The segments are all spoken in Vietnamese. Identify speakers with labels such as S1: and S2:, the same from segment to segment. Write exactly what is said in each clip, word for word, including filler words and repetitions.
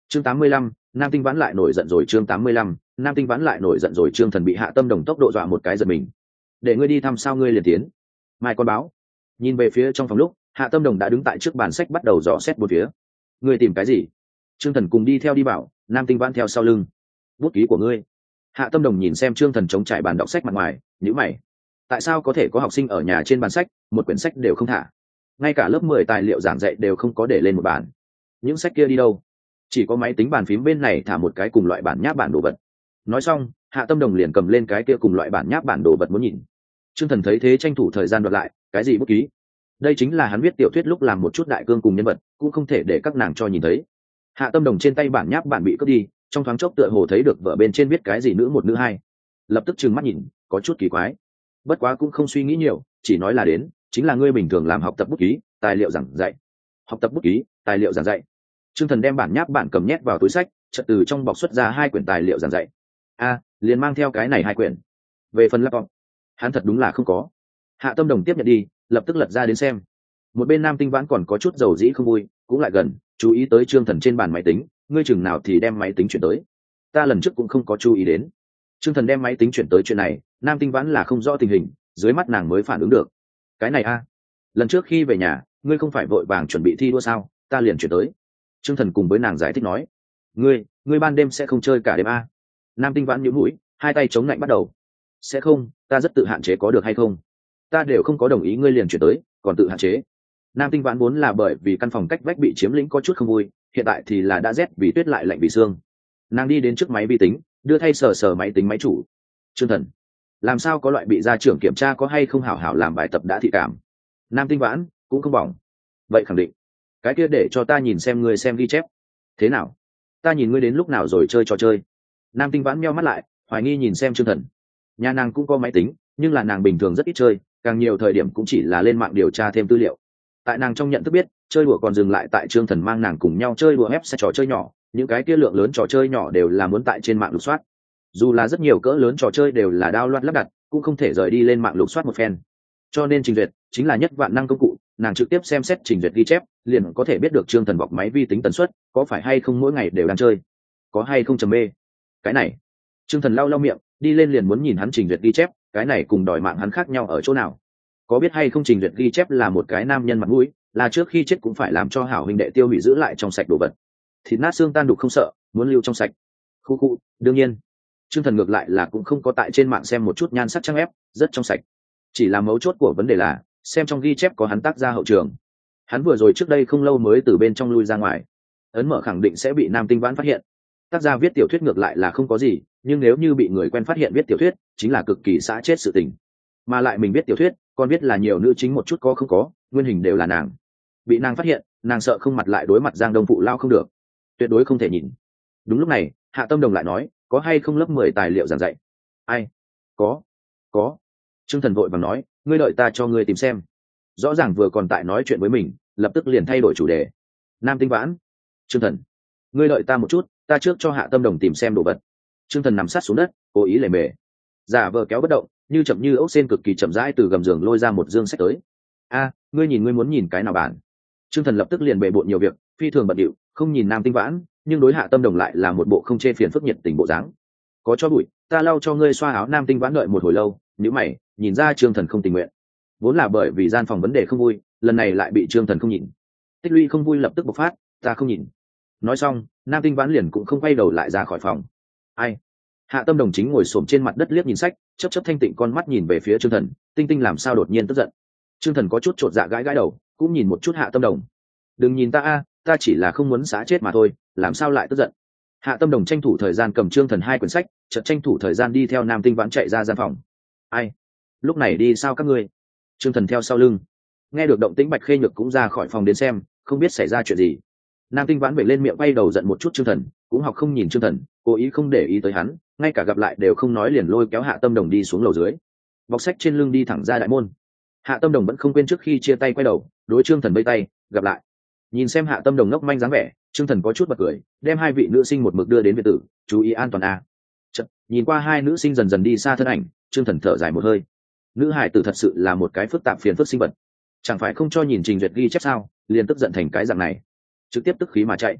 S1: chương tám mươi lăm, nam tinh vãn lại nổi giận rồi. chương tám mươi lăm, nam tinh vãn lại nổi giận rồi. Trương Thần bị Hạ Tâm Đồng tốc độ dọa một cái giật mình. Để ngươi đi thăm sao ngươi liền tiến? Mai con báo. Nhìn về phía trong phòng lúc, Hạ Tâm Đồng đã đứng tại trước bàn sách bắt đầu dò xét bốn phía. Ngươi tìm cái gì? Trương Thần cùng đi theo đi bảo, nam tinh vãn theo sau lưng. Bút ký của ngươi. Hạ Tâm Đồng nhìn xem Trương Thần chống trải bàn đọc sách mặt ngoài, nhíu mày. Tại sao có thể có học sinh ở nhà trên bàn sách, một quyển sách đều không thả? Ngay cả lớp mười tài liệu giảng dạy đều không có để lên một bàn. Những sách kia đi đâu? Chỉ có máy tính bàn phím bên này thả một cái cùng loại bản nháp bản đồ vật. Nói xong, Hạ Tâm Đồng liền cầm lên cái kia cùng loại bản nháp bản đồ vật muốn nhìn. Trương Thần thấy thế tranh thủ thời gian đoạt lại, cái gì bút ký? Đây chính là hắn viết tiểu thuyết lúc làm một chút đại cương cùng nhân vật, cũng không thể để các nàng cho nhìn thấy. Hạ Tâm Đồng trên tay bản nháp bản bị cướp đi, trong thoáng chốc tựa hồ thấy được vợ bên trên viết cái gì nữ một nữ hai, lập tức trừng mắt nhìn, có chút kỳ quái. Bất quá cũng không suy nghĩ nhiều, chỉ nói là đến, chính là ngươi bình thường làm học tập bút ký, tài liệu giảng dạy. Học tập bút ký, tài liệu giảng dạy. Trương Thần đem bản nháp bản cầm nhét vào túi sách, chợt từ trong bọc xuất ra hai quyển tài liệu giảng dạy. A, liền mang theo cái này hai quyển. Về phần laptop, hắn thật đúng là không có. Hạ Tâm Đồng tiếp nhận đi, lập tức lật ra đến xem. Một bên nam tinh vãn còn có chút dầu dĩ không vui, cũng lại gần, chú ý tới Trương Thần trên bàn máy tính, ngươi chừng nào thì đem máy tính chuyển tới? Ta lần trước cũng không có chú ý đến. Trương Thần đem máy tính chuyển tới chuyện này, nam tinh vãn là không rõ tình hình, dưới mắt nàng mới phản ứng được. Cái này a, lần trước khi về nhà, ngươi không phải vội vàng chuẩn bị thi đua sao, ta liền chuyển tới. Trương Thần cùng với nàng giải thích nói, ngươi, ngươi ban đêm sẽ không chơi cả đêm a? Nam tinh vãn nhíu mũi, hai tay chống lạnh bắt đầu. Sẽ không, ta rất tự hạn chế có được hay không? Ta đều không có đồng ý ngươi liền chuyển tới, còn tự hạn chế. Nam tinh vãn vốn là bởi vì căn phòng cách vách bị chiếm lĩnh có chút không vui, hiện tại thì là đã rét vì tuyết lại lạnh vì xương. Nàng đi đến trước máy vi tính, đưa thay sờ sờ máy tính máy chủ. Trương Thần, làm sao có loại bị gia trưởng kiểm tra có hay không hảo hảo làm bài tập đã thị cảm? Nam tinh vãn cũng không bỏng. Vậy khẳng định. Cái kia để cho ta nhìn xem ngươi xem ghi chép. Thế nào? Ta nhìn ngươi đến lúc nào rồi chơi trò chơi? Nam tinh vãn meo mắt lại, hoài nghi nhìn xem Trương Thần. Nhà nàng cũng có máy tính, nhưng là nàng bình thường rất ít chơi, càng nhiều thời điểm cũng chỉ là lên mạng điều tra thêm tư liệu. Tại nàng trong nhận thức biết, chơi đùa còn dừng lại tại Trương Thần mang nàng cùng nhau chơi đùa ép sẽ trò chơi nhỏ, những cái kia lượng lớn trò chơi nhỏ đều là muốn tại trên mạng lục soát. Dù là rất nhiều cỡ lớn trò chơi đều là download lắp đặt, cũng không thể rời đi lên mạng lục soát một phen. Cho nên trình duyệt chính là nhất vạn năng công cụ, nàng trực tiếp xem xét trình duyệt ghi chép, liền có thể biết được Trương Thần bọc máy vi tính tần suất, có phải hay không mỗi ngày đều đang chơi, có hay không trầm mê. Cái này, Trương Thần lau lau miệng, đi lên liền muốn nhìn hắn trình duyệt ghi chép, cái này cùng đòi mạng hắn khác nhau ở chỗ nào? Có biết hay không trình duyệt ghi chép là một cái nam nhân mặt mũi, là trước khi chết cũng phải làm cho hảo huynh đệ tiêu hủy giữ lại trong sạch đồ vật. Thịt nát xương tan đục không sợ, muốn lưu trong sạch. Khu khu, đương nhiên. Trương Thần ngược lại là cũng không có tại trên mạng xem một chút nhan sắc trang ép, rất trong sạch. Chỉ là mấu chốt của vấn đề là, xem trong ghi chép có hắn tác gia hậu trường. Hắn vừa rồi trước đây không lâu mới từ bên trong lui ra ngoài. Ấn mở khẳng định sẽ bị nam tinh vãn phát hiện. Tác gia viết tiểu thuyết ngược lại là không có gì, nhưng nếu như bị người quen phát hiện viết tiểu thuyết, chính là cực kỳ xã chết sự tình. Mà lại mình viết tiểu thuyết, còn biết là nhiều nữ chính một chút có không có, nguyên hình đều là nàng. Bị nàng phát hiện, nàng sợ không mặt lại đối mặt Giang Đông phụ lao không được, tuyệt đối không thể nhìn. Đúng lúc này, Hạ Tâm Đồng lại nói, có hay không lớp mười tài liệu giảng dạy? Ai? Có, có. Trương Thần vội vàng nói, ngươi đợi ta cho ngươi tìm xem. Rõ ràng vừa còn tại nói chuyện với mình, lập tức liền thay đổi chủ đề. Nam tinh vãn. Trương Thần, ngươi đợi ta một chút, ta trước cho Hạ Tâm Đồng tìm xem đồ vật. Trương Thần nằm sát xuống đất, cố ý lề mề, giả vờ kéo bất động, như chậm như ốc sên cực kỳ chậm rãi từ gầm giường lôi ra một dương sách tới. A, ngươi nhìn ngươi muốn nhìn cái nào bản? Trương Thần lập tức liền bề bộn nhiều việc, phi thường bận rộn, không nhìn Nam tinh vãn, nhưng đối Hạ Tâm Đồng lại là một bộ không chê phiền phức nhiệt tình bộ dáng. Có cho bụi, ta lau cho ngươi xoa áo. Nam tinh vãn đợi một hồi lâu, nhíu mày, nhìn ra Trương Thần không tình nguyện. Vốn là bởi vì gian phòng vấn đề không vui, lần này lại bị Trương Thần không nhìn. Tích lũy không vui lập tức bộc phát, ta không nhìn. Nói xong, Nam tinh vãn liền cũng không quay đầu lại ra khỏi phòng. Ai? Hạ Tâm Đồng chính ngồi xổm trên mặt đất liếc nhìn sách, chớp chớp thanh tịnh con mắt nhìn về phía Trương Thần, tinh tinh làm sao đột nhiên tức giận. Trương Thần có chút chột dạ gãi gãi đầu, cũng nhìn một chút Hạ Tâm Đồng. Đừng nhìn ta a, ta chỉ là không muốn xã chết mà thôi, làm sao lại tức giận? Hạ Tâm Đồng tranh thủ thời gian cầm Trương Thần hai quyển sách, chợt tranh thủ thời gian đi theo Nam tinh vãn chạy ra gian phòng. Ai? Lúc này đi sao các ngươi? Trương Thần theo sau lưng. Nghe được động tĩnh Bạch Khê Nhược cũng ra khỏi phòng đến xem, không biết xảy ra chuyện gì. Nam tinh vãn vẩy lên miệng quay đầu giận một chút Trương Thần, cũng học không nhìn Trương Thần, cố ý không để ý tới hắn, ngay cả gặp lại đều không nói liền lôi kéo Hạ Tâm Đồng đi xuống lầu dưới, bọc sách trên lưng đi thẳng ra đại môn. Hạ Tâm Đồng vẫn không quên trước khi chia tay quay đầu đối Trương Thần vẫy tay, gặp lại. Nhìn xem Hạ Tâm Đồng ngốc manh dáng vẻ, Trương Thần có chút bật cười, đem hai vị nữ sinh một mực đưa đến biệt tử, chú ý an toàn a. Chật, nhìn qua hai nữ sinh dần dần đi xa thân ảnh, Trương Thần thở dài một hơi. Nữ hải tử thật sự là một cái phức tạp phiền phức sinh vật, chẳng phải không cho nhìn trình duyệt ghi chép sao, liền tức giận thành cái dạng này, trực tiếp tức khí mà chạy.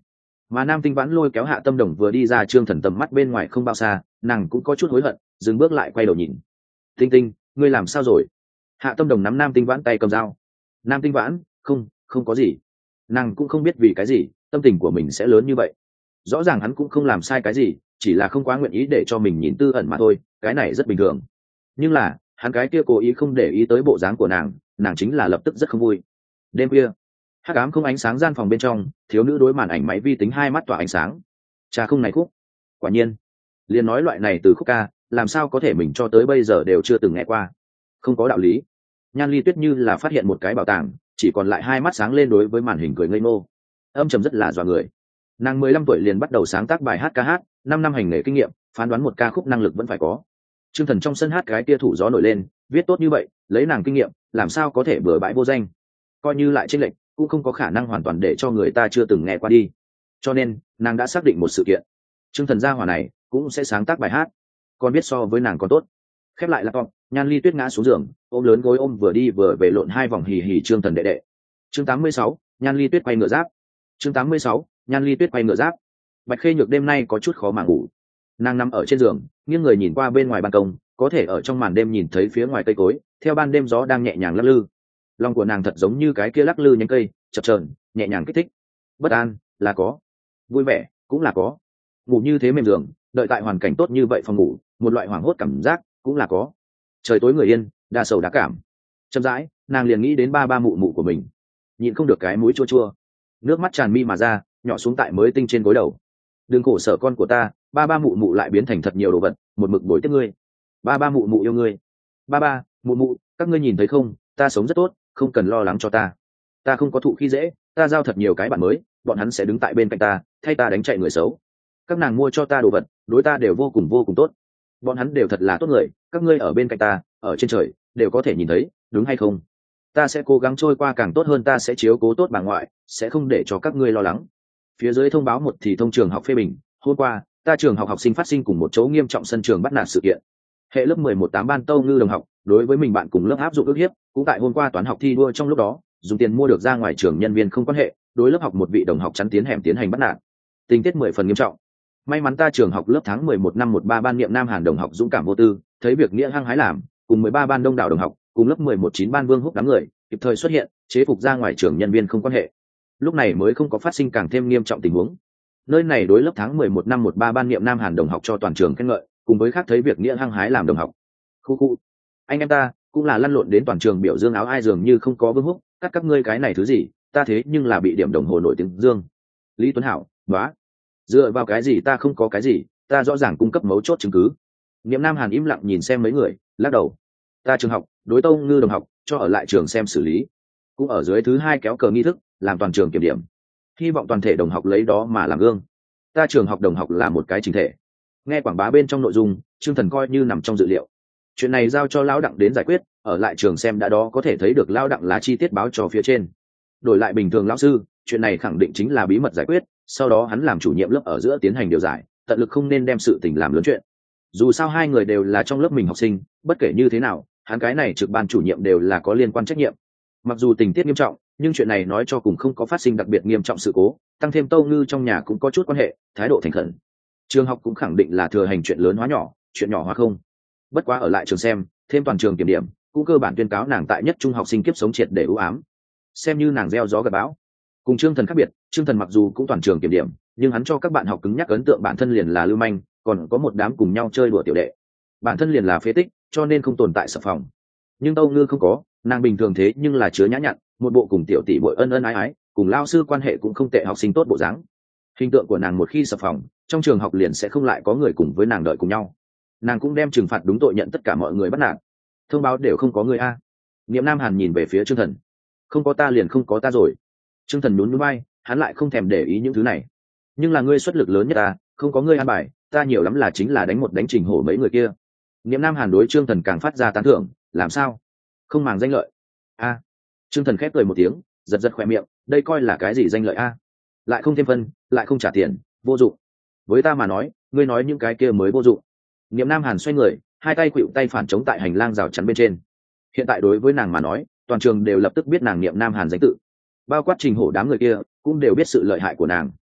S1: Mà Nam Tinh Vãn lôi kéo Hạ Tâm Đồng vừa đi ra Trương Thần tầm mắt bên ngoài không bao xa, nàng cũng có chút hối hận, dừng bước lại quay đầu nhìn. Tinh Tinh, ngươi làm sao rồi? Hạ Tâm Đồng nắm Nam Tinh Vãn tay cầm dao. Nam Tinh Vãn, không, không có gì. Nàng cũng không biết vì cái gì, tâm tình của mình sẽ lớn như vậy. Rõ ràng hắn cũng không làm sai cái gì, chỉ là không quá nguyện ý để cho mình nhìn tư ẩn mà thôi, cái này rất bình thường. Nhưng là, hắn cái kia cố ý không để ý tới bộ dáng của nàng, nàng chính là lập tức rất không vui. Đêm khuya, hắc ám không ánh sáng gian phòng bên trong, thiếu nữ đối màn ảnh máy vi tính hai mắt tỏa ánh sáng. Cha không này khúc, quả nhiên, liền nói loại này từ khúc ca, làm sao có thể mình cho tới bây giờ đều chưa từng nghe qua. Không có đạo lý. Nhan Ly Tuyết như là phát hiện một cái bảo tàng, chỉ còn lại hai mắt sáng lên đối với màn hình cười ngây ngô. Âm trầm rất là dọa người. Nàng mười lăm tuổi liền bắt đầu sáng tác bài hát ca hát, năm năm hành nghề kinh nghiệm, phán đoán một ca khúc năng lực vẫn phải có. Trương Thần trong sân hát cái tia thủ gió nổi lên, viết tốt như vậy, lấy nàng kinh nghiệm, làm sao có thể bừa bãi vô danh. Coi như lại chênh lệch, cũng không có khả năng hoàn toàn để cho người ta chưa từng nghe qua đi. Cho nên, nàng đã xác định một sự kiện. Trương Thần gia hỏa này cũng sẽ sáng tác bài hát, còn biết so với nàng còn tốt. Khép lại laptop, Nhan Ly Tuyết ngã xuống giường, ôm lớn gối ôm vừa đi vừa về lộn hai vòng hì hì Trương Thần đệ đệ. Chương tám mươi sáu, Nhan Ly Tuyết quay ngựa giáp. Chương tám mươi sáu, Nhan Ly Tuyết quay ngựa giáp. Bạch Khê Nhược đêm nay có chút khó mà ngủ. Nàng nằm ở trên giường, nghiêng người nhìn qua bên ngoài ban công, có thể ở trong màn đêm nhìn thấy phía ngoài cây cối, theo ban đêm gió đang nhẹ nhàng lắc lư. Lòng của nàng thật giống như cái kia lắc lư nhánh cây, chập chờn, nhẹ nhàng kích thích. Bất an là có, vui vẻ cũng là có. Ngủ như thế mềm giường, đợi tại hoàn cảnh tốt như vậy phòng ngủ, một loại hoảng hốt cảm giác cũng là có. Trời tối người yên, đa sầu đa cảm. Chậm rãi, nàng liền nghĩ đến ba ba mụ mụ của mình, nhịn không được cái mũi chua chua, nước mắt tràn mi mà ra, nhỏ xuống tại mới tinh trên gối đầu. Đừng khổ sở con của ta, ba ba mụ mụ lại biến thành thật nhiều đồ vật, một mực bồi tiếp ngươi. Ba ba mụ mụ yêu ngươi. Ba ba mụ mụ, các ngươi nhìn thấy không, ta sống rất tốt, không cần lo lắng cho ta. Ta không có thụ khi dễ, ta giao thật nhiều cái bạn mới, bọn hắn sẽ đứng tại bên cạnh ta, thay ta đánh chạy người xấu. Các nàng mua cho ta đồ vật, đối ta đều vô cùng vô cùng tốt. Bọn hắn đều thật là tốt người, các ngươi ở bên cạnh ta, ở trên trời, đều có thể nhìn thấy, đúng hay không? Ta sẽ cố gắng trôi qua càng tốt hơn, ta sẽ chiếu cố tốt bà ngoại, sẽ không để cho các ngươi lo lắng. Phía dưới thông báo một thì thông trường học phê bình, hôm qua, ta trường học học sinh phát sinh cùng một chỗ nghiêm trọng sân trường bắt nạt sự kiện. Hệ lớp mười một tám ban Tâu Ngư đồng học, đối với mình bạn cùng lớp áp dụng ức hiếp, cũng tại hôm qua toán học thi đua trong lúc đó, dùng tiền mua được ra ngoài trường nhân viên không quan hệ, đối lớp học một vị đồng học chắn tiến hẻm tiến hành bắt nạt. Tình tiết mười phần nghiêm trọng. May mắn ta trường học lớp tháng mười một năm một ba ban Niệm Nam Hàn đồng học dũng cảm vô tư, thấy việc nghĩa hăng hái làm, cùng mười ba ban đông đảo đồng học, cùng lớp mười một chín ban Vương Húc đám người, kịp thời xuất hiện, chế phục ra ngoài trường nhân viên không quan hệ. Lúc này mới không có phát sinh càng thêm nghiêm trọng tình huống. Nơi này đối lớp tháng mười một năm một ba ban Niệm Nam Hàn đồng học cho toàn trường khen ngợi, cùng với khác thấy việc nghĩa hăng hái làm đồng học. Khu khu, anh em ta cũng là lăn lộn đến toàn trường biểu dương áo ai dường như không có Vương Húc, cắt các ngươi cái này thứ gì, ta thế nhưng là bị điểm đồng hồ nổi tiếng dương. Lý Tuấn Hảo, nói, dựa vào cái gì, ta không có cái gì, ta rõ ràng cung cấp mấu chốt chứng cứ. Niệm Nam Hàn im lặng nhìn xem mấy người, lắc đầu. Ta trường học đối Tâu Ngư đồng học cho ở lại trường xem xử lý, cũng ở dưới thứ hai kéo cờ nghi thức, làm toàn trường kiểm điểm, hy vọng toàn thể đồng học lấy đó mà làm gương. Ta trường học đồng học là một cái chính thể. Nghe quảng bá bên trong nội dung, Trương Thần coi như nằm trong dự liệu. Chuyện này giao cho lão đặng đến giải quyết, ở lại trường xem đã đó có thể thấy được lão đặng là chi tiết báo cho phía trên. Đổi lại bình thường lão sư, chuyện này khẳng định chính là bí mật giải quyết, sau đó hắn làm chủ nhiệm lớp ở giữa tiến hành điều giải, tận lực không nên đem sự tình làm lớn chuyện. Dù sao hai người đều là trong lớp mình học sinh, bất kể như thế nào, hắn cái này trực ban chủ nhiệm đều là có liên quan trách nhiệm. Mặc dù tình tiết nghiêm trọng, nhưng chuyện này nói cho cùng không có phát sinh đặc biệt nghiêm trọng sự cố, tăng thêm Tâu Ngư trong nhà cũng có chút quan hệ, thái độ thành khẩn. Trường học cũng khẳng định là thừa hành chuyện lớn hóa nhỏ, chuyện nhỏ hóa không. Bất quá ở lại trường xem, thêm toàn trường kiểm điểm, cũng cơ bản tuyên cáo nàng tại nhất trung học sinh kiếp sống triệt để ưu ám, xem như nàng gieo gió gặt bão. Cùng Trương Thần khác biệt, Trương Thần mặc dù cũng toàn trường kiểm điểm, nhưng hắn cho các bạn học cứng nhắc ấn tượng bản thân liền là lưu manh, còn có một đám cùng nhau chơi đùa tiểu đệ, bản thân liền là phế tích, cho nên không tồn tại sập phòng. Nhưng Tâu Ngư không có, nàng bình thường thế nhưng là chứa nhã nhặn, một bộ cùng tiểu tỷ bội ân ân ái ái, cùng lao sư quan hệ cũng không tệ, học sinh tốt bộ dáng. Hình tượng của nàng một khi sập phòng, trong trường học liền sẽ không lại có người cùng với nàng đợi cùng nhau. Nàng cũng đem trừng phạt đúng tội nhận tất cả mọi người bắt nạt. Thông báo đều không có người a. Niệm Nam Hàn nhìn về phía Trương Thần, không có ta liền không có ta rồi. Trương Thần nhún nhún vai, hắn lại không thèm để ý những thứ này. Nhưng là ngươi xuất lực lớn nhất ta, không có ngươi an bài, ta nhiều lắm là chính là đánh một đánh trình hổ mấy người kia. Niệm Nam Hàn đối Trương Thần càng phát ra tán thưởng, làm sao? Không màng danh lợi. A. Trương Thần khép cười một tiếng, giật giật khóe miệng, đây coi là cái gì danh lợi a? Lại không thêm phân, lại không trả tiền, vô dụng. Với ta mà nói, ngươi nói những cái kia mới vô dụng. Niệm Nam Hàn xoay người, hai tay khuỵu tay phản chống tại hành lang rào chắn bên trên. Hiện tại đối với nàng mà nói, toàn trường đều lập tức biết nàng Niệm Nam Hàn danh tự, bao quát trình hổ đám người kia cũng đều biết sự lợi hại của nàng.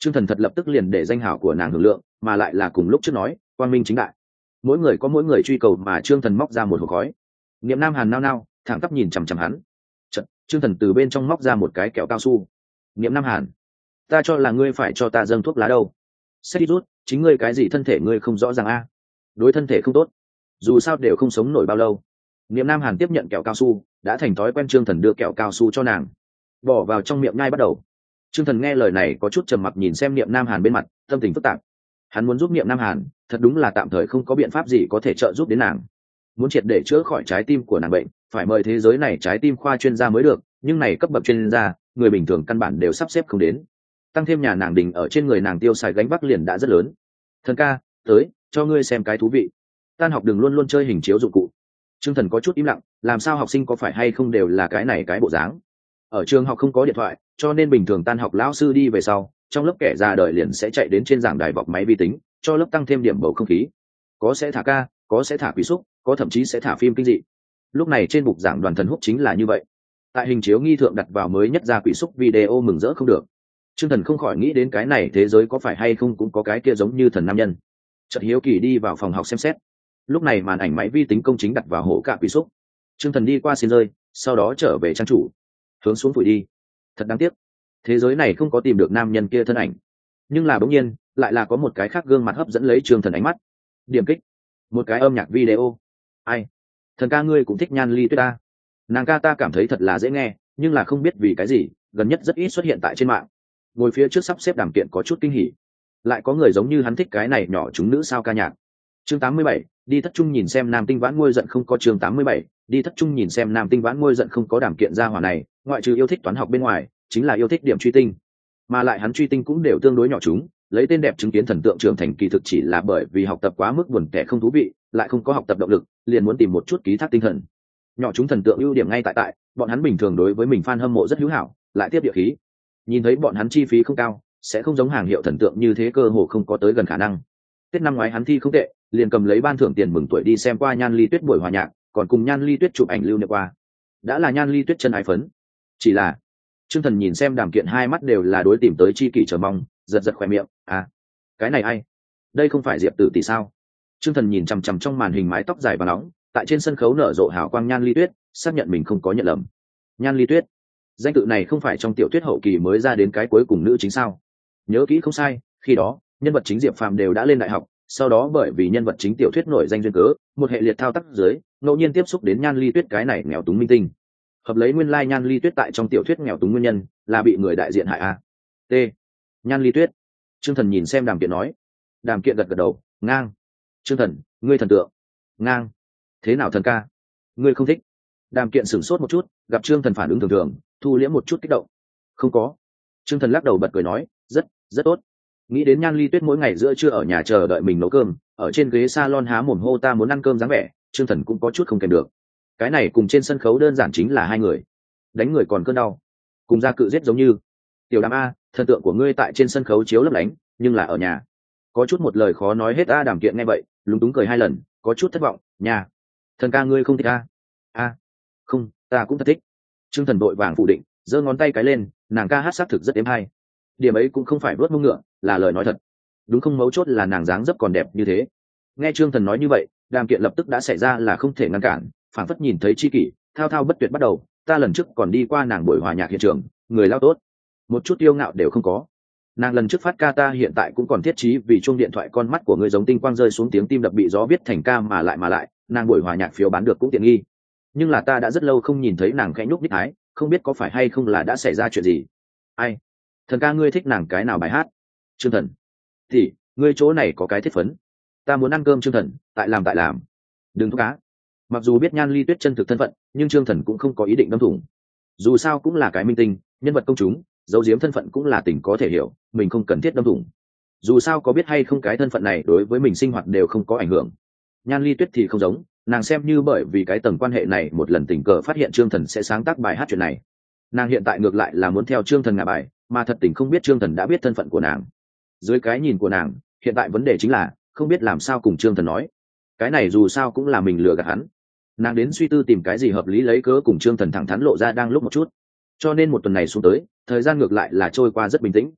S1: Trương Thần thật lập tức liền để danh hảo của nàng hưởng lượng, mà lại là cùng lúc trước nói quang minh chính đại. Mỗi người có mỗi người truy cầu, mà Trương Thần móc ra một hộp khói. Niệm Nam Hàn nao nao thẳng tắp nhìn chằm chằm hắn. Chợt Trương Thần từ bên trong móc ra một cái kẹo cao su. Niệm Nam Hàn, ta cho là ngươi phải cho ta dâng thuốc lá đâu. Xét đi rút, chính ngươi cái gì thân thể ngươi không rõ ràng a? Đối thân thể không tốt, dù sao đều không sống nổi bao lâu. Niệm Nam Hàn tiếp nhận kẹo cao su, đã thành thói quen. Trương Thần đưa kẹo cao su cho nàng, bỏ vào trong miệng nhai bắt đầu. Trương Thần nghe lời này có chút trầm mặc nhìn xem Niệm Nam Hàn bên mặt, tâm tình phức tạp. Hắn muốn giúp Niệm Nam Hàn, thật đúng là tạm thời không có biện pháp gì có thể trợ giúp đến nàng. Muốn triệt để chữa khỏi trái tim của nàng bệnh, phải mời thế giới này trái tim khoa chuyên gia mới được, nhưng này cấp bậc chuyên gia, người bình thường căn bản đều sắp xếp không đến. Tăng thêm nhà nàng đình ở trên người nàng tiêu xài gánh vác liền đã rất lớn. Thần ca, tới, cho ngươi xem cái thú vị. Tan học đừng luôn luôn chơi hình chiếu dụng cụ. Trương Thần có chút im lặng, làm sao học sinh có phải hay không đều là cái này cái bộ dáng. Ở trường học không có điện thoại, cho nên bình thường tan học lão sư đi về sau, trong lớp kẻ ra đời liền sẽ chạy đến trên giảng đài vọc máy vi tính, cho lớp tăng thêm điểm bầu không khí. Có sẽ thả ca, có sẽ thả quý xúc, có thậm chí sẽ thả phim kinh dị. Lúc này trên bục giảng Đoàn Thần Húc chính là như vậy. Tại hình chiếu nghi thượng đặt vào mới nhất ra quỷ xúc video mừng rỡ không được. Trương Thần không khỏi nghĩ đến cái này thế giới có phải hay không cũng có cái kia giống như thần nam nhân. Chợt hiếu kỳ đi vào phòng học xem xét. Lúc này màn ảnh máy vi tính công chính đặt vào hổ cạ quỷ xúc. Trương Thần đi qua xin rơi, sau đó trở về trang chủ, hướng xuống phủi đi. Thật đáng tiếc, thế giới này không có tìm được nam nhân kia thân ảnh. Nhưng là bỗng nhiên lại là có một cái khác gương mặt hấp dẫn lấy Trương Thần ánh mắt. Điểm kích, một cái âm nhạc video. Ai, thần ca ngươi cũng thích Nhan Ly Tuyết ta? Nàng ca ta cảm thấy thật là dễ nghe, nhưng là không biết vì cái gì gần nhất rất ít xuất hiện tại trên mạng. Ngồi phía trước sắp xếp đàm kiện có chút kinh hỉ, lại có người giống như hắn thích cái này nhỏ chúng nữ sao ca nhạc. Chương tám mươi bảy, đi thất trung nhìn xem Nam Tinh Vãn ngôi giận không có. Chương tám mươi bảy, đi thất trung nhìn xem Nam Tinh Vãn ngôi giận không có. Đàm kiện gia hỏa này ngoại trừ yêu thích toán học bên ngoài chính là yêu thích điểm truy tinh, mà lại hắn truy tinh cũng đều tương đối nhỏ chúng, lấy tên đẹp chứng kiến thần tượng trưởng thành kỳ thực chỉ là bởi vì học tập quá mức buồn tẻ không thú vị, lại không có học tập động lực, liền muốn tìm một chút ký thác tinh thần. Nhỏ chúng thần tượng ưu điểm ngay tại tại bọn hắn bình thường đối với mình fan hâm mộ rất hữu hảo, lại tiếp địa khí. Nhìn thấy bọn hắn chi phí không cao, sẽ không giống hàng hiệu thần tượng như thế cơ hồ không có tới gần khả năng. Tết năm ngoái hắn thi không tệ, liền cầm lấy ban thưởng tiền mừng tuổi đi xem qua Nhan Ly Tuyết buổi hòa nhạc, còn cùng Nhan Ly Tuyết chụp ảnh lưu niệm qua. Đã là Nhan Ly Tuyết chân ái phấn. Chỉ là Trương Thần nhìn xem đàm kiện hai mắt đều là đối tìm tới chi kỷ chờ mong, giật giật khóe miệng. À, cái này ai? Đây không phải Diệp Tử tỷ sao? Trương Thần nhìn chằm chằm trong màn hình mái tóc dài và nóng, tại trên sân khấu nở rộ hào quang Nhan Ly Tuyết, xác nhận mình không có nhận lầm. Nhan Ly Tuyết, danh tự này không phải trong tiểu thuyết hậu kỳ mới ra đến cái cuối cùng nữ chính sao? Nhớ kỹ không sai, khi đó nhân vật chính Diệp Phàm đều đã lên đại học, sau đó bởi vì nhân vật chính tiểu thuyết nổi danh duyên cớ, một hệ liệt thao tác dưới, ngẫu nhiên tiếp xúc đến Nhan Ly Tuyết cái này nghèo túng minh tinh. Hợp lấy nguyên lai like Nhan Ly Tuyết tại trong tiểu thuyết nghèo túng nguyên nhân là bị người đại diện hại a. T. Nhan Ly Tuyết. Trương Thần nhìn xem đàm kiện nói. Đàm kiện gật gật đầu, ngang. Trương Thần, ngươi thần tượng. Ngang. Thế nào thần ca? Ngươi không thích? Đàm kiện sửng sốt một chút, gặp Trương Thần phản ứng thường thường, thu liễm một chút kích động. Không có. Trương Thần lắc đầu bật cười nói, rất, rất tốt. Nghĩ đến Nhan Ly Tuyết mỗi ngày giữa trưa ở nhà chờ đợi mình nấu cơm, ở trên ghế salon há mồm hô ta muốn ăn cơm dáng vẻ, Trương Thần cũng có chút không kèm được. Cái này cùng trên sân khấu đơn giản chính là hai người, đánh người còn cơn đau, cùng ra cự giết giống như. Tiểu Đàm a, thần tượng của ngươi tại trên sân khấu chiếu lấp lánh, nhưng là ở nhà có chút một lời khó nói hết. A Đàm kiện nghe vậy lúng túng cười hai lần, có chút thất vọng. Nhà thần ca ngươi không thích a? A, không, ta cũng thật thích. Trương Thần đội vàng phủ định, giơ ngón tay cái lên, nàng ca hát xác thực rất êm hay. Điểm ấy cũng không phải vớt mông ngựa, là lời nói thật. Đúng không, mấu chốt là nàng dáng dấp còn đẹp như thế. Nghe Trương Thần nói như vậy, Đàm kiện lập tức đã xảy ra là không thể ngăn cản, phảng phất nhìn thấy chi kỷ, thao thao bất tuyệt bắt đầu. Ta lần trước còn đi qua nàng buổi hòa nhạc hiện trường, người lao tốt, một chút yêu ngạo đều không có. Nàng lần trước phát ca ta hiện tại cũng còn thiết trí vì chuông điện thoại con mắt của ngươi giống tinh quang rơi xuống tiếng tim đập bị gió viết thành ca mà lại mà lại, nàng buổi hòa nhạc phiếu bán được cũng tiện nghi. Nhưng là ta đã rất lâu không nhìn thấy nàng khẽ nhúc nhích ái, không biết có phải hay không là đã xảy ra chuyện gì. Ai? Thần ca ngươi thích nàng cái nào bài hát? Trương Thần, thì ngươi chỗ này có cái thiết phấn, ta muốn ăn cơm. Trương Thần, tại làm tại làm, đừng thúc cá. Mặc dù biết Nhan Ly Tuyết chân thực thân phận, nhưng Trương Thần cũng không có ý định đâm thủng. Dù sao cũng là cái minh tinh, nhân vật công chúng, giấu giếm thân phận cũng là tình có thể hiểu, mình không cần thiết đâm thủng. Dù sao có biết hay không cái thân phận này đối với mình sinh hoạt đều không có ảnh hưởng. Nhan Ly Tuyết thì không giống, nàng xem như bởi vì cái tầng quan hệ này một lần tình cờ phát hiện Trương Thần sẽ sáng tác bài hát chuyện này. Nàng hiện tại ngược lại là muốn theo Trương Thần ngả bài, mà thật tình không biết Trương Thần đã biết thân phận của nàng. Dưới cái nhìn của nàng, hiện tại vấn đề chính là không biết làm sao cùng Trương Thần nói. Cái này dù sao cũng là mình lừa gạt hắn. Nàng đến suy tư tìm cái gì hợp lý lấy cớ cùng Trương Thần thẳng thắn lộ ra đang lúc một chút. Cho nên một tuần này xuống tới, thời gian ngược lại là trôi qua rất bình tĩnh.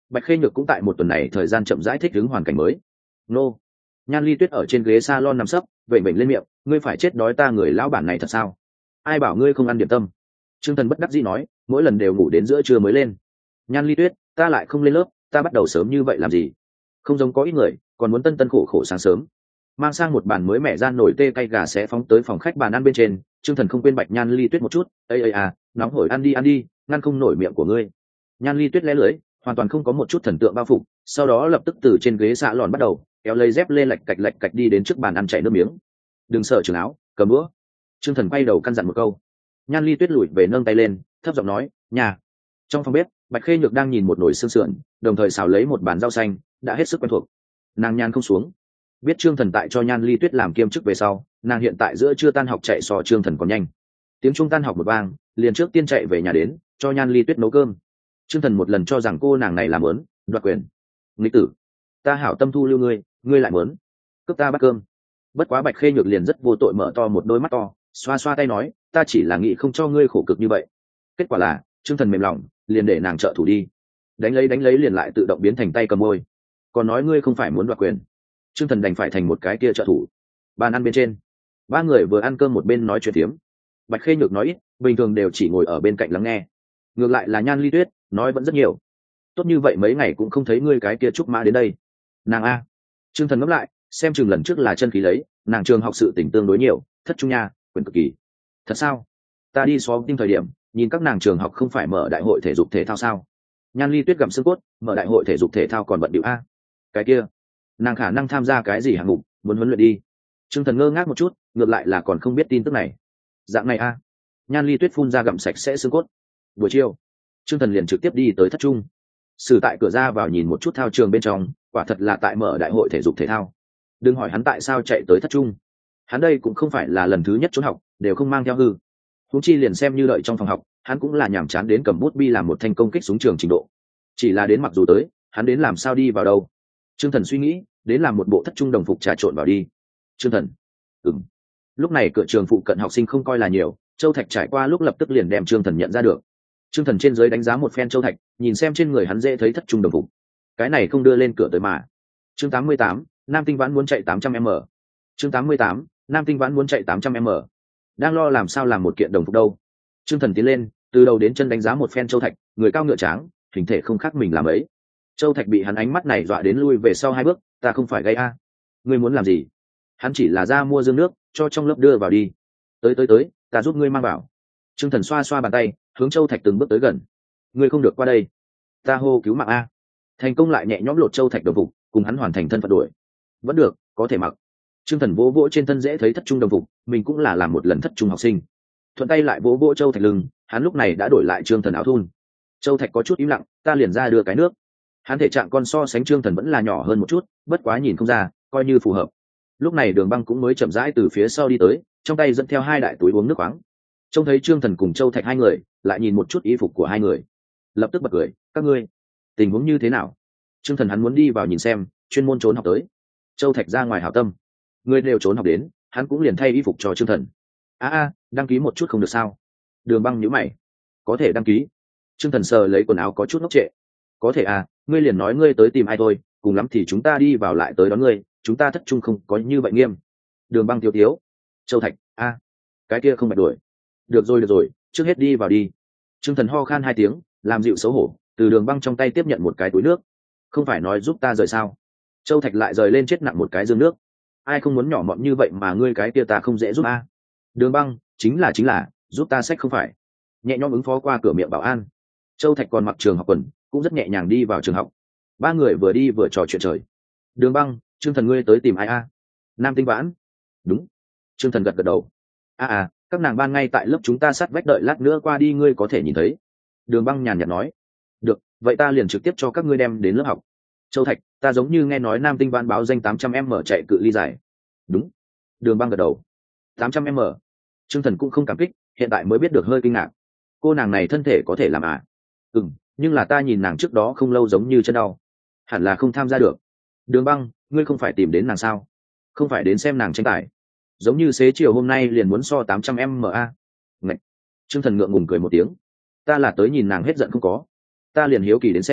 S1: Bạch Khê Nhược cũng tại một tuần này thời gian chậm rãi thích ứng hoàn cảnh mới. Nô. Nhan Ly Tuyết ở trên ghế salon nằm sấp, vểnh vểnh lên miệng, ngươi phải chết đói ta người lão bản này thật sao? Ai bảo ngươi không ăn điểm tâm? Trương Thần bất đắc dĩ nói, mỗi lần đều ngủ đến giữa trưa mới lên. Nhan Ly Tuyết, ta lại không lên lớp, ta bắt đầu sớm như vậy làm gì? Không giống có ít người, còn muốn tân tân khổ khổ sáng sớm. Mang sang một bàn mới mẻ gian nổi tê cay gà sẽ phóng tới phòng khách bàn ăn bên trên, Trương Thần không quên Bạch Nhan Ly Tuyết một chút, ây ây à, nóng hổi ăn đi ăn đi, ngăn không nổi miệng của ngươi. Nhan Ly Tuyết lé lưỡi, hoàn toàn không có một chút thần tượng bao phục, sau đó lập tức từ trên ghế xạ lòn bắt đầu kéo lấy dép lên lạch cạch lạch cạch đi đến trước bàn ăn chảy nước miếng. Đừng sợ trường áo, cầm đũa. Trương Thần quay đầu căn dặn một câu. Nhan Ly Tuyết lùi về nâng tay lên, thấp giọng nói, nhà. Trong phòng bếp, Bạch Khê Nhược đang nhìn một nồi xương sườn, đồng thời xào lấy một bàn rau xanh, đã hết sức quen thuộc. Nàng nhan không xuống, biết Trương Thần tại cho Nhan Ly Tuyết làm kiêm chức về sau, nàng hiện tại giữa chưa tan học chạy so Trương Thần còn nhanh. Tiếng trung tan học một vang, liền trước tiên chạy về nhà đến cho Nhan Ly Tuyết nấu cơm. Trương Thần một lần cho rằng cô nàng này làm muốn đoạt quyền. Nghịch tử, ta hảo tâm thu lưu ngươi, ngươi lại muốn cướp ta bát cơm. Bất quá Bạch Khê Nhược liền rất vô tội mở to một đôi mắt to, xoa xoa tay nói, ta chỉ là nghĩ không cho ngươi khổ cực như vậy. Kết quả là Trương Thần mềm lòng, liền để nàng trợ thủ đi. Đánh lấy đánh lấy liền lại tự động biến thành tay cầm môi. Còn nói ngươi không phải muốn đoạt quyền. Trương Thần đành phải thành một cái kia trợ thủ. Bàn ăn bên trên, ba người vừa ăn cơm một bên nói chuyện tiếm. Bạch Khê Nhược nói ít, bình thường đều chỉ ngồi ở bên cạnh lắng nghe. Ngược lại là Nhan Ly Tuyết nói vẫn rất nhiều. Tốt như vậy mấy ngày cũng không thấy ngươi cái kia trúc mã đến đây. Nàng a. Trương Thần ngẫm lại, xem chừng lần trước là chân khí lấy, nàng trường học sự tỉnh tương đối nhiều, thất trung nha, quyền cực kỳ. Thật sao? Ta đi xóm tim thời điểm, nhìn các nàng trường học không phải mở đại hội thể dục thể thao sao? Nhan Ly Tuyết gặm xương cốt, mở đại hội thể dục thể thao còn bận điệu a. Cái kia, nàng khả năng tham gia cái gì hạng mục, muốn huấn luyện đi. Trương Thần ngơ ngác một chút, ngược lại là còn không biết tin tức này. Dạng này a. Nhan Ly Tuyết phun ra gặm sạch sẽ xương cốt. Buổi chiều, Trương Thần liền trực tiếp đi tới thất trung. Sử tại cửa ra vào nhìn một chút thao trường bên trong, quả thật là tại mở đại hội thể dục thể thao. Đừng hỏi hắn tại sao chạy tới thất trung, hắn đây cũng không phải là lần thứ nhất trốn học, đều không mang theo hư. Huống chi liền xem như đợi trong phòng học, hắn cũng là nhàm chán đến cầm bút bi làm một thanh công kích súng trường trình độ. Chỉ là đến mặc dù tới, hắn đến làm sao đi vào đâu? Trương Thần suy nghĩ, đến làm một bộ thất trung đồng phục trà trộn vào đi. Trương Thần, ừm. Lúc này cửa trường phụ cận học sinh không coi là nhiều, Châu Thạch trải qua lúc lập tức liền đem Trương Thần nhận ra được. Trương Thần trên dưới đánh giá một phen Châu Thạch, nhìn xem trên người hắn dễ thấy thất trung đồng phục. Cái này không đưa lên cửa tới mà. Chương tám mươi tám, Nam Tinh Vãn muốn chạy tám trăm mét. Chương tám mươi tám, Nam Tinh Vãn muốn chạy tám trăm mét. Đang lo làm sao làm một kiện đồng phục đâu. Trương Thần tiến lên, từ đầu đến chân đánh giá một phen Châu Thạch, người cao ngựa tráng, hình thể không khác mình làm ấy. Châu Thạch bị hắn ánh mắt này dọa đến lui về sau hai bước, ta không phải gây a. Ngươi muốn làm gì? Hắn chỉ là ra mua dương nước, cho trong lớp đưa vào đi. Tới tới tới, ta giúp ngươi mang vào. Trương Thần xoa xoa bàn tay, hướng Châu Thạch từng bước tới gần. Ngươi không được qua đây. Ta hô cứu mạng a. Thành công lại nhẹ nhõm lột Châu Thạch đồng phục, cùng hắn hoàn thành thân phận đuổi. Vẫn được, có thể mặc. Trương Thần vỗ vỗ trên thân dễ thấy thất trung đồng phục, mình cũng là làm một lần thất trung học sinh. Thuận tay lại vỗ vỗ Châu Thạch lưng, hắn lúc này đã đổi lại Trương Thần áo thun. Châu Thạch có chút im lặng, ta liền ra đưa cái nước. Hắn thể trạng con so sánh Trương Thần vẫn là nhỏ hơn một chút, bất quá nhìn không ra, coi như phù hợp. Lúc này Đường Băng cũng mới chậm rãi từ phía sau đi tới, trong tay dẫn theo hai đại túi uống nước khoáng. Trông thấy Trương Thần cùng Châu Thạch hai người, lại nhìn một chút y phục của hai người, lập tức bật cười, các ngươi tình huống như thế nào? Trương Thần hắn muốn đi vào nhìn xem, chuyên môn trốn học tới. Châu Thạch ra ngoài hảo tâm, người đều trốn học đến, hắn cũng liền thay y phục cho Trương Thần. a a đăng ký một chút không được sao? Đường Băng nhíu mày, có thể đăng ký. Trương Thần sờ lấy quần áo có chút ngốc trệ, có thể à, ngươi liền nói ngươi tới tìm ai thôi, cùng lắm thì chúng ta đi vào lại tới đón ngươi, chúng ta thất trung không có như vậy nghiêm. Đường Băng thiếu thiếu. Châu Thạch, a cái kia không phải đuổi. Được rồi được rồi, trước hết đi vào đi. Trương Thần ho khan hai tiếng, làm dịu xấu hổ, từ Đường Băng trong tay tiếp nhận một cái túi nước. Không phải nói giúp ta rời sao? Châu Thạch lại rời lên chết nặng một cái dương nước. Ai không muốn nhỏ mọn như vậy mà ngươi cái kia ta không dễ giúp a. Đường Băng, chính là chính là, giúp ta xách không phải. Nhẹ nhõm ứng phó qua cửa miệng bảo an. Châu Thạch còn mặc trường học quần, cũng rất nhẹ nhàng đi vào trường học. Ba người vừa đi vừa trò chuyện trời. Đường Băng, Trương Thần ngươi tới tìm ai a? Nam Tinh Vãn. Đúng. Trương Thần gật gật đầu. a à các nàng ban ngay tại lớp chúng ta sát vách, đợi lát nữa qua đi ngươi có thể nhìn thấy. Đường Băng nhàn nhạt nói. Được, vậy ta liền trực tiếp cho các ngươi đem đến lớp học. Châu Thạch, ta giống như nghe nói Nam Tinh Vãn báo danh tám trăm m chạy cự ly dài. Đúng. Đường Băng gật đầu. tám trăm m. Trương Thần cũng không cảm kích, hiện tại mới biết được hơi kinh ngạc. Cô nàng này thân thể có thể làm à? Ừ, nhưng là ta nhìn nàng trước đó không lâu giống như chân đau, hẳn là không tham gia được. Đường Băng, ngươi không phải tìm đến nàng sao? Không phải đến xem nàng tranh tài? Giống như xế chiều hôm nay liền muốn so tám trăm m a. Ngạch. Trương Thần ngượng ngùng cười một tiếng. Ta là tới nhìn nàng hết giận không có. Ta liền hiếu kỳ đến xem,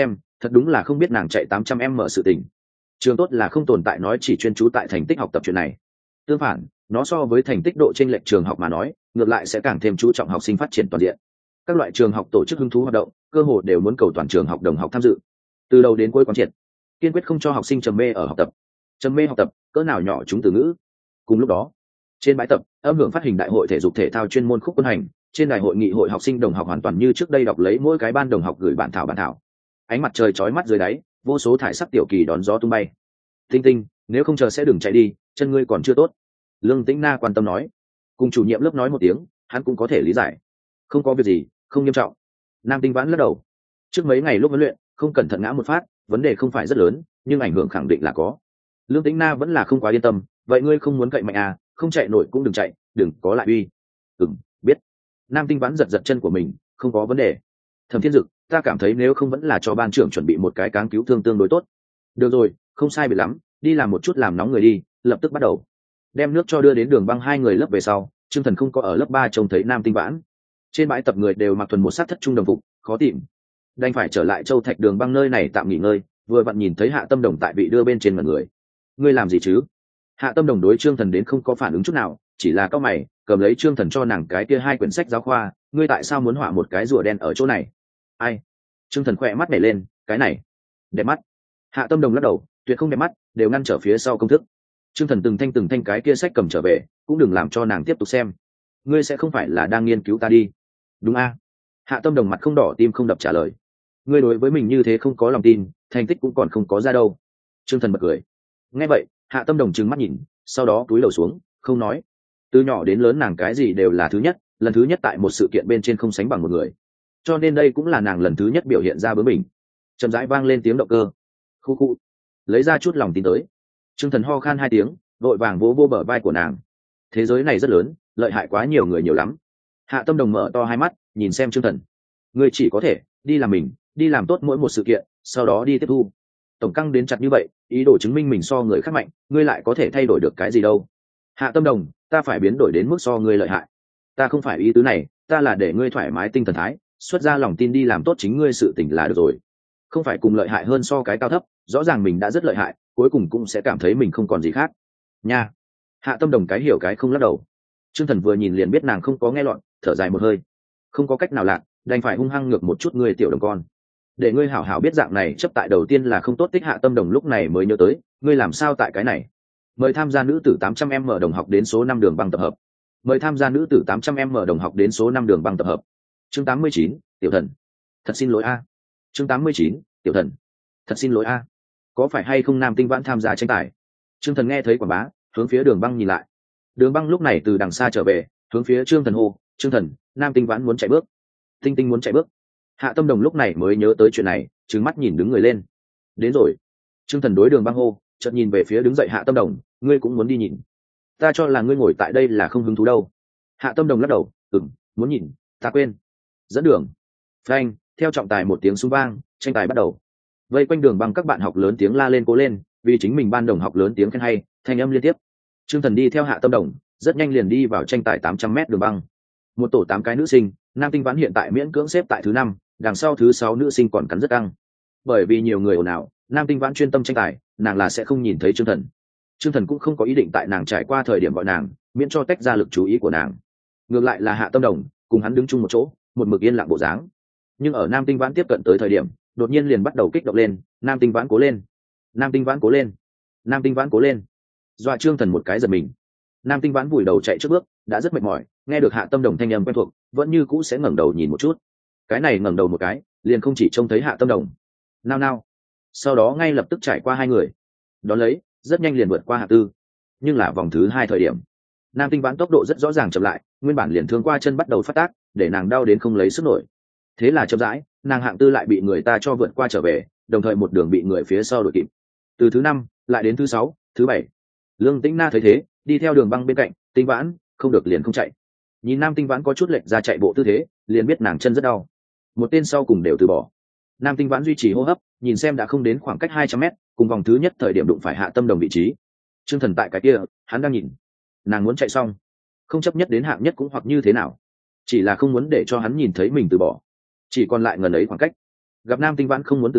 S1: thật đúng là không biết nàng chạy tám trăm m sự tình. Trường tốt là không tồn tại nói chỉ chuyên trú tại thành tích học tập chuyện này. Tương phản, nó so với thành tích độ chênh lệch trường học mà nói, ngược lại sẽ càng thêm chú trọng học sinh phát triển toàn diện. Các loại trường học tổ chức hứng thú hoạt động, cơ hội đều muốn cầu toàn trường học đồng học tham dự. Từ đầu đến cuối quán triệt, kiên quyết không cho học sinh trầm mê ở học tập. Trầm mê học tập, cỡ nào nhỏ chúng từ ngữ. Cùng lúc đó, trên bãi tập, âm hưởng phát hình đại hội thể dục thể thao chuyên môn khúc quân hành, trên đài hội nghị hội học sinh đồng học hoàn toàn như trước đây đọc lấy mỗi cái ban đồng học gửi bản thảo bản thảo. Ánh mặt trời chói mắt dưới đáy, vô số thải sắc tiểu kỳ đón gió tung bay. Tinh Tinh, nếu không chờ sẽ đừng chạy đi, chân ngươi còn chưa tốt. Lương Tĩnh Na quan tâm nói. Cùng chủ nhiệm lớp nói một tiếng, hắn cũng có thể lý giải. Không có việc gì, không nghiêm trọng. Nam Tinh Vãn lắc đầu. Trước mấy ngày lúc huấn luyện, không cẩn thận ngã một phát, vấn đề không phải rất lớn, nhưng ảnh hưởng khẳng định là có. Lương Tĩnh Na vẫn là không quá yên tâm, vậy ngươi không muốn cậy mạnh à, không chạy nổi cũng đừng chạy, đừng có lại uy. Ừm, biết. Nam Tinh Vãn giật giật chân của mình, không có vấn đề. Thẩm Thiên Dực, ta cảm thấy nếu không vẫn là cho ban trưởng chuẩn bị một cái cáng cứu thương tương đối tốt. Được rồi, không sai biệt lắm, đi làm một chút làm nóng người đi, lập tức bắt đầu. Đem nước cho đưa đến Đường Băng hai người lớp về sau, Trương Thần không có ở lớp ba trông thấy Nam Tinh Vãn. Trên bãi tập người đều mặc thuần một sát thất trung đồng phục, khó tìm. Đành phải trở lại Châu Thạch Đường Băng nơi này tạm nghỉ ngơi, vừa vặn nhìn thấy Hạ Tâm Đồng tại vị đưa bên trên mặt người. Ngươi làm gì chứ? Hạ Tâm Đồng đối Trương Thần đến không có phản ứng chút nào, chỉ là cau mày, cầm lấy Trương Thần cho nàng cái kia hai quyển sách giáo khoa, ngươi tại sao muốn họa một cái rùa đen ở chỗ này? Ai? Trương Thần khỏe mắt nhảy lên, cái này đẹp mắt. Hạ Tâm Đồng lắc đầu, tuyệt không đẹp mắt, đều ngăn trở phía sau công thức. Trương Thần từng thanh từng thanh cái kia sách cầm trở về, cũng đừng làm cho nàng tiếp tục xem. Ngươi sẽ không phải là đang nghiên cứu ta đi? Đúng a? Hạ Tâm Đồng mặt không đỏ tim không đập trả lời. Ngươi đối với mình như thế không có lòng tin, thành tích cũng còn không có ra đâu. Trương Thần bật cười. Nghe vậy, Hạ Tâm Đồng trừng mắt nhìn, sau đó cúi đầu xuống, không nói. Từ nhỏ đến lớn nàng cái gì đều là thứ nhất, lần thứ nhất tại một sự kiện bên trên không sánh bằng một người, cho nên đây cũng là nàng lần thứ nhất biểu hiện ra bướng bỉnh. Chậm rãi vang lên tiếng động cơ. Khu khu. Lấy ra chút lòng tin tới. Trương Thần ho khan hai tiếng, vội vàng vỗ vô bờ vai của nàng. Thế giới này rất lớn, lợi hại quá nhiều người nhiều lắm. Hạ Tâm Đồng mở to hai mắt, nhìn xem Trương Thần. Ngươi chỉ có thể đi làm mình, đi làm tốt mỗi một sự kiện, sau đó đi tiếp thu. Tổng căng đến chặt như vậy, ý đồ chứng minh mình so người khác mạnh, ngươi lại có thể thay đổi được cái gì đâu? Hạ Tâm Đồng, ta phải biến đổi đến mức so ngươi lợi hại. Ta không phải ý tứ này, ta là để ngươi thoải mái tinh thần thái, xuất ra lòng tin đi làm tốt chính ngươi sự tình là được rồi. Không phải cùng lợi hại hơn so cái cao thấp, rõ ràng mình đã rất lợi hại, cuối cùng cũng sẽ cảm thấy mình không còn gì khác. Nha. Hạ Tâm Đồng cái hiểu cái không lắc đầu. Trương Thần vừa nhìn liền biết nàng không có nghe lọt, thở dài một hơi. Không có cách nào lạc, đành phải hung hăng ngược một chút ngươi tiểu đồng con. Để ngươi hảo hảo biết dạng này chấp tại đầu tiên là không tốt tích. Hạ Tâm Đồng lúc này mới nhớ tới, ngươi làm sao tại cái này? Mời tham gia nữ tử tám trăm em mở đồng học đến số năm đường băng tập hợp. Mời tham gia nữ tử tám trăm em mở đồng học đến số năm đường băng tập hợp. Chương tám mươi chín, Tiểu Thần. Thật xin lỗi a. Chương tám mươi chín, Tiểu Thần. Thật xin lỗi a. Có phải hay không Nam Tinh Vãn tham gia tranh tài? Trương Thần nghe thấy quảng bá, hướng phía Đường Băng nhìn lại. Đường Băng lúc này từ đằng xa trở về, hướng phía Trương Thần hô, "Trương Thần, Nam Tinh Vãn muốn chạy bước." Tinh Tinh muốn chạy bước. Hạ Tâm Đồng lúc này mới nhớ tới chuyện này, trừng mắt nhìn đứng người lên. Đến rồi. Trương Thần đối Đường Băng hô, chợt nhìn về phía đứng dậy Hạ Tâm Đồng, "Ngươi cũng muốn đi nhìn?" Ta cho là ngươi ngồi tại đây là không hứng thú đâu. Hạ Tâm Đồng lắc đầu, ừm, muốn nhìn, ta quên. Dẫn đường. Phanh, theo trọng tài một tiếng súng vang, tranh tài bắt đầu. Vây quanh Đường Băng các bạn học lớn tiếng la lên cố lên, vì chính mình ban đồng học lớn tiếng khen hay, thanh âm liên tiếp. Trương Thần đi theo Hạ Tâm Đồng, rất nhanh liền đi vào tranh tài tám trăm mét đường băng. Một tổ tám cái nữ sinh, Nam Tinh Vãn hiện tại miễn cưỡng xếp tại thứ năm, đằng sau thứ sáu nữ sinh còn cắn rất căng. Bởi vì nhiều người ồn ào, Nam Tinh Vãn chuyên tâm tranh tài, nàng là sẽ không nhìn thấy Trương Thần. Trương Thần cũng không có ý định tại nàng trải qua thời điểm gọi nàng, miễn cho tách ra lực chú ý của nàng. Ngược lại là Hạ Tâm Đồng, cùng hắn đứng chung một chỗ, một mực yên lặng bộ dáng. Nhưng ở Nam Tinh Vãn tiếp cận tới thời điểm, đột nhiên liền bắt đầu kích động lên, Nam Tinh Vãn cố lên, Nam Tinh Vãn cố lên, Nam Tinh Vãn cố lên. Dọa Trương Thần một cái giật mình. Nam Tinh Vãn vùi đầu chạy trước bước, đã rất mệt mỏi, nghe được Hạ Tâm Đồng thanh âm quen thuộc, vẫn như cũ sẽ ngẩng đầu nhìn một chút. Cái này ngẩng đầu một cái, liền không chỉ trông thấy Hạ Tâm Đồng. Nao nao. Sau đó ngay lập tức trải qua hai người. Đón lấy, rất nhanh liền vượt qua Hạ Tư. Nhưng là vòng thứ hai thời điểm, Nam Tinh Vãn tốc độ rất rõ ràng chậm lại, nguyên bản liền thương qua chân bắt đầu phát tác, để nàng đau đến không lấy sức nổi. Thế là chậm rãi, nàng Hạng Tư lại bị người ta cho vượt qua trở về, đồng thời một đường bị người phía sau đuổi kịp. Từ thứ năm lại đến thứ sáu, thứ bảy. Lương Tĩnh Na thấy thế, đi theo Đường Băng bên cạnh, Tinh Vãn, không được liền không chạy. Nhìn Nam Tinh Vãn có chút lệch ra chạy bộ tư thế, liền biết nàng chân rất đau. Một tên sau cùng đều từ bỏ. Nam Tinh Vãn duy trì hô hấp, nhìn xem đã không đến khoảng cách hai trăm mét, cùng vòng thứ nhất thời điểm đụng phải Hạ Tâm Đồng vị trí. Trương Thần tại cái kia, hắn đang nhìn. Nàng muốn chạy xong, không chấp nhất đến hạng nhất cũng hoặc như thế nào, chỉ là không muốn để cho hắn nhìn thấy mình từ bỏ. Chỉ còn lại ngần ấy khoảng cách. Gặp Nam Tinh Vãn không muốn từ bỏ,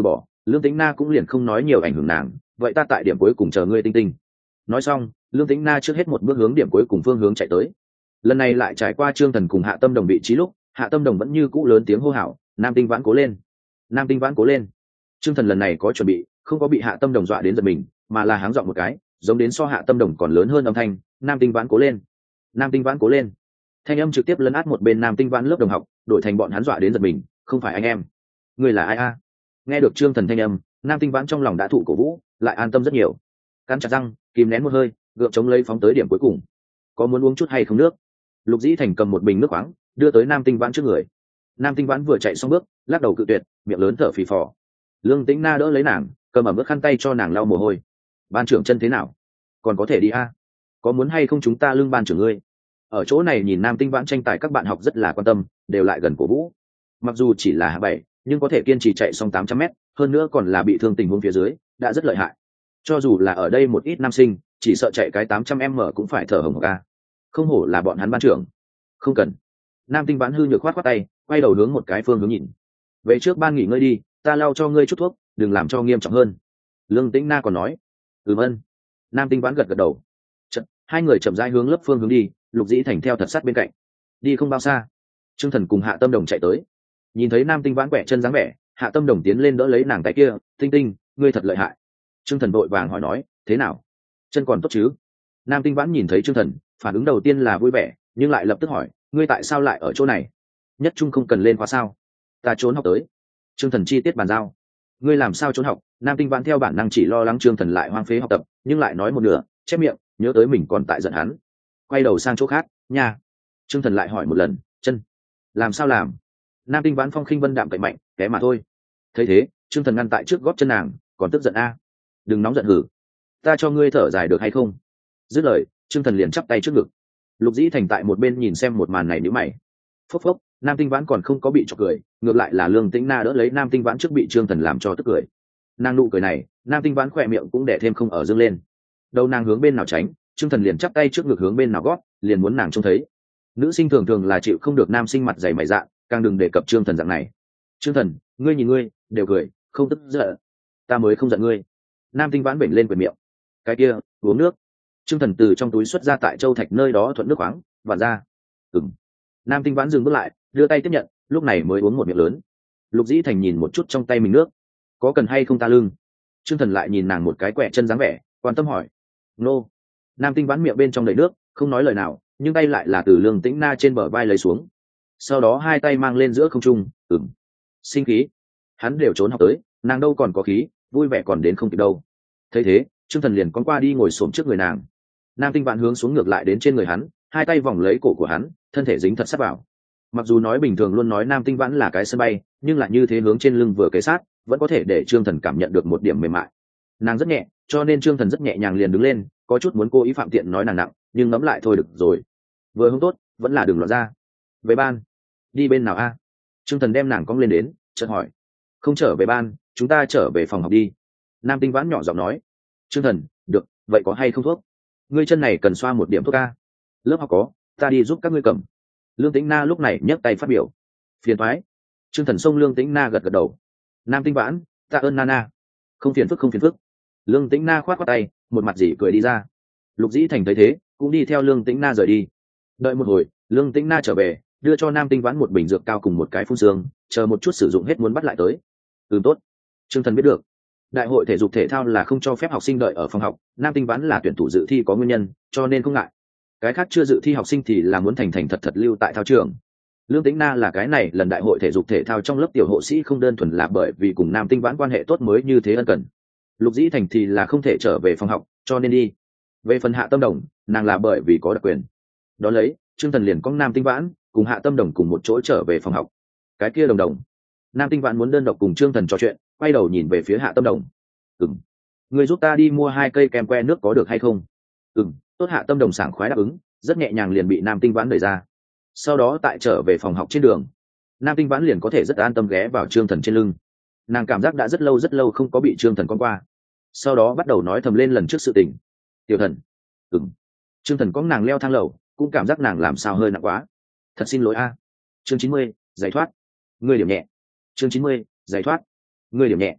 S1: Lương Tĩnh Na cũng liền không nói nhiều ảnh hưởng nàng, vậy ta tại điểm cuối cùng chờ ngươi tinh tinh. Nói xong, Lương Tĩnh Na trước hết một bước hướng điểm cuối cùng phương hướng chạy tới. Lần này lại trải qua Trương Thần cùng Hạ Tâm Đồng vị trí lúc, Hạ Tâm Đồng vẫn như cũ lớn tiếng hô hào, Nam Tinh Vãn cố lên, Nam Tinh Vãn cố lên. Trương Thần lần này có chuẩn bị, không có bị Hạ Tâm Đồng dọa đến giật mình, mà là háng giọng một cái, giống đến so Hạ Tâm Đồng còn lớn hơn âm thanh, Nam Tinh Vãn cố lên, Nam Tinh Vãn cố lên. Thanh âm trực tiếp lấn át một bên Nam Tinh Vãn lớp đồng học, đổi thành bọn hắn dọa đến giật mình, không phải anh em, người là ai a? Nghe được Trương Thần thanh âm, Nam Tinh Vãn trong lòng đã thụ cổ vũ, lại an tâm rất nhiều. Cắn chặt răng, kìm nén một hơi, gượng chống lấy phóng tới điểm cuối cùng. Có muốn uống chút hay không nước? Lục Dĩ Thành cầm một bình nước khoáng, đưa tới Nam Tinh Vãn trước người. Nam Tinh Vãn vừa chạy xong bước, lắc đầu cự tuyệt, miệng lớn thở phì phò. Lương Tĩnh Na đỡ lấy nàng, cầm ở bước khăn tay cho nàng lau mồ hôi. Ban trưởng chân thế nào? Còn có thể đi a? Có muốn hay không chúng ta lương ban trưởng ngươi? Ở chỗ này nhìn Nam Tinh Vãn tranh tài các bạn học rất là quan tâm, đều lại gần cổ vũ. Mặc dù chỉ là hạ bảy, nhưng có thể kiên trì chạy xong tám trăm mét, hơn nữa còn là bị thương tình huống phía dưới, đã rất lợi hại. Cho dù là ở đây một ít nam sinh, chỉ sợ chạy cái tám trăm mét cũng phải thở hổn hển. Không hổ là bọn hắn ban trưởng. Không cần. Nam Tinh Vãn hư nhược khoát khoát tay, quay đầu hướng một cái phương hướng nhìn. Về trước ban nghỉ ngơi đi, ta lau cho ngươi chút thuốc, đừng làm cho nghiêm trọng hơn. Lương Tĩnh Na còn nói. Ừm ân. Nam Tinh Vãn gật gật đầu. Chật, hai người chậm rãi hướng lớp phương hướng đi, Lục Dĩ Thành theo thật sát bên cạnh. Đi không bao xa, Trương Thần cùng Hạ Tâm Đồng chạy tới. Nhìn thấy Nam Tinh Vãn quẹ chân dáng vẻ, Hạ Tâm Đồng tiến lên đỡ lấy nàng tay kia, Tinh Tinh, ngươi thật lợi hại. Trương Thần vội vàng hỏi nói, thế nào? Chân còn tốt chứ? Nam Tinh Vãn nhìn thấy Trương Thần, phản ứng đầu tiên là vui vẻ, nhưng lại lập tức hỏi, ngươi tại sao lại ở chỗ này? Nhất trung không cần lên khóa sao? Ta trốn học tới. Trương Thần chi tiết bàn giao. Ngươi làm sao trốn học? Nam Tinh Vãn theo bản năng chỉ lo lắng Trương Thần lại hoang phế học tập, nhưng lại nói một nửa, chép miệng, nhớ tới mình còn tại giận hắn. Quay đầu sang chỗ khác, nha. Trương Thần lại hỏi một lần, chân làm sao làm? Nam Tinh Vãn phong khinh vân đạm cậy mạnh, té mà thôi. Thấy thế, Trương Thần ngăn tại trước gót chân nàng, còn tức giận a. Đừng nóng giận hử. Ta cho ngươi thở dài được hay không? Dứt lời, Trương Thần liền chắp tay trước ngực. Lục Dĩ Thành tại một bên nhìn xem một màn này nhíu mày. Phốc phốc, Nam Tinh Vãn còn không có bị chọc cười, ngược lại là Lương Tĩnh Na đỡ lấy Nam Tinh Vãn trước bị Trương Thần làm cho tức cười. Nàng nụ cười này, Nam Tinh Vãn khỏe miệng cũng đẻ thêm không ở dương lên. Đầu nàng hướng bên nào tránh, Trương Thần liền chắp tay trước ngực hướng bên nào gót, liền muốn nàng trông thấy. Nữ sinh thường thường là chịu không được nam sinh mặt dày mày dạ, càng đừng đề cập Trương Thần dạng này. Trương Thần, ngươi nhìn ngươi, đều cười, không tức giận. Ta mới không giận ngươi. Nam Tinh Vãn bệnh lên quyền miệng. Cái kia, uống nước. Trương Thần từ trong túi xuất ra tại châu thạch nơi đó thuận nước khoáng, vặn ra. Ừm. Nam Tinh Vãn dừng bước lại, đưa tay tiếp nhận, lúc này mới uống một miệng lớn. Lục Dĩ Thành nhìn một chút trong tay mình nước, có cần hay không ta lưng? Trương Thần lại nhìn nàng một cái quẹ chân dáng vẻ, quan tâm hỏi. Nô. Nam Tinh Vãn miệng bên trong đầy nước, không nói lời nào, nhưng tay lại là từ Lương Tĩnh Na trên bờ vai lấy xuống. Sau đó hai tay mang lên giữa không trung, ừm. Sinh khí. Hắn đều trốn học tới, nàng đâu còn có khí, vui vẻ còn đến không kịp đâu. Thấy thế, Trương Thần liền con qua đi ngồi xổm trước người nàng. Nam Tinh Vãn hướng xuống ngược lại đến trên người hắn, hai tay vòng lấy cổ của hắn, thân thể dính thật sát vào. Mặc dù nói bình thường luôn nói Nam Tinh Vãn là cái sân bay, nhưng lại như thế hướng trên lưng vừa kế sát, vẫn có thể để Trương Thần cảm nhận được một điểm mềm mại. Nàng rất nhẹ, cho nên Trương Thần rất nhẹ nhàng liền đứng lên, có chút muốn cố ý phạm tiện nói nàng nặng, nhưng ngẫm lại thôi được rồi. Vừa không tốt, vẫn là đừng loạn ra. Về ban. Đi bên nào a? Trương Thần đem nàng cong lên đến, chợt hỏi. Không trở về ban, chúng ta trở về phòng học đi. Nam Tinh Vãn nhỏ giọng nói. Trương Thần, được, vậy có hay không thuốc? Ngươi chân này cần xoa một điểm thuốc a. Lớp học có, ta đi giúp các ngươi cầm. Lương Tĩnh Na lúc này nhấc tay phát biểu. Phiền thoái. Trương Thần xông Lương Tĩnh Na gật gật đầu. Nam Tinh Vãn, tạ ơn Nana. Không phiền phức không phiền phức. Lương Tĩnh Na khoát khoát tay, một mặt dỉ cười đi ra. Lục Dĩ Thành thấy thế, cũng đi theo Lương Tĩnh Na rời đi. Đợi một hồi, Lương Tĩnh Na trở về, đưa cho Nam Tinh Vãn một bình dược cao cùng một cái phun xương, chờ một chút sử dụng hết muốn bắt lại tới. Ừ tốt. Trương Thần biết được. Đại hội thể dục thể thao là không cho phép học sinh đợi ở phòng học, Nam Tinh Vãn là tuyển thủ dự thi có nguyên nhân, cho nên không ngại. Cái khác chưa dự thi học sinh thì là muốn thành thành thật thật lưu tại thao trường. Lương Tĩnh Na là cái này lần đại hội thể dục thể thao trong lớp tiểu hộ sĩ không đơn thuần là bởi vì cùng Nam Tinh Vãn quan hệ tốt mới như thế ân cần. Lục Dĩ Thành thì là không thể trở về phòng học, cho nên đi. Về phần Hạ Tâm Đồng, nàng là bởi vì có đặc quyền. Đó lấy, Trương Thần liền con Nam Tinh Vãn cùng Hạ Tâm Đồng cùng một chỗ trở về phòng học. Cái kia Đồng Đồng. Nam Tinh Vãn muốn đơn độc cùng Trương Thần trò chuyện, quay đầu nhìn về phía Hạ Tâm Đồng. Ừm. Người giúp ta đi mua hai cây kem que nước có được hay không? Ừm, tốt. Hạ Tâm Đồng sảng khoái đáp ứng, rất nhẹ nhàng liền bị Nam Tinh Vãn đẩy ra. Sau đó tại trở về phòng học trên đường, Nam Tinh Vãn liền có thể rất an tâm ghé vào Trương Thần trên lưng. Nàng cảm giác đã rất lâu rất lâu không có bị Trương Thần con qua. Sau đó bắt đầu nói thầm lên lần trước sự tình. Tiểu Thần. Ừm. Trương Thần có nàng leo thang lầu, cũng cảm giác nàng làm sao hơi nặng quá. Thật xin lỗi a. Chương chín mươi, giải thoát. Ngươi điểm nhẹ. Chương chín mươi, giải thoát. Ngươi điểm nhẹ.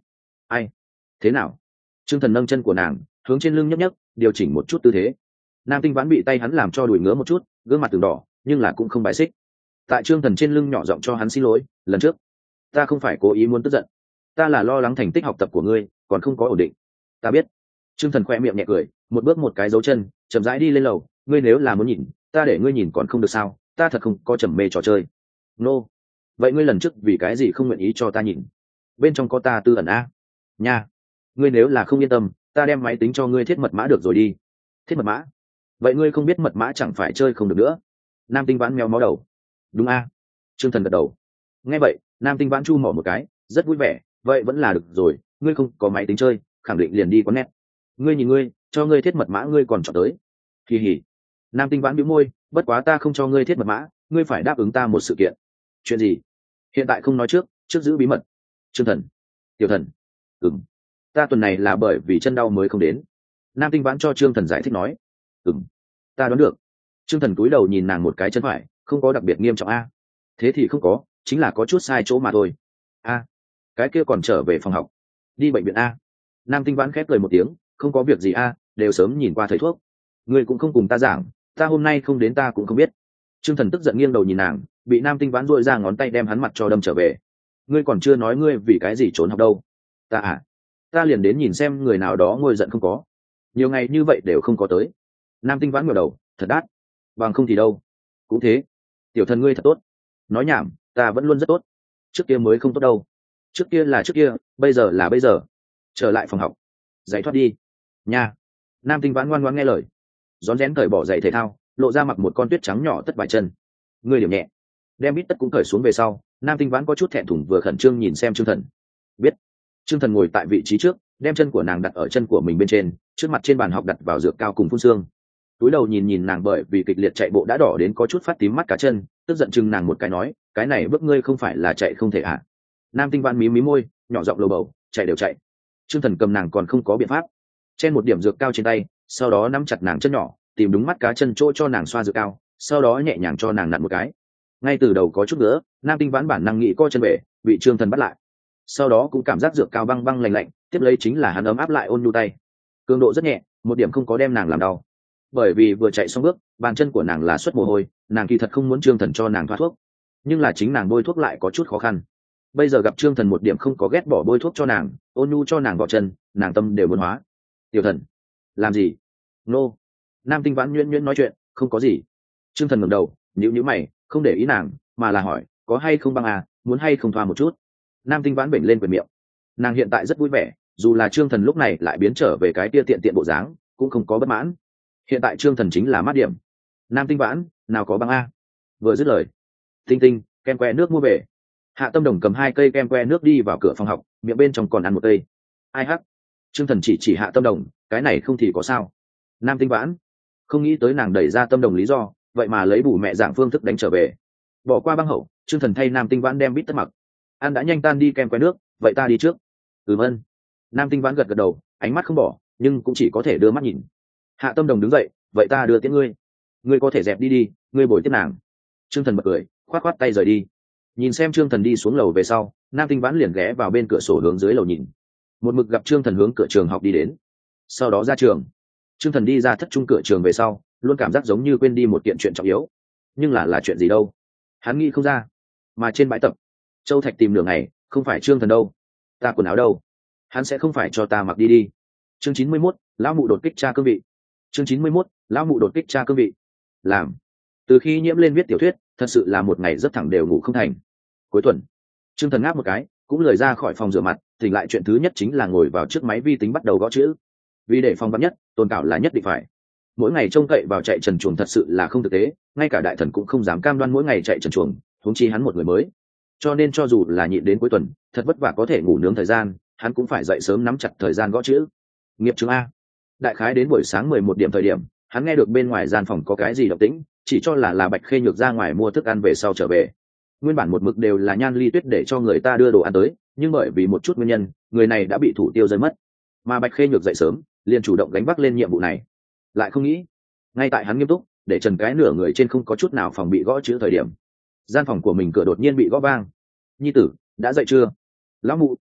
S1: ai thế nào? Trương Thần nâng chân của nàng hướng trên lưng nhấp nhấp, điều chỉnh một chút tư thế. Nam Tinh Vãn bị tay hắn làm cho đùi ngứa một chút, gương mặt từng đỏ nhưng là cũng không bài xích. Tại Trương Thần trên lưng nhỏ giọng cho hắn xin lỗi, lần trước ta không phải cố ý muốn tức giận, ta là lo lắng thành tích học tập của ngươi còn không có ổn định. Ta biết. Trương Thần khoe miệng nhẹ cười, một bước một cái dấu chân chậm rãi đi lên lầu. Ngươi nếu là muốn nhìn, ta để ngươi nhìn còn không được sao? Ta thật không có trầm mê trò chơi. Nô. Vậy ngươi lần trước vì cái gì không nguyện ý cho ta nhìn? Bên trong có ta tư ẩn a. Nha. Ngươi nếu là không yên tâm, ta đem máy tính cho ngươi thiết mật mã được rồi đi. Thiết mật mã? Vậy ngươi không biết mật mã chẳng phải chơi không được nữa. Nam Tinh Vãn mèo máu đầu. Đúng a. Trương Thần gật đầu. Nghe vậy, Nam Tinh Vãn chu mỏ một cái, rất vui vẻ. Vậy vẫn là được rồi, ngươi không có máy tính chơi, khẳng định liền đi quán net. Ngươi nhìn ngươi, cho ngươi thiết mật mã ngươi còn chọn tới. Kỳ hỉ. Nam Tinh Vãn bĩu môi, bất quá ta không cho ngươi thiết mật mã, ngươi phải đáp ứng ta một sự kiện. Chuyện gì? Hiện tại không nói trước, trước giữ bí mật. Trương Thần. Tiểu Thần. Ừm. Ta tuần này là bởi vì chân đau mới không đến. Nam Tinh Vãn cho Trương Thần giải thích nói. Ừm. Ta đoán được. Trương Thần cúi đầu nhìn nàng một cái chân phải, không có đặc biệt nghiêm trọng a. Thế thì không có, chính là có chút sai chỗ mà thôi. A. Cái kia còn trở về phòng học. Đi bệnh viện a. Nam Tinh Vãn khép cười một tiếng, không có việc gì a, đều sớm nhìn qua thấy thuốc. Ngươi cũng không cùng ta giảng, ta hôm nay không đến ta cũng không biết. Trương Thần tức giận nghiêng đầu nhìn nàng, bị Nam Tinh Vãn duỗi ra ngón tay đem hắn mặt cho đâm trở về. Ngươi còn chưa nói ngươi vì cái gì trốn học đâu? Ta à? Ta liền đến nhìn xem người nào đó ngồi giận không có. Nhiều ngày như vậy đều không có tới. Nam Tinh Vãn ngửa đầu, thật đắt. Bằng không thì đâu? Cũng thế. Tiểu Thần ngươi thật tốt. Nói nhảm, ta vẫn luôn rất tốt. Trước kia mới không tốt đâu. Trước kia là trước kia, bây giờ là bây giờ. Trở lại phòng học. Giải thoát đi. Nha. Nam Tinh Vãn ngoan ngoãn nghe lời. Rón rén cởi bỏ giày thể thao, lộ ra mặc một con tuyết trắng nhỏ tất vài chân. Ngươi điểm nhẹ. Đem bít tất cũng cởi xuống về sau, Nam Tinh Vãn có chút thẹn thùng vừa khẩn trương nhìn xem Trương Thần. Biết. Trương Thần ngồi tại vị trí trước, đem chân của nàng đặt ở chân của mình bên trên, trước mặt trên bàn học đặt vào dược cao cùng phun xương. Túi đầu nhìn nhìn nàng bởi vì kịch liệt chạy bộ đã đỏ đến có chút phát tím mắt cả chân, tức giận chừng nàng một cái nói, cái này bước ngươi không phải là chạy không thể à? Nam Tinh Vãn mí mí môi, nhỏ giọng lầu bầu, chạy đều chạy. Trương Thần cầm nàng còn không có biện pháp, chen một điểm dược cao trên tay, sau đó nắm chặt nàng chân nhỏ, tìm đúng mắt cá chân chỗ cho nàng xoa dược cao, sau đó nhẹ nhàng cho nàng nặn một cái. Ngay từ đầu có chút nữa, Nam Tinh Vãn bản năng nghĩ co chân bể, bị Trương Thần bắt lại. Sau đó cũng cảm giác dược cao băng băng lạnh lạnh, tiếp lấy chính là hắn ấm áp lại ôn nhu tay, cường độ rất nhẹ, một điểm không có đem nàng làm đau. Bởi vì vừa chạy xong bước, bàn chân của nàng là xuất mồ hôi, nàng kỳ thật không muốn Trương Thần cho nàng thoa thuốc, nhưng là chính nàng bôi thuốc lại có chút khó khăn. Bây giờ gặp Trương Thần một điểm không có ghét bỏ bôi thuốc cho nàng, ôn nhu cho nàng vào chân, nàng tâm đều muốn hóa. Tiểu Thần, làm gì? Nô. Nam Tinh Vãn nhuyễn nhuyễn nói chuyện, không có gì. Trương Thần ngẩng đầu, nhíu nhíu mày, không để ý nàng, mà là hỏi, có hay không băng à, muốn hay không thoa một chút. Nam Tinh Vãn bệnh lên quyền miệng. Nàng hiện tại rất vui vẻ, dù là Trương Thần lúc này lại biến trở về cái tia tiện tiện bộ dáng, cũng không có bất mãn. Hiện tại Trương Thần chính là mát điểm. Nam Tinh Vãn, nào có băng a. Vừa dứt lời, Tinh Tinh, kem que nước mua về. Hạ Tâm Đồng cầm hai cây kem que nước đi vào cửa phòng học, miệng bên trong còn ăn một cây. Ai hắc? Trương Thần chỉ chỉ Hạ Tâm Đồng, cái này không thì có sao? Nam Tinh Vãn không nghĩ tới nàng đẩy ra Tâm Đồng lý do, vậy mà lấy bù mẹ dạng phương thức đánh trở về. Bỏ qua băng hậu, Trương Thần thay Nam Tinh Vãn đem bít tất mặc. Ăn đã nhanh tan đi kem que nước, vậy ta đi trước. Ừm ân. Nam Tinh Vãn gật gật đầu, ánh mắt không bỏ, nhưng cũng chỉ có thể đưa mắt nhìn. Hạ Tâm Đồng đứng dậy, vậy ta đưa tiễn ngươi. Ngươi có thể dẹp đi đi, ngươi bồi tiếp nàng. Trương Thần bật cười, khoát khoát tay rời đi. Nhìn xem Trương Thần đi xuống lầu về sau, Nam Tinh Vãn liền ghé vào bên cửa sổ hướng dưới lầu nhìn. Một mực gặp Trương Thần hướng cửa trường học đi đến. Sau đó ra trường. Trương Thần đi ra thất trung cửa trường về sau, luôn cảm giác giống như quên đi một kiện chuyện trọng yếu. Nhưng là là chuyện gì đâu? Hắn nghĩ không ra. Mà trên bãi tập, Châu Thạch tìm nửa ngày, không phải Trương Thần đâu. Ta quần áo đâu? Hắn sẽ không phải cho ta mặc đi đi. Chương chín mươi mốt, lão mụ đột kích tra cương vị. Chương chín mươi mốt, lão mụ đột kích tra cương vị. Làm. Từ khi nhiễm lên viết tiểu thuyết, thật sự là một ngày rất thẳng đều ngủ không thành. Cuối tuần, Trương Thần ngáp một cái, cũng lười ra khỏi phòng rửa mặt, tỉnh lại chuyện thứ nhất chính là ngồi vào trước máy vi tính bắt đầu gõ chữ. Vì để phòng vắn nhất, Tôn Cảo là nhất định phải. Mỗi ngày trông cậy vào chạy trần chuồng thật sự là không thực tế, ngay cả đại thần cũng không dám cam đoan mỗi ngày chạy trần chuồng, huống chi hắn một người mới. Cho nên cho dù là nhịn đến cuối tuần, thật vất vả có thể ngủ nướng thời gian, hắn cũng phải dậy sớm nắm chặt thời gian gõ chữ. Nghiệp chứng a. Đại khái đến buổi sáng mười một điểm thời điểm, hắn nghe được bên ngoài gian phòng có cái gì động tĩnh, chỉ cho là là Bạch Khê Nhược ra ngoài mua thức ăn về sau trở về. Nguyên bản một mực đều là Nhan Ly Tuyết để cho người ta đưa đồ ăn tới, nhưng bởi vì một chút nguyên nhân, người này đã bị thủ tiêu rơi mất. Mà Bạch Khê Nhược dậy sớm, liền chủ động gánh vác lên nhiệm vụ này. Lại không nghĩ, ngay tại hắn nghiêm túc, để trần cái nửa người trên không có chút nào phòng bị gõ chữ thời điểm, gian phòng của mình cửa đột nhiên bị gõ vang. Nhi tử, đã dậy chưa? Lão mụ.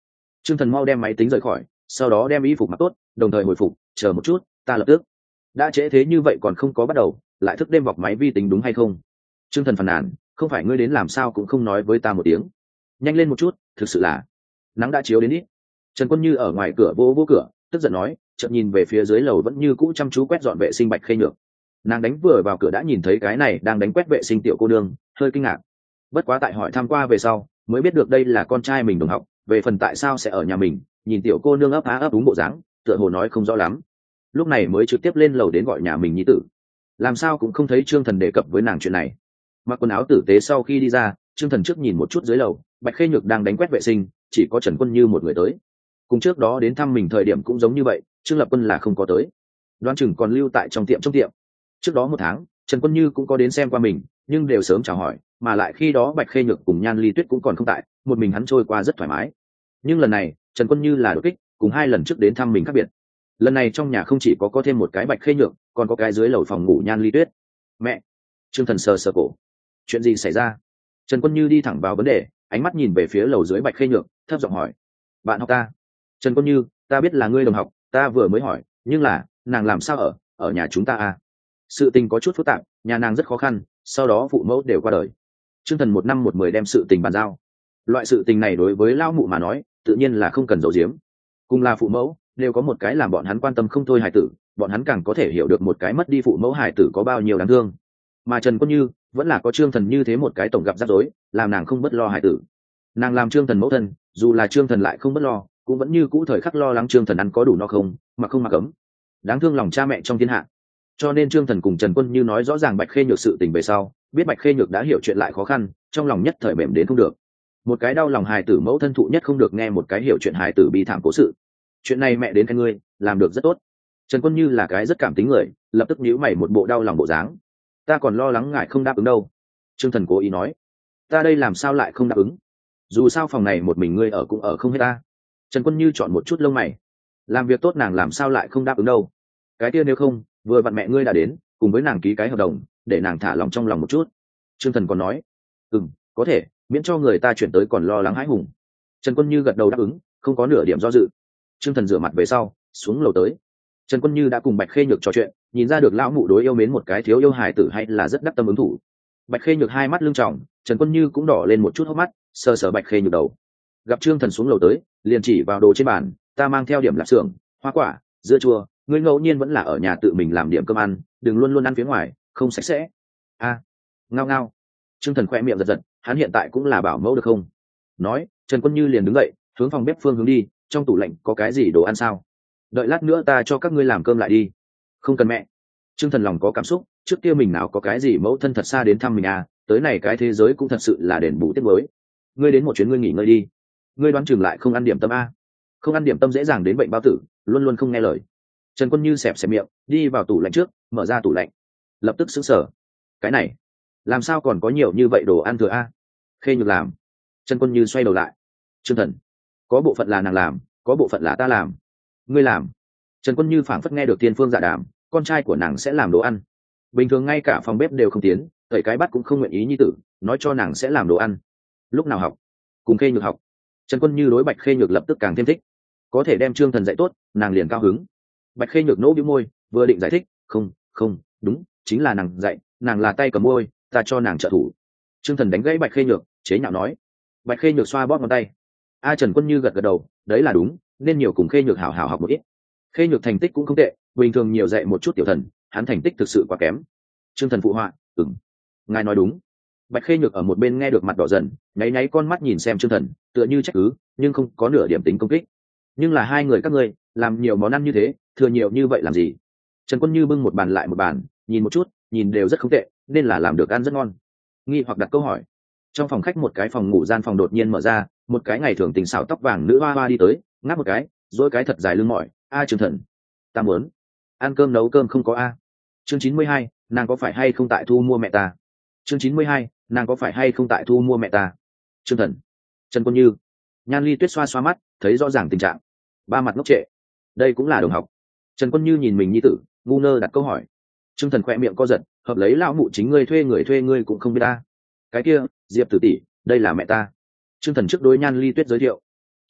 S1: Trương Thần mau đem máy tính rời khỏi, sau đó đem y phục mặc tốt, đồng thời hồi phục, chờ một chút, ta lập tức. Đã trễ thế như vậy còn không có bắt đầu, lại thức đêm vọc máy vi tính đúng hay không? Trương Thần phàn nàn, không phải ngươi đến làm sao cũng không nói với ta một tiếng. Nhanh lên một chút, thực sự là nắng đã chiếu đến ít. Trần Quân Như ở ngoài cửa vô vô cửa, tức giận nói, chợt nhìn về phía dưới lầu vẫn như cũ chăm chú quét dọn vệ sinh Bạch Khê Nhược. Nàng đánh vừa vào cửa đã nhìn thấy cái này đang đánh quét vệ sinh tiểu cô nương, hơi kinh ngạc. Bất quá tại hỏi tham qua về sau, mới biết được đây là con trai mình đồng học, về phần tại sao sẽ ở nhà mình, nhìn tiểu cô nương ấp á ấp đúng bộ dáng, tựa hồ nói không rõ lắm. Lúc này mới trực tiếp lên lầu đến gọi nhà mình nhi tử. Làm sao cũng không thấy Trương Thần đề cập với nàng chuyện này. Mặc quần áo tử tế sau khi đi ra, Trương Thần trước nhìn một chút dưới lầu, Bạch Khê Nhược đang đánh quét vệ sinh, chỉ có Trần Quân Như một người tới. Cùng trước đó đến thăm mình thời điểm cũng giống như vậy, Trương Lập Quân là không có tới, đoán chừng còn lưu tại trong tiệm trong tiệm. Trước đó một tháng, Trần Quân Như cũng có đến xem qua mình, nhưng đều sớm chào hỏi, mà lại khi đó Bạch Khê Nhược cùng Nhan Ly Tuyết cũng còn không tại, một mình hắn trôi qua rất thoải mái. Nhưng lần này, Trần Quân Như là đột kích, cùng hai lần trước đến thăm mình khác biệt. Lần này trong nhà không chỉ có có thêm một cái Bạch Khê Nhược, còn có cái dưới lầu phòng ngủ Nhan Ly Tuyết. Mẹ! Trương Thần sờ sờ cổ. Chuyện gì xảy ra? Trần Quân Như đi thẳng vào vấn đề, ánh mắt nhìn về phía lầu dưới Bạch Khê Nhược, thấp giọng hỏi. Bạn học ta? Trần Quân Như, ta biết là ngươi đồng học, ta vừa mới hỏi, nhưng là, nàng làm sao ở, ở nhà chúng ta à? Sự tình có chút phức tạp, nhà nàng rất khó khăn, sau đó phụ mẫu đều qua đời. Trương Thần một năm một mười đem sự tình bàn giao. Loại sự tình này đối với lão mụ mà nói, tự nhiên là không cần giấu giếm. Cùng là phụ mẫu, đều có một cái làm bọn hắn quan tâm không thôi hài tử, bọn hắn càng có thể hiểu được một cái mất đi phụ mẫu hài tử có bao nhiêu đáng thương. Mà Trần Quân Như vẫn là có Trương Thần như thế một cái tổng gặp rắc rối, làm nàng không bất lo hài tử. Nàng làm Trương Thần mẫu thân, dù là Trương Thần lại không bất lo, cũng vẫn như cũ thời khắc lo lắng Trương Thần ăn có đủ no không, mà không mặc ấm. Đáng thương lòng cha mẹ trong thiên hạ. Cho nên Trương Thần cùng Trần Quân Như nói rõ ràng Bạch Khê Nhược sự tình về sau, biết Bạch Khê Nhược đã hiểu chuyện lại khó khăn, trong lòng nhất thời mềm đến không được. Một cái đau lòng hài tử mẫu thân thụ nhất không được nghe một cái hiểu chuyện hài tử bi thảm cố sự. Chuyện này mẹ đến khen ngươi, làm được rất tốt. Trần Quân Như là cái rất cảm tính người, lập tức nhíu mày một bộ đau lòng bộ dáng. Ta còn lo lắng ngài không đáp ứng đâu. Trương Thần cố ý nói. Ta đây làm sao lại không đáp ứng? Dù sao phòng này một mình ngươi ở cũng ở không hết ta. Trần Quân Như chọn một chút lông mày. Làm việc tốt nàng làm sao lại không đáp ứng đâu? Cái kia nếu không, vừa vặn mẹ ngươi đã đến, cùng với nàng ký cái hợp đồng, để nàng thả lòng trong lòng một chút. Trương Thần còn nói. Ừm, có thể, miễn cho người ta chuyển tới còn lo lắng hãi hùng. Trần Quân Như gật đầu đáp ứng, không có nửa điểm do dự. Trương Thần rửa mặt về sau, xuống lầu tới. Trần Quân Như đã cùng Bạch Khê Nhược trò chuyện, nhìn ra được lão mụ đối yêu mến một cái thiếu yêu hài tử hay là rất đắc tâm ứng thủ. Bạch Khê Nhược hai mắt lưng tròng, Trần Quân Như cũng đỏ lên một chút hốc mắt, sờ sờ Bạch Khê Nhược đầu. Gặp Trương Thần xuống lầu tới, liền chỉ vào đồ trên bàn, ta mang theo điểm lạp xưởng, hoa quả, dưa chua, ngươi ngẫu nhiên vẫn là ở nhà tự mình làm điểm cơm ăn, đừng luôn luôn ăn phía ngoài, không sạch sẽ. A, à, ngao ngao. Trương Thần khẽ miệng giật giật, hắn hiện tại cũng là bảo mẫu được không? Nói, Trần Quân Như liền đứng dậy, hướng phòng bếp phương hướng đi, trong tủ lạnh có cái gì đồ ăn sao? Đợi lát nữa ta cho các ngươi làm cơm lại đi. Không cần mẹ. Trương Thần lòng có cảm xúc, trước kia mình nào có cái gì mẫu thân thật xa đến thăm mình à, tới này cái thế giới cũng thật sự là đền bù tiếc mới. Ngươi đến một chuyến ngươi nghỉ ngơi đi. Ngươi đoán chừng lại không ăn điểm tâm a? Không ăn điểm tâm dễ dàng đến bệnh bao tử, luôn luôn không nghe lời. Trần Quân Như xẹp xẹp miệng, đi vào tủ lạnh trước, mở ra tủ lạnh, lập tức sững sờ. Cái này, làm sao còn có nhiều như vậy đồ ăn thừa a? Khê Nhược làm. Trần Quân Như xoay đầu lại. Trương Thần, có bộ phận là nàng làm, có bộ phận là ta làm. Ngươi làm? Trần Quân Như phảng phất nghe được Tiên Phương dạ đàm, con trai của nàng sẽ làm đồ ăn. Bình thường ngay cả phòng bếp đều không tiến, tẩy cái bát cũng không nguyện ý nhi tử, nói cho nàng sẽ làm đồ ăn. Lúc nào học? Cùng Khê Nhược học. Trần Quân Như đối Bạch Khê Nhược lập tức càng thêm thích. Có thể đem Trương Thần dạy tốt, nàng liền cao hứng. Bạch Khê Nhược nỗ bĩu môi, vừa định giải thích, không, không, đúng, chính là nàng dạy, nàng là tay cầm môi, ta cho nàng trợ thủ. Trương Thần đánh gãy Bạch Khê Nhược, chế nhạo nói. Bạch Khê Nhược xoa bóp ngón tay. A Trần Quân Như gật gật đầu, đấy là đúng, nên nhiều cùng Khê Nhược hảo hảo học một ít. Khê Nhược thành tích cũng không tệ, bình thường nhiều dạy một chút tiểu thần, hắn thành tích thực sự quá kém. Trương Thần phụ họa, ừm, ngài nói đúng. Bạch Khê Nhược ở một bên nghe được mặt đỏ dần, nháy nháy con mắt nhìn xem Trương Thần, tựa như trách cứ, nhưng không có nửa điểm tính công kích. Nhưng là hai người các ngươi làm nhiều món ăn như thế, thừa nhiều như vậy làm gì? Trần Quân Như bưng một bàn lại một bàn, nhìn một chút, nhìn đều rất không tệ, nên là làm được ăn rất ngon. Nghi hoặc đặt câu hỏi. Trong phòng khách một cái phòng ngủ gian phòng đột nhiên mở ra, một cái ngày thường tình xảo tóc vàng nữ hoa hoa đi tới, ngáp một cái, dỗi cái thật dài lưng mỏi. A Trương Thần, ta muốn ăn cơm nấu cơm không có a. Chương chín mươi hai, nàng có phải hay không tại thu mua mẹ ta? Chương chín mươi hai, nàng có phải hay không tại thu mua mẹ ta? Trương Thần, Trần Quân Như. Nhan Ly Tuyết xoa xoa mắt, thấy rõ ràng tình trạng, ba mặt ngốc trệ. Đây cũng là đồng học. Trần Quân Như nhìn mình nhi tử, ngu ngơ đặt câu hỏi. Trương Thần khỏe miệng co giật, hợp lấy lão mụ chính ngươi thuê người thuê ngươi cũng không biết ta. Cái kia, Diệp Tử tỷ, đây là mẹ ta. Trương Thần trước đối Nhan Ly Tuyết giới thiệu.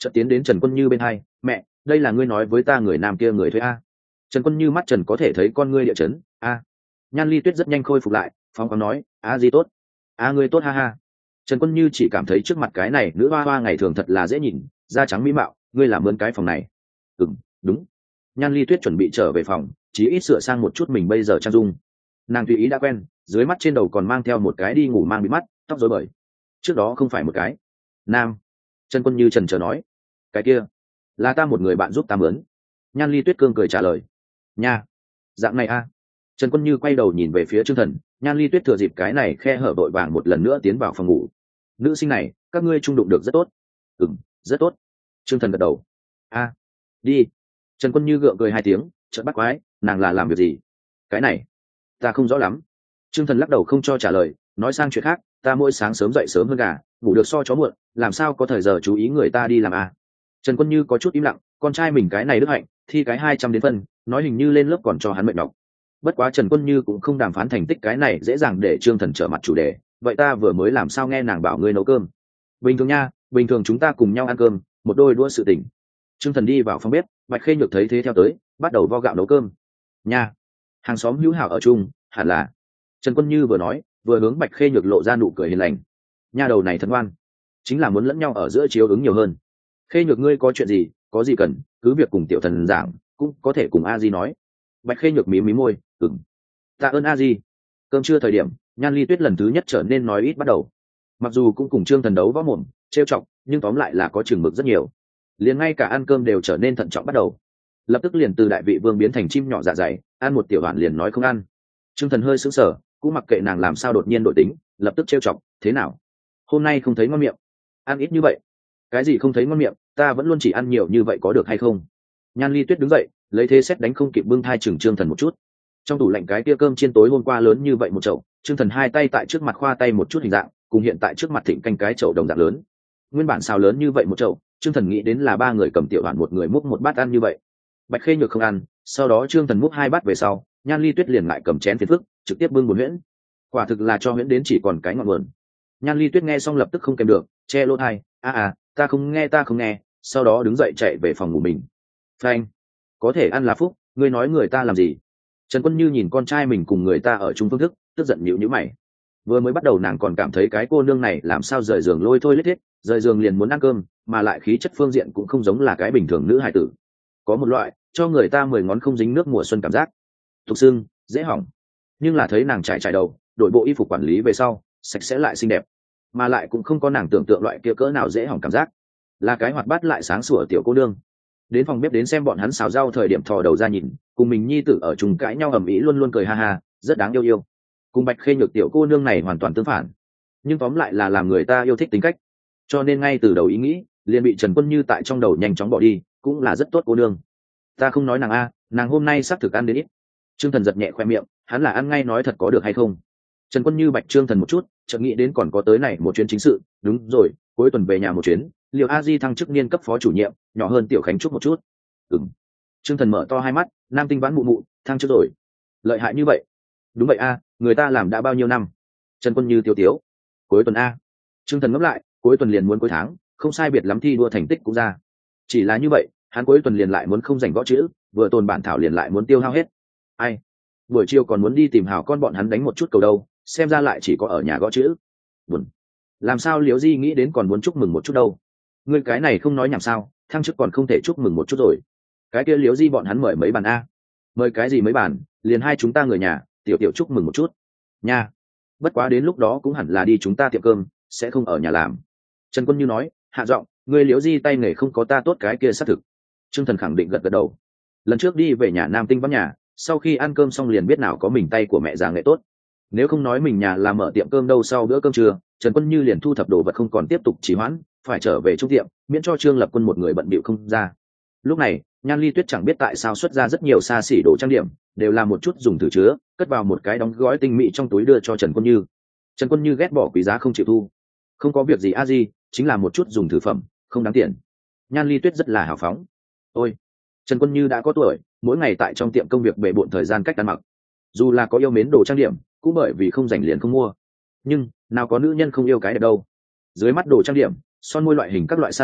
S1: chợt tiến đến Trần Quân Như bên hai. Mẹ, đây là ngươi nói với ta người nam kia người thuê a? Trần Quân Như mắt trần có thể thấy con ngươi địa chấn. A. Nhan Ly Tuyết rất nhanh khôi phục lại, phóng khoáng nói, a gì tốt, a ngươi tốt ha ha. Trần Quân Như chỉ cảm thấy trước mặt cái này nữ hoa hoa ngày thường thật là dễ nhìn, da trắng mỹ mạo, ngươi làm ơn cái phòng này. Ừm, đúng. Nhan Ly Tuyết chuẩn bị trở về phòng, chỉ ít sửa sang một chút mình bây giờ trang dung. Nàng tùy ý đã quen, dưới mắt trên đầu còn mang theo một cái đi ngủ mang bị mắt, tóc rối bời. Trước đó không phải một cái. Nam. Trần Quân Như trần chờ nói, cái kia là ta một người bạn giúp ta mướn. Nhan Ly Tuyết cương cười trả lời. Nha, dạng này a. Trần Quân Như quay đầu nhìn về phía Trương Thần. Nhan Ly Tuyết thừa dịp cái này khe hở vội vàng một lần nữa tiến vào phòng ngủ. Nữ sinh này, các ngươi trung đụng được rất tốt. Ừm, rất tốt. Trương Thần gật đầu. A, đi. Trần Quân Như gượng cười hai tiếng, chợt bắt quái, nàng là làm việc gì? Cái này, ta không rõ lắm. Trương Thần lắc đầu không cho trả lời, nói sang chuyện khác, ta mỗi sáng sớm dậy sớm hơn gà, ngủ được so chó muộn, làm sao có thời giờ chú ý người ta đi làm a? Trần Quân Như có chút im lặng, con trai mình cái này đức hạnh, thi cái hai trăm đến phân, nói hình như lên lớp còn cho hắn mệt nhọc. Bất quá Trần Quân Như cũng không đàm phán thành tích cái này dễ dàng để Trương Thần trở mặt chủ đề, vậy ta vừa mới làm sao nghe nàng bảo ngươi nấu cơm? Bình thường nha, bình thường chúng ta cùng nhau ăn cơm, một đôi đũa sự tình. Trương Thần đi vào phòng bếp, Bạch Khê Nhược thấy thế theo tới, bắt đầu vo gạo nấu cơm. Nha, hàng xóm hữu hảo ở chung, hẳn là. Trần Quân Như vừa nói, vừa hướng Bạch Khê Nhược lộ ra nụ cười hiền lành. Nha đầu này thật ngoan, chính là muốn lẫn nhau ở giữa chiếu ứng nhiều hơn. Khê Nhược ngươi có chuyện gì, có gì cần, cứ việc cùng tiểu thần giảng, cũng có thể cùng a di nói. Bạch Khê Nhược mí mí môi, ừm, tạ ơn a di. Cơm trưa thời điểm, Nhan Ly Tuyết lần thứ nhất trở nên nói ít bắt đầu. Mặc dù cũng cùng Trương Thần đấu võ mồm, trêu chọc, nhưng tóm lại là có chừng mực rất nhiều. Liền ngay cả ăn cơm đều trở nên thận trọng bắt đầu. Lập tức liền từ đại vị vương biến thành chim nhỏ dạ dày, ăn một tiểu đoạn liền nói không ăn. Trương Thần hơi sững sờ, cũng mặc kệ nàng làm sao đột nhiên đổi tính, lập tức trêu chọc, thế nào? Hôm nay không thấy ngon miệng, ăn ít như vậy. Cái gì không thấy ngon miệng, ta vẫn luôn chỉ ăn nhiều như vậy có được hay không? Nhan Ly Tuyết đứng dậy, lấy thế xét đánh không kịp bưng thai chừng Trương Thần một chút. Trong tủ lạnh cái kia cơm chiên tối hôm qua lớn như vậy một chậu, Trương Thần hai tay tại trước mặt khoa tay một chút hình dạng, cùng hiện tại trước mặt thịnh canh cái chậu đồng dạng lớn. Nguyên bản xào lớn như vậy một chậu, Trương Thần nghĩ đến là ba người cầm tiểu đoạn một người múc một bát ăn như vậy. Bạch Khê Nhược không ăn, sau đó Trương Thần múc hai bát về sau, Nhan Ly Tuyết liền lại cầm chén phiền phức, trực tiếp bưng buồn huyễn. Quả thực là cho huyễn đến chỉ còn cái ngọn nguồn. Nhan Ly Tuyết nghe xong lập tức không kèm được, che lỗ tai, a à, ta không nghe ta không nghe, sau đó đứng dậy chạy về phòng ngủ mình. Phanh, có thể ăn là phúc, ngươi nói người ta làm gì? Trần Quân Như nhìn con trai mình cùng người ta ở chung phương thức, tức giận nhíu nhíu mày. Vừa mới bắt đầu nàng còn cảm thấy cái cô nương này làm sao rời giường lôi thôi lết hết, rời giường liền muốn ăn cơm, mà lại khí chất phương diện cũng không giống là cái bình thường nữ hài tử. Có một loại cho người ta mười ngón không dính nước mùa xuân cảm giác. Thục xương, dễ hỏng. Nhưng là thấy nàng trải trải đầu, đội bộ y phục quản lý về sau, sạch sẽ lại xinh đẹp, mà lại cũng không có nàng tưởng tượng loại kia cỡ nào dễ hỏng cảm giác. Là cái hoạt bát lại sáng sủa tiểu cô nương. Đến phòng bếp đến xem bọn hắn xào rau thời điểm thò đầu ra nhìn, cùng mình nhi tử ở chung cãi nhau ầm ĩ luôn luôn cười ha ha, rất đáng yêu yêu. Cùng Bạch Khê Nhược tiểu cô nương này hoàn toàn tương phản, nhưng tóm lại là làm người ta yêu thích tính cách. Cho nên ngay từ đầu ý nghĩ liền bị Trần Quân Như tại trong đầu nhanh chóng bỏ đi, cũng là rất tốt cô nương. Ta không nói nàng a, nàng hôm nay xác thực ăn đến ít. Trương Thần giật nhẹ khoe miệng, hắn là ăn ngay nói thật có được hay không? Trần Quân Như bạch Trương Thần một chút, chợt nghĩ đến còn có tới này một chuyến chính sự, đúng rồi, cuối tuần về nhà một chuyến, Liệu A Di thăng chức niên cấp phó chủ nhiệm, nhỏ hơn Tiểu Khánh Trúc một chút. Ừm. Trương Thần mở to hai mắt, nam tinh vãn mụ mụ, thăng chức rồi. Lợi hại như vậy? Đúng vậy a, người ta làm đã bao nhiêu năm? Trần Quân Như tiêu tiếu. Cuối tuần a. Trương Thần ngẫm lại, cuối tuần liền muốn cuối tháng, không sai biệt lắm thi đua thành tích cũng ra. Chỉ là như vậy, hắn cuối tuần liền lại muốn không dành gõ chữ, vừa tồn bản thảo liền lại muốn tiêu hao hết. Ai? Buổi chiều còn muốn đi tìm Hảo con bọn hắn đánh một chút cầu đâu, xem ra lại chỉ có ở nhà gõ chữ. Buồn. Làm sao Liễu Di nghĩ đến còn muốn chúc mừng một chút đâu? Ngươi cái này không nói nhảm sao, thăng chức còn không thể chúc mừng một chút rồi. Cái kia Liễu Di bọn hắn mời mấy bàn a? Mời cái gì mấy bàn, liền hai chúng ta người nhà, tiểu tiểu chúc mừng một chút. Nha. Bất quá đến lúc đó cũng hẳn là đi chúng ta tiệm cơm, sẽ không ở nhà làm. Trần Quân Như nói, hạ giọng, ngươi Liễu Di tay nghề không có ta tốt cái kia xác thực. Trương Thần khẳng định gật gật đầu. Lần trước đi về nhà Nam Tinh vắng nhà, sau khi ăn cơm xong liền biết nào có mình tay của mẹ già nghệ tốt. Nếu không nói mình nhà làm mở tiệm cơm đâu, sau bữa cơm trưa Trần Quân Như liền thu thập đồ vật không còn tiếp tục trì hoãn, phải trở về trung tiệm, miễn cho Trương Lập Quân một người bận bịu không ra. Lúc này Nhan Ly Tuyết chẳng biết tại sao xuất ra rất nhiều xa xỉ đồ trang điểm, đều là một chút dùng thử chứa, cất vào một cái đóng gói tinh mỹ trong túi đưa cho Trần Quân Như. Trần Quân Như ghét bỏ quý giá không chịu thu. Không có việc gì a di, chính là một chút dùng thử phẩm, không đáng tiền. Nhan Ly Tuyết rất là hào phóng. Ôi, Trần Quân Như đã có tuổi, mỗi ngày tại trong tiệm công việc bề bộn thời gian cách ăn mặc, dù là có yêu mến đồ trang điểm cũng bởi vì không dành liền không mua. Nhưng nào có nữ nhân không yêu cái đẹp đâu. Dưới mắt đồ trang điểm, son môi loại hình các loại xa xỉ,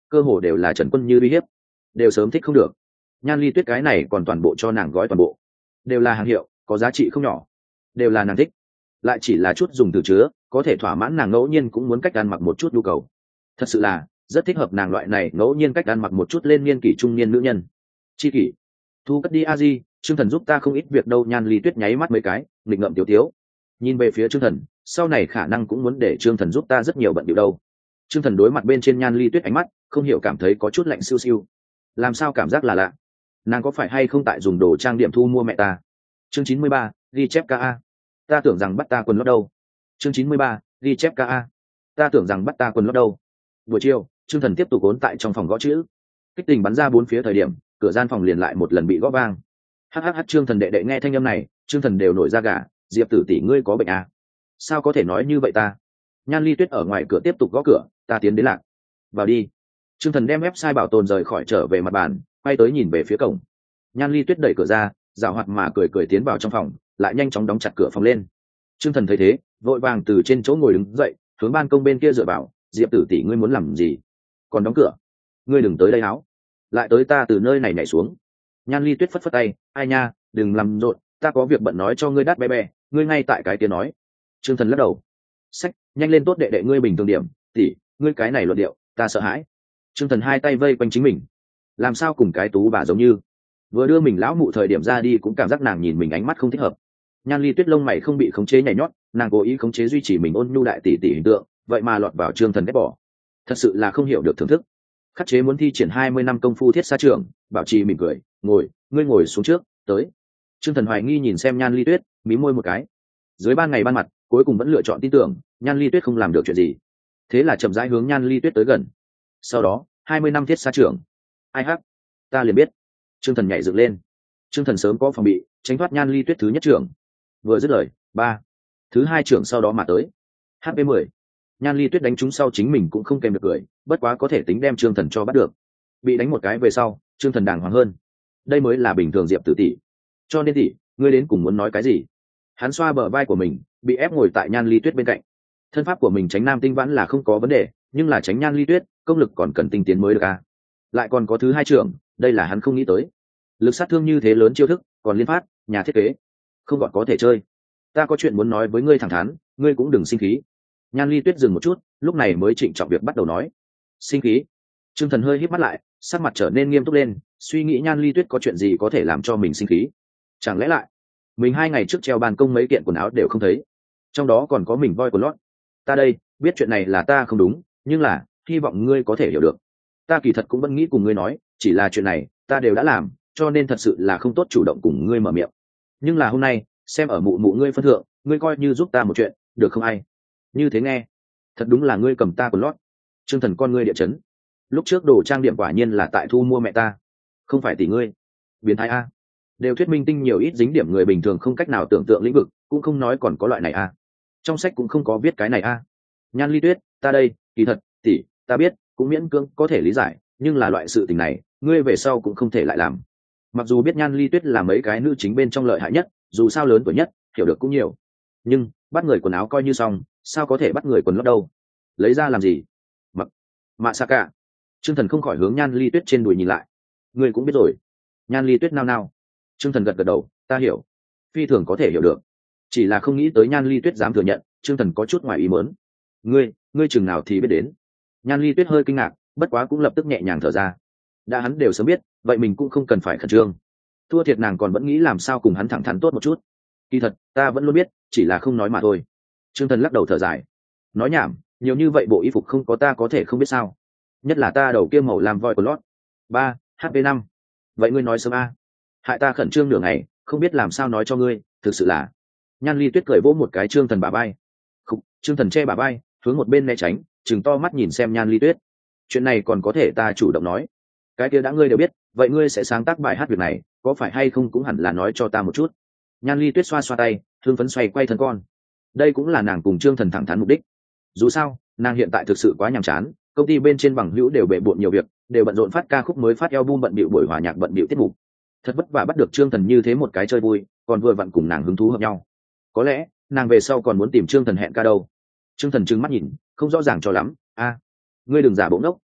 S1: cơ hồ đều là Trần Quân Như uy hiếp, đều sớm thích không được. Nhan Ly Tuyết cái này còn toàn bộ cho nàng gói toàn bộ, đều là hàng hiệu, có giá trị không nhỏ, đều là nàng thích, lại chỉ là chút dùng từ chứa, có thể thỏa mãn nàng ngẫu nhiên cũng muốn cách ăn mặc một chút nhu cầu. Thật sự là rất thích hợp nàng loại này ngẫu nhiên cách ăn mặc một chút lên niên kỷ trung niên nữ nhân. Chi kỷ, thu cất đi a di, Trương Thần giúp ta không ít việc đâu. Nhan Ly Tuyết nháy mắt mấy cái, nghịch ngợm tiểu tiếu, nhìn về phía Trương Thần, sau này khả năng cũng muốn để Trương Thần giúp ta rất nhiều bận điệu đâu. Trương Thần đối mặt bên trên Nhan Ly Tuyết ánh mắt, không hiểu cảm thấy có chút lạnh siêu siêu. Làm sao cảm giác là lạ? Nàng có phải hay không tại dùng đồ trang điểm thu mua mẹ ta? Chương chín mươi ba, ghi chép ca a. Ta tưởng rằng bắt ta quần lót đâu. Chương chín mươi ba, ghi chép ca a. Ta tưởng rằng bắt ta quần lót đâu. Buổi chiều, Trương Thần tiếp tục ốn tại trong phòng gõ chữ. Kích tình bắn ra bốn phía thời điểm, cửa gian phòng liền lại một lần bị gõ vang. Hắc hắc hắc, Trương Thần đệ đệ nghe thanh âm này, Trương Thần đều nổi da gà. Diệp tử tỷ ngươi có bệnh à? Sao có thể nói như vậy ta? Nhan Ly Tuyết ở ngoài cửa tiếp tục gõ cửa, ta tiến đến lạc. Vào đi. Trương Thần đem website bảo tồn rời khỏi trở về mặt bàn, quay tới nhìn về phía cổng. Nhan Ly Tuyết đẩy cửa ra, dạo hoạt mà cười cười tiến vào trong phòng, lại nhanh chóng đóng chặt cửa phòng lên. Trương Thần thấy thế, vội vàng từ trên chỗ ngồi đứng dậy, hướng ban công bên kia dựa vào. Diệp tử tỷ ngươi muốn làm gì? Còn đóng cửa? Ngươi đừng tới đây áo, lại tới ta từ nơi này nhảy xuống. Nhan Ly Tuyết phất phất tay, ai nha, đừng làm rộn, ta có việc bận nói cho ngươi đắt bé bé, ngươi ngay tại cái kia nói. Trương Thần lắc đầu, sách, nhanh lên tốt đệ đệ ngươi bình thường điểm, tỷ, ngươi cái này luận điệu, ta sợ hãi. Trương Thần hai tay vây quanh chính mình, làm sao cùng cái tú bà giống như. Vừa đưa mình lão mụ thời điểm ra đi cũng cảm giác nàng nhìn mình ánh mắt không thích hợp. Nhan Ly Tuyết lông mày không bị khống chế nhảy nhót, nàng cố ý khống chế duy trì mình ôn nhu đại tỷ tỷ hình tượng, vậy mà lọt vào Trương Thần ghét bỏ, thật sự là không hiểu được thưởng thức. Khắc chế muốn thi triển hai mươi năm công phu thiết xa trường, bảo trì mỉm cười, ngồi, ngươi ngồi xuống trước, tới. Trương Thần hoài nghi nhìn xem Nhan Ly Tuyết, mí môi một cái. Dưới ban ngày ban mặt, cuối cùng vẫn lựa chọn tin tưởng Nhan Ly Tuyết không làm được chuyện gì, thế là chậm rãi hướng Nhan Ly Tuyết tới gần. Sau đó, hai mươi năm thiết xa trường, ai hắc, ta liền biết. Trương Thần nhảy dựng lên. Trương Thần sớm có phòng bị, tránh thoát Nhan Ly Tuyết thứ nhất trưởng. Vừa dứt lời, ba, thứ hai trưởng sau đó mà tới. hát pê mười. Nhan Ly Tuyết đánh trúng sau chính mình cũng không kèm được cười, bất quá có thể tính đem Trương Thần cho bắt được. Bị đánh một cái về sau, Trương Thần đàng hoàng hơn. Đây mới là bình thường Diệp tử tỷ. Cho nên tỷ, ngươi đến cùng muốn nói cái gì? Hắn xoa bờ vai của mình, bị ép ngồi tại Nhan Ly Tuyết bên cạnh. Thân pháp của mình tránh nam tinh vãn là không có vấn đề, nhưng là tránh Nhan Ly Tuyết, công lực còn cần tinh tiến mới được à? Lại còn có thứ hai trưởng, đây là hắn không nghĩ tới. Lực sát thương như thế lớn chiêu thức, còn liên phát, nhà thiết kế, không gọi có thể chơi. Ta có chuyện muốn nói với ngươi thẳng thắn, ngươi cũng đừng sinh khí. Nhan Ly Tuyết dừng một chút, lúc này mới trịnh trọng việc bắt đầu nói. Sinh khí? Trương Thần hơi híp mắt lại, sắc mặt trở nên nghiêm túc lên, suy nghĩ Nhan Ly Tuyết có chuyện gì có thể làm cho mình sinh khí. Chẳng lẽ lại mình hai ngày trước treo ban công mấy kiện quần áo đều không thấy, trong đó còn có mình voi của lót. Ta đây biết chuyện này là ta không đúng, nhưng là hy vọng ngươi có thể hiểu được. Ta kỳ thật cũng vẫn nghĩ cùng ngươi nói, chỉ là chuyện này ta đều đã làm, cho nên thật sự là không tốt chủ động cùng ngươi mở miệng. Nhưng là hôm nay xem ở mụ mụ ngươi phân thượng, ngươi coi như giúp ta một chuyện, được không? Ai như thế nghe, thật đúng là ngươi cầm ta quần lót. Trương Thần con ngươi địa chấn. Lúc trước đồ trang điểm quả nhiên là tại thu mua mẹ ta, không phải tỷ ngươi. Biến thái a, đều thuyết minh tinh nhiều ít dính điểm người bình thường không cách nào tưởng tượng lĩnh vực, cũng không nói còn có loại này a. Trong sách cũng không có viết cái này a. Nhan Ly Tuyết, ta đây kỳ thật tỷ, ta biết cũng miễn cưỡng có thể lý giải, nhưng là loại sự tình này ngươi về sau cũng không thể lại làm. Mặc dù biết Nhan Ly Tuyết là mấy cái nữ chính bên trong lợi hại nhất, dù sao lớn tuổi nhất, hiểu được cũng nhiều, nhưng bắt người quần áo coi như xong, sao có thể bắt người quần lót đâu? Lấy ra làm gì? Mặc mạ sa cả. Trương Thần không khỏi hướng Nhan Ly Tuyết trên đùi nhìn lại. Ngươi cũng biết rồi. Nhan Ly Tuyết nao nao. Trương Thần gật gật đầu, ta hiểu, phi thường có thể hiểu được, chỉ là không nghĩ tới Nhan Ly Tuyết dám thừa nhận. Trương Thần có chút ngoài ý muốn. Ngươi, ngươi chừng nào thì biết đến? Nhan Ly Tuyết hơi kinh ngạc, bất quá cũng lập tức nhẹ nhàng thở ra. Đã hắn đều sớm biết, vậy mình cũng không cần phải khẩn trương. Thua thiệt nàng còn vẫn nghĩ làm sao cùng hắn thẳng thắn tốt một chút. Kỳ thật ta vẫn luôn biết, chỉ là không nói mà thôi. Trương Thần lắc đầu thở dài, nói nhảm, nhiều như vậy bộ y phục không có ta có thể không biết sao? Nhất là ta đầu kia màu làm voi của lót. Ba, h p năm. Vậy ngươi nói sớm a, hại ta khẩn trương nửa ngày, không biết làm sao nói cho ngươi, thực sự là. Nhan Ly Tuyết cười vỗ một cái Trương Thần bả vai. Khúc, Trương Thần che bả vai, hướng một bên né tránh, chừng to mắt nhìn xem Nhan Ly Tuyết. Chuyện này còn có thể ta chủ động nói? Cái kia đã ngươi đều biết, vậy ngươi sẽ sáng tác bài hát việc này, có phải hay không cũng hẳn là nói cho ta một chút. Nhan Ly Tuyết xoa xoa tay, thương phấn xoay quay thân con. Đây cũng là nàng cùng Trương Thần thẳng thắn mục đích. Dù sao nàng hiện tại thực sự quá nhàm chán, công ty bên trên bằng hữu đều bề bộn nhiều việc, đều bận rộn phát ca khúc mới, phát album, bận bịu buổi hòa nhạc, bận bịu tiết mục. Thật vất vả bắt được Trương Thần như thế một cái chơi vui, còn vừa vặn cùng nàng hứng thú hợp nhau. Có lẽ nàng về sau còn muốn tìm Trương Thần hẹn ca đâu. Trương Thần trừng mắt nhìn, không rõ ràng cho lắm. A, ngươi đừng giả bộ ngốc,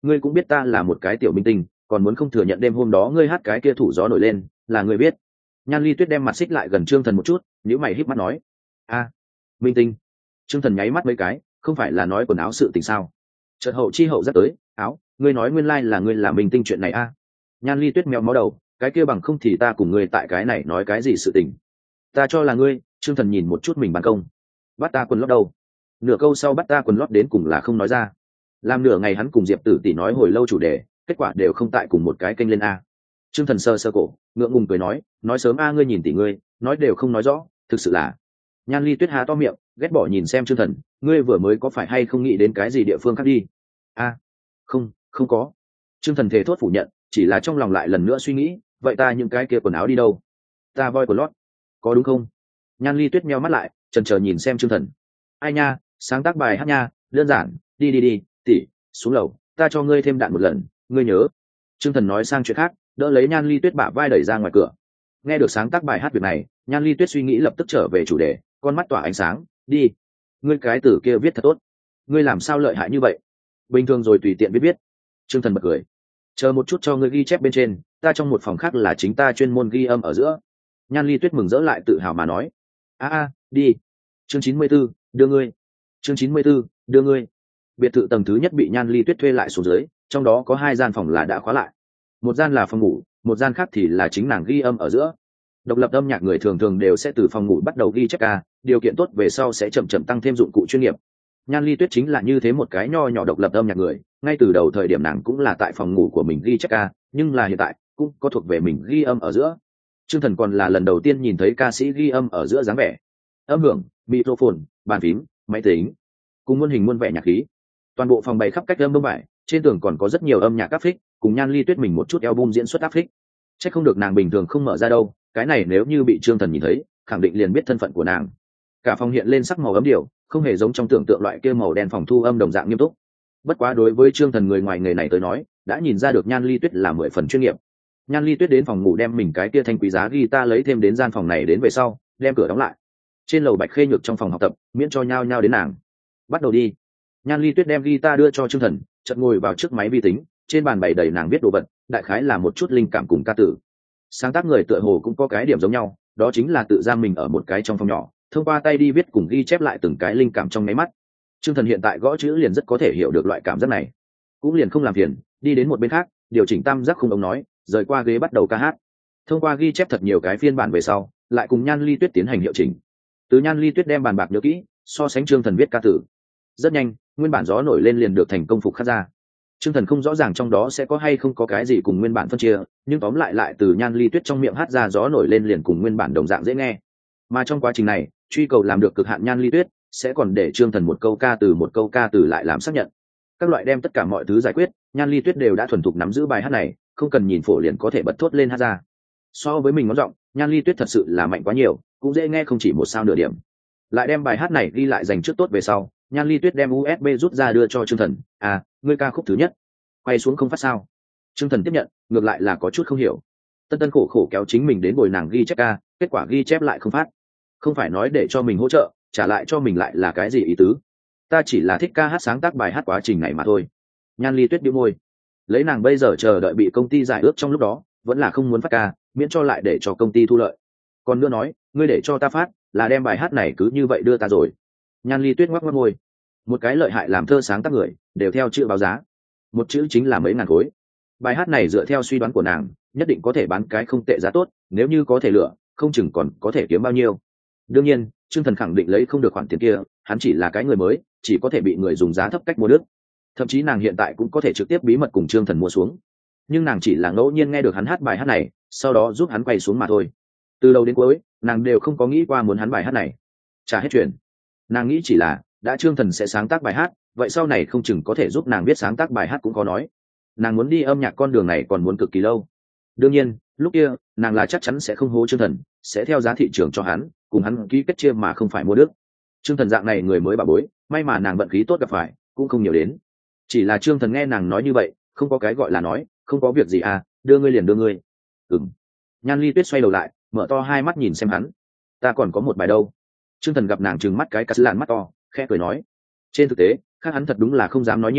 S1: ngươi cũng biết ta là một cái tiểu minh tinh, còn muốn không thừa nhận đêm hôm đó ngươi hát cái kia thủ gió nổi lên là ngươi biết. Nhan Ly Tuyết đem mặt xích lại gần Trương Thần một chút, nhíu mày híp mắt nói: a minh tinh. Trương Thần nháy mắt mấy cái, không phải là nói quần áo sự tình sao? Chợt hậu chi hậu rất tới, áo, ngươi nói nguyên lai like là ngươi là minh tinh chuyện này a? À? Nhan Ly Tuyết mèo máu đầu, cái kia bằng không thì ta cùng ngươi tại cái này nói cái gì sự tình? Ta cho là ngươi. Trương Thần nhìn một chút mình ban công, bắt ta quần lót đâu? Nửa câu sau bắt ta quần lót đến cùng là không nói ra. Làm nửa ngày hắn cùng Diệp Tử tỷ nói hồi lâu chủ đề, kết quả đều không tại cùng một cái kênh lên a. Trương Thần sơ sơ cổ, ngượng ngùng cười nói, nói sớm a ngươi nhìn tỷ ngươi, nói đều không nói rõ, thực sự là. Nhan Ly Tuyết há to miệng, ghét bỏ nhìn xem Trương Thần, ngươi vừa mới có phải hay không nghĩ đến cái gì địa phương khác đi? A, không, không có. Trương Thần thề thốt phủ nhận, chỉ là trong lòng lại lần nữa suy nghĩ, vậy ta những cái kia quần áo đi đâu? Ta voi của lót, có đúng không? Nhan Ly Tuyết meo mắt lại, chần chờ nhìn xem Trương Thần. Ai nha, sáng tác bài hát nha, đơn giản, đi đi đi, tỷ, xuống lầu, ta cho ngươi thêm đạn một lần, ngươi nhớ. Trương Thần nói sang chuyện khác, đỡ lấy Nhan Ly Tuyết bả vai đẩy ra ngoài cửa. Nghe được sáng tác bài hát việc này, Nhan Ly Tuyết suy nghĩ lập tức trở về chủ đề, con mắt tỏa ánh sáng. Đi, ngươi cái tử kia viết thật tốt, ngươi làm sao lợi hại như vậy? Bình thường rồi tùy tiện viết viết. Trương Thần bật cười, chờ một chút cho ngươi ghi chép bên trên, ta trong một phòng khác là chính ta chuyên môn ghi âm ở giữa. Nhan Ly Tuyết mừng rỡ lại tự hào mà nói, a a, đi. Chương chín mươi 44, đưa ngươi. Chương chín mươi 44, đưa ngươi. Biệt thự tầng thứ nhất bị Nhan Ly Tuyết thuê lại xuống dưới, trong đó có hai gian phòng là đã khóa lại, một gian là phòng ngủ, một gian khác thì là chính nàng ghi âm ở giữa. Độc lập âm nhạc người thường thường đều sẽ từ phòng ngủ bắt đầu ghi chép ca, điều kiện tốt về sau sẽ chậm chậm tăng thêm dụng cụ chuyên nghiệp. Nhan Ly Tuyết chính là như thế một cái nho nhỏ độc lập âm nhạc người, ngay từ đầu thời điểm nàng cũng là tại phòng ngủ của mình ghi chép ca, nhưng là hiện tại cũng có thuộc về mình ghi âm ở giữa. Trương Thần còn là lần đầu tiên nhìn thấy ca sĩ ghi âm ở giữa dáng vẻ, âm hưởng, microphone, bàn phím, máy tính, cùng muôn hình muôn vẻ nhạc khí. Toàn bộ phòng bày khắp cách âm đông vải, trên tường còn có rất nhiều âm nhạc áp phích, cùng Nhan Ly Tuyết mình một chút album diễn xuất áp phích. Chắc không được nàng bình thường không mở ra đâu, cái này nếu như bị Trương Thần nhìn thấy, khẳng định liền biết thân phận của nàng. Cả phòng hiện lên sắc màu ấm điều, không hề giống trong tưởng tượng loại kia màu đen phòng thu âm đồng dạng nghiêm túc. Bất quá đối với Trương Thần người ngoài nghề này tới nói, đã nhìn ra được Nhan Ly Tuyết là mười phần chuyên nghiệp. Nhan Ly Tuyết đến phòng ngủ đem mình cái kia thanh quý giá guitar lấy thêm đến gian phòng này đến về sau, đem cửa đóng lại. Trên lầu Bạch Khê Nhược trong phòng học tập, miễn cho nhao nhao đến nàng. Bắt đầu đi. Nhan Ly Tuyết đem guitar đưa cho Trương Thần, chợt ngồi vào trước máy vi tính, trên bàn bày đầy nàng viết đồ vật, đại khái là một chút linh cảm cùng ca tử. Sáng tác người tựa hồ cũng có cái điểm giống nhau, đó chính là tự giam mình ở một cái trong phòng nhỏ, thông qua tay đi viết cùng ghi chép lại từng cái linh cảm trong máy mắt. Trương Thần hiện tại gõ chữ liền rất có thể hiểu được loại cảm giác này, cũng liền không làm phiền, đi đến một bên khác, điều chỉnh tam giác khung ống nói, rời qua ghế bắt đầu ca hát. Thông qua ghi chép thật nhiều cái phiên bản về sau, lại cùng Nhan Ly Tuyết tiến hành hiệu chỉnh. Từ Nhan Ly Tuyết đem bàn bạc nhớ kỹ, so sánh Trương Thần viết ca tử. Rất nhanh, nguyên bản gió nổi lên liền được thành công phục khắc ra. Trương Thần không rõ ràng trong đó sẽ có hay không có cái gì cùng nguyên bản phân chia, nhưng tóm lại lại từ Nhan Ly Tuyết trong miệng hát ra gió nổi lên liền cùng nguyên bản đồng dạng dễ nghe. Mà trong quá trình này, truy cầu làm được cực hạn Nhan Ly Tuyết sẽ còn để Trương Thần một câu ca từ một câu ca từ lại làm xác nhận. Các loại đem tất cả mọi thứ giải quyết, Nhan Ly Tuyết đều đã thuần thục nắm giữ bài hát này, không cần nhìn phổ liền có thể bật thốt lên hát ra. So với mình ngón giọng, Nhan Ly Tuyết thật sự là mạnh quá nhiều, cũng dễ nghe không chỉ một sao nửa điểm. Lại đem bài hát này ghi lại dành trước tốt về sau, Nhan Ly Tuyết đem u ét bê rút ra đưa cho Trương Thần. À, ngươi ca khúc thứ nhất, quay xuống không phát sao? Trương Thần tiếp nhận, ngược lại là có chút không hiểu. Tân tân khổ khổ kéo chính mình đến bồi nàng ghi chép ca, kết quả ghi chép lại không phát. Không phải nói để cho mình hỗ trợ, trả lại cho mình lại là cái gì ý tứ? Ta chỉ là thích ca hát sáng tác bài hát quá trình này mà thôi. Nhan Ly Tuyết bĩu môi, lấy nàng bây giờ chờ đợi bị công ty giải ước trong lúc đó, vẫn là không muốn phát ca, miễn cho lại để cho công ty thu lợi. Còn nữa nói, ngươi để cho ta phát, là đem bài hát này cứ như vậy đưa ta rồi. Nhan Ly Tuyết ngoắc ngoắc môi, một cái lợi hại làm thơ sáng tác người, đều theo chữ báo giá, một chữ chính là mấy ngàn khối. Bài hát này dựa theo suy đoán của nàng, nhất định có thể bán cái không tệ giá tốt, nếu như có thể lựa, không chừng còn có thể kiếm bao nhiêu. Đương nhiên, Trương Thần khẳng định lấy không được khoản tiền kia, hắn chỉ là cái người mới, chỉ có thể bị người dùng giá thấp cách mua đứt. Thậm chí nàng hiện tại cũng có thể trực tiếp bí mật cùng Trương Thần mua xuống, nhưng nàng chỉ là ngẫu nhiên nghe được hắn hát bài hát này, sau đó giúp hắn quay xuống mà thôi. Từ đầu đến cuối, nàng đều không có nghĩ qua muốn hắn bài hát này. Trả hết chuyện, nàng nghĩ chỉ là đã Trương Thần sẽ sáng tác bài hát, vậy sau này không chừng có thể giúp nàng biết sáng tác bài hát cũng có nói. Nàng muốn đi âm nhạc con đường này còn muốn cực kỳ lâu. Đương nhiên, lúc kia nàng là chắc chắn sẽ không hố Trương Thần, sẽ theo giá thị trường cho hắn, cùng hắn ký kết chia mà không phải mua đức. Trương Thần dạng này người mới bà bối, may mà nàng vận khí tốt gặp phải, cũng không nhiều đến. Chỉ là Trương Thần nghe nàng nói như vậy, không có cái gọi là nói, không có việc gì à, đưa ngươi liền đưa ngươi. Ừm. Nhan Ly Tuyết xoay đầu lại, mở to hai mắt nhìn xem hắn. Ta còn có một bài đâu. Trương Thần gặp nàng trừng mắt cái cắt lạn mắt to, khẽ cười nói. Trên thực tế, khác hắn thật đúng là không dám nói nhiều,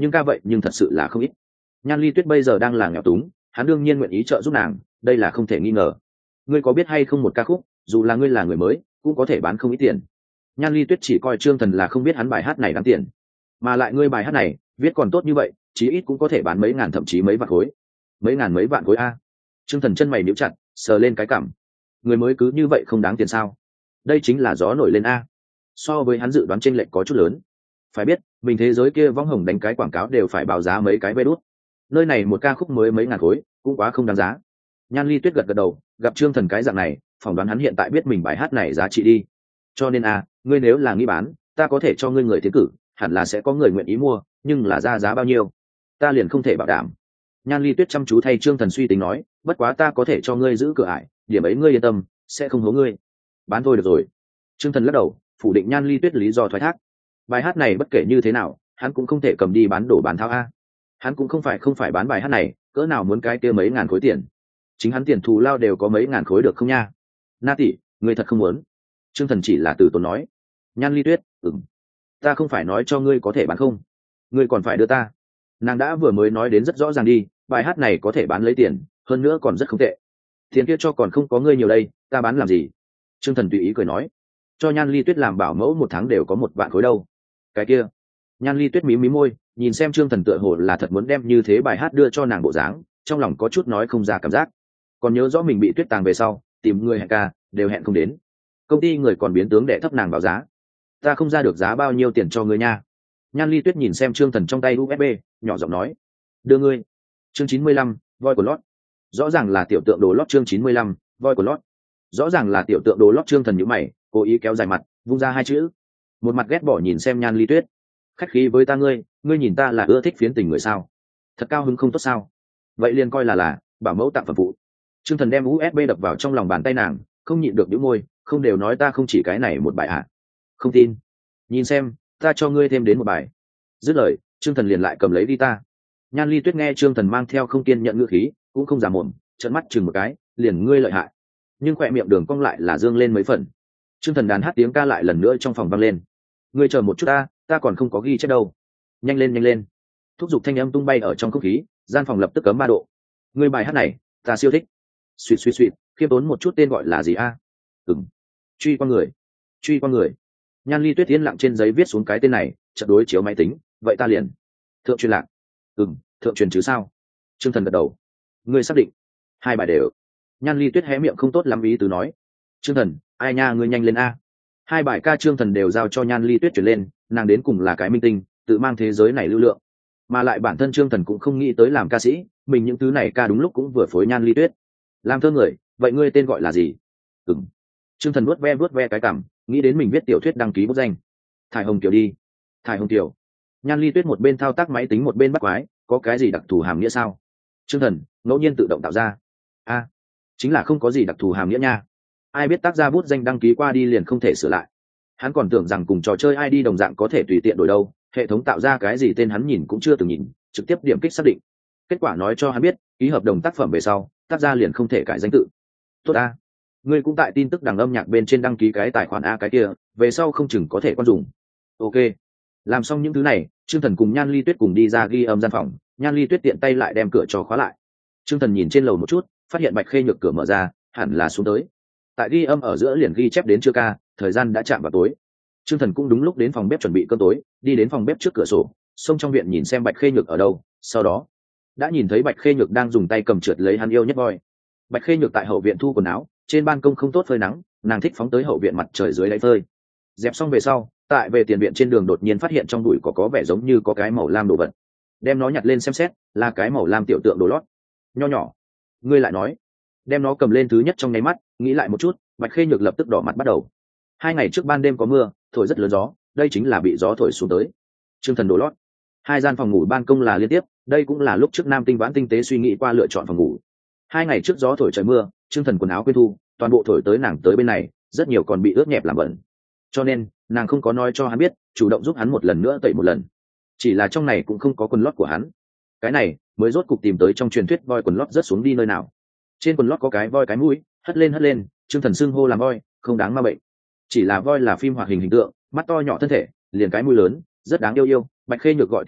S1: nhưng ca vậy nhưng thật sự là không ít. Nhan Ly Tuyết bây giờ đang là nghèo túng, hắn đương nhiên nguyện ý trợ giúp nàng, đây là không thể nghi ngờ. Ngươi có biết hay không, một ca khúc dù là ngươi là người mới cũng có thể bán không ít tiền. Nhan Ly Tuyết chỉ coi Trương Thần là không biết hắn bài hát này đáng tiền, mà lại ngươi bài hát này viết còn tốt như vậy, chí ít cũng có thể bán mấy ngàn thậm chí mấy vạn khối. Mấy ngàn mấy vạn khối a? Trương Thần chân mày nhíu chặt, sờ lên cái cằm. Người mới cứ như vậy không đáng tiền sao? Đây chính là gió nổi lên a. So với hắn dự đoán chênh lệch có chút lớn. Phải biết mình thế giới kia võng hồng đánh cái quảng cáo đều phải báo giá mấy cái vé đút, nơi này một ca khúc mới mấy ngàn khối cũng quá không đáng giá. Nhan Ly Tuyết gật gật đầu, gặp Trương Thần cái dạng này, phỏng đoán hắn hiện tại biết mình bài hát này giá trị đi. Cho nên a, ngươi nếu là nghĩ bán, ta có thể cho ngươi người tiến cử, hẳn là sẽ có người nguyện ý mua, nhưng là ra giá bao nhiêu ta liền không thể bảo đảm. Nhan Ly Tuyết chăm chú thay Trương Thần suy tính nói, bất quá ta có thể cho ngươi giữ cửa ải, điểm ấy ngươi yên tâm, sẽ không hố ngươi. Bán thôi được rồi. Trương Thần lắc đầu, phủ định Nhan Ly Tuyết lý do thoái thác. Bài hát này bất kể như thế nào, hắn cũng không thể cầm đi bán đổ bán tháo a. Hắn cũng không phải không phải bán bài hát này, cỡ nào muốn cái kia mấy ngàn khối tiền. Chính hắn tiền thù lao đều có mấy ngàn khối được không nha? Na tỷ, ngươi thật không muốn? Trương Thần chỉ là từ tốn nói. Nhan Ly Tuyết, ừm, ta không phải nói cho ngươi có thể bán không, ngươi còn phải đưa ta. Nàng đã vừa mới nói đến rất rõ ràng đi, bài hát này có thể bán lấy tiền, hơn nữa còn rất không tệ. Tiền kia cho còn không có ngươi nhiều đây, ta bán làm gì? Trương Thần tùy ý cười nói, cho Nhan Ly Tuyết làm bảo mẫu một tháng đều có một vạn khối đâu. Cái kia. Nhan Ly Tuyết mí mí môi, nhìn xem Trương Thần tựa hồ là thật muốn đem như thế bài hát đưa cho nàng bộ dáng, trong lòng có chút nói không ra cảm giác. Còn nhớ rõ mình bị Tuyết tàng về sau, tìm người hẹn ca đều hẹn không đến, công ty người còn biến tướng để thấp nàng báo giá. Ta không ra được giá bao nhiêu tiền cho ngươi nha. Nhan Ly Tuyết nhìn xem Trương Thần trong tay u ét bê, nhỏ giọng nói, đưa ngươi. Chương chín mươi lăm, voi của lót. Rõ ràng là tiểu tượng đồ lót. Chương chín mươi lăm, voi của lót. Rõ ràng là tiểu tượng đồ lót. Trương Thần nhíu mày, cố ý kéo dài mặt, vung ra hai chữ, một mặt ghét bỏ nhìn xem Nhan Ly Tuyết. Khách khí với ta ngươi, ngươi nhìn ta là ưa thích phiến tình người sao? Thật cao hứng không tốt sao? Vậy liền coi là là bảo mẫu tặng phẩm phụ. Trương Thần đem u ét bê đập vào trong lòng bàn tay nàng, không nhịn được nhíu môi, không đều nói ta không chỉ cái này một bài à? Không tin, nhìn xem, ta cho ngươi thêm đến một bài. Dứt lời, Trương Thần liền lại cầm lấy guitar. Nhan Ly Tuyết nghe Trương Thần mang theo không kiên nhận ngữ khí, cũng không giả mồm, trợn mắt chừng một cái, liền ngươi lợi hại. Nhưng khỏe miệng đường cong lại là dương lên mấy phần. Trương Thần đàn hát tiếng ca lại lần nữa trong phòng vang lên. Ngươi chờ một chút ta, ta còn không có ghi chép đâu. Nhanh lên nhanh lên. Thúc giục thanh âm tung bay ở trong không khí, gian phòng lập tức cấm ba độ. Ngươi bài hát này, ta siêu thích. Suýt suýt suýt, khiêm tốn một chút tên gọi là gì a? À? Ừm. Truy qua người. Truy qua người. Nhan Ly Tuyết yên lặng trên giấy viết xuống cái tên này, chợt đối chiếu máy tính, vậy ta liền. Thượng truyền lạc. Ừm, thượng truyền chứ sao? Trương Thần gật đầu. Ngươi xác định? Hai bài đều. Nhan Ly Tuyết hé miệng không tốt lắm ý tứ nói. Trương Thần, ai nha, ngươi nhanh lên a. Hai bài ca Trương Thần đều giao cho Nhan Ly Tuyết chuyển lên, nàng đến cùng là cái minh tinh, tự mang thế giới này lưu lượng. Mà lại bản thân Trương Thần cũng không nghĩ tới làm ca sĩ, mình những thứ này ca đúng lúc cũng vừa phối Nhan Ly Tuyết. Làm thơ người, vậy ngươi tên gọi là gì? Ừm. Trương Thần vuốt ve vuốt ve cái cằm, nghĩ đến mình viết tiểu thuyết đăng ký bút danh. Thải Hồng Kiều đi. Thải Hồng Kiều. Nhan Ly Tuyết một bên thao tác máy tính một bên bắt quái, có cái gì đặc thù hàm nghĩa sao? Trương Thần ngẫu nhiên tự động tạo ra. A, à, chính là không có gì đặc thù hàm nghĩa nha. Ai biết tác gia bút danh đăng ký qua đi liền không thể sửa lại. Hắn còn tưởng rằng cùng trò chơi i đê đồng dạng có thể tùy tiện đổi đâu, hệ thống tạo ra cái gì tên hắn nhìn cũng chưa từng nhìn, trực tiếp điểm kích xác định. Kết quả nói cho hắn biết, ký hợp đồng tác phẩm về sau, tác gia liền không thể cải danh tự. Tốt a, ngươi cũng tại tin tức đằng âm nhạc bên trên đăng ký cái tài khoản a cái kia, về sau không chừng có thể quan dùng. Ok, làm xong những thứ này, Trương Thần cùng Nhan Ly Tuyết cùng đi ra ghi âm gian phòng. Nhan Ly Tuyết tiện tay lại đem cửa cho khóa lại. Trương Thần nhìn trên lầu một chút, phát hiện Bạch Khê Nhược cửa mở ra, hẳn là xuống tới. Tại ghi âm ở giữa liền ghi chép đến trưa ca, thời gian đã chạm vào tối. Trương Thần cũng đúng lúc đến phòng bếp chuẩn bị cơm tối, đi đến phòng bếp trước cửa sổ, xông trong viện nhìn xem Bạch Khê Nhược ở đâu, sau đó đã nhìn thấy Bạch Khê Nhược đang dùng tay cầm trượt lấy hắn yêu nhất voi. Bạch Khê Nhược tại hậu viện thu quần áo, trên ban công không tốt phơi nắng, nàng thích phóng tới hậu viện mặt trời dưới đáy phơi. Dẹp xong về sau, tại về tiền viện trên đường đột nhiên phát hiện trong bụi có có vẻ giống như có cái màu lam đồ vật. Đem nó nhặt lên xem xét, là cái màu lam tiểu tượng đồ lót. Nho nhỏ. Ngươi lại nói. Đem nó cầm lên thứ nhất trong nháy mắt, nghĩ lại một chút, Bạch Khê Nhược lập tức đỏ mặt bắt đầu. Hai ngày trước ban đêm có mưa, thổi rất lớn gió, đây chính là bị gió thổi xuống tới. Trương Thần đồ lót. Hai gian phòng ngủ ban công là liên tiếp, đây cũng là lúc trước Nam Tinh Vãn tinh tế suy nghĩ qua lựa chọn phòng ngủ. Hai ngày trước gió thổi trời mưa, Trương Thần quần áo quên thu, toàn bộ thổi tới nàng tới bên này, rất nhiều còn bị ướt nhẹp làm bẩn. Cho nên, nàng không có nói cho hắn biết, chủ động giúp hắn một lần nữa tẩy một lần. Chỉ là trong này cũng không có quần lót của hắn. Cái này mới rốt cục tìm tới trong truyền thuyết voi quần lót rớt xuống đi nơi nào. Trên quần lót có cái voi cái mũi, hất lên hất lên, Trương Thần xưng hô làm voi, không đáng ma bệnh. Chỉ là voi là phim hoạt hình hình tượng, mắt to nhỏ thân thể, liền cái mũi lớn, rất đáng yêu yêu. Bạch Khê Nhược gọi tiểu tượng,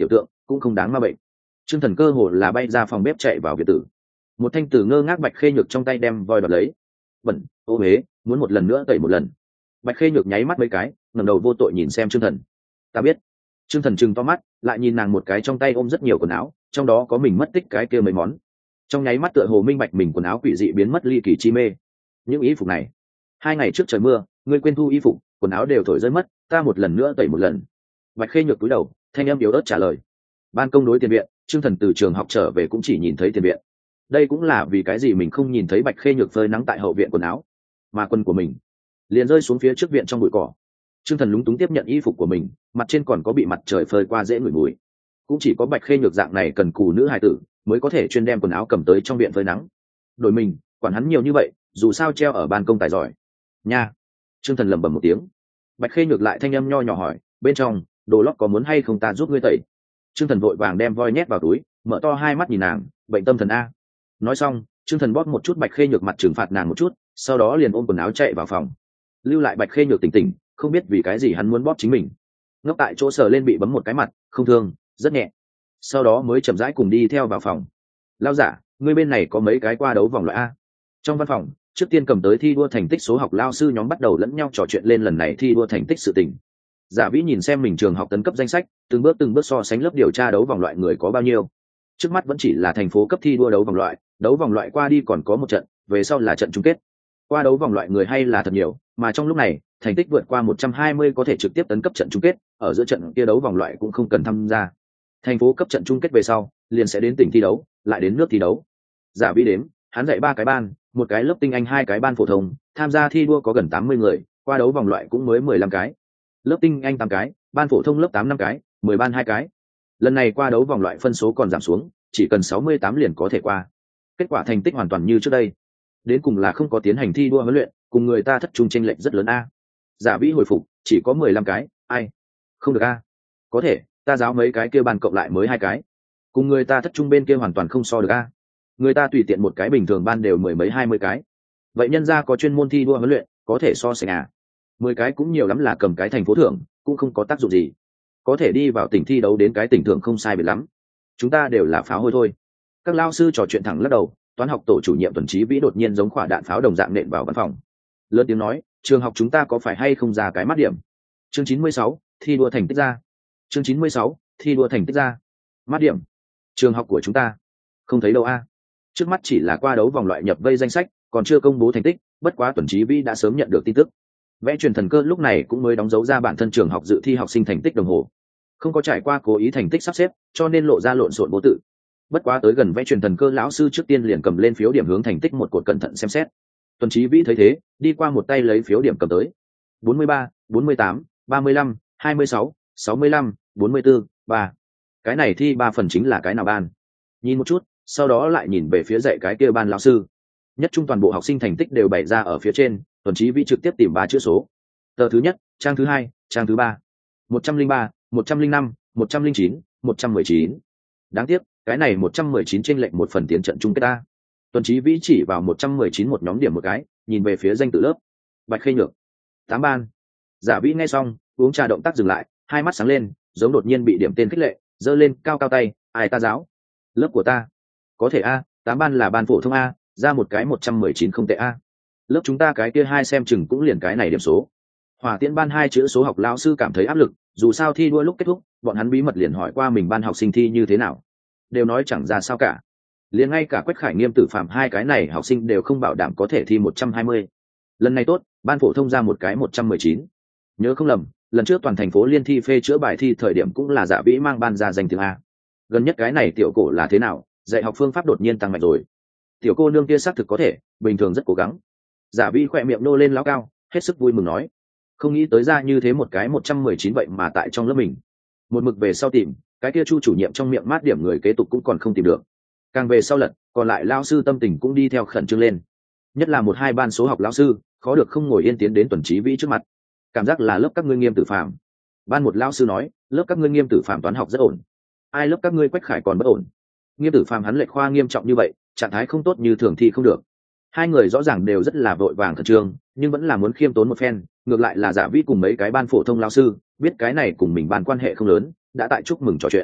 S1: cũng không đáng ma bệnh. Trương Thần cơ hồ là bay ra phòng bếp chạy vào viện tử, một thanh tử ngơ ngác Bạch Khê Nhược trong tay đem voi đoạt lấy. Bẩn, ô huế, muốn một lần nữa tẩy một lần. Bạch Khê Nhược nháy mắt mấy cái, ngẩng đầu vô tội nhìn xem Trương Thần. Ta biết. Trương Thần trừng to mắt, lại nhìn nàng một cái trong tay ôm rất nhiều quần áo, trong đó có mình mất tích cái kia mấy món. Trong nháy mắt tựa hồ minh bạch mình quần áo quỷ dị biến mất ly kỳ chi mê. Những y phục này, hai ngày trước trời mưa, ngươi quên thu y phục, quần áo đều thổi rơi mất, ta một lần nữa tẩy một lần. Bạch Khê Nhược cúi đầu, thanh âm yếu ớt trả lời. Ban công đối tiền viện, Trương Thần từ trường học trở về cũng chỉ nhìn thấy tiền viện. Đây cũng là vì cái gì mình không nhìn thấy Bạch Khê Nhược phơi nắng tại hậu viện quần áo, mà quần của mình liền rơi xuống phía trước viện trong bụi cỏ. Trương Thần lúng túng tiếp nhận y phục của mình, mặt trên còn có bị mặt trời phơi qua dễ ngửi mùi. Cũng chỉ có Bạch Khê Nhược dạng này cần cù nữ hài tử mới có thể chuyên đem quần áo cầm tới trong viện phơi nắng. Đổi mình, quản hắn nhiều như vậy, dù sao treo ở ban công tài giỏi. Nha. Trương Thần lẩm bẩm một tiếng. Bạch Khê Nhược lại thanh âm nho nhỏ hỏi, bên trong đồ lót có muốn hay không ta giúp ngươi tẩy? Trương Thần vội vàng đem voi nhét vào túi, mở to hai mắt nhìn nàng, bệnh tâm thần a. Nói xong, Trương Thần bóp một chút Bạch Khê Nhược mặt trừng phạt nàng một chút, sau đó liền ôm quần áo chạy vào phòng, lưu lại Bạch Khê Nhược tỉnh tỉnh, không biết vì cái gì hắn muốn bóp chính mình. Ngốc tại chỗ sờ lên bị bấm một cái mặt, không thương, rất nhẹ. Sau đó mới chậm rãi cùng đi theo vào phòng. Lao giả, ngươi bên này có mấy cái qua đấu vòng loại a? Trong văn phòng, trước tiên cầm tới thi đua thành tích số học lao sư nhóm bắt đầu lẫn nhau trò chuyện lên lần này thi đua thành tích sự tình. Giả Vĩ nhìn xem mình trường học tấn cấp danh sách, từng bước từng bước so sánh lớp điều tra đấu vòng loại người có bao nhiêu. Trước mắt vẫn chỉ là thành phố cấp thi đua đấu vòng loại, đấu vòng loại qua đi còn có một trận, về sau là trận chung kết. Qua đấu vòng loại người hay là thật nhiều, mà trong lúc này, thành tích vượt qua một trăm hai mươi có thể trực tiếp tấn cấp trận chung kết, ở giữa trận kia đấu vòng loại cũng không cần tham gia. Thành phố cấp trận chung kết về sau, liền sẽ đến tỉnh thi đấu, lại đến nước thi đấu. Giả Vĩ đếm, hắn dạy ba cái ban, một cái lớp tinh anh hai cái ban phổ thông, tham gia thi đua có gần tám mươi người, qua đấu vòng loại cũng mới mười lăm cái. Lớp tinh anh tám cái, ban phổ thông lớp tám năm cái, mười ban hai cái. Lần này qua đấu vòng loại phân số còn giảm xuống, chỉ cần sáu mươi tám liền có thể qua. Kết quả thành tích hoàn toàn như trước đây. Đến cùng là không có tiến hành thi đua huấn luyện, cùng người ta thất trung chênh lệch rất lớn a. Giả Vĩ hồi phục, chỉ có mười lăm cái, ai? Không được a. Có thể, ta giáo mấy cái kia ban cộng lại mới hai cái. Cùng người ta thất trung bên kia hoàn toàn không so được a. Người ta tùy tiện một cái bình thường ban đều mười mấy hai mươi cái. Vậy nhân gia có chuyên môn thi đua huấn luyện, có thể so sánh à? Mười cái cũng nhiều lắm là cầm cái thành phố thưởng, cũng không có tác dụng gì. Có thể đi vào tỉnh thi đấu đến cái tỉnh thưởng không sai biệt lắm. Chúng ta đều là pháo hôi thôi. Các lao sư trò chuyện thẳng lắc đầu, toán học tổ chủ nhiệm Tuần Chí Vĩ đột nhiên giống quả đạn pháo đồng dạng nện vào văn phòng. Lớn tiếng nói, trường học chúng ta có phải hay không ra cái mắt điểm? Chương chín mươi sáu, thi đua thành tích ra. Chương chín mươi sáu, thi đua thành tích ra. Mắt điểm. Trường học của chúng ta không thấy đâu a. Trước mắt chỉ là qua đấu vòng loại nhập vây danh sách, còn chưa công bố thành tích, bất quá Tuần Chí Vĩ đã sớm nhận được tin tức. Vẽ truyền thần cơ lúc này cũng mới đóng dấu ra bản thân trường học dự thi học sinh thành tích đồng hồ. Không có trải qua cố ý thành tích sắp xếp, cho nên lộ ra lộn xộn vô tự. Bất quá tới gần vẽ truyền thần cơ lão sư trước tiên liền cầm lên phiếu điểm hướng thành tích một cột cẩn thận xem xét. Tuần Chí Vĩ thấy thế, đi qua một tay lấy phiếu điểm cầm tới. bốn mươi ba, bốn mươi tám, ba mươi lăm, hai mươi sáu, sáu mươi lăm, bốn mươi tư, ba. Cái này thi ba phần chính là cái nào ban? Nhìn một chút, sau đó lại nhìn về phía dạy cái kia ban lão sư. Nhất trung toàn bộ học sinh thành tích đều bày ra ở phía trên, Tuần Chí Vĩ trực tiếp tìm ba chữ số. Tờ thứ nhất, trang thứ hai, trang thứ ba. một trăm linh ba, một trăm linh năm, một trăm linh chín, một trăm mười chín. Đáng tiếc, cái này một trăm mười chín chênh lệch một phần tiến trận chung kết ta. Tuần Chí Vĩ chỉ vào một trăm mười chín một nhóm điểm một cái, nhìn về phía danh tự lớp. Bạch Khê Nhược. Tám ban. Giả Vĩ nghe xong, uống trà động tác dừng lại, hai mắt sáng lên, giống đột nhiên bị điểm tên khích lệ, giơ lên cao cao tay, ai ta giáo? Lớp của ta. Có thể a, tám ban là ban phổ thông a, ra một cái một trăm mười chín không tệ a. Lớp chúng ta cái kia hai xem chừng cũng liền cái này điểm số. Hỏa Tiễn ban hai chữ số học lão sư cảm thấy áp lực, dù sao thi đua lúc kết thúc, bọn hắn bí mật liền hỏi qua mình ban học sinh thi như thế nào, đều nói chẳng ra sao cả. Liền ngay cả Quách Khải Nghiêm Tử Phạm hai cái này học sinh đều không bảo đảm có thể thi một trăm hai mươi. Lần này tốt, ban phổ thông ra một cái một trăm mười chín. Nhớ không lầm, lần trước toàn thành phố liên thi phê chữa bài thi thời điểm cũng là Dạ Vĩ mang ban ra danh tiếng a. Gần nhất cái này tiểu cổ là thế nào, dạy học phương pháp đột nhiên tăng mạnh rồi. Tiểu cô nương kia xác thực có thể, bình thường rất cố gắng. Dạ Vĩ khỏe miệng nô lên lão cao, hết sức vui mừng nói, không nghĩ tới ra như thế một cái một trăm mười chín vậy mà tại trong lớp mình. Một mực về sau tìm, cái kia Chu chủ nhiệm trong miệng mát điểm người kế tục cũng còn không tìm được. Càng về sau lật, còn lại lao sư tâm tình cũng đi theo khẩn trương lên. Nhất là một hai ban số học lao sư, khó được không ngồi yên tiến đến Tuần Chí Vĩ trước mặt. Cảm giác là lớp các ngươi Nghiêm Tử Phạm. Ban một lao sư nói, lớp các ngươi Nghiêm Tử Phạm toán học rất ổn. Ai lớp các ngươi Quách Khải còn bất ổn. Nghiêm Tử Phạm hắn lệch khoa nghiêm trọng như vậy, trạng thái không tốt như thường thì không được. Hai người rõ ràng đều rất là vội vàng khẩn trương, nhưng vẫn là muốn khiêm tốn một phen. Ngược lại là Dạ Vĩ cùng mấy cái ban phổ thông lao sư, biết cái này cùng mình ban quan hệ không lớn, đã tại chúc mừng trò chuyện.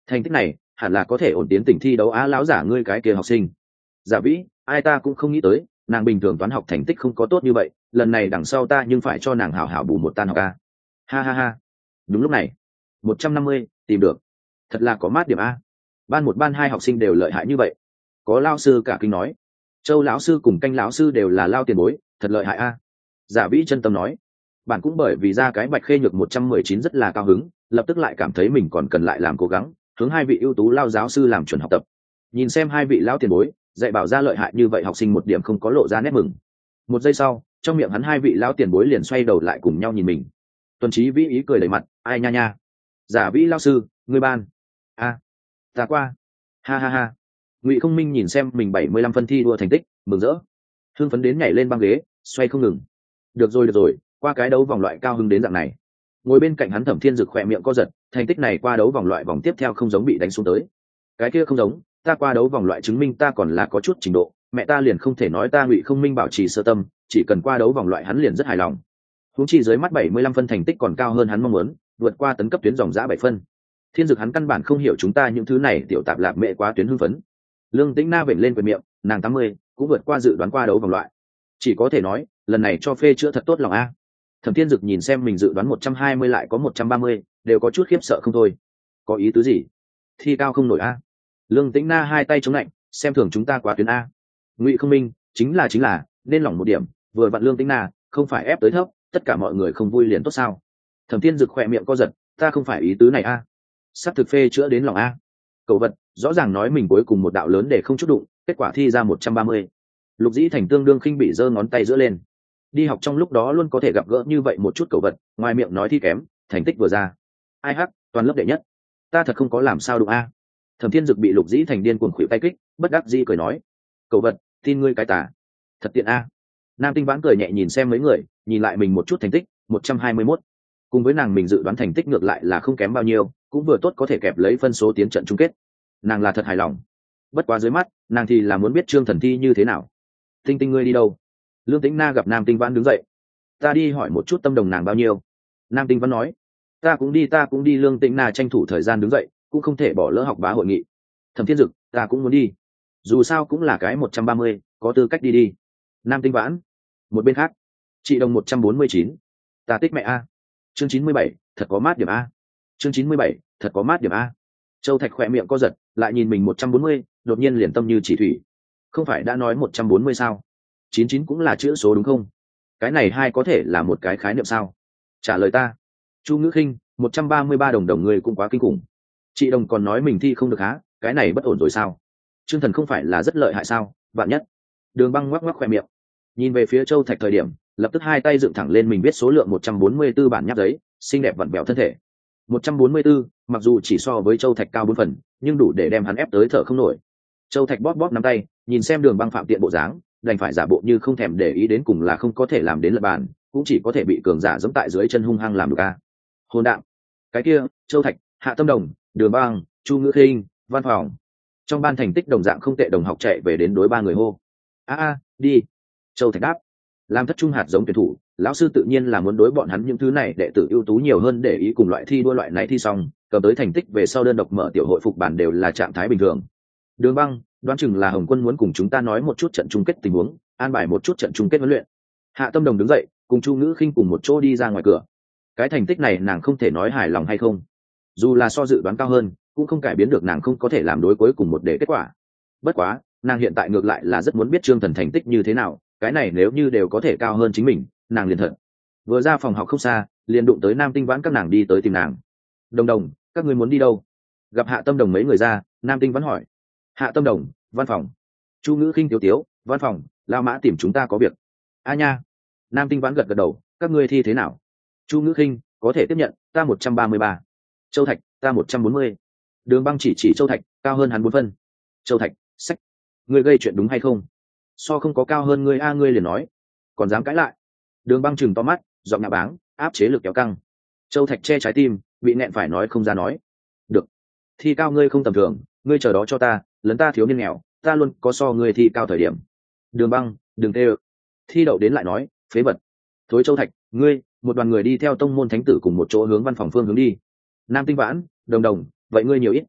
S1: thành tích này hẳn là có thể ổn tiến tỉnh thi đấu á. Lão giả ngươi cái kia học sinh giả vĩ, ai ta cũng không nghĩ tới nàng bình thường toán học thành tích không có tốt như vậy, lần này đằng sau ta nhưng phải cho nàng hảo hảo bù một tan học a. Ha ha ha. Đúng lúc này một trăm năm mươi tìm được, thật là có mát điểm a. Ban một ban hai học sinh đều lợi hại như vậy. Có lao sư cả kinh nói. Châu lão sư cùng canh lão sư đều là lao tiền bối, thật lợi hại a. Giả vĩ chân tâm nói. Bạn cũng bởi vì ra cái bạch khê nhược một trăm mười chín rất là cao hứng, lập tức lại cảm thấy mình còn cần lại làm cố gắng, hướng hai vị ưu tú lao giáo sư làm chuẩn học tập. Nhìn xem hai vị lao tiền bối dạy bảo ra lợi hại như vậy, học sinh một điểm không có lộ ra nét mừng. Một giây sau, trong miệng hắn hai vị lao tiền bối liền xoay đầu lại cùng nhau nhìn mình. Tuần trí vĩ ý cười đầy mặt, ai nha nha. Giả vĩ lao sư, ngươi ban. A, à, ta qua. Ha ha ha. Ngụy Không Minh nhìn xem mình bảy mươi lăm phân thi đua thành tích, mừng rỡ, hưng phấn đến nhảy lên băng ghế, xoay không ngừng. Được rồi được rồi, qua cái đấu vòng loại cao hứng đến dạng này. Ngồi bên cạnh hắn Thẩm Thiên Dực khỏe miệng co giật, thành tích này qua đấu vòng loại vòng tiếp theo không giống bị đánh xuống tới. Cái kia không giống, ta qua đấu vòng loại chứng minh ta còn là có chút trình độ, mẹ ta liền không thể nói ta Ngụy Không Minh bảo trì sơ tâm, chỉ cần qua đấu vòng loại hắn liền rất hài lòng. Huống chi dưới mắt bảy mươi lăm phân thành tích còn cao hơn hắn mong muốn, vượt qua tấn cấp tuyến dòng giã bảy phân. Thiên Dực hắn căn bản không hiểu chúng ta những thứ này tiểu tạp lạp mẹ quá tuyến hưng phấn. Lương Tĩnh Na vểnh lên quyền miệng, nàng tám mươi cũng vượt qua dự đoán qua đấu vòng loại. Chỉ có thể nói, lần này cho phê chữa thật tốt lòng a. Thẩm Thiên Dực nhìn xem mình dự đoán một trăm hai mươi lại có một trăm ba mươi, đều có chút khiếp sợ không thôi. Có ý tứ gì? Thi cao không nổi a. Lương Tĩnh Na hai tay chống lạnh, xem thường chúng ta quá tuyến a. Ngụy Không Minh, chính là chính là, nên lỏng một điểm, vừa vặn Lương Tĩnh Na, không phải ép tới thấp, tất cả mọi người không vui liền tốt sao? Thẩm Thiên Dực khỏe miệng co giật, ta không phải ý tứ này a. Sắp thực phê chữa đến lòng a. Cậu vật, rõ ràng nói mình cuối cùng một đạo lớn để không chút đụng, kết quả thi ra một trăm ba mươi. Lục Dĩ Thành tương đương khinh bị giơ ngón tay giữa lên. Đi học trong lúc đó luôn có thể gặp gỡ như vậy một chút cậu vật, ngoài miệng nói thi kém, thành tích vừa ra, ai hắc, toàn lớp đệ nhất. Ta thật không có làm sao đụng a. Thẩm Thiên Dực bị Lục Dĩ Thành điên cuồng khuỵu tay kích, bất đắc dĩ cười nói, cậu vật, tin ngươi cái tà. Thật tiện a. Nam Tinh Vãn cười nhẹ nhìn xem mấy người, nhìn lại mình một chút thành tích, một trăm hai mươi mốt. Cùng với nàng mình dự đoán thành tích ngược lại là không kém bao nhiêu, cũng vừa tốt có thể kẹp lấy phân số tiến trận chung kết. Nàng là thật hài lòng. Bất quá dưới mắt, nàng thì là muốn biết Trương Thần thi như thế nào. Tinh Tinh ngươi đi đâu? Lương Tĩnh Na gặp Nam Tinh Vãn đứng dậy. Ta đi hỏi một chút tâm đồng nàng bao nhiêu. Nam Tinh Vãn nói. Ta cũng đi ta cũng đi. Lương Tĩnh Na tranh thủ thời gian đứng dậy, cũng không thể bỏ lỡ học bá hội nghị. Thẩm Thiên Dực, ta cũng muốn đi. Dù sao cũng là cái một trăm ba mươi, có tư cách đi đi. Nam Tinh Vãn. Một bên khác, chị đồng một trăm bốn mươi chín. Ta tích mẹ a. Chương chín mươi bảy, thật có mát điểm a. Chương chín mươi bảy, thật có mát điểm a. Châu Thạch khỏe miệng co giật, lại nhìn mình một trăm bốn mươi, đột nhiên liền tâm như chỉ thủy. Không phải đã nói một trăm bốn mươi sao? chín chín cũng là chữ số đúng không? Cái này hai có thể là một cái khái niệm sao? Trả lời ta. Chu Ngữ Khinh, một trăm ba mươi ba đồng đồng người cũng quá kinh khủng. Chị đồng còn nói mình thi không được há, cái này bất ổn rồi sao? Trương Thần không phải là rất lợi hại sao? Vạn nhất. Đường Băng ngoắc ngoắc khỏe miệng, nhìn về phía Châu Thạch thời điểm, lập tức hai tay dựng thẳng lên mình viết số lượng một trăm bốn mươi 144 bản nháp giấy, xinh đẹp vặn vẹo thân thể. một trăm bốn mươi 144, mặc dù chỉ so với Châu Thạch cao bốn phần, nhưng đủ để đem hắn ép tới thở không nổi. Châu Thạch bóp bóp nắm tay, nhìn xem Đường Băng phạm tiện bộ dáng, đành phải giả bộ như không thèm để ý, đến cùng là không có thể làm đến lật bàn, cũng chỉ có thể bị cường giả giẫm tại dưới chân hung hăng làm được a. Hôn đạm. Cái kia, Châu Thạch, Hạ Tâm Đồng, Đường Băng, Chu Ngữ Khinh, Văn Phòng. Trong ban thành tích đồng dạng không tệ đồng học chạy về đến đối ba người hô. A a, đi. Châu Thạch đáp. Làm thất trung hạt giống tuyển thủ, lão sư tự nhiên là muốn đối bọn hắn những thứ này đệ tử ưu tú nhiều hơn để ý cùng loại thi đua loại này thi xong, cầm tới thành tích về sau đơn độc mở tiểu hội phục bản đều là trạng thái bình thường. Đường Băng, đoán chừng là Hồng Quân muốn cùng chúng ta nói một chút trận chung kết tình huống, an bài một chút trận chung kết huấn luyện. Hạ Tâm Đồng đứng dậy, cùng Chu Ngữ Khinh cùng một chỗ đi ra ngoài cửa. Cái thành tích này nàng không thể nói hài lòng hay không, dù là so dự đoán cao hơn, cũng không cải biến được nàng không có thể làm đối cuối cùng một để kết quả. Bất quá, nàng hiện tại ngược lại là rất muốn biết Trương Thần thành tích như thế nào, cái này nếu như đều có thể cao hơn chính mình, nàng liền thật. Vừa ra phòng học không xa, liền đụng tới Nam Tinh Vãn các nàng đi tới tìm nàng. Đồng Đồng, các ngươi muốn đi đâu? Gặp Hạ Tâm Đồng mấy người ra, Nam Tinh Vãn hỏi. Hạ Tâm Đồng, văn phòng. Chu Ngữ Khinh tiếu tiếu, văn phòng, Lao Mã tìm chúng ta có việc. A nha. Nam Tinh Vãn gật gật đầu, các ngươi thi thế nào? Chu Ngữ Khinh, có thể tiếp nhận, ta một trăm ba mươi ba. Châu Thạch, ta một trăm bốn mươi. Đường Băng chỉ chỉ Châu Thạch, cao hơn hắn bốn phân. Châu Thạch, sách, ngươi gây chuyện đúng hay không? So không có cao hơn ngươi a, ngươi liền nói, còn dám cãi lại. Đường Băng chừng to mắt, giọng nhạ báng, áp chế lực kéo căng. Châu Thạch che trái tim, bị nẹn phải nói không ra nói. Được, thi cao ngươi không tầm thường, ngươi chờ đó cho ta, lấn ta thiếu niên nghèo, ta luôn có so ngươi thi cao thời điểm. Đường Băng, đừng tê ơ. Thi đậu đến lại nói, phế vật. Thối Châu Thạch, ngươi, một đoàn người đi theo tông môn thánh tử cùng một chỗ hướng văn phòng phương hướng đi. Nam Tinh Vãn, Đồng Đồng, vậy ngươi nhiều ít.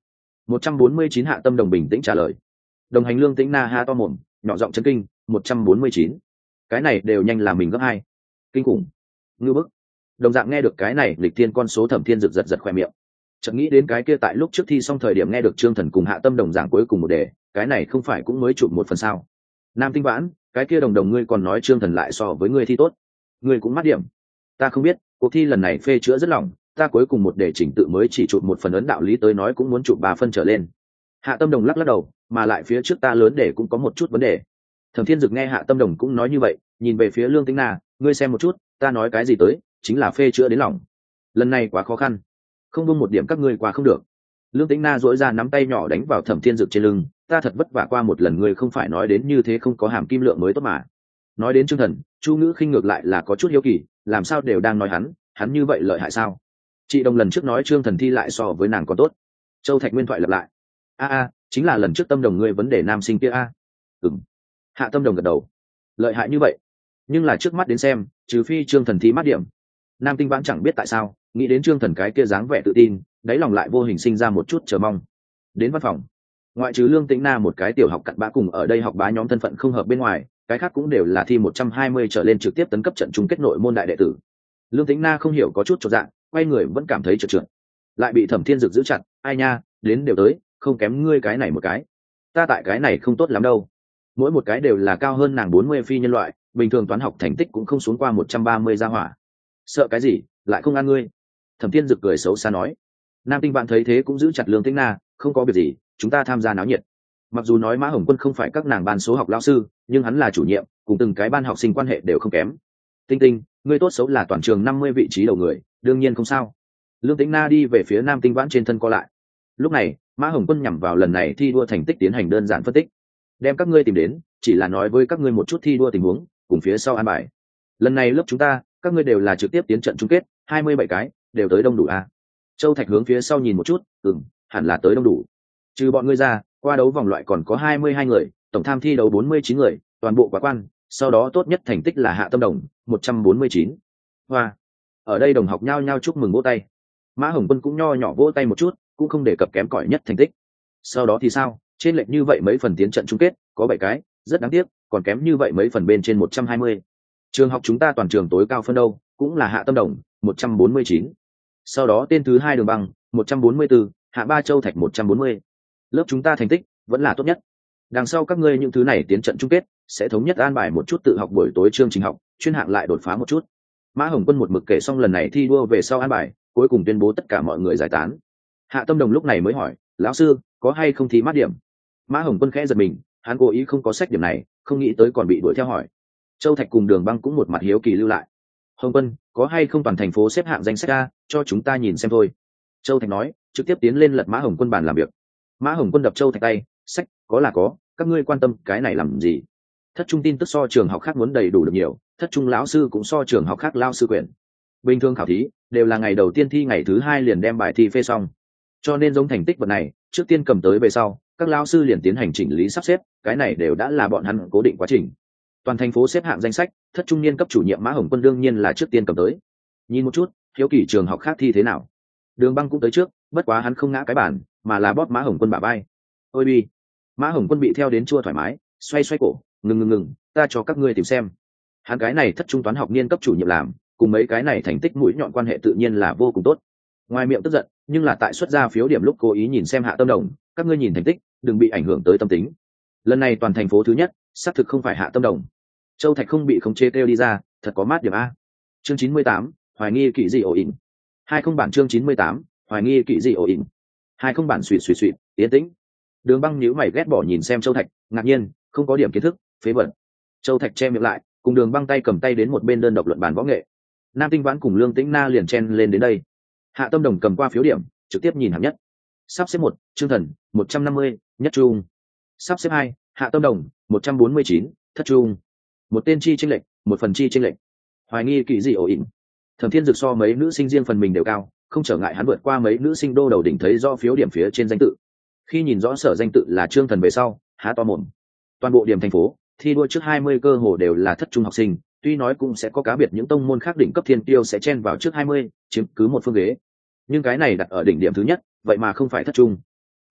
S1: một trăm bốn mươi chín Hạ Tâm Đồng bình tĩnh trả lời. Đồng hành Lương Tĩnh Na ha to mồm, nhỏ giọng chấn kinh, một trăm bốn mươi chín. Cái này đều nhanh là mình gấp hai. Kinh khủng. Ngư bức. Đồng dạng nghe được cái này, lịch thiên con số Thẩm Thiên Dực giật giật khóe miệng. Chợt nghĩ đến cái kia tại lúc trước thi xong thời điểm nghe được Trương Thần cùng Hạ Tâm Đồng giảng cuối cùng một đề, cái này không phải cũng mới chụp một phần sao? Nam Tinh Vãn, cái kia đồng đồng ngươi còn nói Trương Thần lại so với ngươi thi tốt, ngươi cũng mắc điểm. Ta không biết, cuộc thi lần này phê chữa rất lỏng, ta cuối cùng một đề chỉnh tự mới chỉ chụp một phần ấn đạo lý tới nói cũng muốn chụp ba phân trở lên. Hạ Tâm Đồng lắc lắc đầu, mà lại phía trước ta lớn để cũng có một chút vấn đề. Thẩm Thiên Dực nghe Hạ Tâm Đồng cũng nói như vậy, nhìn về phía Lương Tĩnh Na, ngươi xem một chút, ta nói cái gì tới, chính là phê chữa đến lỏng. Lần này quá khó khăn, không buông một điểm các ngươi qua không được. Lương Tĩnh Na duỗi ra nắm tay nhỏ đánh vào Thẩm Thiên Dực trên lưng, ta thật vất vả qua một lần, ngươi không phải nói đến như thế không có hàm kim lượng mới tốt mà. Nói đến Trương Thần, Chu Ngữ khinh ngược lại là có chút hiếu kỳ, làm sao đều đang nói hắn, hắn như vậy lợi hại sao? Chị Đồng lần trước nói Trương Thần thi lại so với nàng còn tốt. Châu Thạch Nguyên thoại lặp lại, a a, chính là lần trước Tâm Đồng ngươi vấn đề nam sinh kia a. Ừm. Hạ Tâm Đồng gật đầu, lợi hại như vậy, nhưng là trước mắt đến xem, trừ phi Trương Thần thi mát điểm. Nam Tinh Vãn chẳng biết tại sao nghĩ đến Trương Thần cái kia dáng vẻ tự tin, đáy lòng lại vô hình sinh ra một chút chờ mong. Đến văn phòng, ngoại trừ Lương Tĩnh Na một cái tiểu học cặn bã cùng ở đây học bá nhóm thân phận không hợp bên ngoài, cái khác cũng đều là thi một trăm hai mươi trở lên trực tiếp tấn cấp trận chung kết nội môn đại đệ tử. Lương Tĩnh Na không hiểu có chút chột dạ, quay người vẫn cảm thấy trượt trượt, lại bị Thẩm Thiên Dực giữ chặt, ai nha, đến đều tới, không kém ngươi cái này một cái, ta tại cái này không tốt lắm đâu. Mỗi một cái đều là cao hơn nàng bốn mươi phi nhân loại, bình thường toán học thành tích cũng không xuống qua một trăm ba mươi ra hỏa. Sợ cái gì, lại không ăn ngươi. Thẩm Thiên Dực cười xấu xa nói. Nam Tinh Vãn thấy thế cũng giữ chặt Lương Tĩnh Na, không có việc gì, chúng ta tham gia náo nhiệt. Mặc dù nói Mã Hồng Quân không phải các nàng ban số học lão sư, nhưng hắn là chủ nhiệm, cùng từng cái ban học sinh quan hệ đều không kém. Tinh Tinh, ngươi tốt xấu là toàn trường năm mươi vị trí đầu người, đương nhiên không sao. Lương Tĩnh Na đi về phía Nam Tinh Vãn trên thân co lại. Lúc này, Mã Hồng Quân nhằm vào lần này thi đua thành tích tiến hành đơn giản phân tích, đem các ngươi tìm đến, chỉ là nói với các ngươi một chút thi đua tình huống, cùng phía sau an bài. Lần này lớp chúng ta, các ngươi đều là trực tiếp tiến trận chung kết, hai mươi bảy cái, đều tới đông đủ à? Châu Thạch hướng phía sau nhìn một chút, ừm, hẳn là tới đông đủ. Trừ bọn ngươi ra, qua đấu vòng loại còn có hai mươi hai người, tổng tham thi đấu bốn mươi chín người, toàn bộ quá quan, sau đó tốt nhất thành tích là Hạ Tâm Đồng, một trăm bốn mươi chín. Hoa. Ở đây đồng học nhao nhao chúc mừng vỗ tay. Mã Hồng Quân cũng nho nhỏ vỗ tay một chút, cũng không đề cập kém cỏi nhất thành tích. Sau đó thì sao, trên lệch như vậy mấy phần tiến trận chung kết, có bảy cái, rất đáng tiếc, còn kém như vậy mấy phần bên trên một trăm hai mươi. Trường học chúng ta toàn trường tối cao phân đâu, cũng là Hạ Tâm Đồng, một trăm bốn mươi chín. Sau đó tên thứ hai Đường Băng, một trăm bốn mươi tư, Hạ Ba Châu Thạch một trăm bốn mươi. Lớp chúng ta thành tích vẫn là tốt nhất. Đằng sau các ngươi những thứ này tiến trận chung kết, sẽ thống nhất an bài một chút tự học buổi tối chương trình học, chuyên hạng lại đột phá một chút. Mã Hồng Quân một mực kể xong lần này thi đua về sau an bài, cuối cùng tuyên bố tất cả mọi người giải tán. Hạ Tâm Đồng lúc này mới hỏi, lão sư, có hay không thi mát điểm? Mã Hồng Quân khẽ giật mình, hắn cố ý không có sách điểm này, không nghĩ tới còn bị đuổi theo hỏi. Châu Thạch cùng Đường Băng cũng một mặt hiếu kỳ lưu lại. Hồng Quân, có hay không toàn thành phố xếp hạng danh sách a, cho chúng ta nhìn xem thôi. Châu Thạch nói, trực tiếp tiến lên lật Mã Hồng Quân bàn làm việc. Mã Hồng Quân đập Châu Thạch tay, sách, có là có, các ngươi quan tâm cái này làm gì? Thất trung tin tức so trường học khác muốn đầy đủ được nhiều, thất trung lão sư cũng so trường học khác lao sư quyền. Bình thường khảo thí đều là ngày đầu tiên thi, ngày thứ hai liền đem bài thi phê xong, cho nên giống thành tích vật này trước tiên cầm tới về sau, các lao sư liền tiến hành chỉnh lý sắp xếp, cái này đều đã là bọn hắn cố định quá trình. Toàn thành phố xếp hạng danh sách, thất trung niên cấp chủ nhiệm Mã Hồng Quân đương nhiên là trước tiên cầm tới. Nhìn một chút, hiếu kỳ trường học khác thi thế nào. Đường Băng cũng tới trước, bất quá hắn không ngã cái bản, mà là bóp Mã Hồng Quân bả vai. Ôi bi. Mã Hồng Quân bị theo đến chua thoải mái, xoay xoay cổ, ngừng ngừng ngừng, ta cho các ngươi tìm xem. Hắn cái này thất trung toán học niên cấp chủ nhiệm làm, cùng mấy cái này thành tích mũi nhọn quan hệ tự nhiên là vô cùng tốt. Ngoài miệng tức giận, nhưng là tại xuất ra phiếu điểm lúc cố ý nhìn xem Hạ Tâm Đồng, các ngươi nhìn thành tích, đừng bị ảnh hưởng tới tâm tính. Lần này toàn thành phố thứ nhất, xác thực không phải Hạ Tâm Đồng. Châu Thạch không bị khống chế kêu đi ra, thật có mát điểm a. Chương chín mươi tám, hoài nghi kỵ gì ổ ỉn. Hai không bản chương chín mươi tám, hoài nghi kỵ gì ổ ỉn. Hai không bản suýt suýt suýt, yên tĩnh. Đường Băng nhíu mày ghét bỏ nhìn xem Châu Thạch, ngạc nhiên, không có điểm kiến thức, phế vật. Châu Thạch che miệng lại, cùng Đường Băng tay cầm tay đến một bên đơn độc luận bàn võ nghệ. Nam Tinh Vãn cùng Lương Tĩnh Na liền chen lên đến đây. Hạ Tâm Đồng cầm qua phiếu điểm, trực tiếp nhìn hạng nhất. Sắp xếp một, Trương Thần, một trăm năm mươi, nhất trung. Sắp xếp hai, Hạ Tâm Đồng, một trăm bốn mươi chín, thất trung. Một tên chi chênh lệch, một phần chi chênh lệch. Hoài nghi kỵ gì ổ ỉn. Thẩm Thiên Dực so mấy nữ sinh riêng phần mình đều cao, không trở ngại hắn vượt qua mấy nữ sinh đô đầu đỉnh thấy rõ phiếu điểm phía trên danh tự. Khi nhìn rõ sở danh tự là Trương Thần về sau, há to mồm. Toàn bộ điểm thành phố, thi đua trước hai mươi cơ hồ đều là thất trung học sinh, tuy nói cũng sẽ có cá biệt những tông môn khác đỉnh cấp thiên tiêu sẽ chen vào trước hai mươi, chiếm cứ một phương ghế. Nhưng cái này đặt ở đỉnh điểm thứ nhất, vậy mà không phải thất trung.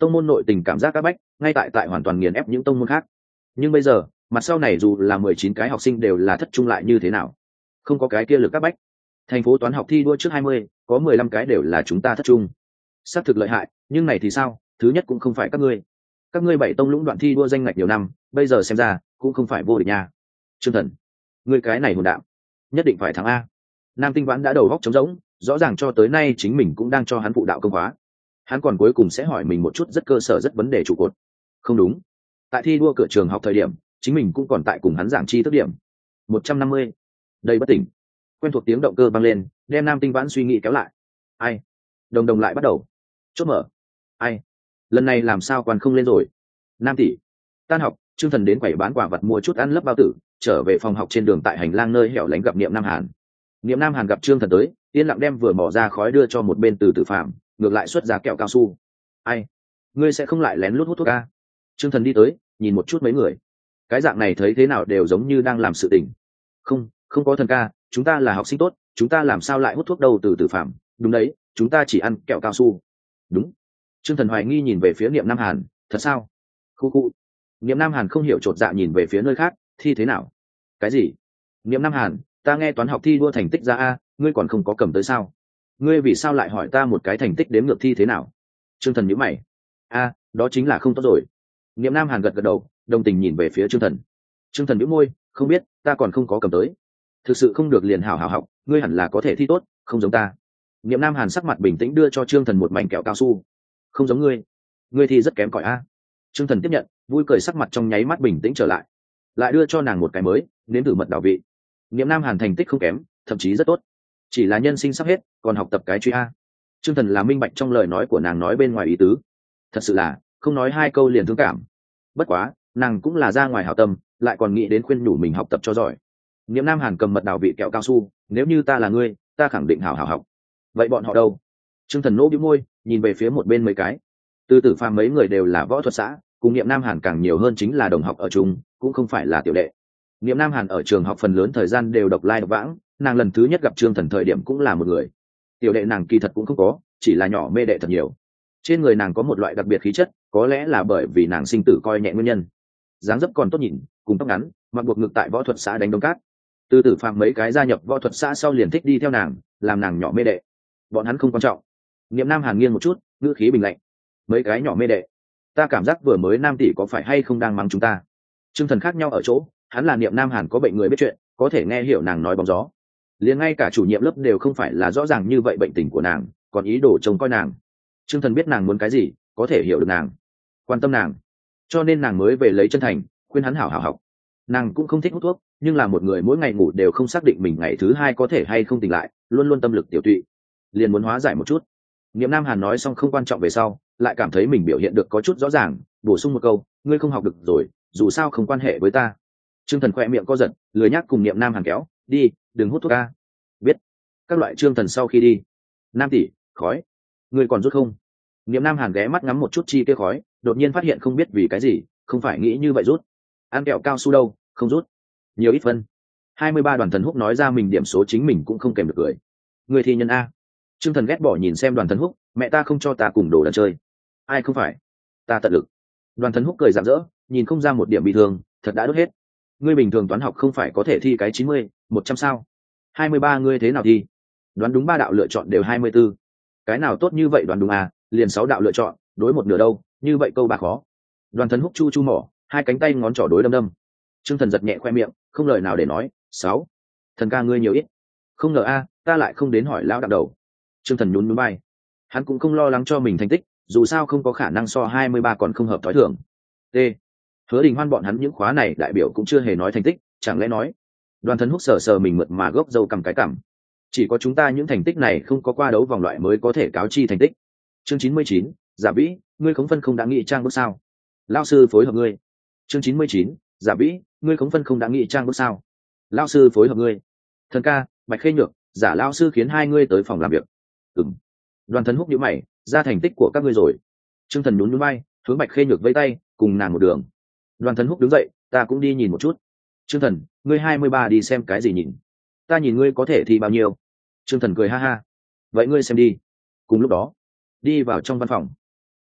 S1: tông môn nội tình cảm giác các bách ngay tại tại hoàn toàn nghiền ép những tông môn khác. Nhưng bây giờ mặt sau này dù là mười chín cái học sinh đều là thất trung lại như thế nào, không có cái kia lực các bách. Thành phố toán học thi đua trước hai mươi, có mười lăm cái đều là chúng ta thất trung, xác thực lợi hại. Nhưng này thì sao, thứ nhất cũng không phải các ngươi các ngươi bảy tông lũng đoạn thi đua danh ngạch nhiều năm, bây giờ xem ra cũng không phải vô địch nha. Trương Thần, ngươi cái này hồn đạm, nhất định phải thắng a. Nam Tinh Vãn đã đầu góc trống rỗng, rõ ràng cho tới nay chính mình cũng đang cho hắn phụ đạo công khóa, hắn còn cuối cùng sẽ hỏi mình một chút rất cơ sở rất vấn đề trụ cột. Không đúng, tại thi đua cửa trường học thời điểm chính mình cũng còn tại cùng hắn giảng chi thức điểm. Một trăm năm mươi, đây bất tỉnh. Quen thuộc tiếng động cơ vang lên, đem Nam Tinh Vãn suy nghĩ kéo lại. Ai? Đồng đồng lại bắt đầu. Chốt mở. Ai? Lần này làm sao quan không lên rồi? Nam tỷ. Tan học, Trương Thần đến quầy bán quả vật mua chút ăn lấp bao tử, trở về phòng học trên đường tại hành lang nơi hẻo lánh gặp Niệm Nam Hàn. Niệm Nam Hàn gặp Trương Thần tới, yên lặng đem vừa mỏ ra khói đưa cho một bên Từ Tử Phạm, ngược lại xuất ra kẹo cao su. Ai? Ngươi sẽ không lại lén lút hút thuốc a? Trương Thần đi tới, nhìn một chút mấy người, cái dạng này thấy thế nào đều giống như đang làm sự tình. Không, không có Thần ca, chúng ta là học sinh tốt, chúng ta làm sao lại hút thuốc đâu. Từ Tử Phạm, đúng đấy, chúng ta chỉ ăn kẹo cao su. Đúng. Trương Thần hoài nghi nhìn về phía Niệm Nam Hàn, thật sao? Khu khu. Niệm Nam Hàn không hiểu chột dạ nhìn về phía nơi khác, thi thế nào? Cái gì? Niệm Nam Hàn, ta nghe toán học thi đua thành tích ra a, ngươi còn không có cầm tới sao? Ngươi vì sao lại hỏi ta một cái thành tích đếm ngược thi thế nào? Trương Thần nhíu mày. A, đó chính là không tốt rồi. Niệm Nam Hàn gật gật đầu, đồng tình nhìn về phía Trương Thần. Trương Thần nhíu môi, không biết, ta còn không có cầm tới. Thực sự không được liền hảo hảo học, ngươi hẳn là có thể thi tốt, không giống ta. Niệm Nam Hàn sắc mặt bình tĩnh đưa cho Trương Thần một mảnh kẹo cao su. Không giống ngươi, ngươi thi rất kém cỏi a. Trương Thần tiếp nhận, vui cười sắc mặt trong nháy mắt bình tĩnh trở lại, lại đưa cho nàng một cái mới, nếm thử mật đảo vị. Niệm Nam Hàn thành tích không kém, thậm chí rất tốt, chỉ là nhân sinh sắp hết, còn học tập cái truy a. Trương Thần là minh bạch trong lời nói của nàng nói bên ngoài ý tứ, thật sự là không nói hai câu liền thương cảm. Bất quá nàng cũng là ra ngoài hảo tâm, lại còn nghĩ đến khuyên nhủ mình học tập cho giỏi. Niệm Nam Hàn cầm mật đảo vị kẹo cao su, nếu như ta là ngươi, ta khẳng định hảo hảo học. Vậy bọn họ đâu? Trương Thần nỗ bĩu môi, nhìn về phía một bên mấy cái. Từ Tử Phàm mấy người đều là võ thuật xã, cùng Niệm Nam Hàn càng nhiều hơn chính là đồng học ở chung, cũng không phải là tiểu đệ. Niệm Nam Hàn ở trường học phần lớn thời gian đều độc lai độc vãng, nàng lần thứ nhất gặp Trương Thần thời điểm cũng là một người. Tiểu đệ nàng kỳ thật cũng không có, chỉ là nhỏ mê đệ thật nhiều. Trên người nàng có một loại đặc biệt khí chất, có lẽ là bởi vì nàng sinh tử coi nhẹ nguyên nhân. Dáng dấp còn tốt nhìn, cùng tóc ngắn, mặc buộc ngực tại võ thuật xã đánh đông cát. Từ Tử Phàm mấy cái gia nhập võ thuật xã sau liền thích đi theo nàng, làm nàng nhỏ mê đệ. Bọn hắn không quan trọng. Niệm Nam Hàn nghiêng một chút, ngữ khí bình lạnh. Mấy cái nhỏ mê đệ, ta cảm giác vừa mới Nam tỷ có phải hay không đang mắng chúng ta? Trương Thần khác nhau ở chỗ, hắn là Niệm Nam Hàn có bệnh người biết chuyện, có thể nghe hiểu nàng nói bóng gió. Liền ngay cả chủ nhiệm lớp đều không phải là rõ ràng như vậy bệnh tình của nàng, còn ý đồ trông coi nàng. Trương Thần biết nàng muốn cái gì, có thể hiểu được nàng, quan tâm nàng, cho nên nàng mới về lấy chân thành, khuyên hắn hảo hảo học. Nàng cũng không thích hút thuốc, nhưng là một người mỗi ngày ngủ đều không xác định mình ngày thứ hai có thể hay không tỉnh lại, luôn luôn tâm lực tiểu tụy, liền muốn hóa giải một chút. Niệm Nam Hàn nói xong không quan trọng về sau, lại cảm thấy mình biểu hiện được có chút rõ ràng, bổ sung một câu, ngươi không học được rồi, dù sao không quan hệ với ta. Trương Thần khoe miệng co giật, lười nhác cùng Niệm Nam Hàn kéo, đi, đừng hút thuốc ca. Biết. Các loại Trương Thần sau khi đi. Nam tỷ, khói, ngươi còn rút không? Niệm Nam Hàn ghé mắt ngắm một chút chi kia khói, đột nhiên phát hiện không biết vì cái gì, không phải nghĩ như vậy rút. Ăn kẹo cao su đâu, không rút. Nhiều ít phân. hai mươi ba Đoàn Thần Húc nói ra mình điểm số chính mình cũng không kèm được cười. Người thi nhân a. Trương Thần ghét bỏ nhìn xem Đoàn Thần Húc, mẹ ta không cho ta cùng đồ đần chơi. Ai không phải? Ta tận lực. Đoàn Thần Húc cười rạng rỡ, nhìn không ra một điểm bị thương, thật đã đốt hết. Ngươi bình thường toán học không phải có thể thi cái chín mươi, một trăm sao? hai mươi ba ngươi thế nào thi? Đoán đúng ba đạo lựa chọn đều hai mươi tư. Cái nào tốt như vậy đoán đúng à, liền sáu đạo lựa chọn, đối một nửa đâu, như vậy câu bạc khó. Đoàn Thần Húc chu chu mỏ, hai cánh tay ngón trỏ đối đâm đâm. Trương Thần giật nhẹ khoe miệng, không lời nào để nói, sáu. Thần ca ngươi nhiều ít. Không ngờ a, ta lại không đến hỏi lão đặng đầu. Trương Thần nhún nhún vai. Hắn cũng không lo lắng cho mình thành tích, dù sao không có khả năng so hai mươi ba còn không hợp thói thường. T. Hứa Đình Hoan bọn hắn những khóa này đại biểu cũng chưa hề nói thành tích, chẳng lẽ nói. Đoàn Thần Húc sờ sờ mình mượt mà gốc dâu cầm cái cằm. Chỉ có chúng ta những thành tích này không có qua đấu vòng loại mới có thể cáo chi thành tích. Chương chín mươi chín, Giả Vĩ, ngươi khống phân không đã nghị trang bước sao? Lão sư phối hợp ngươi. Chương chín mươi chín, Giả Vĩ, ngươi khống phân không đã nghị trang bước sao? Lão sư phối hợp ngươi. Thần ca, Bạch Khê Nhược, Giả lão sư khiến hai ngươi tới phòng làm việc. Ừm. Đoàn Thần Húc nhíu mày, ra thành tích của các ngươi rồi. Trương Thần nhún nhún vai, hướng Bạch Khê Nhược vẫy tay, cùng nàng một đường. Đoàn Thần Húc đứng dậy, ta cũng đi nhìn một chút. Trương Thần, ngươi hai mươi ba đi xem cái gì nhìn? Ta nhìn ngươi có thể thi bao nhiêu? Trương Thần cười ha ha. Vậy ngươi xem đi. Cùng lúc đó, đi vào trong văn phòng.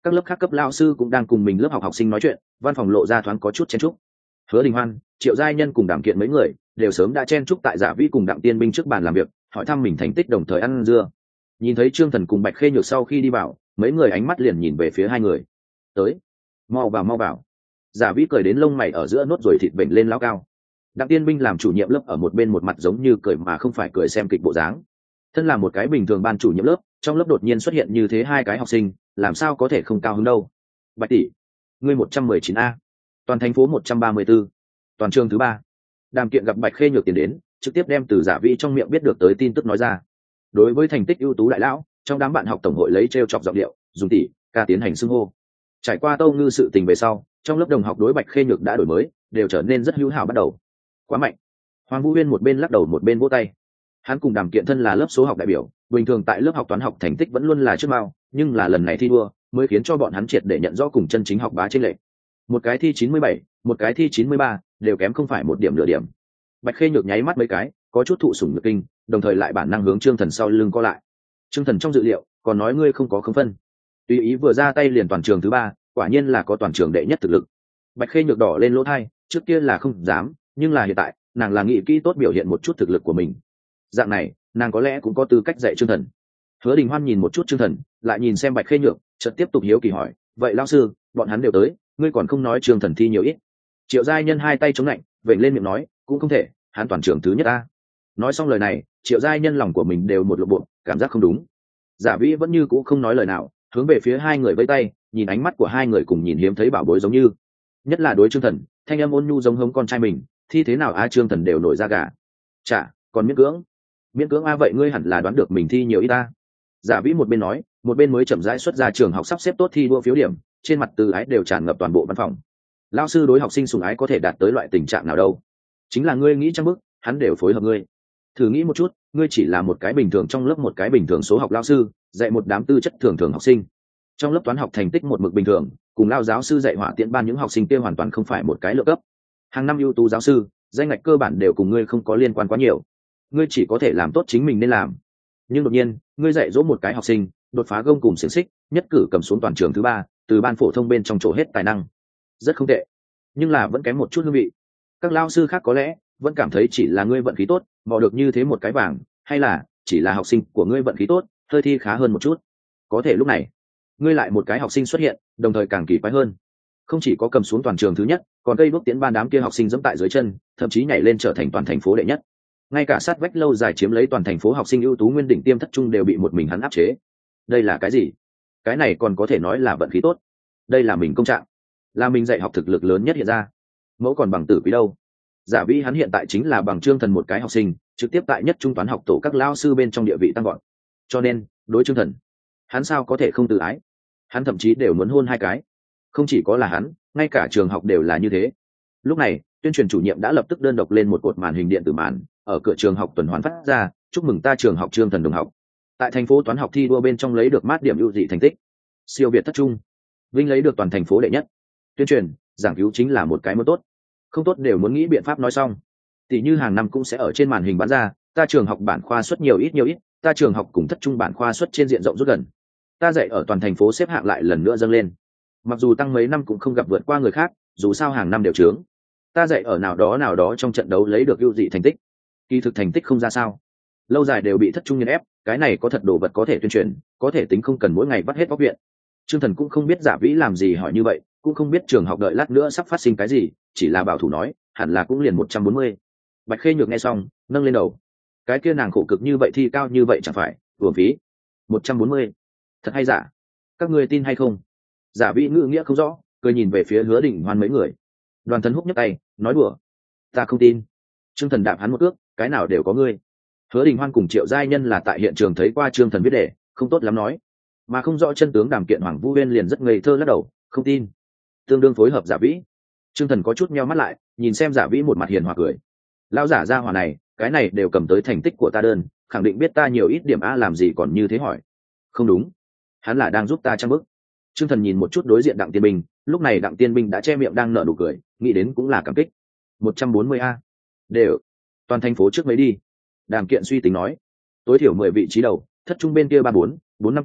S1: Các lớp khác cấp lao sư cũng đang cùng mình lớp học học sinh nói chuyện, văn phòng lộ ra thoáng có chút chen chúc. Hứa Đình Hoan, Triệu Giai Nhân cùng Đàm Kiện mấy người đều sớm đã chen chúc tại Giả Vĩ cùng Đặng Tiên Binh trước bàn làm việc, hỏi thăm mình thành tích đồng thời ăn dưa. Nhìn thấy Trương Thần cùng Bạch Khê Nhược sau khi đi vào, mấy người ánh mắt liền nhìn về phía hai người. Tới, mau vào mau vào. Giả Vĩ cười đến lông mày ở giữa nốt rồi thịt bệnh lên lao cao. Đặng Tiên Binh làm chủ nhiệm lớp ở một bên một mặt giống như cười mà không phải cười xem kịch bộ dáng. Thân là một cái bình thường ban chủ nhiệm lớp, trong lớp đột nhiên xuất hiện như thế hai cái học sinh, làm sao có thể không cao hứng đâu. Bạch tỷ, ngươi một trăm mười chín a, toàn thành phố một trăm ba mươi tư, toàn trường thứ ba. Đàm Kiện gặp Bạch Khê Nhược tiền đến, trực tiếp đem từ Giả Vĩ trong miệng biết được tới tin tức nói ra. Đối với thành tích ưu tú đại lão, trong đám bạn học tổng hội lấy trêu chọc giọng điệu, dùng tỷ ca tiến hành xưng hô. Trải qua Tâu Ngư sự tình về sau, trong lớp đồng học đối Bạch Khê Nhược đã đổi mới, đều trở nên rất hữu hảo bắt đầu. Quá mạnh. Hoàng Vũ Huyên một bên lắc đầu một bên vỗ tay. Hắn cùng Đàm Kiện thân là lớp số học đại biểu, bình thường tại lớp học toán học thành tích vẫn luôn là trước mao, nhưng là lần này thi đua mới khiến cho bọn hắn triệt để nhận rõ cùng chân chính học bá trên lệ. Một cái thi chín mươi bảy, một cái thi chín mươi ba, đều kém không phải một điểm nửa điểm. Bạch Khê Nhược nháy mắt mấy cái, có chút thụ sủng nhược kinh, đồng thời lại bản năng hướng Trương Thần sau lưng co lại. Trương Thần trong dự liệu, còn nói ngươi không có không phân. Tùy ý vừa ra tay liền toàn trường thứ ba, quả nhiên là có toàn trường đệ nhất thực lực. Bạch Khê Nhược đỏ lên lỗ tai, trước kia là không dám, nhưng là hiện tại, nàng là nghĩ kỹ tốt biểu hiện một chút thực lực của mình. Dạng này, nàng có lẽ cũng có tư cách dạy Trương Thần. Hứa Đình Hoan nhìn một chút Trương Thần, lại nhìn xem Bạch Khê Nhược, chợt tiếp tục hiếu kỳ hỏi, vậy lão sư, bọn hắn đều tới, ngươi còn không nói Trương Thần thi nhiều ít? Triệu Giai Nhân hai tay chống lạnh, vểnh lên miệng nói, cũng không thể, hắn toàn trường thứ nhất a. Nói xong lời này, Triệu Giai Nhân lòng của mình đều một lộ bộ, cảm giác không đúng. Giả Vĩ vẫn như cũ không nói lời nào, hướng về phía hai người vẫy tay, nhìn ánh mắt của hai người cùng nhìn hiếm thấy bảo bối giống như. Nhất là đối Trương Thần, thanh âm ôn nhu giống hống con trai mình, thi thế nào a Trương Thần đều nổi da gà. Chả, còn miễn cưỡng. Miễn cưỡng a vậy ngươi hẳn là đoán được mình thi nhiều ít ta. Giả Vĩ một bên nói, một bên mới chậm rãi xuất ra trường học sắp xếp tốt thi đua phiếu điểm, trên mặt từ ái đều tràn ngập toàn bộ văn phòng. Lão sư đối học sinh sủng ái có thể đạt tới loại tình trạng nào đâu? Chính là ngươi nghĩ trăm bước, hắn đều phối hợp ngươi. Thử nghĩ một chút, ngươi chỉ là một cái bình thường trong lớp một cái bình thường số học lão sư, dạy một đám tư chất thường thường học sinh. Trong lớp toán học thành tích một mực bình thường, cùng lao giáo sư dạy hỏa tiễn ban những học sinh kia hoàn toàn không phải một cái lựa cấp. Hàng năm ưu tú giáo sư, danh ngạch cơ bản đều cùng ngươi không có liên quan quá nhiều. Ngươi chỉ có thể làm tốt chính mình nên làm. Nhưng đột nhiên, ngươi dạy dỗ một cái học sinh, đột phá gông cùng xiềng xích, nhất cử cầm xuống toàn trường thứ ba, từ ban phổ thông bên trong chỗ hết tài năng. Rất không tệ, nhưng là vẫn kém một chút hương vị. Các lao sư khác có lẽ vẫn cảm thấy chỉ là ngươi vận khí tốt, mò được như thế một cái vàng, hay là chỉ là học sinh của ngươi vận khí tốt, hơi thi khá hơn một chút. Có thể lúc này, ngươi lại một cái học sinh xuất hiện, đồng thời càng kỳ quái hơn. Không chỉ có cầm xuống toàn trường thứ nhất, còn cây bước tiến ban đám kia học sinh dẫm tại dưới chân, thậm chí nhảy lên trở thành toàn thành phố đệ nhất. Ngay cả sát vách lâu dài chiếm lấy toàn thành phố học sinh ưu tú nguyên đỉnh tiêm thất trung đều bị một mình hắn áp chế. Đây là cái gì? Cái này còn có thể nói là vận khí tốt. Đây là mình công trạng, là mình dạy học thực lực lớn nhất hiện ra. Mẫu còn bằng tử quý đâu? Giả Vĩ hắn hiện tại chính là bằng Trương Thần một cái học sinh, trực tiếp tại nhất trung toán học tổ các lao sư bên trong địa vị tăng gọn. Cho nên, đối Trương Thần, hắn sao có thể không tự ái? Hắn thậm chí đều muốn hôn hai cái. Không chỉ có là hắn, ngay cả trường học đều là như thế. Lúc này, tuyên truyền chủ nhiệm đã lập tức đơn độc lên một cột màn hình điện tử màn, ở cửa trường học tuần hoàn phát ra, chúc mừng ta trường học Trương Thần đồng học tại thành phố toán học thi đua bên trong lấy được mát điểm ưu dị thành tích, siêu việt thất trung, vinh lấy được toàn thành phố đệ nhất. Tuyên truyền giảng cứu chính là một cái muốn tốt, không tốt đều muốn nghĩ biện pháp nói xong. Tỷ như hàng năm cũng sẽ ở trên màn hình bán ra, ta trường học bản khoa suất nhiều ít nhiều ít, ta trường học cùng thất trung bản khoa suất trên diện rộng rút gần, ta dạy ở toàn thành phố xếp hạng lại lần nữa dâng lên. Mặc dù tăng mấy năm cũng không gặp vượt qua người khác, dù sao hàng năm đều trướng. Ta dạy ở nào đó nào đó trong trận đấu lấy được ưu dị thành tích, kỳ thực thành tích không ra sao, lâu dài đều bị thất trung nghiền ép. Cái này có thật đồ vật có thể tuyên truyền, có thể tính không cần mỗi ngày bắt hết vóc viện. Trương Thần cũng không biết Giả Vĩ làm gì hỏi như vậy, cũng không biết trường học đợi lát nữa sắp phát sinh cái gì, chỉ là bảo thủ nói hẳn là cũng liền một trăm bốn mươi. Bạch Khê Nhược nghe xong nâng lên đầu, cái kia nàng khổ cực như vậy thi cao như vậy chẳng phải uổng phí. Một trăm bốn mươi, thật hay giả? Các ngươi tin hay không? Giả Vĩ ngữ nghĩa không rõ, cười nhìn về phía Hứa Đình Hoan mấy người. Đoàn Thần Húc nhấc tay nói đùa, ta không tin. Trương Thần đạp hắn một cước, cái nào đều có ngươi. Hứa Đình Hoan cùng Triệu Giai Nhân là tại hiện trường thấy qua Trương Thần viết đề, không tốt lắm nói, mà không rõ chân tướng Đàm Kiện Hoàng Vũ Uyên liền rất ngây thơ lắc đầu, không tin. Tương đương phối hợp Giả Vĩ. Trương Thần có chút meo mắt lại, nhìn xem Giả Vĩ một mặt hiền hòa cười. Lão giả gia hỏa này, cái này đều cầm tới thành tích của ta đơn, khẳng định biết ta nhiều ít điểm a, làm gì còn như thế hỏi. Không đúng, hắn là đang giúp ta trang bức. Trương Thần nhìn một chút đối diện Đặng Tiên Binh, lúc này Đặng Tiên Binh đã che miệng đang nở nụ cười, nghĩ đến cũng là cảm kích. Một trăm bốn mươi a, đều toàn thành phố trước mấy đi. Đàm Kiện suy tính nói, tối thiểu mười vị trí đầu, thất trung bên kia ba bốn bốn năm cái,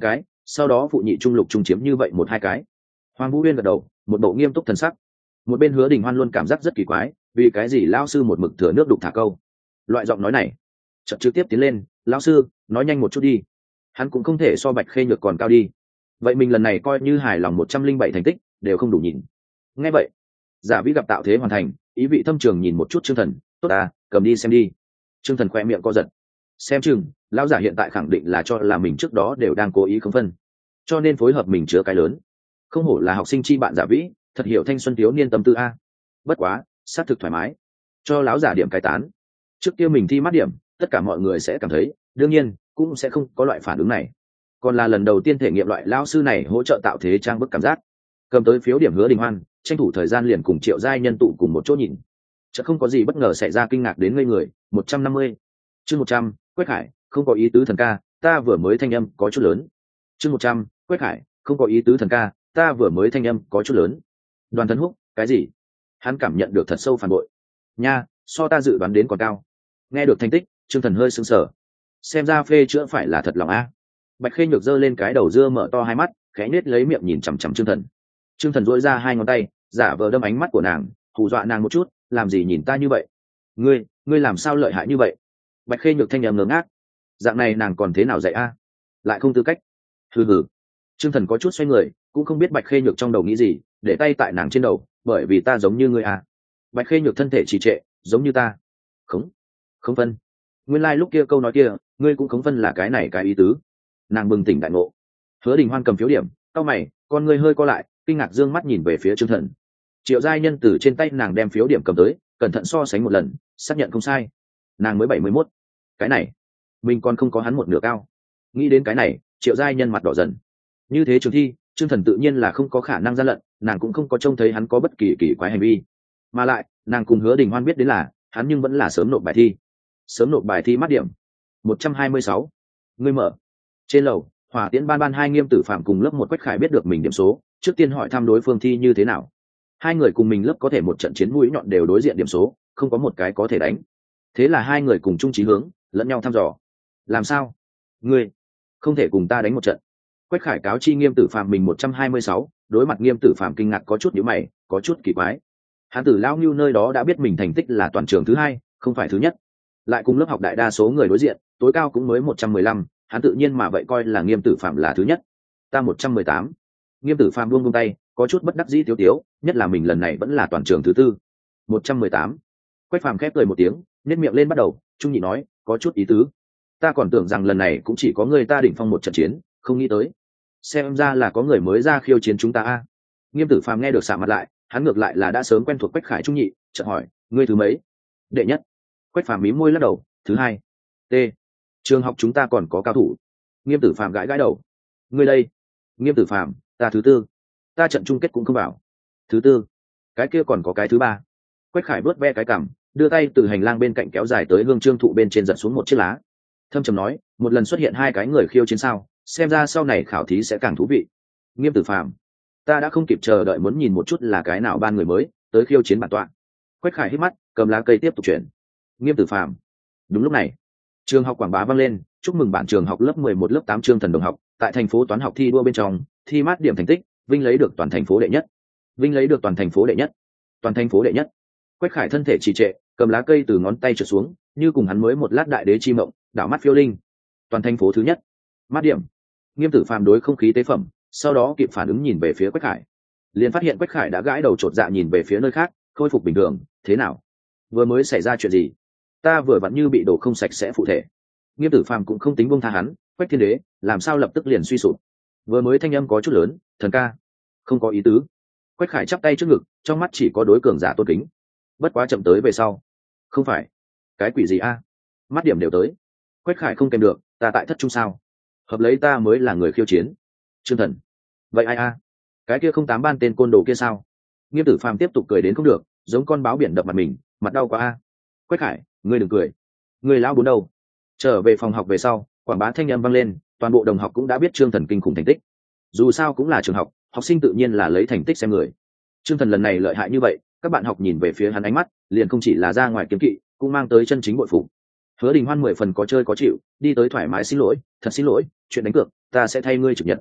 S1: sau đó phụ nhị trung lục trung chiếm như vậy một hai cái. Hoàng Vũ Uyên gật đầu, một bộ nghiêm túc thần sắc. Một bên Hứa Đình Hoan luôn cảm giác rất kỳ quái, vì cái gì lão sư một mực thừa nước đục thả câu. Loại giọng nói này, chợt trực tiếp tiến lên, "Lão sư, nói nhanh một chút đi." Hắn cũng không thể so Bạch Khê Nhược còn cao đi. Vậy mình lần này coi như hài lòng một trăm linh bảy thành tích, đều không đủ nhìn. Nghe vậy, Giả Vĩ gặp tạo thế hoàn thành, ý vị thâm trường nhìn một chút Trương Thần, "Tốt à, cầm đi xem đi." Trương Thần khẽ miệng co giật. Xem chừng, lão giả hiện tại khẳng định là cho là mình trước đó đều đang cố ý không phân, cho nên phối hợp mình chứa cái lớn. Không hổ là học sinh chi bạn Giả Vĩ, thật hiểu thanh xuân thiếu niên tâm tư a. Bất quá, sát thực thoải mái. Cho lão giả điểm cai tán. Trước kia mình thi mắt điểm, tất cả mọi người sẽ cảm thấy, đương nhiên, cũng sẽ không có loại phản ứng này. Còn là lần đầu tiên thể nghiệm loại lão sư này hỗ trợ tạo thế trang bức cảm giác. Cầm tới phiếu điểm Hứa Đình Hoan, tranh thủ thời gian liền cùng Triệu giai nhân tụ cùng một chỗ nhìn. Chợt không có gì bất ngờ xảy ra kinh ngạc đến ngây người, một trăm năm mươi. Chương một trăm, Quách Khải, không có ý tứ thần ca, ta vừa mới thanh âm có chút lớn. Chương một trăm, Quách Khải, không có ý tứ thần ca, ta vừa mới thanh âm có chút lớn. Đoàn Tấn Húc, cái gì? Hắn cảm nhận được thật sâu phản bội. Nha, so ta dự đoán đến còn cao. Nghe được thành tích, Trương Thần hơi sững sờ. Xem ra phê chữa phải là thật lòng a. Bạch Khê Nhược giơ lên cái đầu dưa mở to hai mắt, khẽ nhếch lấy miệng nhìn chằm chằm Trương Thần. Trương Thần duỗi ra hai ngón tay, giả vờ đâm ánh mắt của nàng, hù dọa nàng một chút, làm gì nhìn ta như vậy? Ngươi, ngươi làm sao lợi hại như vậy? Bạch Khê Nhược thanh âm ngớ ngác. Dạng này nàng còn thế nào dạy a? Lại không tư cách. Hừ hừ. Trương Thần có chút xoay người, cũng không biết Bạch Khê Nhược trong đầu nghĩ gì, để tay tại nàng trên đầu, bởi vì ta giống như ngươi à. Bạch Khê Nhược thân thể trì trệ, giống như ta. Không, không phân. Nguyên lai like lúc kia câu nói kia, ngươi cũng không phân là cái này cái ý tứ. Nàng bừng tỉnh đại ngộ. Hứa Đình Hoan cầm phiếu điểm, cau mày, con ngươi hơi co lại, kinh ngạc dương mắt nhìn về phía Trương Thần. Triệu giai nhân từ trên tay nàng đem phiếu điểm cầm tới, cẩn thận so sánh một lần, xác nhận không sai. Nàng mới bảy mươi mốt. Cái này, mình còn không có hắn một nửa cao. Nghĩ đến cái này, Triệu giai nhân mặt đỏ dần. Như thế trường thi, Trương Thần tự nhiên là không có khả năng gian lận, nàng cũng không có trông thấy hắn có bất kỳ kỳ quái hành vi. Mà lại, nàng cùng Hứa Đình Hoan biết đến là, hắn nhưng vẫn là sớm nộp bài thi. Sớm nộp bài thi mắt điểm. một trăm hai mươi sáu. Ngươi mở. Trên lầu, Hỏa Tiễn Ban Ban hai Nghiêm Tử Phạm cùng lớp một Quách Khải biết được mình điểm số, trước tiên hỏi thăm đối phương thi như thế nào. Hai người cùng mình lớp có thể một trận chiến mũi nhọn đều đối diện điểm số, không có một cái có thể đánh. Thế là hai người cùng chung chí hướng, lẫn nhau thăm dò. Làm sao? Ngươi không thể cùng ta đánh một trận. Quách Khải cáo chi Nghiêm Tử Phạm mình một trăm hai mươi sáu, đối mặt Nghiêm Tử Phạm kinh ngạc có chút nhíu mày, có chút kỳ quái. Hắn từ lão Nưu nơi đó đã biết mình thành tích là toàn trường thứ hai, không phải thứ nhất. Lại cùng lớp học đại đa số người đối diện, tối cao cũng mới một trăm mười lăm, hắn tự nhiên mà vậy coi là Nghiêm Tử Phạm là thứ nhất. Ta một trăm mười tám. Nghiêm Tử Phạm buông buông tay, có chút bất đắc dĩ tiếu tiếu, nhất là mình lần này vẫn là toàn trường thứ tư. một trăm mười tám. Quách Phạm khép cười một tiếng, nhếch miệng lên bắt đầu, trung nhị nói, có chút ý tứ. Ta còn tưởng rằng lần này cũng chỉ có người ta đỉnh phong một trận chiến, không nghĩ tới xem ra là có người mới ra khiêu chiến chúng ta a. Nghiêm Tử Phàm nghe được sạm mặt lại, hắn ngược lại là đã sớm quen thuộc Quách Khải trung nhị, chợt hỏi, ngươi thứ mấy? Đệ nhất. Quách Phàm mím môi lắc đầu, thứ hai. T. Trường học chúng ta còn có cao thủ. Nghiêm Tử Phàm gãi gãi đầu. Ngươi đây? Nghiêm Tử Phàm, ta thứ tư. Ta trận chung kết cũng không vào. Thứ tư. Cái kia còn có cái thứ ba. Quách Khải vuốt ve cái cằm, đưa tay từ hành lang bên cạnh kéo dài tới hương trương thụ bên trên giật xuống một chiếc lá. Thâm trầm nói, một lần xuất hiện hai cái người khiêu chiến sao, xem ra sau này khảo thí sẽ càng thú vị. Nghiêm Tử Phàm, ta đã không kịp chờ đợi muốn nhìn một chút là cái nào ban người mới tới khiêu chiến bản tọa. Quách Khải hít mắt, cầm lá cây tiếp tục chuyển. Nghiêm Tử Phàm. Đúng lúc này, trường học quảng bá vang lên, chúc mừng bản trường học lớp mười một lớp tám Trương Thần đồng học tại thành phố toán học thi đua bên trong thi mát điểm thành tích, Vinh lấy được toàn thành phố đệ nhất. Vinh lấy được toàn thành phố đệ nhất. Toàn thành phố đệ nhất. Quách Khải thân thể trì trệ, cầm lá cây từ ngón tay trượt xuống, như cùng hắn mới một lát đại đế chi mộng, đảo mắt phiêu linh. Toàn thành phố thứ nhất. Mát điểm. Nghiêm Tử Phàm đối không khí tế phẩm, sau đó kịp phản ứng nhìn về phía Quách Khải, liền phát hiện Quách Khải đã gãi đầu chột dạ nhìn về phía nơi khác, khôi phục bình thường. Thế nào? Vừa mới xảy ra chuyện gì? Ta vừa vặn như bị đổ không sạch sẽ phụ thể. Nghiêm Tử Phàm cũng không tính buông tha hắn, Quách Thiên Đế, làm sao lập tức liền suy sụp? Vừa mới thanh âm có chút lớn, thần ca, không có ý tứ. Quách Khải chắp tay trước ngực, trong mắt chỉ có đối cường giả tôn kính. Bất quá chậm tới về sau. Không phải, cái quỷ gì a? Mắt điểm đều tới. Quách Khải không kèm được, ta tại thất trung sao? Hợp lấy ta mới là người khiêu chiến. Trương Thần, vậy ai a? Cái kia không tám ban tên côn đồ kia sao? Nghiêm Tử Phàm tiếp tục cười đến không được, giống con báo biển đập mặt mình, mặt đau quá a. Quách Khải, ngươi đừng cười. Ngươi lão bốn đâu? Trở về phòng học về sau, quảng bá thanh âm vang lên, toàn bộ đồng học cũng đã biết Trương Thần kinh khủng thành tích. Dù sao cũng là trường học, học sinh tự nhiên là lấy thành tích xem người. Trương Thần lần này lợi hại như vậy, các bạn học nhìn về phía hắn ánh mắt, liền không chỉ là ra ngoài kiếm kỵ, cũng mang tới chân chính bội phục. Hứa Đình Hoan mười phần có chơi có chịu, đi tới thoải mái xin lỗi, thật xin lỗi, chuyện đánh cược, ta sẽ thay ngươi trực nhận.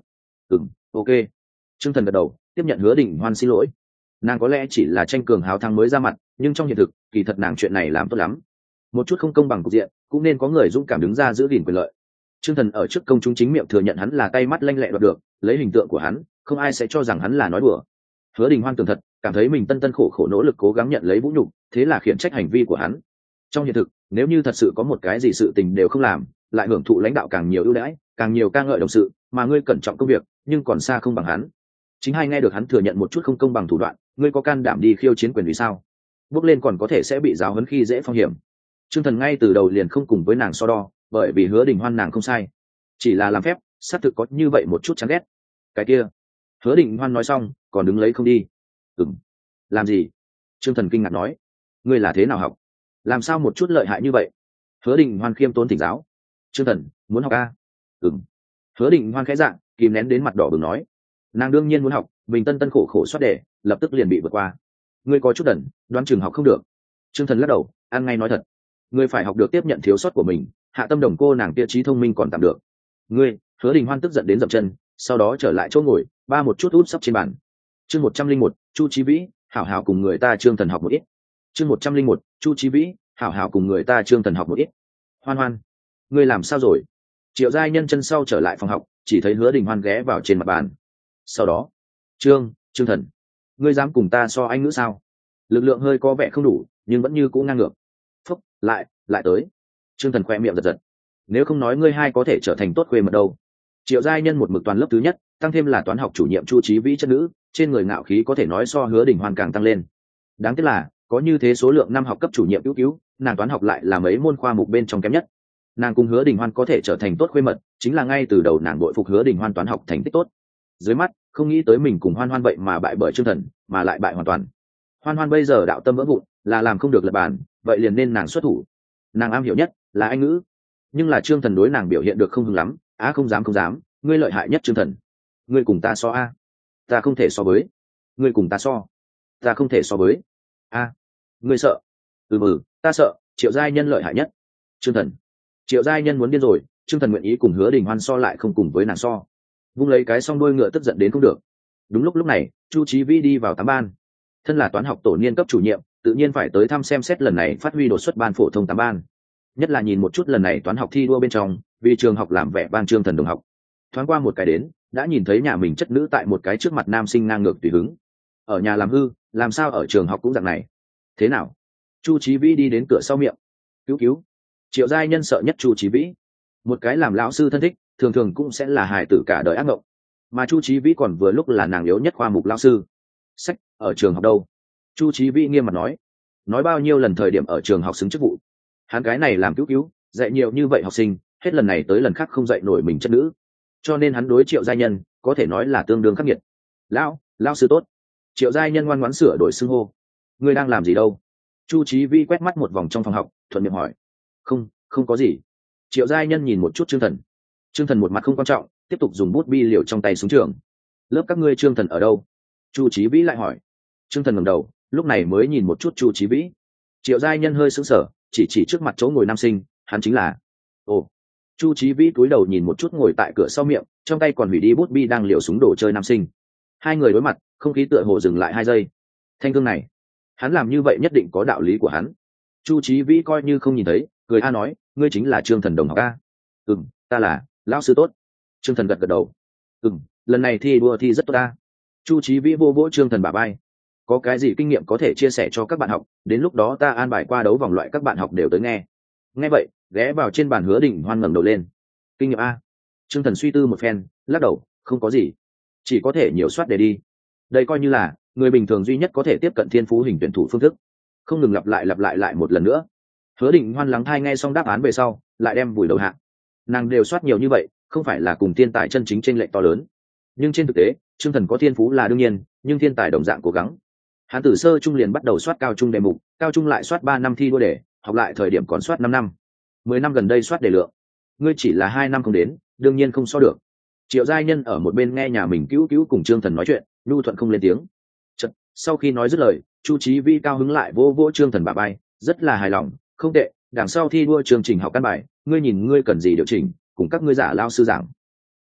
S1: Ừm, ok. Trương Thần gật đầu, tiếp nhận Hứa Đình Hoan xin lỗi. Nàng có lẽ chỉ là tranh cường háo thắng mới ra mặt, nhưng trong hiện thực, kỳ thật nàng chuyện này làm tốt lắm. Một chút không công bằng cục diện, cũng nên có người dũng cảm đứng ra giữ gìn quyền lợi. Trương Thần ở trước công chúng chính miệng thừa nhận hắn là tay mắt lanh lẹ đoạt được, lấy hình tượng của hắn, không ai sẽ cho rằng hắn là nói đùa. Hứa Đình Hoan tường thật, cảm thấy mình tân tân khổ khổ nỗ lực cố gắng nhận lấy vũ nhục, thế là khiển trách hành vi của hắn. Trong hiện thực, nếu như thật sự có một cái gì sự tình đều không làm, lại hưởng thụ lãnh đạo càng nhiều ưu đãi, càng nhiều ca ngợi đồng sự, mà ngươi cẩn trọng công việc, nhưng còn xa không bằng hắn. Chính hay nghe được hắn thừa nhận một chút không công bằng thủ đoạn, ngươi có can đảm đi khiêu chiến quyền vì sao? Bước lên còn có thể sẽ bị giáo huấn khi dễ phong hiểm. Trương Thần ngay từ đầu liền không cùng với nàng so đo, bởi vì Hứa Đình Hoan nàng không sai, chỉ là làm phép, xác thực có như vậy một chút chán ghét. Cái kia, Hứa Đình Hoan nói xong, còn đứng lấy không đi. Ừm, làm gì? Trương Thần kinh ngạc nói, ngươi là thế nào học? Làm sao một chút lợi hại như vậy? Hứa Đình Hoan khiêm tốn thỉnh giáo. Trương Thần, muốn học a? Ừm. Hứa Đình Hoan khẽ dạng, kìm nén đến mặt đỏ bừng nói, nàng đương nhiên muốn học, mình tân tân khổ khổ soát đề, lập tức liền bị vượt qua. Ngươi có chút đần, đoán chừng học không được. Trương Thần lắc đầu, ăn ngay nói thật, ngươi phải học được tiếp nhận thiếu sót của mình. Hạ Tâm Đồng cô nàng kia trí thông minh còn tạm được, ngươi. Hứa Đình Hoan tức giận đến dậm chân, sau đó trở lại chỗ ngồi, ba một chút út sấp trên bàn. Chương một trăm linh một, Chu Chí Vĩ, hảo hảo cùng người ta Trương Thần học một ít. Chương một trăm linh một, Chu Chí Vĩ, hảo hảo cùng người ta Trương Thần học một ít. Hoan Hoan, ngươi làm sao rồi? Triệu Giai Nhân chân sau trở lại phòng học, chỉ thấy Hứa Đình Hoan ghé vào trên mặt bàn. Sau đó, Trương, Trương Thần, ngươi dám cùng ta so anh ngữ sao? Lực lượng hơi có vẻ không đủ, nhưng vẫn như cũ ngang ngược. Phúc, lại, lại tới. Trương Thần khoe miệng giật giật. Nếu không nói ngươi hai có thể trở thành tốt khuê mật đâu. Triệu Giai Nhân một mực toàn lớp thứ nhất, tăng thêm là toán học chủ nhiệm Chu Chí Vĩ chất nữ, trên người ngạo khí có thể nói so Hứa Đình Hoan càng tăng lên. Đáng tiếc là, có như thế số lượng năm học cấp chủ nhiệm cứu cứu, nàng toán học lại là mấy môn khoa mục bên trong kém nhất. Nàng cùng Hứa Đình Hoan có thể trở thành tốt khuê mật, chính là ngay từ đầu nàng bội phục Hứa Đình Hoan toán học thành tích tốt. Dưới mắt, không nghĩ tới mình cùng Hoan Hoan vậy mà bại bởi Trương Thần, mà lại bại hoàn toàn. Hoan Hoan bây giờ đạo tâm vỡ vụn, là làm không được lập bàn, vậy liền nên nàng xuất thủ. Nàng am hiểu nhất là Anh ngữ, nhưng là Trương Thần đối nàng biểu hiện được không hứng lắm. Á không dám không dám, ngươi lợi hại nhất Trương Thần. Ngươi cùng ta so a? Ta không thể so với. Ngươi cùng ta so? Ta không thể so với. A, ngươi sợ? Ừ ừ, ta sợ. Triệu Giai Nhân lợi hại nhất. Trương Thần. Triệu Giai Nhân muốn điên rồi, Trương Thần nguyện ý cùng Hứa Đình Hoan so lại không cùng với nàng so. Vung lấy cái song đuôi ngựa tức giận đến không được. Đúng lúc lúc này, Chu Chí Vĩ đi vào tám ban. Thân là toán học tổ niên cấp chủ nhiệm, tự nhiên phải tới thăm xem xét lần này phát huy đột xuất ban phổ thông tám ban. Nhất là nhìn một chút lần này toán học thi đua bên trong, vì trường học làm vẻ ban Trương Thần đồng học. Thoáng qua một cái đến, đã nhìn thấy nhà mình chất nữ tại một cái trước mặt nam sinh ngang ngược tùy hứng. Ở nhà làm hư, làm sao ở trường học cũng dạng này? Thế nào? Chu Chí Vĩ đi đến cửa sau miệng. Cứu cứu. Triệu Giai Nhân sợ nhất Chu Chí Vĩ. Một cái làm lão sư thân thích, thường thường cũng sẽ là hài tử cả đời ác mộng. Mà Chu Chí Vĩ còn vừa lúc là nàng yếu nhất khoa mục lão sư. Sách, ở trường học đâu? Chu Chí Vĩ nghiêm mặt nói. Nói bao nhiêu lần thời điểm ở trường học xứng chức vụ. Hắn cái này làm cứu cứu, dạy nhiều như vậy học sinh, hết lần này tới lần khác không dạy nổi mình chất nữ. Cho nên hắn đối Triệu Giai Nhân có thể nói là tương đương khắc nghiệt. Lão, lão sư tốt. Triệu Giai Nhân ngoan ngoãn sửa đổi xưng hô. Ngươi đang làm gì đâu? Chu Chí Vĩ quét mắt một vòng trong phòng học, thuận miệng hỏi. Không, không có gì. Triệu Giai Nhân nhìn một chút Trương Thần. Trương Thần một mặt không quan trọng, tiếp tục dùng bút bi liều trong tay xuống trường. Lớp các ngươi Trương Thần ở đâu? Chu Chí Vĩ lại hỏi. Trương Thần ngẩng đầu, lúc này mới nhìn một chút Chu Chí Vĩ. Triệu Giai Nhân hơi sững sờ, chỉ chỉ trước mặt chỗ ngồi nam sinh, hắn chính là. Ồ. Chu Chí Vĩ cúi đầu nhìn một chút ngồi tại cửa sau miệng, trong tay còn hủy đi bút bi đang liều súng đồ chơi nam sinh. Hai người đối mặt, không khí tựa hồ dừng lại hai giây. Thanh thương này, hắn làm như vậy nhất định có đạo lý của hắn. Chu Chí Vĩ coi như không nhìn thấy, cười a nói, ngươi chính là Trương Thần đồng học a? Ừm, ta là lão sư tốt. Trương Thần gật gật đầu. Ừm, lần này thi đua thi rất tốt ta. Chu Chí Vĩ vô vỗ Trương Thần bả vai. Có cái gì kinh nghiệm có thể chia sẻ cho các bạn học, đến lúc đó ta an bài qua đấu vòng loại các bạn học đều tới nghe. Nghe vậy, ghé vào trên bàn Hứa Đình Hoan ngẩng đầu lên. Kinh nghiệm a? Trương Thần suy tư một phen, lắc đầu, không có gì, chỉ có thể nhiều soát để đi. Đây coi như là người bình thường duy nhất có thể tiếp cận thiên phú hình tuyển thủ phương thức. Không ngừng lặp lại lặp lại lại một lần nữa. Hứa Đình Hoan lắng thai nghe xong đáp án về sau, lại đem vùi đầu hạ. Nàng đều soát nhiều như vậy, không phải là cùng thiên tài chân chính chênh lệch to lớn. Nhưng trên thực tế, Trương Thần có thiên phú là đương nhiên, nhưng thiên tài đồng dạng cố gắng. Hắn từ sơ trung liền bắt đầu soát cao trung đề mục, cao trung lại soát ba năm thi đua đề, học lại thời điểm còn soát năm năm. Mười năm gần đây soát đề lượng. Ngươi chỉ là hai năm không đến, đương nhiên không so được. Triệu Giai Nhân ở một bên nghe nhà mình cứu cứu cùng Trương Thần nói chuyện, nhu thuận không lên tiếng. Chật, sau khi nói dứt lời, Chu Chí Vĩ cao hứng lại vô vỗ Trương Thần bả vai, rất là hài lòng, không tệ, đằng sau thi đua chương trình học căn bài, ngươi nhìn ngươi cần gì điều chỉnh, cùng các ngươi giả lao sư giảng.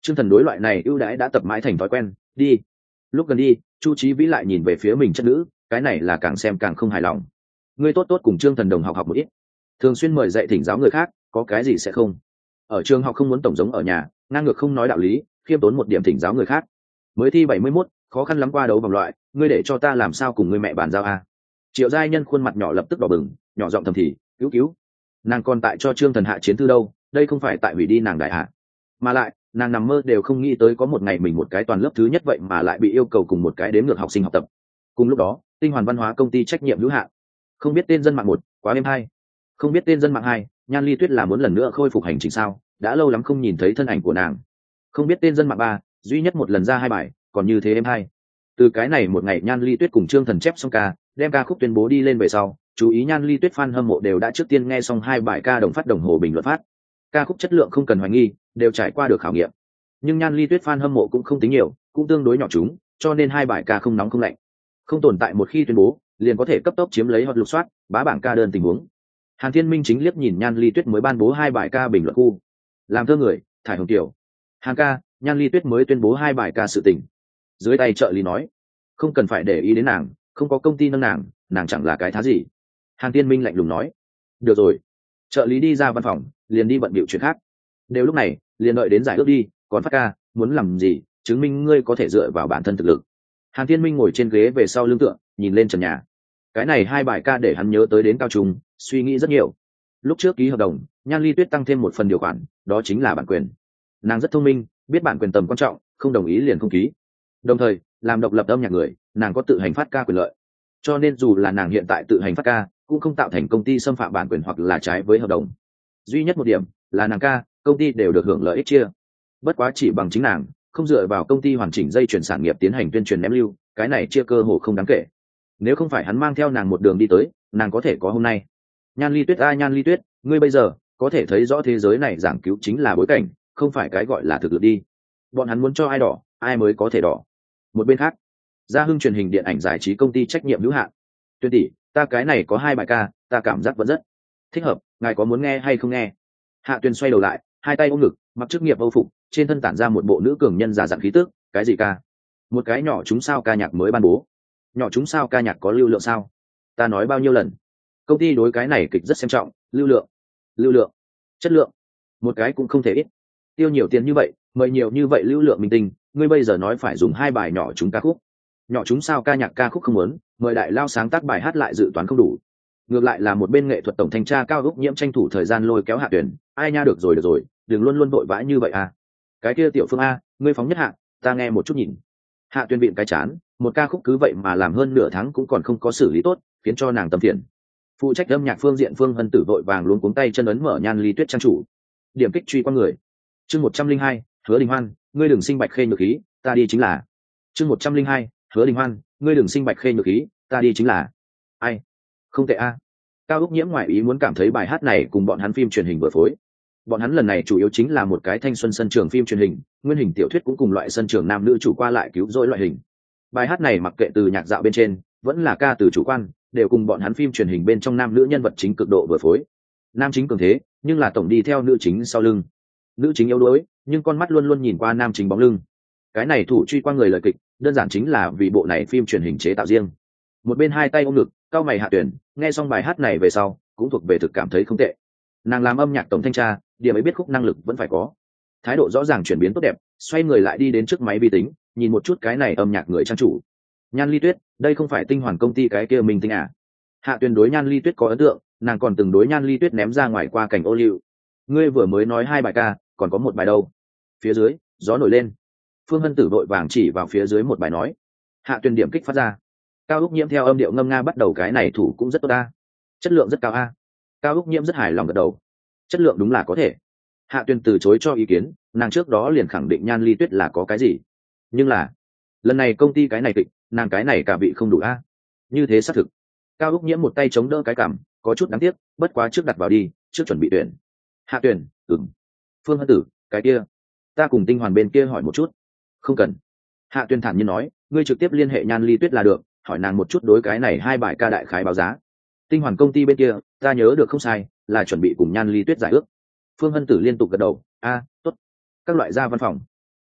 S1: Trương Thần đối loại này ưu đãi đã tập mãi thành thói quen, đi. Lúc gần đi, Chu Chí Vĩ lại nhìn về phía mình chất nữ, cái này là càng xem càng không hài lòng. Ngươi tốt tốt cùng Trương Thần đồng học học một ít, thường xuyên mời dạy thỉnh giáo người khác, có cái gì sẽ không? Ở trường học không muốn tổng giống ở nhà, ngang ngược không nói đạo lý, khiêm tốn một điểm thỉnh giáo người khác. Mới thi bảy mươi mốt, khó khăn lắm qua đấu vòng loại, ngươi để cho ta làm sao cùng ngươi mẹ bàn giao a? Triệu Giai Nhân khuôn mặt nhỏ lập tức đỏ bừng, nhỏ giọng thầm thì, cứu cứu. Nàng còn tại cho Trương Thần hạ chiến thư đâu, đây không phải tại hủy đi nàng đại hạ. Mà lại, nàng nằm mơ đều không nghĩ tới có một ngày mình một cái toàn lớp thứ nhất vậy mà lại bị yêu cầu cùng một cái đếm ngược học sinh học tập. Cùng lúc đó, Tinh Hoàn Văn hóa công ty trách nhiệm hữu hạn, không biết tên dân mạng một, quá êm hay. Không biết tên dân mạng hai, Nhan Ly Tuyết là muốn lần nữa khôi phục hành trình sao, đã lâu lắm không nhìn thấy thân ảnh của nàng. Không biết tên dân mạng ba, duy nhất một lần ra hai bài, còn như thế êm hay. Từ cái này một ngày Nhan Ly Tuyết cùng Trương Thần chép xong ca, đem ca khúc tuyên bố đi lên về sau, chú ý Nhan Ly Tuyết fan hâm mộ đều đã trước tiên nghe xong hai bài ca đồng phát đồng hồ bình luận phát. Ca khúc chất lượng không cần hoài nghi, đều trải qua được khảo nghiệm. Nhưng Nhan Ly Tuyết fan hâm mộ cũng không tính nhiều, cũng tương đối nhỏ chúng, cho nên hai bài ca không nóng không lạnh, không tồn tại một khi tuyên bố liền có thể cấp tốc chiếm lấy hot lục soát, bá bảng ca đơn tình huống. Hàn Thiên Minh chính liếc nhìn Nhan Ly Tuyết mới ban bố hai bài ca bình luận khu, làm thơ người, thải hồng tiểu. Hàn ca, Nhan Ly Tuyết mới tuyên bố hai bài ca sự tình. Dưới tay trợ lý nói, không cần phải để ý đến nàng, không có công ty nâng nàng, nàng chẳng là cái thá gì. Hàn Thiên Minh lạnh lùng nói, được rồi. Trợ lý đi ra văn phòng, liền đi bận bịu chuyện khác. Đều lúc này, liền đợi đến giải ước đi, còn phát ca, muốn làm gì, chứng minh ngươi có thể dựa vào bản thân thực lực. Hàn Thiên Minh ngồi trên ghế về sau lưng tựa, nhìn lên trần nhà. Cái này hai bài ca để hắn nhớ tới đến cao trung, suy nghĩ rất nhiều. Lúc trước ký hợp đồng, Nhan Ly Tuyết tăng thêm một phần điều khoản, đó chính là bản quyền. Nàng rất thông minh, biết bản quyền tầm quan trọng, không đồng ý liền không ký. Đồng thời, làm độc lập âm nhạc người, nàng có tự hành phát ca quyền lợi. Cho nên dù là nàng hiện tại tự hành phát ca, cũng không tạo thành công ty xâm phạm bản quyền hoặc là trái với hợp đồng. Duy nhất một điểm là nàng ca, công ty đều được hưởng lợi ích chia. Bất quá chỉ bằng chính nàng, không dựa vào công ty hoàn chỉnh dây chuyển sản nghiệp tiến hành tuyên truyền ném lưu, cái này chia cơ hồ không đáng kể. Nếu không phải hắn mang theo nàng một đường đi tới, nàng có thể có hôm nay. Nhan Ly Tuyết a Nhan Ly Tuyết, ngươi bây giờ có thể thấy rõ thế giới này giảng cứu chính là bối cảnh, không phải cái gọi là thực lực đi. Bọn hắn muốn cho ai đỏ, ai mới có thể đỏ. Một bên khác, Gia Hưng truyền hình điện ảnh giải trí công ty trách nhiệm hữu hạn. Tuyên tỷ, ta cái này có hai bài ca, ta cảm giác vẫn rất thích hợp, ngài có muốn nghe hay không nghe? Hạ Tuyền xoay đầu lại, hai tay ôm ngực, mặc chức nghiệp âu phục, trên thân tản ra một bộ nữ cường nhân giả dặn khí tức. Cái gì ca? Một cái nhỏ chúng sao ca nhạc mới ban bố. Nhỏ chúng sao ca nhạc có lưu lượng sao? Ta nói bao nhiêu lần, công ty đối cái này kịch rất xem trọng, lưu lượng, lưu lượng, chất lượng, một cái cũng không thể ít. Tiêu nhiều tiền như vậy, mời nhiều như vậy lưu lượng minh tinh, ngươi bây giờ nói phải dùng hai bài nhỏ chúng ca khúc. Nhỏ chúng sao ca nhạc ca khúc không muốn, mời đại lao sáng tác bài hát lại dự toán không đủ. Ngược lại là một bên nghệ thuật tổng thanh tra Cao Úc Nhiễm tranh thủ thời gian lôi kéo Hạ Tuyển, ai nha, được rồi được rồi, đừng luôn luôn vội vã như vậy à. Cái kia Tiểu Phương a, ngươi phóng nhất hạ, ta nghe một chút nhìn. Hạ Tuyển vịn cái chán, một ca khúc cứ vậy mà làm hơn nửa tháng cũng còn không có xử lý tốt, khiến cho nàng tâm phiền. Phụ trách âm nhạc phương diện Phương Hân Tử vội vàng luống cuống tay chân ấn mở Nhan Ly Tuyết trang chủ. Điểm kích truy qua người. Chương một trăm linh hai, Hứa Đình Hoan, ngươi đừng sinh bạch khê nhược khí, ta đi chính là. Chương một trăm linh hai, Hứa Đình Hoan, ngươi đừng sinh bạch khê nhược khí, ta đi chính là. Ai? Không tệ a. Cao Úc Nhiễm ngoại ý muốn cảm thấy bài hát này cùng bọn hắn phim truyền hình vừa phối. Bọn hắn lần này chủ yếu chính là một cái thanh xuân sân trường phim truyền hình, nguyên hình tiểu thuyết cũng cùng loại sân trường nam nữ chủ qua lại cứu rỗi loại hình. Bài hát này mặc kệ từ nhạc dạo bên trên, vẫn là ca từ chủ quan, đều cùng bọn hắn phim truyền hình bên trong nam nữ nhân vật chính cực độ vừa phối. Nam chính cường thế, nhưng là tổng đi theo nữ chính sau lưng. Nữ chính yếu đuối, nhưng con mắt luôn luôn nhìn qua nam chính bóng lưng. Cái này thủ truy qua người lời kịch, đơn giản chính là vì bộ này phim truyền hình chế tạo riêng. Một bên hai tay ôm ngực, cao mày Hạ Tuyển, nghe xong bài hát này về sau, cũng thuộc về thực cảm thấy không tệ. Nàng làm âm nhạc tổng thanh tra, điểm ấy biết khúc năng lực vẫn phải có. Thái độ rõ ràng chuyển biến tốt đẹp, xoay người lại đi đến trước máy vi tính, nhìn một chút cái này âm nhạc người trang chủ. Nhan Ly Tuyết, đây không phải Tinh Hoàn công ty cái kia mình tinh à? Hạ Tuyển đối Nhan Ly Tuyết có ấn tượng, nàng còn từng đối Nhan Ly Tuyết ném ra ngoài qua cảnh ô liu. Ngươi vừa mới nói hai bài ca, còn có một bài đâu? Phía dưới, gió nổi lên. Phương Hân Tử vội vàng chỉ vào phía dưới một bài nói. Hạ Tuyển điểm kích phát ra. Cao Úc Nhiễm theo âm điệu ngâm nga bắt đầu, cái này thủ cũng rất tốt a, chất lượng rất cao a. Cao Úc Nhiễm rất hài lòng gật đầu, chất lượng đúng là có thể. Hạ Tuyên từ chối cho ý kiến, nàng trước đó liền khẳng định Nhan Ly Tuyết là có cái gì, nhưng là lần này công ty cái này kịch, nàng cái này cả vị không đủ a. Như thế xác thực. Cao Úc Nhiễm một tay chống đỡ cái cằm, có chút đáng tiếc, bất quá trước đặt vào đi, trước chuẩn bị tuyển. Hạ Tuyển, ừm. Phương Hân Tử, cái kia, ta cùng Tinh Hoàn bên kia hỏi một chút. Không cần. Hạ Tuyên thản nhiên nói, ngươi trực tiếp liên hệ Nhan Ly Tuyết là được, hỏi nàng một chút đối cái này hai bài ca đại khái báo giá. Tinh Hoàn công ty bên kia, ta nhớ được không sai, là chuẩn bị cùng Nhan Ly Tuyết giải ước. Phương Hân Tử liên tục gật đầu, a, tốt. Các loại ra văn phòng.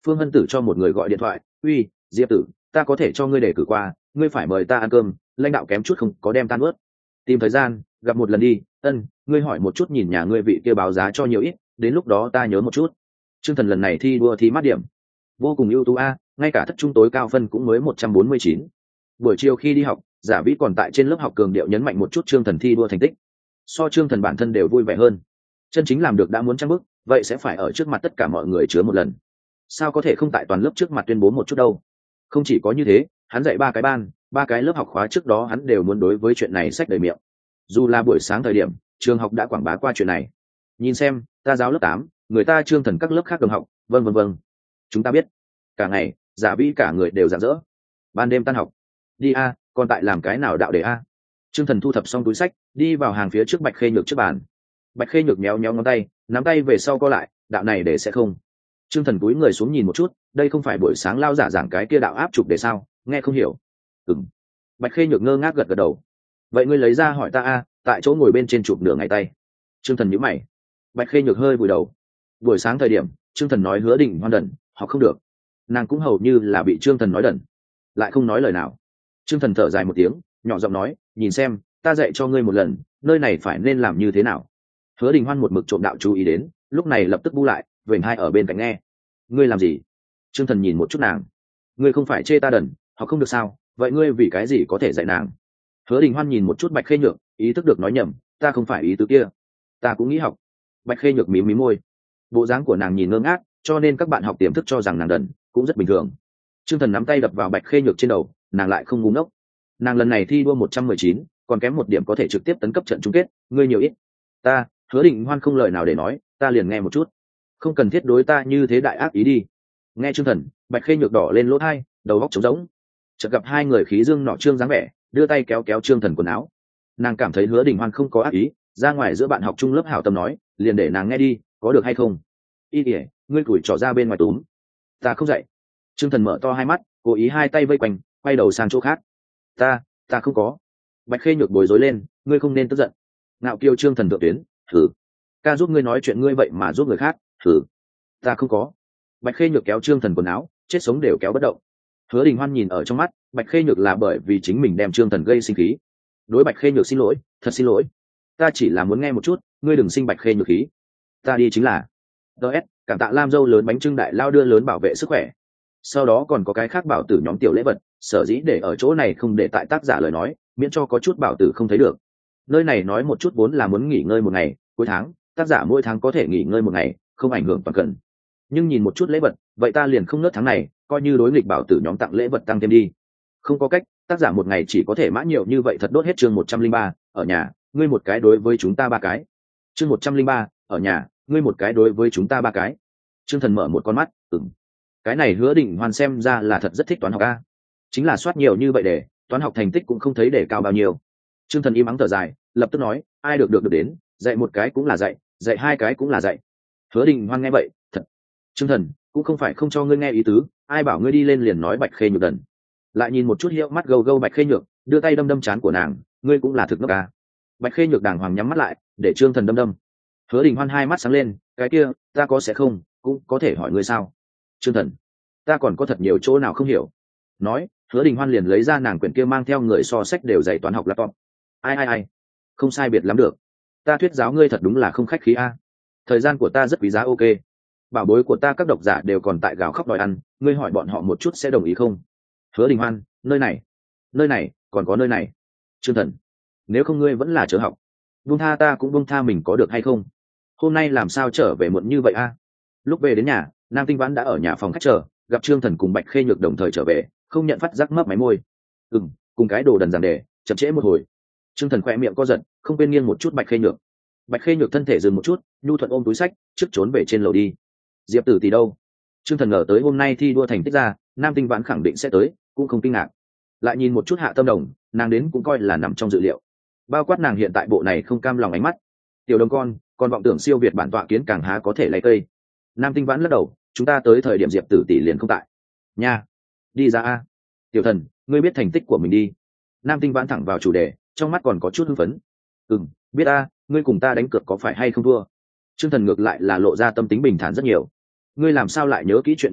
S1: Phương Hân Tử cho một người gọi điện thoại, uy, Diệp Tử, ta có thể cho ngươi đề cử qua, ngươi phải mời ta ăn cơm, lãnh đạo kém chút không có đem tan ướt. Tìm thời gian gặp một lần đi. Ân, ngươi hỏi một chút nhìn nhà ngươi vị kia báo giá cho nhiều ít, đến lúc đó ta nhớ một chút. Trương Thần lần này thi đua thi mát điểm vô cùng ưu tú a, ngay cả thất trung tối cao phân cũng mới một trăm bốn mươi chín. Buổi chiều khi đi học, Giả Vĩ còn tại trên lớp học cường điệu nhấn mạnh một chút Trương Thần thi đua thành tích, so Trương Thần bản thân đều vui vẻ hơn. Chân chính làm được đã muốn trang bức, vậy sẽ phải ở trước mặt tất cả mọi người chứa một lần, sao có thể không tại toàn lớp trước mặt tuyên bố một chút đâu. Không chỉ có như thế, hắn dạy ba cái ban, ba cái lớp học khóa trước đó hắn đều muốn đối với chuyện này xách đầy miệng. Dù là buổi sáng thời điểm trường học đã quảng bá qua chuyện này, nhìn xem ta giáo lớp tám, người ta Trương Thần các lớp khác đồng học, vâng vâng vâng, chúng ta biết. Cả ngày Giả Vĩ cả người đều rạng rỡ. Ban đêm tan học đi a, còn tại làm cái nào đạo đề a. Trương Thần thu thập xong túi sách, đi vào hàng phía trước Bạch Khê Nhược trước bàn. Bạch Khê Nhược méo méo ngón tay, nắm tay về sau co lại, đạo này để sẽ không. Trương Thần túi người xuống nhìn một chút, đây không phải buổi sáng lao giả giảng cái kia đạo áp trục để sao, nghe không hiểu. Ừm. Bạch Khê Nhược ngơ ngác gật gật đầu. Vậy ngươi lấy ra hỏi ta a, tại chỗ ngồi bên trên chụp nửa ngày tay. Trương Thần nhíu mày. Bạch Khê Nhược hơi vùi đầu. Buổi sáng thời điểm Trương Thần nói Hứa Đình Hoan đần, họ không được. Nàng cũng hầu như là bị Trương Thần nói đần, lại không nói lời nào. Trương Thần thở dài một tiếng, nhỏ giọng nói, nhìn xem, ta dạy cho ngươi một lần, nơi này phải nên làm như thế nào. Hứa Đình Hoan một mực trộm đạo chú ý đến, lúc này lập tức bu lại, vểnh hai ở bên cạnh nghe. Ngươi làm gì? Trương Thần nhìn một chút nàng. Ngươi không phải chê ta đần, họ không được sao, vậy ngươi vì cái gì có thể dạy nàng? Hứa Đình Hoan nhìn một chút Bạch Khê Nhược, ý thức được nói nhầm, ta không phải ý tứ kia, ta cũng nghĩ học. Bạch Khê Nhược mím mím môi, bộ dáng của nàng nhìn ngơ ngác, cho nên các bạn học tiềm thức cho rằng nàng đần, cũng rất bình thường. Trương Thần nắm tay đập vào Bạch Khê Nhược trên đầu, nàng lại không ngu ngốc. Nàng lần này thi đua một trăm mười chín, còn kém một điểm có thể trực tiếp tấn cấp trận chung kết, ngươi nhiều ít. Ta, Hứa Đình Hoan không lời nào để nói, ta liền nghe một chút, không cần thiết đối ta như thế đại ác ý đi. Nghe Trương Thần, Bạch Khê Nhược đỏ lên lỗ tai, đầu óc trống rỗng. Chợt gặp hai người khí dương nọ trương dáng vẻ, đưa tay kéo kéo Trương Thần quần áo. Nàng cảm thấy Hứa Đình Hoan không có ác ý, ra ngoài giữa bạn học chung lớp hảo tâm nói, liền để nàng nghe đi, có được hay không? Y ỉa, ngươi cùi trỏ ra bên ngoài túm. Ta không dạy. Trương Thần mở to hai mắt, cố ý hai tay vây quanh, quay đầu sang chỗ khác. Ta, ta không có. Bạch Khê Nhược bối rối lên, ngươi không nên tức giận. Ngạo kiêu Trương Thần thượng tuyến, thử. Ca giúp ngươi nói chuyện ngươi vậy mà giúp người khác, thử. Ta không có. Bạch Khê Nhược kéo Trương Thần quần áo, chết sống đều kéo bất động. Hứa Đình Hoan nhìn ở trong mắt, Bạch Khê Nhược là bởi vì chính mình đem Trương Thần gây sinh khí. Đối Bạch Khê Nhược xin lỗi, thật xin lỗi. Ta chỉ là muốn nghe một chút, ngươi đừng sinh Bạch Khê Nhược khí. Ta đi chính là. ds cảm tạ Lam Dâu lớn bánh trưng đại lao đưa lớn bảo vệ sức khỏe. Sau đó còn có cái khác bảo tử nhóm tiểu lễ vật, sở dĩ để ở chỗ này không để tại tác giả lời nói, miễn cho có chút bảo tử không thấy được. Nơi này nói một chút vốn là muốn nghỉ ngơi một ngày, cuối tháng tác giả mỗi tháng có thể nghỉ ngơi một ngày, không ảnh hưởng toàn cần. Nhưng nhìn một chút lễ vật, vậy ta liền không nớt tháng này, coi như đối nghịch bảo tử nhóm tặng lễ vật tăng thêm đi. Không có cách, tác giả một ngày chỉ có thể mã nhiều như vậy, thật đốt hết chương một trăm linh ba, ở nhà, ngươi một cái đối với chúng ta ba cái. Chương một trăm linh ba, ở nhà, ngươi một cái đối với chúng ta ba cái. Trương Thần mở một con mắt, ừm. Cái này Hứa Đình Hoan xem ra là thật rất thích toán học a. Chính là soát nhiều như vậy để, toán học thành tích cũng không thấy để cao bao nhiêu. Trương Thần im ắng thở dài, lập tức nói, ai được được được đến, dạy một cái cũng là dạy, dạy hai cái cũng là dạy. Hứa Đình Hoan nghe vậy, thật. Trương Thần, cũng không phải không cho ngươi nghe ý tứ, ai bảo ngươi đi lên liền nói Bạch Khê Nhược đần. Lại nhìn một chút hiệu mắt gâu gâu Bạch Khê Nhược, đưa tay đâm đâm trán của nàng, ngươi cũng là thực ngốc à. Bạch Khê Nhược đàng hoàng nhắm mắt lại, để Trương Thần đâm đâm. Hứa Đình Hoan hai mắt sáng lên, cái kia, ta có sẽ không, cũng có thể hỏi ngươi sao? Trương Thần, ta còn có thật nhiều chỗ nào không hiểu. Nói, Hứa Đình Hoan liền lấy ra nàng quyển kia mang theo người so sách đều dạy toán học laptop. Ai ai ai, không sai biệt lắm được. Ta thuyết giáo ngươi thật đúng là không khách khí a. Thời gian của ta rất quý giá, ok. Bảo bối của ta các độc giả đều còn tại gào khóc đòi ăn, ngươi hỏi bọn họ một chút sẽ đồng ý không? Hứa Đình Hoan, nơi này, nơi này, còn có nơi này. Trương Thần, nếu không ngươi vẫn là chớ học. Buông tha ta cũng buông tha mình có được hay không? Hôm nay làm sao trở về muộn như vậy a? Lúc về đến nhà, Nam Tinh Vãn đã ở nhà phòng khách chờ, gặp Trương Thần cùng Bạch Khê Nhược đồng thời trở về, không nhận phát giác mấp máy môi. Ừm, cùng cái đồ đần giảng đề, chậm trễ một hồi. Trương Thần khoe miệng co giật, không quên nghiêng một chút Bạch Khê Nhược. Bạch Khê Nhược thân thể dừng một chút, nhu thuận ôm túi sách, trước trốn về trên lầu đi. Diệp Tử tỷ đâu? Trương Thần ngờ tới hôm nay thi đua thành tích ra, Nam Tinh Vãn khẳng định sẽ tới, cũng không kinh ngạc. Lại nhìn một chút Hạ Tâm Đồng, nàng đến cũng coi là nằm trong dự liệu. Bao quát nàng hiện tại bộ này không cam lòng ánh mắt. Tiểu đồng con, còn vọng tưởng siêu việt bản tọa kiến càng há có thể lấy cây. Nam Tinh Vãn lắc đầu, chúng ta tới thời điểm Diệp Tử tỷ liền không tại. Nha, đi ra a. Tiểu Thần, ngươi biết thành tích của mình đi. Nam Tinh Vãn thẳng vào chủ đề, trong mắt còn có chút hưng phấn. Ừm, biết a, ngươi cùng ta đánh cược có phải hay không thua? Trương Thần ngược lại là lộ ra tâm tính bình thản rất nhiều. Ngươi làm sao lại nhớ kỹ chuyện này a?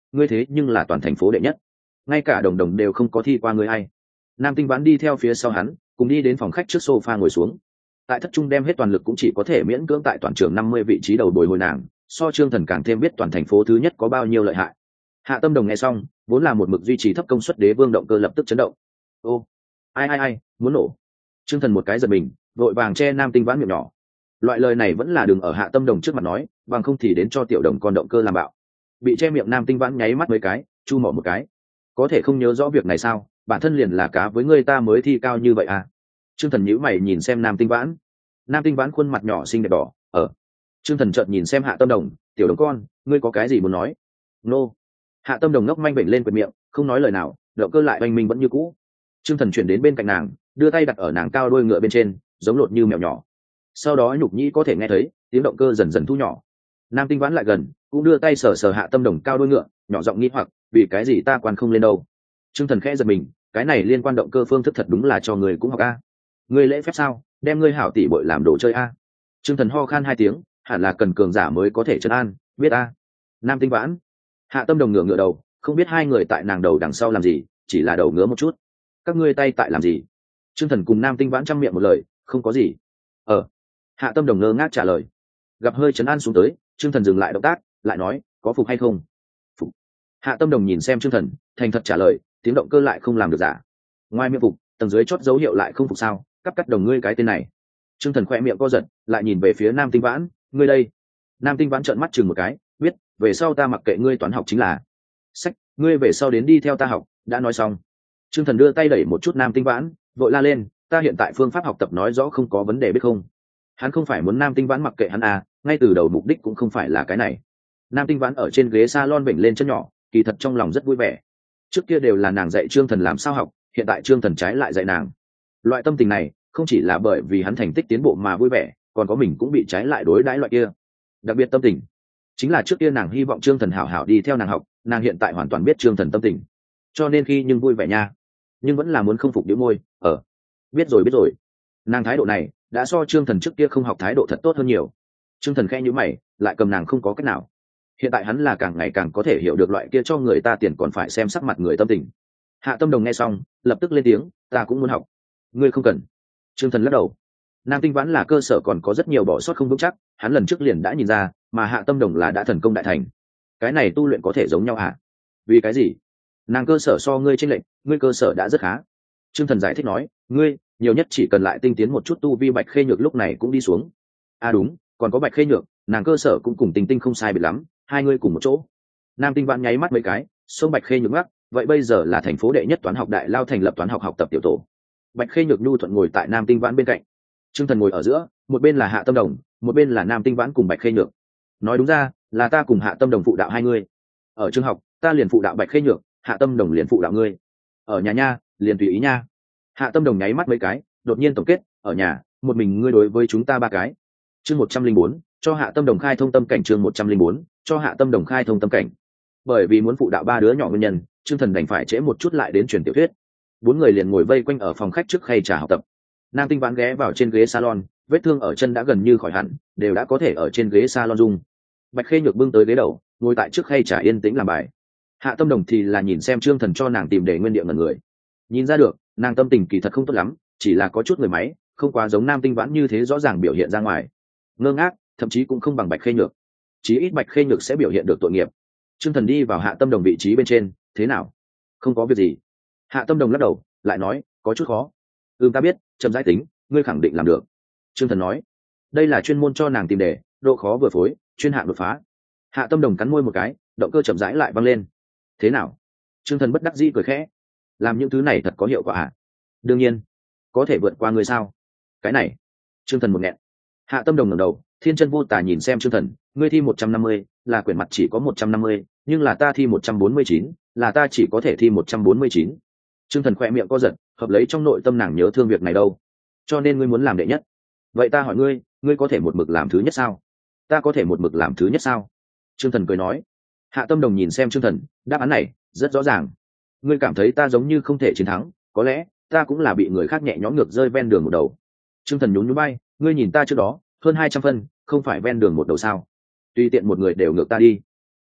S1: ngươi thế nhưng là toàn thành phố đệ nhất, ngay cả đồng đồng đều không có thi qua ngươi hay. Nam Tinh Vãn đi theo phía sau hắn, cùng đi đến phòng khách trước sofa ngồi xuống. Tại thất trung đem hết toàn lực cũng chỉ có thể miễn cưỡng tại toàn trường năm mươi vị trí đầu bồi hồi nàng, so Trương Thần càng thêm biết toàn thành phố thứ nhất có bao nhiêu lợi hại. Hạ Tâm Đồng nghe xong, vốn là một mực duy trì thấp công suất đế vương động cơ lập tức chấn động. Ô, ai ai ai, muốn nổ. Trương Thần một cái giật mình, vội vàng che Nam Tinh Vãn miệng nhỏ. Loại lời này vẫn là đừng ở Hạ Tâm Đồng trước mặt nói, bằng không thì đến cho tiểu đồng con động cơ làm bạo. Bị che miệng Nam Tinh Vãn nháy mắt mấy cái, chu mỏ một cái. Có thể không nhớ rõ việc này sao? Bản thân liền là cá với ngươi ta mới thi cao như vậy à? Trương Thần nhíu mày nhìn xem Nam Tinh Vãn. Nam Tinh Vãn khuôn mặt nhỏ xinh đẹp đỏ, ở. Trương Thần chợt nhìn xem Hạ Tâm Đồng, tiểu đồng con, ngươi có cái gì muốn nói? Nô. Hạ Tâm Đồng ngốc manh bệnh lên quệt miệng, không nói lời nào, động cơ lại oanh minh vẫn như cũ. Trương Thần chuyển đến bên cạnh nàng, đưa tay đặt ở nàng cao đuôi ngựa bên trên, giống lột như mèo nhỏ. Sau đó nhục nhĩ có thể nghe thấy tiếng động cơ dần dần thu nhỏ. Nam Tinh Vãn lại gần, cũng đưa tay sờ sờ Hạ Tâm Đồng cao đuôi ngựa, nhỏ giọng nghi hoặc, vì cái gì ta quan không lên đâu? Trương Thần khẽ giật mình, cái này liên quan động cơ phương thức thật đúng là cho người cũng học a. Ngươi lễ phép sao, đem ngươi hảo tỷ bội làm đồ chơi a. Trương Thần ho khan hai tiếng, hẳn là cần cường giả mới có thể trấn an, biết a. Nam Tinh Vãn. Hạ Tâm Đồng ngửa ngựa đầu, không biết hai người tại nàng đầu đằng sau làm gì, chỉ là đầu ngứa một chút. Các ngươi tay tại làm gì? Trương Thần cùng Nam Tinh Vãn chăm miệng một lời, không có gì. Ờ. Hạ Tâm Đồng ngơ ngác trả lời. Gặp hơi trấn an xuống tới, Trương Thần dừng lại động tác, lại nói, có phục hay không? Phục. Hạ Tâm Đồng nhìn xem Trương Thần, thành thật trả lời, tiếng động cơ lại không làm được giả. Ngoài miệng phục, tầng dưới chót dấu hiệu lại không phục sao? Cắp cắt đồng ngươi cái tên này. Trương Thần khẽ miệng co giật, lại nhìn về phía Nam Tinh Vãn, ngươi đây. Nam Tinh Vãn trợn mắt chừng một cái, biết, về sau ta mặc kệ ngươi toán học chính là. Sách, ngươi về sau đến đi theo ta học, đã nói xong. Trương Thần đưa tay đẩy một chút Nam Tinh Vãn, vội la lên, ta hiện tại phương pháp học tập nói rõ không có vấn đề biết không? Hắn không phải muốn Nam Tinh Vãn mặc kệ hắn à, ngay từ đầu mục đích cũng không phải là cái này. Nam Tinh Vãn ở trên ghế salon vểnh lên chân nhỏ, kỳ thật trong lòng rất vui vẻ. Trước kia đều là nàng dạy Trương Thần làm sao học, hiện tại Trương Thần trái lại dạy nàng. Loại tâm tình này, không chỉ là bởi vì hắn thành tích tiến bộ mà vui vẻ, còn có mình cũng bị trái lại đối đãi loại kia. Đặc biệt tâm tình, chính là trước kia nàng hy vọng Trương Thần hảo hảo đi theo nàng học, nàng hiện tại hoàn toàn biết Trương Thần tâm tình. Cho nên khi nhưng vui vẻ nha, nhưng vẫn là muốn không phục đĩu môi, ở. Biết rồi biết rồi. Nàng thái độ này, đã so Trương Thần trước kia không học thái độ thật tốt hơn nhiều. Trương Thần khẽ nhíu mày, lại cầm nàng không có cách nào. Hiện tại hắn là càng ngày càng có thể hiểu được loại kia cho người ta tiền còn phải xem sắc mặt người tâm tình. Hạ Tâm Đồng nghe xong, lập tức lên tiếng, ta cũng muốn học. Ngươi không cần. Trương Thần lắc đầu. Nam Tinh Vãn là cơ sở còn có rất nhiều bỏ sót không vững chắc, hắn lần trước liền đã nhìn ra, mà Hạ Tâm Đồng là đã thần công đại thành. Cái này tu luyện có thể giống nhau hả? Vì cái gì? Nàng cơ sở so ngươi chênh lệch, ngươi cơ sở đã rất khá. Trương Thần giải thích nói, ngươi nhiều nhất chỉ cần lại tinh tiến một chút tu vi Bạch Khê Nhược lúc này cũng đi xuống. À đúng, còn có Bạch Khê Nhược, nàng cơ sở cũng cùng Tinh Tinh không sai biệt lắm, hai ngươi cùng một chỗ. Nam Tinh Vãn nháy mắt mấy cái, xông Bạch Khê Nhược ngắc, vậy bây giờ là thành phố đệ nhất toán học đại lao thành lập toán học học tập tiểu tổ. Bạch Khê Nhược nhu thuận ngồi tại Nam Tinh Vãn bên cạnh. Trương Thần ngồi ở giữa, một bên là Hạ Tâm Đồng, một bên là Nam Tinh Vãn cùng Bạch Khê Nhược. Nói đúng ra, là ta cùng Hạ Tâm Đồng phụ đạo hai ngươi. Ở trường học, ta liền phụ đạo Bạch Khê Nhược, Hạ Tâm Đồng liền phụ đạo ngươi. Ở nhà nha, liền tùy ý nha. Hạ Tâm Đồng nháy mắt mấy cái, đột nhiên tổng kết, ở nhà, một mình ngươi đối với chúng ta ba cái. Chương một trăm linh bốn, cho Hạ Tâm Đồng khai thông tâm cảnh. Chương một trăm linh bốn, cho Hạ Tâm Đồng khai thông tâm cảnh. Bởi vì muốn phụ đạo ba đứa nhỏ nguyên nhân, Trương Thần đành phải trễ một chút lại đến truyền tiểu thuyết. Bốn người liền ngồi vây quanh ở phòng khách trước khay trà học tập. Nam Tinh Vãn ghé vào trên ghế salon, vết thương ở chân đã gần như khỏi hẳn, đều đã có thể ở trên ghế salon dung. Bạch Khê Nhược bưng tới ghế đầu, ngồi tại trước khay trà yên tĩnh làm bài. Hạ Tâm Đồng thì là nhìn xem Trương Thần cho nàng tìm để nguyên địa ngẩn người. Nhìn ra được, nàng tâm tình kỳ thật không tốt lắm, chỉ là có chút người máy, không quá giống Nam Tinh Vãn như thế rõ ràng biểu hiện ra ngoài. Ngơ ngác, thậm chí cũng không bằng Bạch Khê Nhược. Chí ít Bạch Khê Nhược sẽ biểu hiện được tội nghiệp. Trương Thần đi vào Hạ Tâm Đồng vị trí bên trên, thế nào? Không có việc gì. Hạ Tâm Đồng lắc đầu, lại nói, có chút khó. Ừm ta biết, chậm rãi tính, ngươi khẳng định làm được. Trương Thần nói, đây là chuyên môn cho nàng tìm đề, độ khó vừa phối, chuyên hạng đột phá. Hạ Tâm Đồng cắn môi một cái, động cơ chậm rãi lại văng lên. Thế nào? Trương Thần bất đắc dĩ cười khẽ, làm những thứ này thật có hiệu quả à? Đương nhiên, có thể vượt qua ngươi sao? Cái này. Trương Thần một nghẹn. Hạ Tâm Đồng ngẩng đầu, thiên chân vô tà nhìn xem Trương Thần, ngươi thi một trăm năm mươi, là quyển mặt chỉ có một trăm năm mươi, nhưng là ta thi một trăm bốn mươi chín, là ta chỉ có thể thi một trăm bốn mươi chín. Trương Thần khẽ miệng co giật, hợp lấy trong nội tâm nàng nhớ thương việc này đâu. Cho nên ngươi muốn làm đệ nhất. Vậy ta hỏi ngươi, ngươi có thể một mực làm thứ nhất sao? Ta có thể một mực làm thứ nhất sao? Trương Thần cười nói. Hạ Tâm Đồng nhìn xem Trương Thần, đáp án này rất rõ ràng. Ngươi cảm thấy ta giống như không thể chiến thắng, có lẽ ta cũng là bị người khác nhẹ nhõm ngược rơi ven đường một đầu. Trương Thần nhún nhún bay, ngươi nhìn ta trước đó hơn hai trăm phân, không phải ven đường một đầu sao? Tùy tiện một người đều ngược ta đi.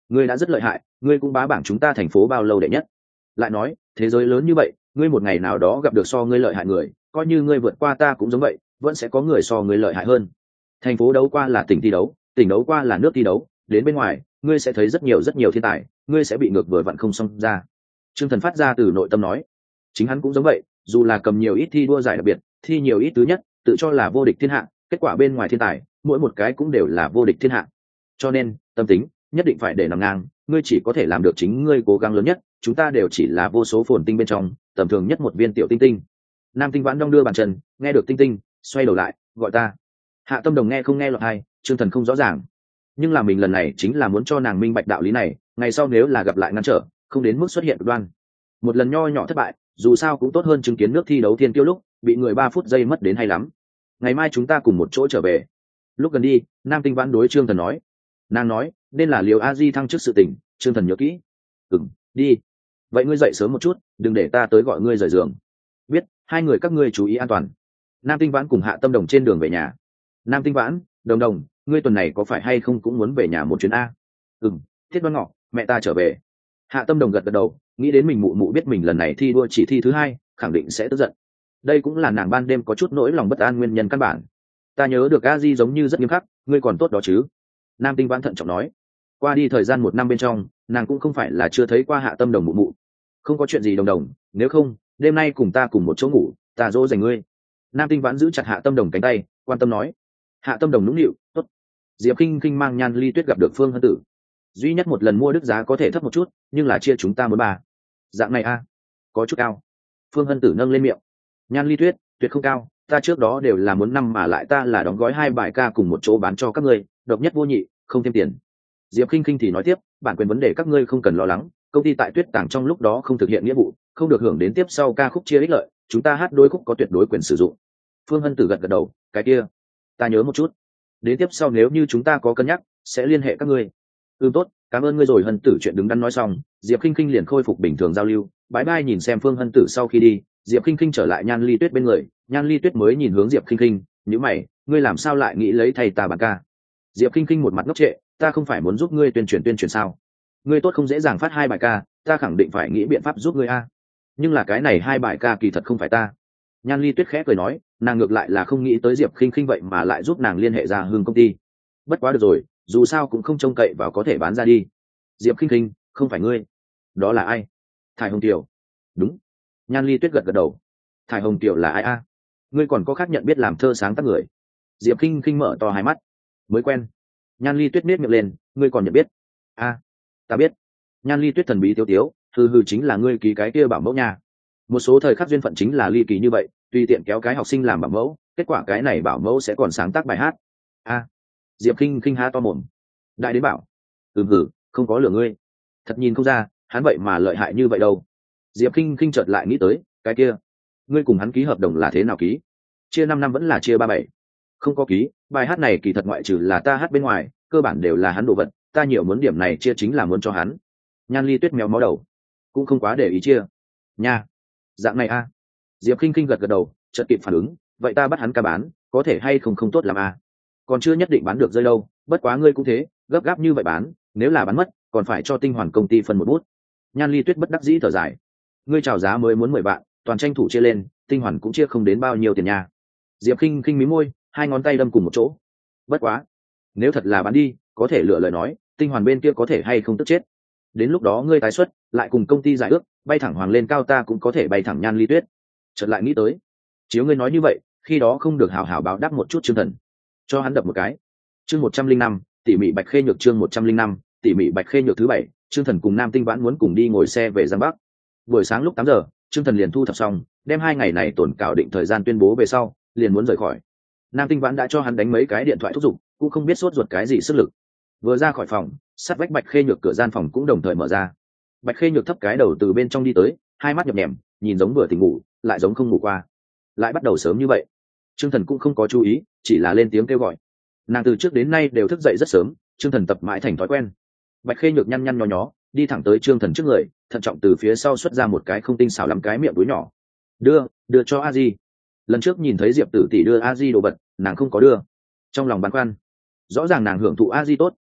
S1: ngươi đã rất lợi hại, ngươi cũng bá bảng chúng ta thành phố bao lâu đệ nhất. Lại nói thế giới lớn như vậy, ngươi một ngày nào đó gặp được so ngươi lợi hại người, coi như ngươi vượt qua ta cũng giống vậy, vẫn sẽ có người so ngươi lợi hại hơn. Thành phố đấu qua là tỉnh thi đấu, tỉnh đấu qua là nước thi đấu, đến bên ngoài ngươi sẽ thấy rất nhiều rất nhiều thiên tài, ngươi sẽ bị ngược vừa vặn không xong ra. Trương Thần phát ra từ nội tâm nói. Chính hắn cũng giống vậy, dù là cầm nhiều ít thi đua giải đặc biệt, thi nhiều ít thứ nhất, tự cho là vô địch thiên hạ, kết quả bên ngoài thiên tài mỗi một cái cũng đều là vô địch thiên hạ. Cho nên tâm tính nhất định phải để nằm ngang, ngươi chỉ có thể làm được chính ngươi cố gắng lớn nhất, chúng ta đều chỉ là vô số phồn tinh bên trong tầm thường nhất một viên tiểu tinh tinh. Nam Tinh Vãn đong đưa bàn chân, nghe được tinh tinh xoay đầu lại gọi ta. Hạ Tâm Đồng nghe không nghe lọt hay, Trương Thần không rõ ràng, nhưng là mình lần này chính là muốn cho nàng minh bạch đạo lý này, ngày sau nếu là gặp lại ngăn trở, không đến mức xuất hiện cực đoan. Một lần nho nhỏ thất bại dù sao cũng tốt hơn chứng kiến nước thi đấu thiên kiêu lúc bị người ba phút giây mất đến hay lắm. Ngày mai chúng ta cùng một chỗ trở về. Lúc gần đi, Nam Tinh Vãn đối Trương Thần nói. Nàng nói nên là Liều A Di thăng chức sự tình. Trương Thần nhớ kỹ. Ừm, đi. Vậy ngươi dậy sớm một chút, đừng để ta tới gọi ngươi rời giường. Biết. Hai người các ngươi chú ý an toàn. Nam Tinh Vãn cùng Hạ Tâm Đồng trên đường về nhà. Nam Tinh Vãn, Đồng Đồng, ngươi tuần này có phải hay không cũng muốn về nhà một chuyến a? Ừm, Thiết Đoan Ngọ, mẹ ta trở về. Hạ Tâm Đồng gật gật đầu, nghĩ đến mình mụ mụ biết mình lần này thi đua chỉ thi thứ hai, khẳng định sẽ tức giận. Đây cũng là nàng ban đêm có chút nỗi lòng bất an nguyên nhân căn bản. Ta nhớ được A Di giống như rất nghiêm khắc, ngươi còn tốt đó chứ? Nam Tinh Vãn thận trọng nói. Qua đi thời gian một năm bên trong, nàng cũng không phải là chưa thấy qua Hạ Tâm Đồng mụ mụ. Không có chuyện gì Đồng Đồng, nếu không đêm nay cùng ta cùng một chỗ ngủ, ta dỗ dành ngươi. Nam Tinh Vãn giữ chặt Hạ Tâm Đồng cánh tay, quan tâm nói. Hạ Tâm Đồng nũng nịu, tốt. Diệp Kinh Kinh mang Nhan Ly Tuyết gặp được Phương Hân Tử. Duy nhất một lần mua đức giá có thể thấp một chút, nhưng là chia chúng ta muốn ba. Dạng này a, có chút cao. Phương Hân Tử nâng lên miệng. Nhan Ly Tuyết, tuyệt không cao, ta trước đó đều là muốn năm mà lại ta là đóng gói hai bài ca cùng một chỗ bán cho các ngươi, độc nhất vô nhị, không thêm tiền. Diệp Kinh Kinh thì nói tiếp, bản quyền vấn đề các ngươi không cần lo lắng, công ty tại Tuyết Tàng trong lúc đó không thực hiện nghĩa vụ, không được hưởng đến tiếp sau ca khúc chia ích lợi, chúng ta hát đối khúc có tuyệt đối quyền sử dụng. Phương Hân Tử gật gật đầu, cái kia, ta nhớ một chút. Đến tiếp sau nếu như chúng ta có cân nhắc, sẽ liên hệ các ngươi. Ừ tốt, cảm ơn ngươi rồi. Hân Tử chuyện đứng đắn nói xong, Diệp Kinh Kinh liền khôi phục bình thường giao lưu, bái bai nhìn xem Phương Hân Tử sau khi đi, Diệp Kinh Kinh trở lại Nhan Ly Tuyết bên người, Nhan Ly Tuyết mới nhìn hướng Diệp Kinh Kinh, nhíu mày, ngươi làm sao lại nghĩ lấy thầy ta bàn ca? Diệp Kinh Kinh một mặt ngốc trệ, ta không phải muốn giúp ngươi tuyên truyền tuyên truyền sao? Ngươi tốt không dễ dàng phát hai bài ca, ta khẳng định phải nghĩ biện pháp giúp ngươi a. Nhưng là cái này hai bài ca kỳ thật không phải ta. Nhan Ly Tuyết khẽ cười nói, nàng ngược lại là không nghĩ tới Diệp Kinh Kinh vậy mà lại giúp nàng liên hệ ra Hưng công ty. Bất quá được rồi, dù sao cũng không trông cậy vào có thể bán ra đi. Diệp Kinh Kinh, không phải ngươi. Đó là ai? Thải Hồng Tiểu. Đúng. Nhan Ly Tuyết gật gật đầu. Thải Hồng Tiểu là ai a? Ngươi còn có khác nhận biết làm thơ sáng tác người? Diệp Kinh Kinh mở to hai mắt. Mới quen. Nhan Ly Tuyết nết miệng lên, ngươi còn nhận biết? A, ta biết. Nhan Ly Tuyết thần bí tiếu tiếu, hừ hừ chính là ngươi ký cái kia bảo mẫu nhà. Một số thời khắc duyên phận chính là ly kỳ như vậy, tùy tiện kéo cái học sinh làm bảo mẫu, kết quả cái này bảo mẫu sẽ còn sáng tác bài hát. A. Diệp Kinh Kinh há to mồm. Đại đến bảo. Ừm hử, không có lừa ngươi. Thật nhìn không ra, hắn vậy mà lợi hại như vậy đâu. Diệp Kinh Kinh chợt lại nghĩ tới, cái kia, ngươi cùng hắn ký hợp đồng là thế nào ký? Chia năm năm vẫn là chia ba bảy? Không có ký, bài hát này kỳ thật ngoại trừ là ta hát bên ngoài, cơ bản đều là hắn đồ vật, ta nhiều muốn điểm này chia chính là muốn cho hắn. Nhan Ly Tuyết méo mó đầu, cũng không quá để ý chia. Nha, dạng này a. Diệp Kinh Kinh gật gật đầu, chợt kịp phản ứng, vậy ta bắt hắn ca bán, có thể hay không không tốt làm a. Còn chưa nhất định bán được rơi đâu, bất quá ngươi cũng thế, gấp gáp như vậy bán, nếu là bán mất, còn phải cho Tinh Hoàn công ty phân một bút. Nhan Ly Tuyết bất đắc dĩ thở dài, ngươi chào giá mới muốn mười vạn, toàn tranh thủ chia lên, Tinh Hoàn cũng chia không đến bao nhiêu tiền nha. Diệp Kinh Kinh mí môi, hai ngón tay đâm cùng một chỗ. Bất quá, nếu thật là bán đi, có thể lựa lời nói, Tinh Hoàn bên kia có thể hay không tức chết. Đến lúc đó ngươi tái xuất, lại cùng công ty giải ước, bay thẳng hoàng lên cao ta cũng có thể bay thẳng Nhan Ly Tuyết. Chợt lại nghĩ tới, chiếu ngươi nói như vậy, khi đó không được hào hào báo đáp một chút Chương Thần, cho hắn đập một cái. Chương một trăm linh năm, tỉ mỉ Bạch Khê Nhược. Chương một trăm linh năm, tỉ mỉ Bạch Khê Nhược thứ bảy. Chương Thần cùng Nam Tinh Vãn muốn cùng đi ngồi xe về Giang Bắc. Buổi sáng lúc tám giờ, Chương Thần liền thu thập xong, đem hai ngày này tổn cảo định thời gian tuyên bố về sau, liền muốn rời khỏi. Nam Tinh Vãn đã cho hắn đánh mấy cái điện thoại thúc giục, cũng không biết sốt ruột cái gì sức lực. Vừa ra khỏi phòng, sát vách Bạch Khê Nhược cửa gian phòng cũng đồng thời mở ra. Bạch Khê Nhược thấp cái đầu từ bên trong đi tới, hai mắt nhập nhèm, nhìn giống vừa tỉnh ngủ, lại giống không ngủ qua. Lại bắt đầu sớm như vậy. Chương Thần cũng không có chú ý, chỉ là lên tiếng kêu gọi. Nàng từ trước đến nay đều thức dậy rất sớm, Chương Thần tập mãi thành thói quen. Bạch Khê Nhược nhăn nhăn nhó nhó, đi thẳng tới Chương Thần trước người, thận trọng từ phía sau xuất ra một cái không tinh xảo lắm cái miệng túi nhỏ. Đưa, đưa cho A Di. Lần trước nhìn thấy Diệp Tử tỷ đưa A Di đồ vật, nàng không có đưa. Trong lòng băn khoăn, rõ ràng nàng hưởng thụ A Di tốt,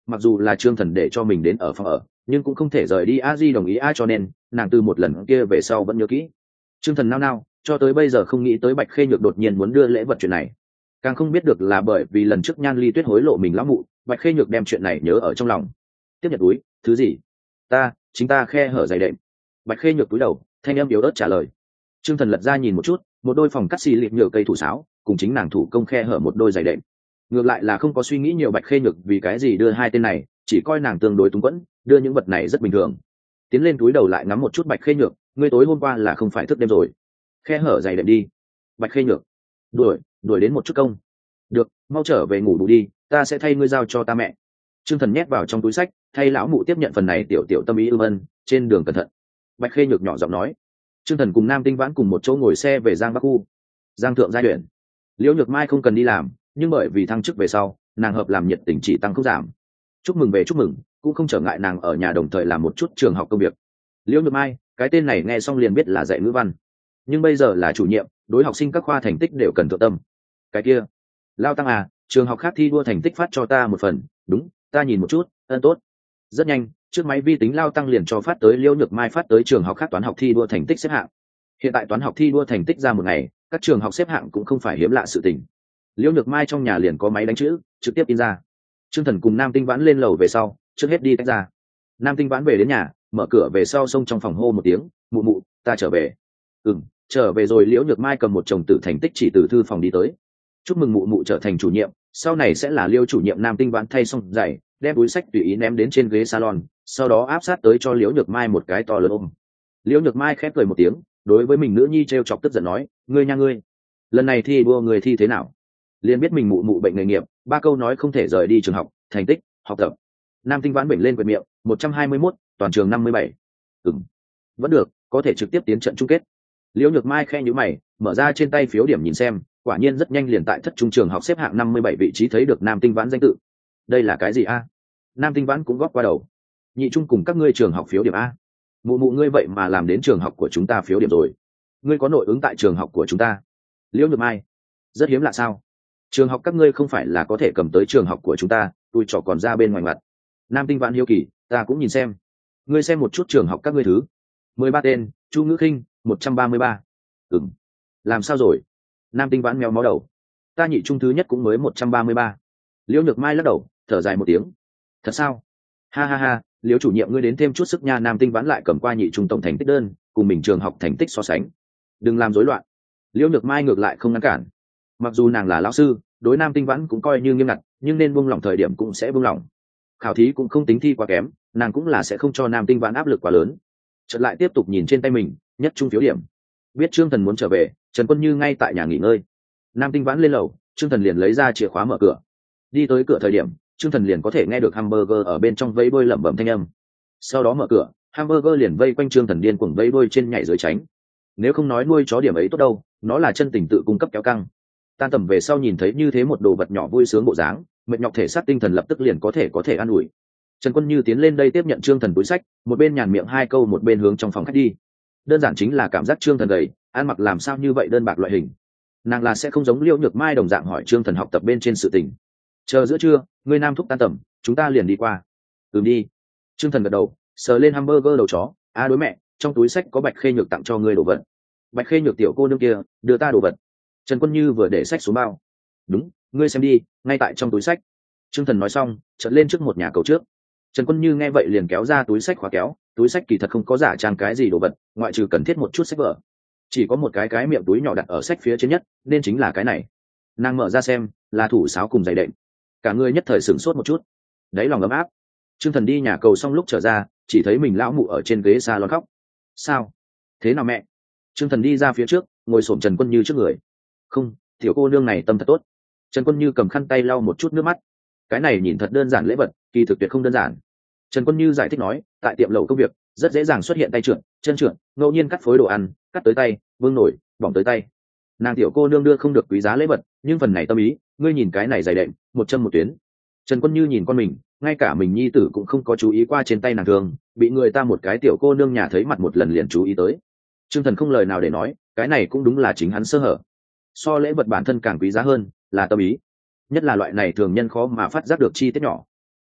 S1: mặc dù là Trương Thần để cho mình đến ở phòng ở, nhưng cũng không thể rời đi. A Di đồng ý a, cho nên nàng từ một lần kia về sau vẫn nhớ kỹ. Trương Thần nao nao, cho tới bây giờ không nghĩ tới Bạch Khê Nhược đột nhiên muốn đưa lễ vật chuyện này, càng không biết được là bởi vì lần trước Nhan Ly Tuyết hối lộ mình lão mụ, Bạch Khê Nhược đem chuyện này nhớ ở trong lòng. Tiếp nhận túi, thứ gì? Ta, chính ta khe hở giày đệm. Bạch Khê Nhược túi đầu, thanh âm yếu ớt trả lời. Trương Thần lật ra nhìn một chút, một đôi phòng cắt xì liệp nhựa cây thủ sáo, cùng chính nàng thủ công khe hở một đôi giày đệm. Ngược lại là không có suy nghĩ nhiều Bạch Khê Nhược vì cái gì đưa hai tên này, chỉ coi nàng tương đối túng quẫn, đưa những vật này rất bình thường. Tiến lên túi đầu lại ngắm một chút Bạch Khê Nhược, ngươi tối hôm qua là không phải thức đêm rồi? Khe hở giày đệm đi. Bạch Khê Nhược, đuổi, đuổi đến một chút công. Được, mau trở về ngủ bù đi, ta sẽ thay ngươi giao cho ta mẹ. Trương Thần nhét vào trong túi sách, thay lão mụ tiếp nhận phần này tiểu tiểu tâm ý ưm ân, trên đường cẩn thận. Bạch Khê Nhược nhỏ giọng nói. Trương Thần cùng Nam Tinh Vãn cùng một chỗ ngồi xe về Giang Bắc khu. Giang thượng giai đoạn, Liễu Nhược Mai không cần đi làm, nhưng bởi vì thăng chức về sau, nàng hợp làm nhiệt tình chỉ tăng không giảm. Chúc mừng về chúc mừng, cũng không trở ngại nàng ở nhà đồng thời làm một chút trường học công việc. Liễu Nhược Mai, cái tên này nghe xong liền biết là dạy ngữ văn, nhưng bây giờ là chủ nhiệm, đối học sinh các khoa thành tích đều cần thượng tâm. Cái kia, Lao Tăng à, trường học khác thi đua thành tích phát cho ta một phần. Đúng, ta nhìn một chút. Ơn tốt. Rất nhanh, trước máy vi tính Lao Tăng liền cho phát tới Liễu Nhược Mai phát tới trường học khác toán học thi đua thành tích xếp hạng. Hiện tại toán học thi đua thành tích ra một ngày, các trường học xếp hạng cũng không phải hiếm lạ sự tình. Liễu Nhược Mai trong nhà liền có máy đánh chữ, trực tiếp in ra. Trương Thần cùng Nam Tinh Vãn lên lầu về sau, trước hết đi tách ra. Nam Tinh Vãn về đến nhà, mở cửa về sau xông trong phòng hô một tiếng, mụ mụ, ta trở về. Ừm, trở về rồi. Liễu Nhược Mai cầm một chồng tử thành tích chỉ từ thư phòng đi tới. Chúc mừng mụ mụ trở thành chủ nhiệm, sau này sẽ là Liêu chủ nhiệm. Nam Tinh Vãn thay xong giày, đem túi sách tùy ý ném đến trên ghế salon, sau đó áp sát tới cho Liễu Nhược Mai một cái to lớn ôm. Liễu Nhược Mai khép cười một tiếng, đối với mình nữ nhi trêu chọc tức giận nói, ngươi nha ngươi, lần này thi đua người thi thế nào? Liền biết mình mụ mụ bệnh nghề nghiệp, ba câu nói không thể rời đi trường học, thành tích, học tập. Nam Tinh Vãn bệnh lên quệt miệng, một trăm hai mươi mốt, toàn trường năm mươi bảy. Ừm, vẫn được, có thể trực tiếp tiến trận chung kết. Liễu Nhược Mai khe nhíu mày, mở ra trên tay phiếu điểm nhìn xem, quả nhiên rất nhanh liền tại thất trung trường học xếp hạng năm mươi bảy vị trí thấy được Nam Tinh Vãn danh tự. Đây là cái gì a? Nam Tinh Vãn cũng góp qua đầu. Nhị trung cùng các ngươi trường học phiếu điểm a. Mụ mụ ngươi vậy mà làm đến trường học của chúng ta phiếu điểm rồi. Ngươi có nội ứng tại trường học của chúng ta. Liễu Nhược Mai, rất hiếm lạ sao? Trường học các ngươi không phải là có thể cầm tới trường học của chúng ta, tôi trò còn ra bên ngoài mặt. Nam Tinh Vãn hiếu kỳ, ta cũng nhìn xem. Ngươi xem một chút trường học các ngươi thứ. mười ba tên, Chu Ngữ Khinh, một trăm ba mươi ba. Ừm. Làm sao rồi? Nam Tinh Vãn méo mó đầu. Ta nhị trung thứ nhất cũng mới một trăm ba mươi ba. Liễu Nhược Mai lắc đầu, thở dài một tiếng. Thật sao? Ha ha ha, Liễu chủ nhiệm ngươi đến thêm chút sức nha. Nam Tinh Vãn lại cầm qua nhị trung tổng thành tích đơn, cùng mình trường học thành tích so sánh. Đừng làm rối loạn. Liễu Nhược Mai ngược lại không ngăn cản. Mặc dù nàng là lão sư, đối Nam Tinh Vãn cũng coi như nghiêm ngặt, nhưng nên buông lỏng thời điểm cũng sẽ buông lỏng. Khảo thí cũng không tính thi quá kém, nàng cũng là sẽ không cho Nam Tinh Vãn áp lực quá lớn. Chợt lại tiếp tục nhìn trên tay mình, nhất trung phiếu điểm. Biết Trương Thần muốn trở về, Trần Quân Như ngay tại nhà nghỉ ngơi. Nam Tinh Vãn lên lầu, Trương Thần liền lấy ra chìa khóa mở cửa. Đi tới cửa thời điểm, Trương Thần liền có thể nghe được hamburger ở bên trong vây đuôi lẩm bẩm thanh âm. Sau đó mở cửa, hamburger liền vây quanh Trương Thần điên cuồng vây đuôi trên nhảy dưới tránh. Nếu không nói nuôi chó điểm ấy tốt đâu, nó là chân tình tự cung cấp kéo căng. Tan tầm về sau nhìn thấy như thế một đồ vật nhỏ vui sướng bộ dáng, mệt nhọc thể xác tinh thần lập tức liền có thể có thể an ủi. Trần Quân Như tiến lên đây tiếp nhận Trương Thần túi sách, một bên nhàn miệng hai câu một bên hướng trong phòng khách đi. Đơn giản chính là cảm giác Trương Thần gầy, ăn mặc làm sao như vậy đơn bạc loại hình. Nàng là sẽ không giống Liễu Nhược Mai đồng dạng hỏi Trương Thần học tập bên trên sự tình. Chờ giữa trưa, người nam thúc tan tầm, chúng ta liền đi qua. Ừm đi. Trương Thần gật đầu, sờ lên hamburger đầu chó, a đối mẹ, trong túi sách có Bạch Khê Nhược tặng cho ngươi đồ vật. Bạch Khê Nhược tiểu cô nương kia, đưa ta đồ vật. Trần Quân Như vừa để sách xuống bao. Đúng, ngươi xem đi, ngay tại trong túi sách. Trương Thần nói xong, chợt lên trước một nhà cầu trước. Trần Quân Như nghe vậy liền kéo ra túi sách khóa kéo, túi sách kỳ thật không có giả trang cái gì đồ vật, ngoại trừ cần thiết một chút sách vở, chỉ có một cái cái miệng túi nhỏ đặt ở sách phía trên nhất, nên chính là cái này. Nàng mở ra xem, là thủ sáo cùng giày đệm. Cả người nhất thời sửng sốt một chút, đáy lòng ấm áp. Trương Thần đi nhà cầu xong lúc trở ra, chỉ thấy mình lão mụ ở trên ghế salon khóc. Sao? Thế nào mẹ? Trương Thần đi ra phía trước, ngồi xổm Trần Quân Như trước người. Không, tiểu cô nương này tâm thật tốt. Trần Quân Như cầm khăn tay lau một chút nước mắt. Cái này nhìn thật đơn giản lễ vật, kỳ thực tuyệt không đơn giản. Trần Quân Như giải thích nói, tại tiệm lẩu công việc rất dễ dàng xuất hiện tay trượt, chân trượt, ngẫu nhiên cắt phối đồ ăn, cắt tới tay, vương nổi, bỏng tới tay. Nàng tiểu cô nương đưa không được quý giá lễ vật, nhưng phần này tâm ý, ngươi nhìn cái này dày đệm, một chân một tuyến. Trần Quân Như nhìn con mình, ngay cả mình nhi tử cũng không có chú ý qua trên tay nàng thường, bị người ta một cái tiểu cô nương nhà thấy mặt một lần liền chú ý tới. Trương Thần không lời nào để nói, cái này cũng đúng là chính hắn sơ hở. So lễ vật bản thân càng quý giá hơn là tâm ý, nhất là loại này thường nhân khó mà phát giác được chi tiết nhỏ.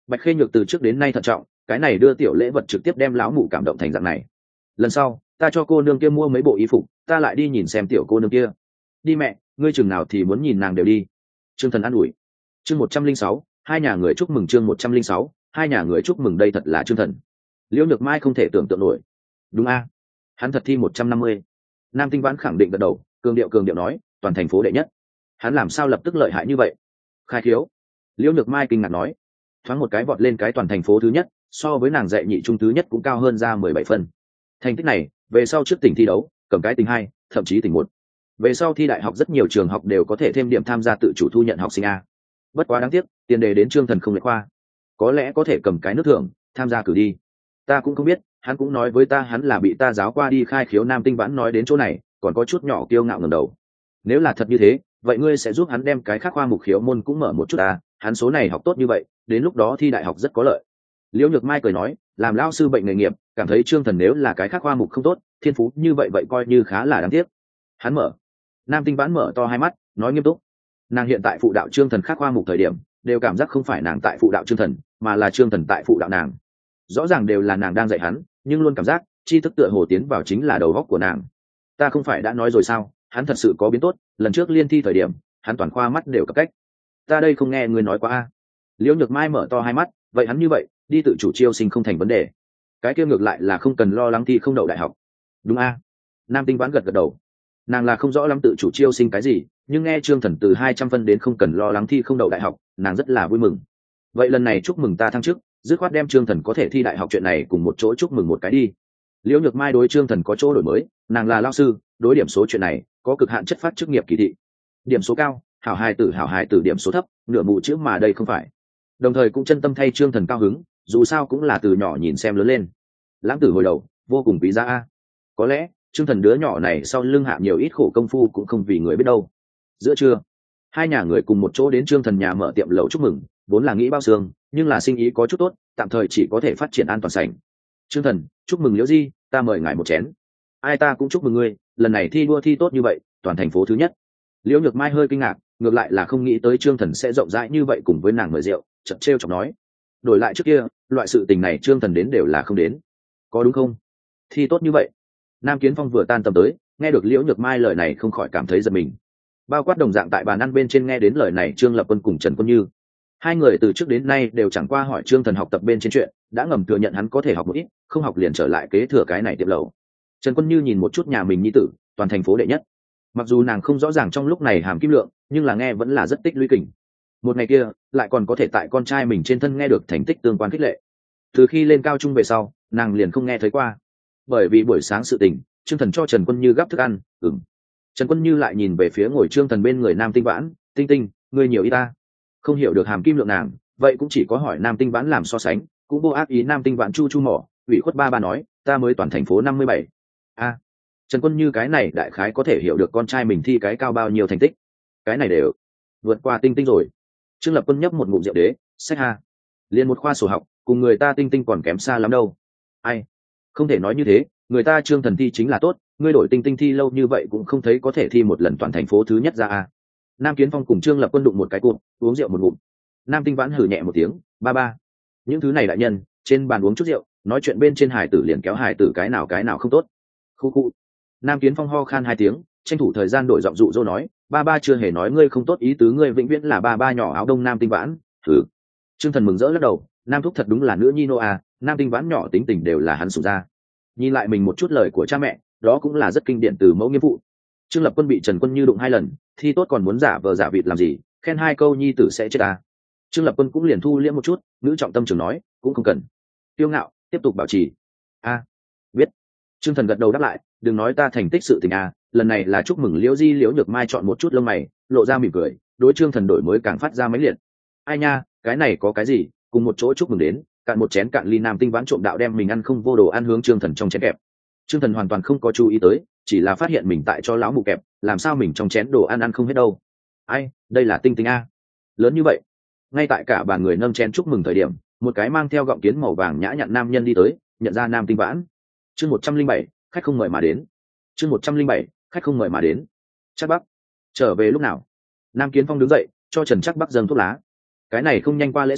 S1: Bạch Khê Nhược từ trước đến nay thận trọng, cái này đưa tiểu lễ vật trực tiếp đem lão mụ cảm động thành dạng này. Lần sau ta cho cô nương kia mua mấy bộ y phục, ta lại đi nhìn xem tiểu cô nương kia. Đi mẹ, ngươi chừng nào thì muốn nhìn nàng đều đi. Trương Thần an ủi. Chương một trăm linh sáu, hai nhà người chúc mừng. Chương một trăm linh sáu, hai nhà người chúc mừng. Đây thật là Trương Thần. Liễu Nhược Mai không thể tưởng tượng nổi. Đúng a, hắn thật thi một trăm năm mươi. Nam Tinh Vãn khẳng định gật đầu, cường điệu cường điệu nói, toàn thành phố đệ nhất. Hắn làm sao lập tức lợi hại như vậy? Khai khiếu. Liễu Nhược Mai kinh ngạc nói, thoáng một cái vọt lên cái toàn thành phố thứ nhất, so với nàng dạy nhị trung thứ nhất cũng cao hơn ra mười bảy phân. Thành tích này, về sau trước tỉnh thi đấu, cầm cái tỉnh hai, thậm chí tỉnh một. Về sau thi đại học rất nhiều trường học đều có thể thêm điểm tham gia tự chủ thu nhận học sinh a. Bất quá đáng tiếc, tiền đề đến Trương Thần không lệ khoa. Có lẽ có thể cầm cái nước thưởng, tham gia cử đi. Ta cũng không biết, hắn cũng nói với ta hắn là bị ta giáo qua đi khai khiếu. Nam Tinh Vãn nói đến chỗ này, còn có chút nhỏ kiêu ngạo ngẩng đầu. Nếu là thật như thế, vậy ngươi sẽ giúp hắn đem cái khác khoa mục khiếu môn cũng mở một chút à, hắn số này học tốt như vậy, đến lúc đó thi đại học rất có lợi. Liễu Nhược Mai cười nói, làm lao sư bệnh nghề nghiệp, cảm thấy Trương Thần nếu là cái khác khoa mục không tốt, thiên phú như vậy vậy coi như khá là đáng tiếc. Hắn mở. Nam Tinh Vãn mở to hai mắt, nói nghiêm túc. Nàng hiện tại phụ đạo Trương Thần khác khoa mục thời điểm, đều cảm giác không phải nàng tại phụ đạo Trương Thần, mà là Trương Thần tại phụ đạo nàng. Rõ ràng đều là nàng đang dạy hắn, nhưng luôn cảm giác tri thức tựa hồ tiến vào chính là đầu góc của nàng. Ta không phải đã nói rồi sao, hắn thật sự có biến tốt, lần trước liên thi thời điểm, hắn toàn khoa mắt đều cập cách. Ta đây không nghe người nói quá a. Liễu Nhược Mai mở to hai mắt, vậy hắn như vậy, đi tự chủ chiêu sinh không thành vấn đề. Cái kia ngược lại là không cần lo lắng thi không đậu đại học. Đúng a. Nam Tinh Vãn gật gật đầu. Nàng là không rõ lắm tự chủ chiêu sinh cái gì, nhưng nghe Trương Thần từ hai trăm phân đến không cần lo lắng thi không đậu đại học, nàng rất là vui mừng. Vậy lần này chúc mừng ta thăng chức, dứt khoát đem Trương Thần có thể thi đại học chuyện này cùng một chỗ chúc mừng một cái đi. Liễu Nhược Mai đối Trương Thần có chỗ đổi mới, nàng là lao sư, đối điểm số chuyện này có cực hạn chất phát chức nghiệp kỳ thị. Điểm số cao, hảo hài tử hảo hài tử, điểm số thấp, nửa mù chữ mà đây không phải. Đồng thời cũng chân tâm thay Trương Thần cao hứng, dù sao cũng là từ nhỏ nhìn xem lớn lên. Lãng tử hồi đầu, vô cùng quý giá a. Có lẽ Trương Thần đứa nhỏ này sau lưng hạ nhiều ít khổ công phu cũng không vì người biết đâu. Giữa trưa, hai nhà người cùng một chỗ đến Trương Thần nhà mở tiệm lẩu chúc mừng, vốn là nghĩ bao xương, nhưng là sinh ý có chút tốt, tạm thời chỉ có thể phát triển an toàn sảnh. Trương Thần, chúc mừng Liễu Di, ta mời ngài một chén. Ai ta cũng chúc mừng ngươi, lần này thi đua thi tốt như vậy, toàn thành phố thứ nhất. Liễu Nhược Mai hơi kinh ngạc, ngược lại là không nghĩ tới Trương Thần sẽ rộng rãi như vậy cùng với nàng mời rượu, chợt trêu chọc nói. Đổi lại trước kia, loại sự tình này Trương Thần đến đều là không đến. Có đúng không? Thi tốt như vậy. Nam Kiến Phong vừa tan tầm tới, nghe được Liễu Nhược Mai lời này không khỏi cảm thấy giật mình. Bao quát đồng dạng tại bàn ăn bên trên nghe đến lời này Trương Lập Quân cùng Trần Quân Như. Hai người từ trước đến nay đều chẳng qua hỏi Trương Thần học tập bên trên chuyện, đã ngầm thừa nhận hắn có thể học một ít, không học liền trở lại kế thừa cái này tiệm lẩu. Trần Quân Như nhìn một chút nhà mình nhi tử, toàn thành phố đệ nhất. Mặc dù nàng không rõ ràng trong lúc này hàm kim lượng, nhưng là nghe vẫn là rất tích lũy kình. Một ngày kia, lại còn có thể tại con trai mình trên thân nghe được thành tích tương quan khích lệ. Từ khi lên cao trung về sau, nàng liền không nghe thấy qua. Bởi vì buổi sáng sự tình, Trương Thần cho Trần Quân Như gắp thức ăn, ừm. Trần Quân Như lại nhìn về phía ngồi Trương Thần bên người Nam Tinh Vãn, Tinh Tinh, ngươi nhiều ý ta. Không hiểu được hàm kim lượng nàng, vậy cũng chỉ có hỏi Nam Tinh Vãn làm so sánh, cũng vô ác ý. Nam Tinh Vãn chu chu mỏ, ủy khuất ba ba nói, ta mới toàn thành phố năm mươi bảy. A, Trần Quân Như cái này đại khái có thể hiểu được con trai mình thi cái cao bao nhiêu thành tích. Cái này đều vượt qua Tinh Tinh rồi. Trương Lập Quân nhấp một ngụm rượu đế, sách ha, liền một khoa sổ học, cùng người ta Tinh Tinh còn kém xa lắm đâu. Ai, không thể nói như thế, người ta Trương Thần thi chính là tốt, ngươi đổi Tinh Tinh thi lâu như vậy cũng không thấy có thể thi một lần toàn thành phố thứ nhất ra a. Nam Kiến Phong cùng Trương Lập Quân đụng một cái cụm, uống rượu một ngụm. Nam Tinh Vãn hử nhẹ một tiếng, ba ba. Những thứ này đại nhân, trên bàn uống chút rượu, nói chuyện bên trên hài tử liền kéo hài tử cái nào cái nào không tốt. Khu khu. Nam Kiến Phong ho khan hai tiếng, tranh thủ thời gian đổi giọng dụ dỗ nói, ba ba chưa hề nói ngươi không tốt ý tứ, ngươi vĩnh viễn là ba ba nhỏ áo đông. Nam Tinh Vãn, thử. Trương Thần mừng rỡ lắc đầu, Nam Thúc thật đúng là nữ nhi nô à, Nam Tinh Vãn nhỏ tính tình đều là hắn sủng ra. Nhìn lại mình một chút lời của cha mẹ, đó cũng là rất kinh điển từ mẫu nghiêm phụ. Trương Lập Quân bị Trần Quân Như đụng hai lần, thi tốt còn muốn giả vờ giả vịt làm gì, khen hai câu nhi tử sẽ chết à. Trương Lập Quân cũng liền thu liễm một chút, nữ trọng tâm trường nói, cũng không cần. Tiêu ngạo, tiếp tục bảo trì. A, biết. Trương Thần gật đầu đáp lại, đừng nói ta thành tích sự tình à, lần này là chúc mừng Liễu Di. Liễu Nhược Mai chọn một chút lông mày, lộ ra mỉm cười, đối Trương Thần đổi mới càng phát ra mãnh liệt. Ai nha, cái này có cái gì, cùng một chỗ chúc mừng đến, cạn một chén cạn ly. Nam Tinh Vãn trộm đạo đem mình ăn không vô đồ ăn hướng Trương Thần trong chén kẹp. Trương Thần hoàn toàn không có chú ý tới, chỉ là phát hiện mình tại cho lão mụ kẹp, làm sao mình trong chén đồ ăn ăn không hết đâu. Ai, đây là Tinh Tinh a, lớn như vậy. Ngay tại cả bàn người nâng chén chúc mừng thời điểm, một cái mang theo gọng kiến màu vàng nhã nhặn nam nhân đi tới, nhận ra Nam Tinh Vãn. Chương một trăm linh bảy, khách không mời mà đến. Chương một trăm linh bảy, khách không mời mà đến. Trác Bắc, trở về lúc nào? Nam Kiến Phong đứng dậy, cho Trần Trác Bắc dâng thuốc lá. Cái này không nhanh qua lễ sao?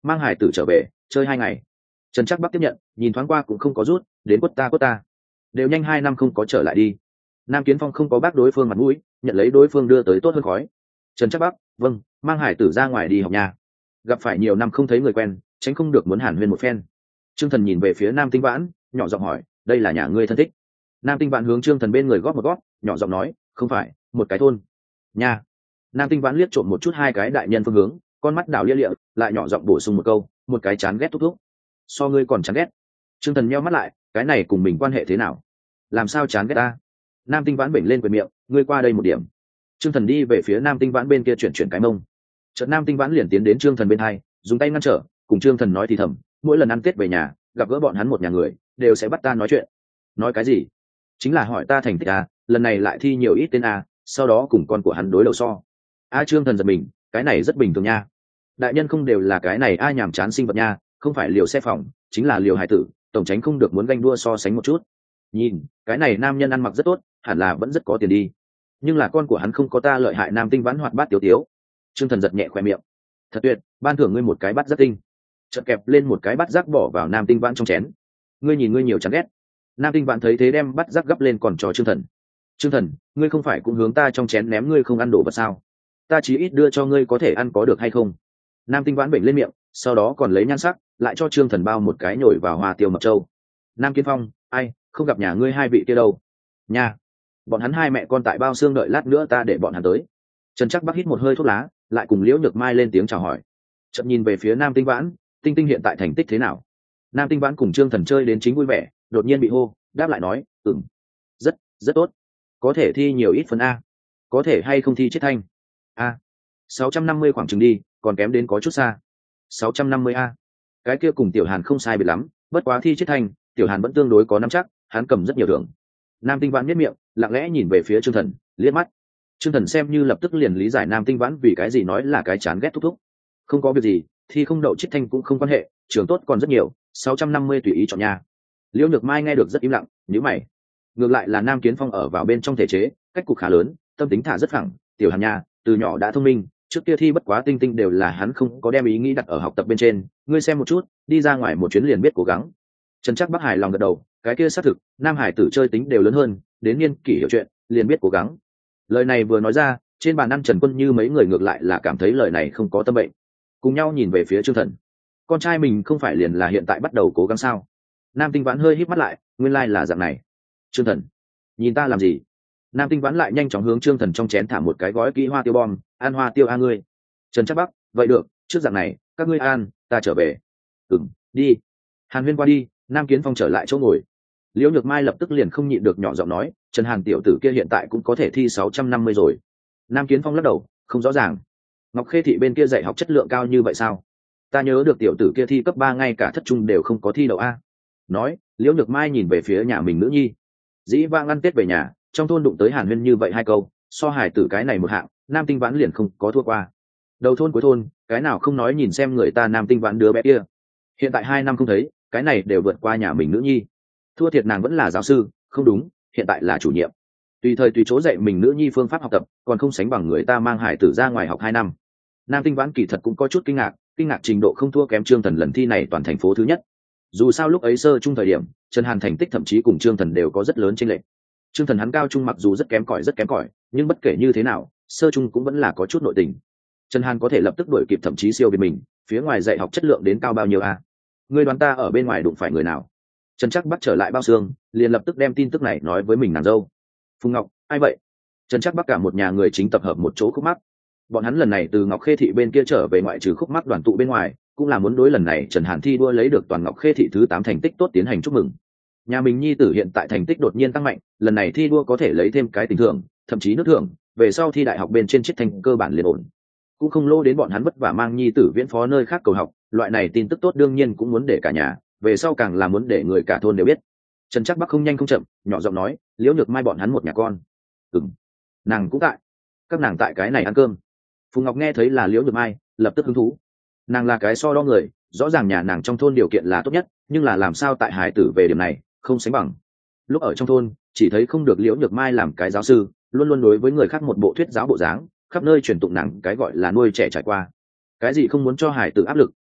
S1: mang hải tử trở về chơi hai ngày. Trần Trác Bắc tiếp nhận, nhìn thoáng qua cũng không có rút, đến quất ta quất ta, đều nhanh hai năm không có trở lại đi. Nam Kiến Phong không có bác đối phương mặt mũi, nhận lấy đối phương đưa tới tốt hơn khói. Trần Trác Bắc, vâng, mang hải tử ra ngoài đi học nhà. Gặp phải nhiều năm không thấy người quen, tránh không được muốn hàn huyên một phen. Trương Thần nhìn về phía Nam Tinh Vãn, nhỏ giọng hỏi, đây là nhà ngươi thân thích? Nam Tinh Vãn hướng Trương Thần bên người góp một góp, nhỏ giọng nói, không phải, một cái thôn. Nhà. Nam Tinh Vãn liếc trộm một chút hai cái đại nhân phương hướng, con mắt đảo lia lịa, lại nhỏ giọng bổ sung một câu, một cái chán ghét thúc thúc. So ngươi còn chán ghét. Trương Thần nheo mắt lại, cái này cùng mình quan hệ thế nào? Làm sao chán ghét ta? Nam Tinh Vãn bệnh lên quyền miệng, ngươi qua đây một điểm. Trương Thần đi về phía Nam Tinh Vãn bên kia chuyển chuyển cái mông. Chợt Nam Tinh Vãn liền tiến đến Trương Thần bên hai, dùng tay ngăn trở, cùng Trương Thần nói thì thầm, mỗi lần ăn Tết về nhà, gặp gỡ bọn hắn một nhà người, đều sẽ bắt ta nói chuyện. Nói cái gì? Chính là hỏi ta thành tích à, lần này lại thi nhiều ít tên à, sau đó cùng con của hắn đối đầu so. A Trương Thần giật mình, cái này rất bình thường nha. Đại nhân không đều là cái này ai nhàm chán sinh vật nha, không phải liều xe phòng, chính là liều hải tử, tổng tránh không được muốn ganh đua so sánh một chút. Nhìn, cái này nam nhân ăn mặc rất tốt, hẳn là vẫn rất có tiền đi. Nhưng là con của hắn không có ta lợi hại. Nam Tinh Vãn hoạt bát tiểu tiếu. Trương Thần giật nhẹ khoe miệng, thật tuyệt, ban thưởng ngươi một cái bát giác tinh. Chợt kẹp lên một cái bát giác bỏ vào Nam Tinh Vãn trong chén. Ngươi nhìn ngươi nhiều chán ghét. Nam Tinh Vãn thấy thế đem bát giác gấp lên còn cho Trương Thần. Trương Thần, ngươi không phải cũng hướng ta trong chén ném ngươi không ăn đồ vật sao? Ta chỉ ít đưa cho ngươi có thể ăn có được hay không? Nam Tinh Vãn bệnh lên miệng, sau đó còn lấy nhan sắc lại cho Trương Thần bao một cái nhồi vào hoa tiêu mập trâu. Nam Kiến Phong, ai không gặp nhà ngươi hai vị kia đâu? Nhà, bọn hắn hai mẹ con tại bao xương đợi lát nữa ta để bọn hắn tới. Trần Trác Bắc hít một hơi thuốc lá, lại cùng Liễu Nhược Mai lên tiếng chào hỏi. Chợt nhìn về phía Nam Tinh Vãn, Tinh Tinh hiện tại thành tích thế nào? Nam Tinh Vãn cùng Trương Thần chơi đến chính vui vẻ, đột nhiên bị hô, đáp lại nói, ừm, rất rất tốt, có thể thi nhiều ít phần a? Có thể hay không thi chết thanh? A, sáu trăm năm mươi khoảng chừng đi, còn kém đến có chút xa. sáu trăm năm mươi a, cái kia cùng Tiểu Hàn không sai biệt lắm, bất quá thi chết thanh, Tiểu Hàn vẫn tương đối có nắm chắc, hắn cầm rất nhiều thưởng. Nam Tinh Vãn nhếch miệng, lặng lẽ nhìn về phía Trương Thần, liếc mắt. Trương Thần xem như lập tức liền lý giải Nam Tinh Vãn vì cái gì nói là cái chán ghét thúc thúc. Không có việc gì, thi không đậu chết thanh cũng không quan hệ, trường tốt còn rất nhiều, sáu trăm năm mươi tùy ý chọn nha. Liễu Nhược Mai nghe được rất im lặng, nhíu mày. Ngược lại là Nam Kiến Phong ở vào bên trong thể chế, cách cục khá lớn, tâm tính thả rất phẳng, Tiểu Hàn nha, từ nhỏ đã thông minh, trước kia thi bất quá tinh tinh đều là hắn không có đem ý nghĩ đặt ở học tập bên trên, ngươi xem một chút, đi ra ngoài một chuyến liền biết cố gắng. Trần Trác Bắc hài lòng gật đầu, cái kia xác thực, nam hải tử chơi tính đều lớn hơn, đến niên kỷ hiểu chuyện, liền biết cố gắng. Lời này vừa nói ra, trên bàn ăn Trần Quân Như mấy người ngược lại là cảm thấy lời này không có tâm bệnh, cùng nhau nhìn về phía Trương Thần. Con trai mình không phải liền là hiện tại bắt đầu cố gắng sao? Nam Tinh Vãn hơi híp mắt lại, nguyên lai là dạng này. Trương Thần, nhìn ta làm gì? Nam Tinh Vãn lại nhanh chóng hướng Trương Thần trong chén thả một cái gói kỹ hoa tiêu bom, ăn hoa tiêu a ngươi. Trần Trác Bắc, vậy được, trước dạng này, các ngươi ăn, ta trở về. Ừm, đi. Hàn Huyên qua đi, Nam Kiến Phong trở lại chỗ ngồi. Liễu Nhược Mai lập tức liền không nhịn được nhỏ giọng nói, Trần Hàn tiểu tử kia hiện tại cũng có thể thi sáu trăm năm mươi rồi. Nam Kiến Phong lắc đầu, không rõ ràng. Ngọc Khê thị bên kia dạy học chất lượng cao như vậy sao? Ta nhớ được tiểu tử kia thi cấp ba ngay cả thất trung đều không có thi đậu a. Nói, Liễu Nhược Mai nhìn về phía nhà mình nữ nhi. Dĩ vãng ăn Tết về nhà, trong thôn đụng tới Hàn Huyên như vậy hai câu, so hài tử cái này một hạng, Nam Tinh Vãn liền không có thua qua. Đầu thôn cuối thôn, cái nào không nói nhìn xem người ta Nam Tinh Vãn đứa bé kia. Hiện tại hai năm không thấy, cái này đều vượt qua nhà mình nữ nhi. Thua thiệt nàng vẫn là giáo sư, không đúng, hiện tại là chủ nhiệm. Tùy thời tùy chỗ dạy mình nữ nhi phương pháp học tập, còn không sánh bằng người ta mang hải tử ra ngoài học hai năm. Nam Tinh Vãn kỳ thật cũng có chút kinh ngạc, kinh ngạc trình độ không thua kém Trương Thần lần thi này toàn thành phố thứ nhất. Dù sao lúc ấy sơ trung thời điểm, Trần Hàn thành tích thậm chí cùng Trương Thần đều có rất lớn chênh lệch. Trương Thần hắn cao trung mặc dù rất kém cỏi rất kém cỏi, nhưng bất kể như thế nào, sơ trung cũng vẫn là có chút nội tình. Trần Hàn có thể lập tức đuổi kịp thậm chí siêu việt mình, phía ngoài dạy học chất lượng đến cao bao nhiêu a? Ngươi đoán ta ở bên ngoài đụng phải người nào? Trần Trác Bắc trở lại bao xương, liền lập tức đem tin tức này nói với mình nàng dâu. Phùng Ngọc, ai vậy? Trần Trác Bắc cả một nhà người chính tập hợp một chỗ khúc mắc. Bọn hắn lần này từ Ngọc Khê thị bên kia trở về, ngoại trừ khúc mắc đoàn tụ bên ngoài, cũng là muốn đối lần này Trần Hàn thi đua lấy được toàn Ngọc Khê thị thứ tám thành tích tốt tiến hành chúc mừng. Nhà mình nhi tử hiện tại thành tích đột nhiên tăng mạnh, lần này thi đua có thể lấy thêm cái tình thưởng, thậm chí nước thưởng, về sau thi đại học bên trên chiết thành cơ bản liền ổn. Cũng không lô đến bọn hắn vất vả mang nhi tử viễn phó nơi khác cầu học, loại này tin tức tốt đương nhiên cũng muốn để cả nhà, về sau càng là muốn để người cả thôn đều biết. Trần Trác Bắc không nhanh không chậm, nhỏ giọng nói, Liễu Nhược Mai bọn hắn một nhà con. Ừm, nàng cũng tại. Các nàng tại cái này ăn cơm. Phùng Ngọc nghe thấy là Liễu Nhược Mai, lập tức hứng thú. Nàng là cái so đo người, rõ ràng nhà nàng trong thôn điều kiện là tốt nhất, nhưng là làm sao tại hải tử về điểm này không sánh bằng. Lúc ở trong thôn, chỉ thấy không được Liễu Nhược Mai làm cái giáo sư, luôn luôn đối với người khác một bộ thuyết giáo bộ dáng, khắp nơi truyền tụng nàng cái gọi là nuôi trẻ trải qua. Cái gì không muốn cho hải tử áp lực,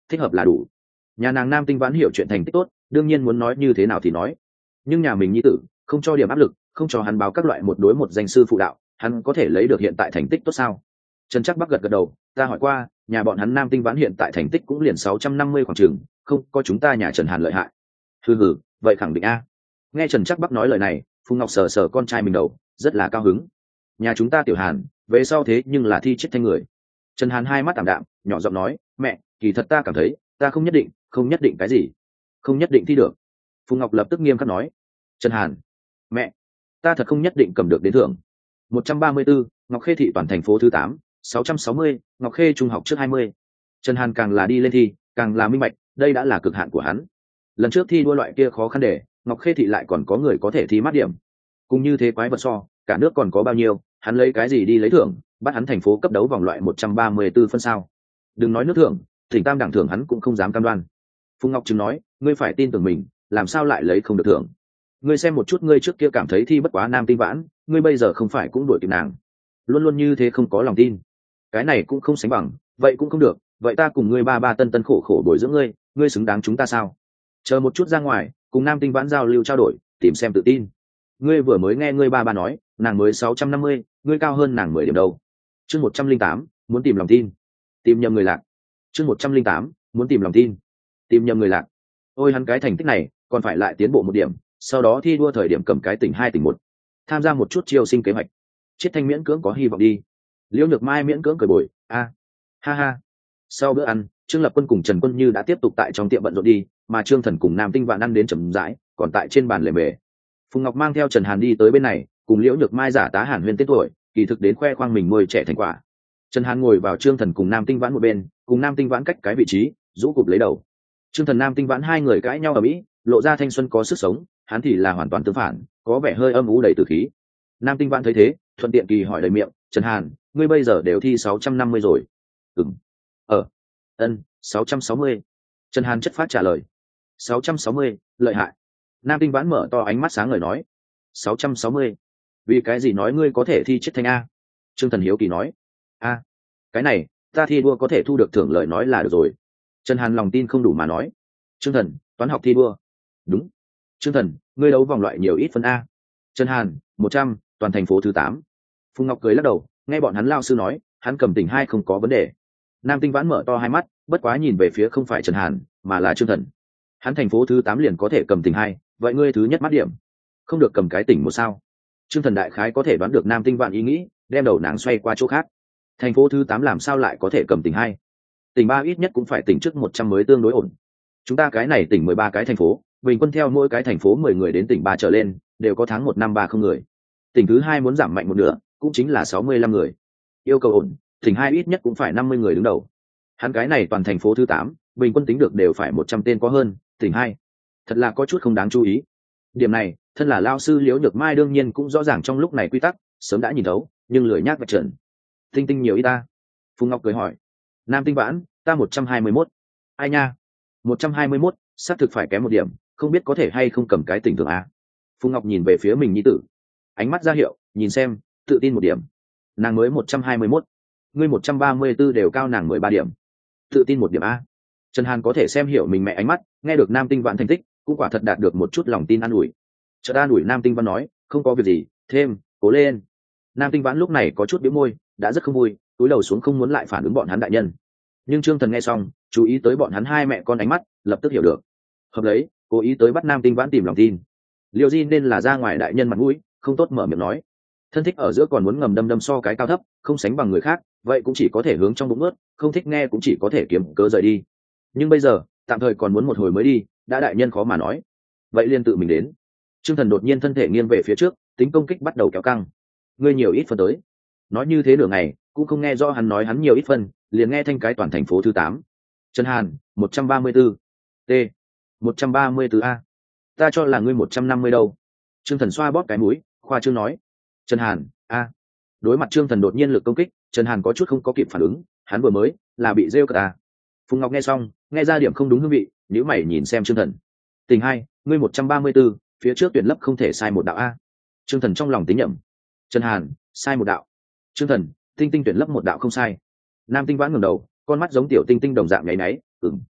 S1: thích hợp là đủ. Nhà nàng Nam Tinh Vãn hiểu chuyện thành tích tốt, đương nhiên muốn nói như thế nào thì nói, nhưng nhà mình nhi tử không cho điểm áp lực, không cho hắn báo các loại một đối một danh sư phụ đạo, hắn có thể lấy được hiện tại thành tích tốt sao? Trần Trác Bắc gật gật đầu, ta hỏi qua, nhà bọn hắn Nam Tinh Vãn hiện tại thành tích cũng liền sáu trăm năm mươi khoảng chừng, không có chúng ta nhà Trần Hàn lợi hại. Hừ hừ, vậy khẳng định a. Nghe Trần Trác Bắc nói lời này, Phùng Ngọc sờ sờ con trai mình đầu, rất là cao hứng. Nhà chúng ta Tiểu Hàn, về sau thế nhưng là thi chết thanh người. Trần Hàn hai mắt ảm đạm, nhỏ giọng nói, mẹ, kỳ thật ta cảm thấy, ta không nhất định, không nhất định cái gì, không nhất định thi được. Phùng Ngọc lập tức nghiêm khắc nói, Trần Hàn, mẹ, ta thật không nhất định cầm được đến thưởng. một trăm ba mươi tư, Ngọc Khê thị toàn thành phố thứ tám, sáu trăm sáu mươi, Ngọc Khê trung học trước hai mươi. Trần Hàn càng là đi lên thi, càng là minh bạch, đây đã là cực hạn của hắn. Lần trước thi đua loại kia khó khăn để, Ngọc Khê thị lại còn có người có thể thi mát điểm. Cùng như thế quái vật so, cả nước còn có bao nhiêu, hắn lấy cái gì đi lấy thưởng, bắt hắn thành phố cấp đấu vòng loại một trăm ba mươi tư phân sao? Đừng nói nước thưởng, thỉnh tam đẳng thưởng hắn cũng không dám cam đoan. Phùng Ngọc Trừng nói, ngươi phải tin tưởng mình, làm sao lại lấy không được thưởng? Ngươi xem một chút, ngươi trước kia cảm thấy thi bất quá Nam Tinh Vãn, ngươi bây giờ không phải cũng đuổi kịp nàng, luôn luôn như thế không có lòng tin. Cái này cũng không sánh bằng, vậy cũng không được, vậy ta cùng ngươi ba ba tân tân khổ khổ bồi dưỡng ngươi, ngươi xứng đáng chúng ta sao? Chờ một chút ra ngoài, cùng Nam Tinh Vãn giao lưu trao đổi, tìm xem tự tin. Ngươi vừa mới nghe ngươi ba ba nói, nàng mới sáu trăm năm mươi, ngươi cao hơn nàng mười điểm đâu. Chương một trăm linh tám, muốn tìm lòng tin, tìm nhầm người lạc. Chương một trăm linh tám, muốn tìm lòng tin, tìm nhầm người lạc. Ôi hắn cái thành tích này, còn phải lại tiến bộ một điểm, sau đó thi đua thời điểm cầm cái tỉnh hai tỉnh một, tham gia một chút chiêu sinh kế hoạch. Chiết Thanh miễn cưỡng có hy vọng đi. Liễu Nhược Mai miễn cưỡng cười bồi, a, ha ha. Sau bữa ăn, Trương Lập Quân cùng Trần Quân Như đã tiếp tục tại trong tiệm bận rộn đi, mà Trương Thần cùng Nam Tinh Vạn ăn đến chậm rãi, còn tại trên bàn lề mề. Phùng Ngọc mang theo Trần Hàn đi tới bên này, cùng Liễu Nhược Mai giả tá Hàn Huyên tên tuổi, kỳ thực đến khoe khoang mình nuôi trẻ thành quả. Trần Hàn ngồi vào Trương Thần cùng Nam Tinh Vãn một bên, cùng Nam Tinh Vãn cách cái vị trí, rũ cụp lấy đầu. Trương Thần Nam Tinh Vãn hai người cãi nhau ở mỹ, lộ ra thanh xuân có sức sống, hắn thì là hoàn toàn tương phản, có vẻ hơi âm u đầy tử khí. Nam Tinh Vãn thấy thế, thuận tiện kỳ hỏi đầy miệng, Trần Hàn, ngươi bây giờ đều thi sáu trăm năm mươi rồi? Ừm. Ờ. Ân, sáu trăm sáu mươi. Trần Hàn chất phát trả lời. sáu trăm sáu mươi, lợi hại. Nam Tinh Vãn mở to ánh mắt sáng ngời nói. sáu trăm sáu mươi. Vì cái gì nói ngươi có thể thi chết thanh a? Trương Thần hiếu kỳ nói. A, cái này, ta thi đua có thể thu được thưởng lợi nói là được rồi. Trần Hàn lòng tin không đủ mà nói. Trương Thần, toán học thi đua. Đúng. Trương Thần, ngươi đấu vòng loại nhiều ít phân a? Trần Hàn, một trăm, toàn thành phố thứ tám. Phùng Ngọc cười lắc đầu, nghe bọn hắn lao sư nói, hắn cầm tỉnh hai không có vấn đề. Nam Tinh Vãn mở to hai mắt, bất quá nhìn về phía không phải Trần Hàn, mà là Trương Thần. Hắn thành phố thứ tám liền có thể cầm tỉnh hai, vậy ngươi thứ nhất mắt điểm, không được cầm cái tỉnh một sao? Trương Thần đại khái có thể đoán được Nam Tinh Vãn ý nghĩ, đem đầu nàng xoay qua chỗ khác. Thành phố thứ tám làm sao lại có thể cầm tỉnh hai? Tỉnh ba ít nhất cũng phải tỉnh trước một trăm mới tương đối ổn. Chúng ta cái này tỉnh mười ba cái thành phố, bình quân theo mỗi cái thành phố mười người đến tỉnh ba trở lên, đều có tháng một năm ba không người. Tỉnh thứ hai muốn giảm mạnh một nửa, cũng chính là sáu mươi lăm người. Yêu cầu ổn, tỉnh hai ít nhất cũng phải năm mươi người đứng đầu. Hắn cái này toàn thành phố thứ tám, bình quân tính được đều phải một trăm tên có hơn, tỉnh hai. Thật là có chút không đáng chú ý. Điểm này, thân là lao sư Liễu Nhược Mai đương nhiên cũng rõ ràng trong lúc này quy tắc, sớm đã nhìn thấu, nhưng lười nhác vạch trần. Tinh Tinh nhiều ít ta? Phùng Ngọc cười hỏi. Nam Tinh Vãn, ta một trăm hai mươi mốt. Ai nha? một trăm hai mươi mốt, xác thực phải kém một điểm, không biết có thể hay không cầm cái tỉnh thưởng a. Phùng Ngọc nhìn về phía mình nhi tử, ánh mắt ra hiệu, nhìn xem, tự tin một điểm. Nàng mới một trăm hai mươi mốt, ngươi một trăm ba mươi tư đều cao nàng mười ba điểm, tự tin một điểm a. Trần Hàn có thể xem hiểu mình mẹ ánh mắt, nghe được Nam Tinh Vãn thành tích, cũng quả thật đạt được một chút lòng tin an ủi. Chợt an ủi Nam Tinh Vãn nói, không có việc gì, thêm, cố lên. Nam Tinh Vãn lúc này có chút bĩu môi, đã rất không vui, túi đầu xuống không muốn lại phản ứng bọn hắn đại nhân. Nhưng Trương Thần nghe xong, chú ý tới bọn hắn hai mẹ con ánh mắt, lập tức hiểu được. Hợp lấy, cố ý tới bắt Nam Tinh Vãn tìm lòng tin. Liêu Di nên là ra ngoài đại nhân mặt mũi, không tốt mở miệng nói. Thân thích ở giữa còn muốn ngầm đâm đâm so cái cao thấp, không sánh bằng người khác, vậy cũng chỉ có thể hướng trong bụng ướt, không thích nghe cũng chỉ có thể kiếm cớ rời đi. Nhưng bây giờ, tạm thời còn muốn một hồi mới đi, đã đại nhân khó mà nói. Vậy liên tự mình đến. Trương Thần đột nhiên thân thể nghiêng về phía trước, tính công kích bắt đầu kéo căng. Ngươi nhiều ít phân tới. Nói như thế nửa ngày, cũng không nghe rõ hắn nói hắn nhiều ít phân, liền nghe thanh cái toàn thành phố thứ tám. Trần Hàn, một trăm ba mươi tư. T. một trăm ba mươi tư A. Ta cho là ngươi một trăm năm mươi đâu. Trương Thần xoa bóp cái mũi, khoa trương nói. Trần Hàn, A. Đối mặt Trương Thần đột nhiên lực công kích, Trần Hàn có chút không có kịp phản ứng, hắn vừa mới là bị rêu cợt à. Phùng Ngọc nghe xong, nghe ra điểm không đúng hương vị, nhíu mày nhìn xem Trương Thần. Tình hai, ngươi một trăm ba mươi tư, phía trước tuyển lấp không thể sai một đạo a. Trương Thần trong lòng tính nhẩm. Trần Hàn, sai một đạo. Trương Thần, Tinh Tinh tuyển lấp một đạo không sai. Nam Tinh Vãn ngẩng đầu, con mắt giống tiểu tinh tinh đồng dạng nháy náy, ừm,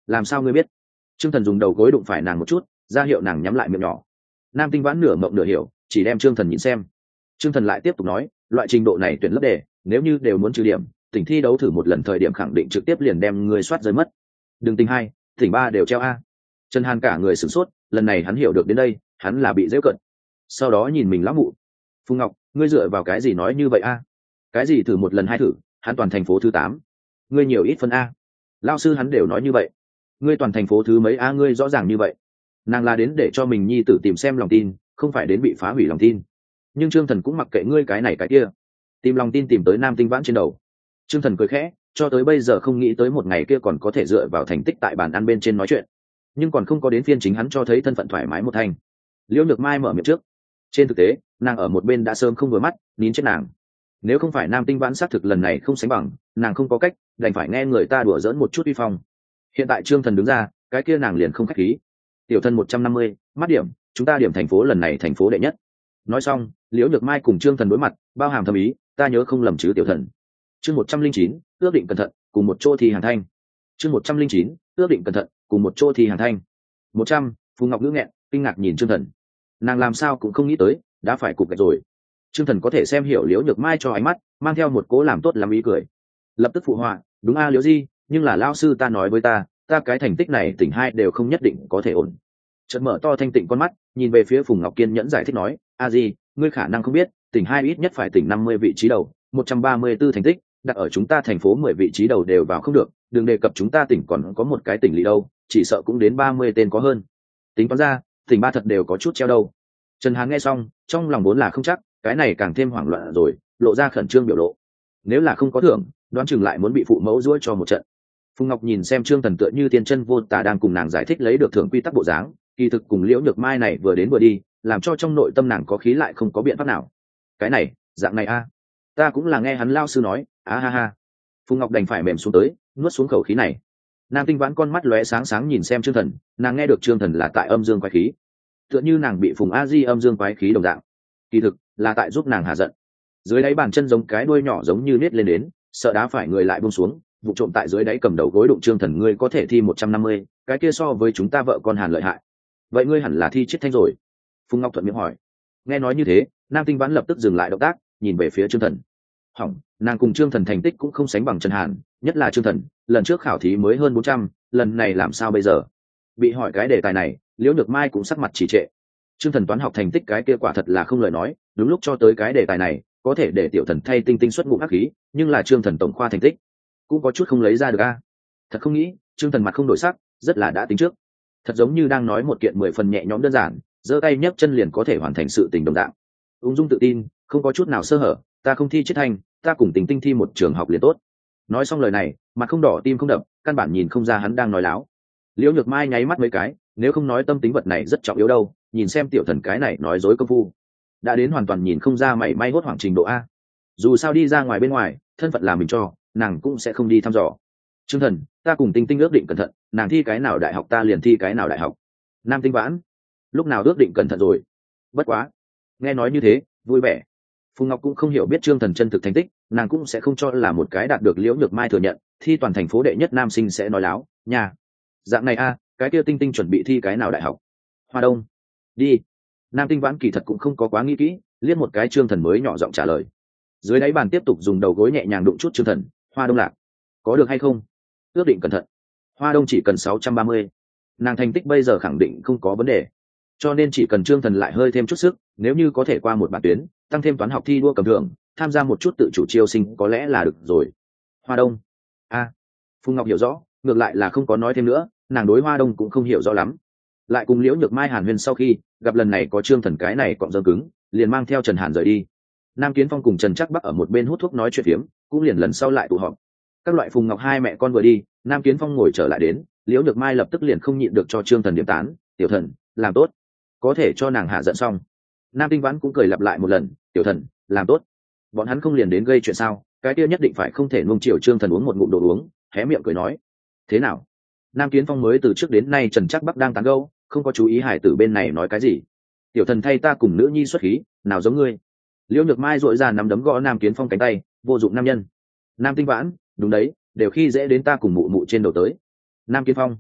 S1: làm sao ngươi biết? Trương Thần dùng đầu gối đụng phải nàng một chút, ra hiệu nàng nhắm lại miệng nhỏ. Nam Tinh Vãn nửa mộng nửa hiểu, chỉ đem Trương Thần nhìn xem. Trương Thần lại tiếp tục nói, loại trình độ này tuyển lớp đề, nếu như đều muốn trừ điểm, tỉnh thi đấu thử một lần thời điểm khẳng định trực tiếp liền đem người soát rơi mất. Đừng tỉnh hai, tỉnh ba đều treo a. Trần Hàn cả người sửng sốt, lần này hắn hiểu được đến đây, hắn là bị giễu cận. Sau đó nhìn mình lão mụ. Phùng Ngọc, ngươi dựa vào cái gì nói như vậy a? Cái gì thử một lần hai thử, hắn toàn thành phố thứ tám. Ngươi nhiều ít phân a? Lão sư hắn đều nói như vậy. Ngươi toàn thành phố thứ mấy a? Ngươi rõ ràng như vậy. Nàng là đến để cho mình nhi tử tìm xem lòng tin, không phải đến bị phá hủy lòng tin. Nhưng Trương Thần cũng mặc kệ ngươi cái này cái kia, tìm lòng tin tìm tới Nam Tinh Vãn trên đầu. Trương Thần cười khẽ, cho tới bây giờ không nghĩ tới một ngày kia còn có thể dựa vào thành tích tại bàn ăn bên trên nói chuyện, nhưng còn không có đến phiên chính hắn cho thấy thân phận thoải mái một thành. Liễu Nhược Mai mở miệng trước. Trên thực tế, nàng ở một bên đã sớm không vừa mắt, nín chết nàng. Nếu không phải Nam Tinh Vãn xác thực lần này không sánh bằng, nàng không có cách, đành phải nghe người ta đùa giỡn một chút uy phong. Hiện tại Trương Thần đứng ra, cái kia nàng liền không khách khí. Tiểu Thần một trăm năm mươi, mắt điểm, chúng ta điểm thành phố lần này thành phố đệ nhất. Nói xong, Liễu Nhược Mai cùng Trương Thần đối mặt, bao hàm thâm ý, ta nhớ không lầm chứ Tiểu Thần. Chương một trăm linh chín, ước định cẩn thận, cùng một chỗ thi hàng thanh. Chương một trăm linh chín, ước định cẩn thận, cùng một chỗ thi hàng thanh. Một trăm, Phùng Ngọc ngữ nghẹn, kinh ngạc nhìn Trương Thần. Nàng làm sao cũng không nghĩ tới, đã phải cục gạch rồi. Trương Thần có thể xem hiểu Liễu Nhược Mai cho ánh mắt, mang theo một cố làm tốt làm ý cười. Lập tức phụ họa, đúng a Liễu Di, nhưng là lão sư ta nói với ta, ta cái thành tích này tỉnh hai đều không nhất định có thể ổn. Chợt mở to thanh tịnh con mắt, nhìn về phía Phùng Ngọc kiên nhẫn giải thích nói, a Di, ngươi khả năng không biết, tỉnh hai ít nhất phải tỉnh năm mươi vị trí đầu, một trăm ba mươi tư thành tích, đặt ở chúng ta thành phố mười vị trí đầu đều vào không được, đừng đề cập chúng ta tỉnh còn có một cái tỉnh lỵ đâu, chỉ sợ cũng đến ba mươi tên có hơn. Tính toán ra, tỉnh ba thật đều có chút treo đâu. Trần Hán nghe xong, trong lòng vốn là không chắc, cái này càng thêm hoảng loạn rồi, lộ ra khẩn trương biểu lộ. Nếu là không có thưởng, đoán chừng lại muốn bị phụ mẫu giũa cho một trận. Phùng Ngọc nhìn xem Trương Thần tựa như tiên chân vô tà đang cùng nàng giải thích lấy được thưởng quy tắc bộ dáng, kỳ thực cùng Liễu Nhược Mai này vừa đến vừa đi, làm cho trong nội tâm nàng có khí lại không có biện pháp nào. Cái này, dạng này a, ta cũng là nghe hắn lao sư nói, á ha ha. Phùng Ngọc đành phải mềm xuống tới, nuốt xuống khẩu khí này. Nam Tinh Vãn con mắt lóe sáng sáng nhìn xem Trương Thần, nàng nghe được Trương Thần là tại âm dương quái khí, tựa như nàng bị Phùng A Di âm dương quái khí đồng dạng. Kỳ thực là tại giúp nàng hạ giận. Dưới đáy bàn chân giống cái đuôi nhỏ giống như nết lên đến, sợ đá phải người lại buông xuống, vụ trộm tại dưới đáy cầm đầu gối đụng Trương Thần, ngươi có thể thi một trăm năm mươi, cái kia so với chúng ta vợ con Hàn lợi hại. Vậy ngươi hẳn là thi chết thanh rồi. Phùng Ngọc thuận miệng hỏi. Nghe nói như thế, Nam Tinh Vãn lập tức dừng lại động tác, nhìn về phía Trương Thần. Hỏng, nàng cùng Trương Thần thành tích cũng không sánh bằng Trần Hàn, nhất là Trương Thần, lần trước khảo thí mới hơn bốn trăm, lần này làm sao bây giờ? Bị hỏi cái đề tài này, Liễu Nhược Mai cũng sắc mặt trì trệ. Trương Thần toán học thành tích cái kia quả thật là không lời nói, đúng lúc cho tới cái đề tài này, có thể để Tiểu Thần thay tinh tinh xuất ngụm ác khí, nhưng là Trương Thần tổng khoa thành tích cũng có chút không lấy ra được a. Thật không nghĩ, Trương Thần mặt không đổi sắc, rất là đã tính trước. Thật giống như đang nói một kiện mười phần nhẹ nhõm đơn giản, giơ tay nhấc chân liền có thể hoàn thành sự tình đồng dạng. Ung dung tự tin, không có chút nào sơ hở, ta không thi chết thanh, ta cùng Tình Tinh thi một trường học liền tốt. Nói xong lời này, mặt không đỏ tim không đập, căn bản nhìn không ra hắn đang nói láo. Liễu Nhược Mai nháy mắt mấy cái, nếu không nói tâm tính vật này rất trọng yếu đâu, nhìn xem Tiểu Thần cái này nói dối công phu, đã đến hoàn toàn nhìn không ra mảy may hốt hoảng trình độ a. Dù sao đi ra ngoài bên ngoài, thân phận là mình cho, nàng cũng sẽ không đi thăm dò. Trương Thần, ta cùng Tinh Tinh ước định cẩn thận, nàng thi cái nào đại học ta liền thi cái nào đại học. Nam Tinh Vãn, lúc nào ước định cẩn thận rồi? Bất quá, nghe nói như thế, vui vẻ. Phùng Ngọc cũng không hiểu biết Trương Thần chân thực thành tích, nàng cũng sẽ không cho là một cái đạt được Liễu Nhược Mai thừa nhận, thi toàn thành phố đệ nhất nam sinh sẽ nói láo, nhà. Dạng này a, cái kia Tinh Tinh chuẩn bị thi cái nào đại học? Hoa Đông. Đi. Nam Tinh Vãn kỳ thật cũng không có quá nghĩ kỹ, liếc một cái Trương Thần mới nhỏ giọng trả lời. Dưới đáy bàn tiếp tục dùng đầu gối nhẹ nhàng đụng chút Trương Thần, Hoa Đông lạc. Có được hay không? Ước định cẩn thận. Hoa Đông chỉ cần sáu trăm ba mươi. Nàng thành tích bây giờ khẳng định không có vấn đề, cho nên chỉ cần Trương Thần lại hơi thêm chút sức, nếu như có thể qua một bản tuyến, tăng thêm toán học thi đua cầm thưởng, tham gia một chút tự chủ chiêu sinh có lẽ là được rồi. Hoa Đông. A. À, Phùng Ngọc hiểu rõ, ngược lại là không có nói thêm nữa, nàng đối Hoa Đông cũng không hiểu rõ lắm. Lại cùng Liễu Nhược Mai hàn huyên sau khi gặp lần này có Trương Thần cái này cọng dơ cứng, liền mang theo Trần Hàn rời đi. Nam Kiến Phong cùng Trần Trác Bắc ở một bên hút thuốc nói chuyện phiếm, cũng liền lần sau lại tụ họp. Các loại Phùng Ngọc hai mẹ con vừa đi, Nam Kiến Phong ngồi trở lại đến, Liễu Nhược Mai lập tức liền không nhịn được cho Trương Thần điểm tán, Tiểu Thần làm tốt, có thể cho nàng hạ giận xong. Nam Tinh Vãn cũng cười lặp lại một lần, Tiểu Thần làm tốt, bọn hắn không liền đến gây chuyện sao, cái kia nhất định phải không thể nuông chiều Trương Thần uống một ngụm đồ uống, hé miệng cười nói, thế nào? Nam Kiến Phong mới từ trước đến nay Trần Trác Bắc đang tán gẫu, không có chú ý hải tử bên này nói cái gì. Tiểu Thần thay ta cùng nữ nhi xuất khí, nào giống ngươi. Liễu Nhược Mai dội ra nắm đấm gõ Nam Kiến Phong cánh tay, vô dụng nam nhân. Nam Tinh Vãn, đúng đấy, đều khi dễ đến ta cùng mụ mụ trên đầu tới. Nam Kiến Phong,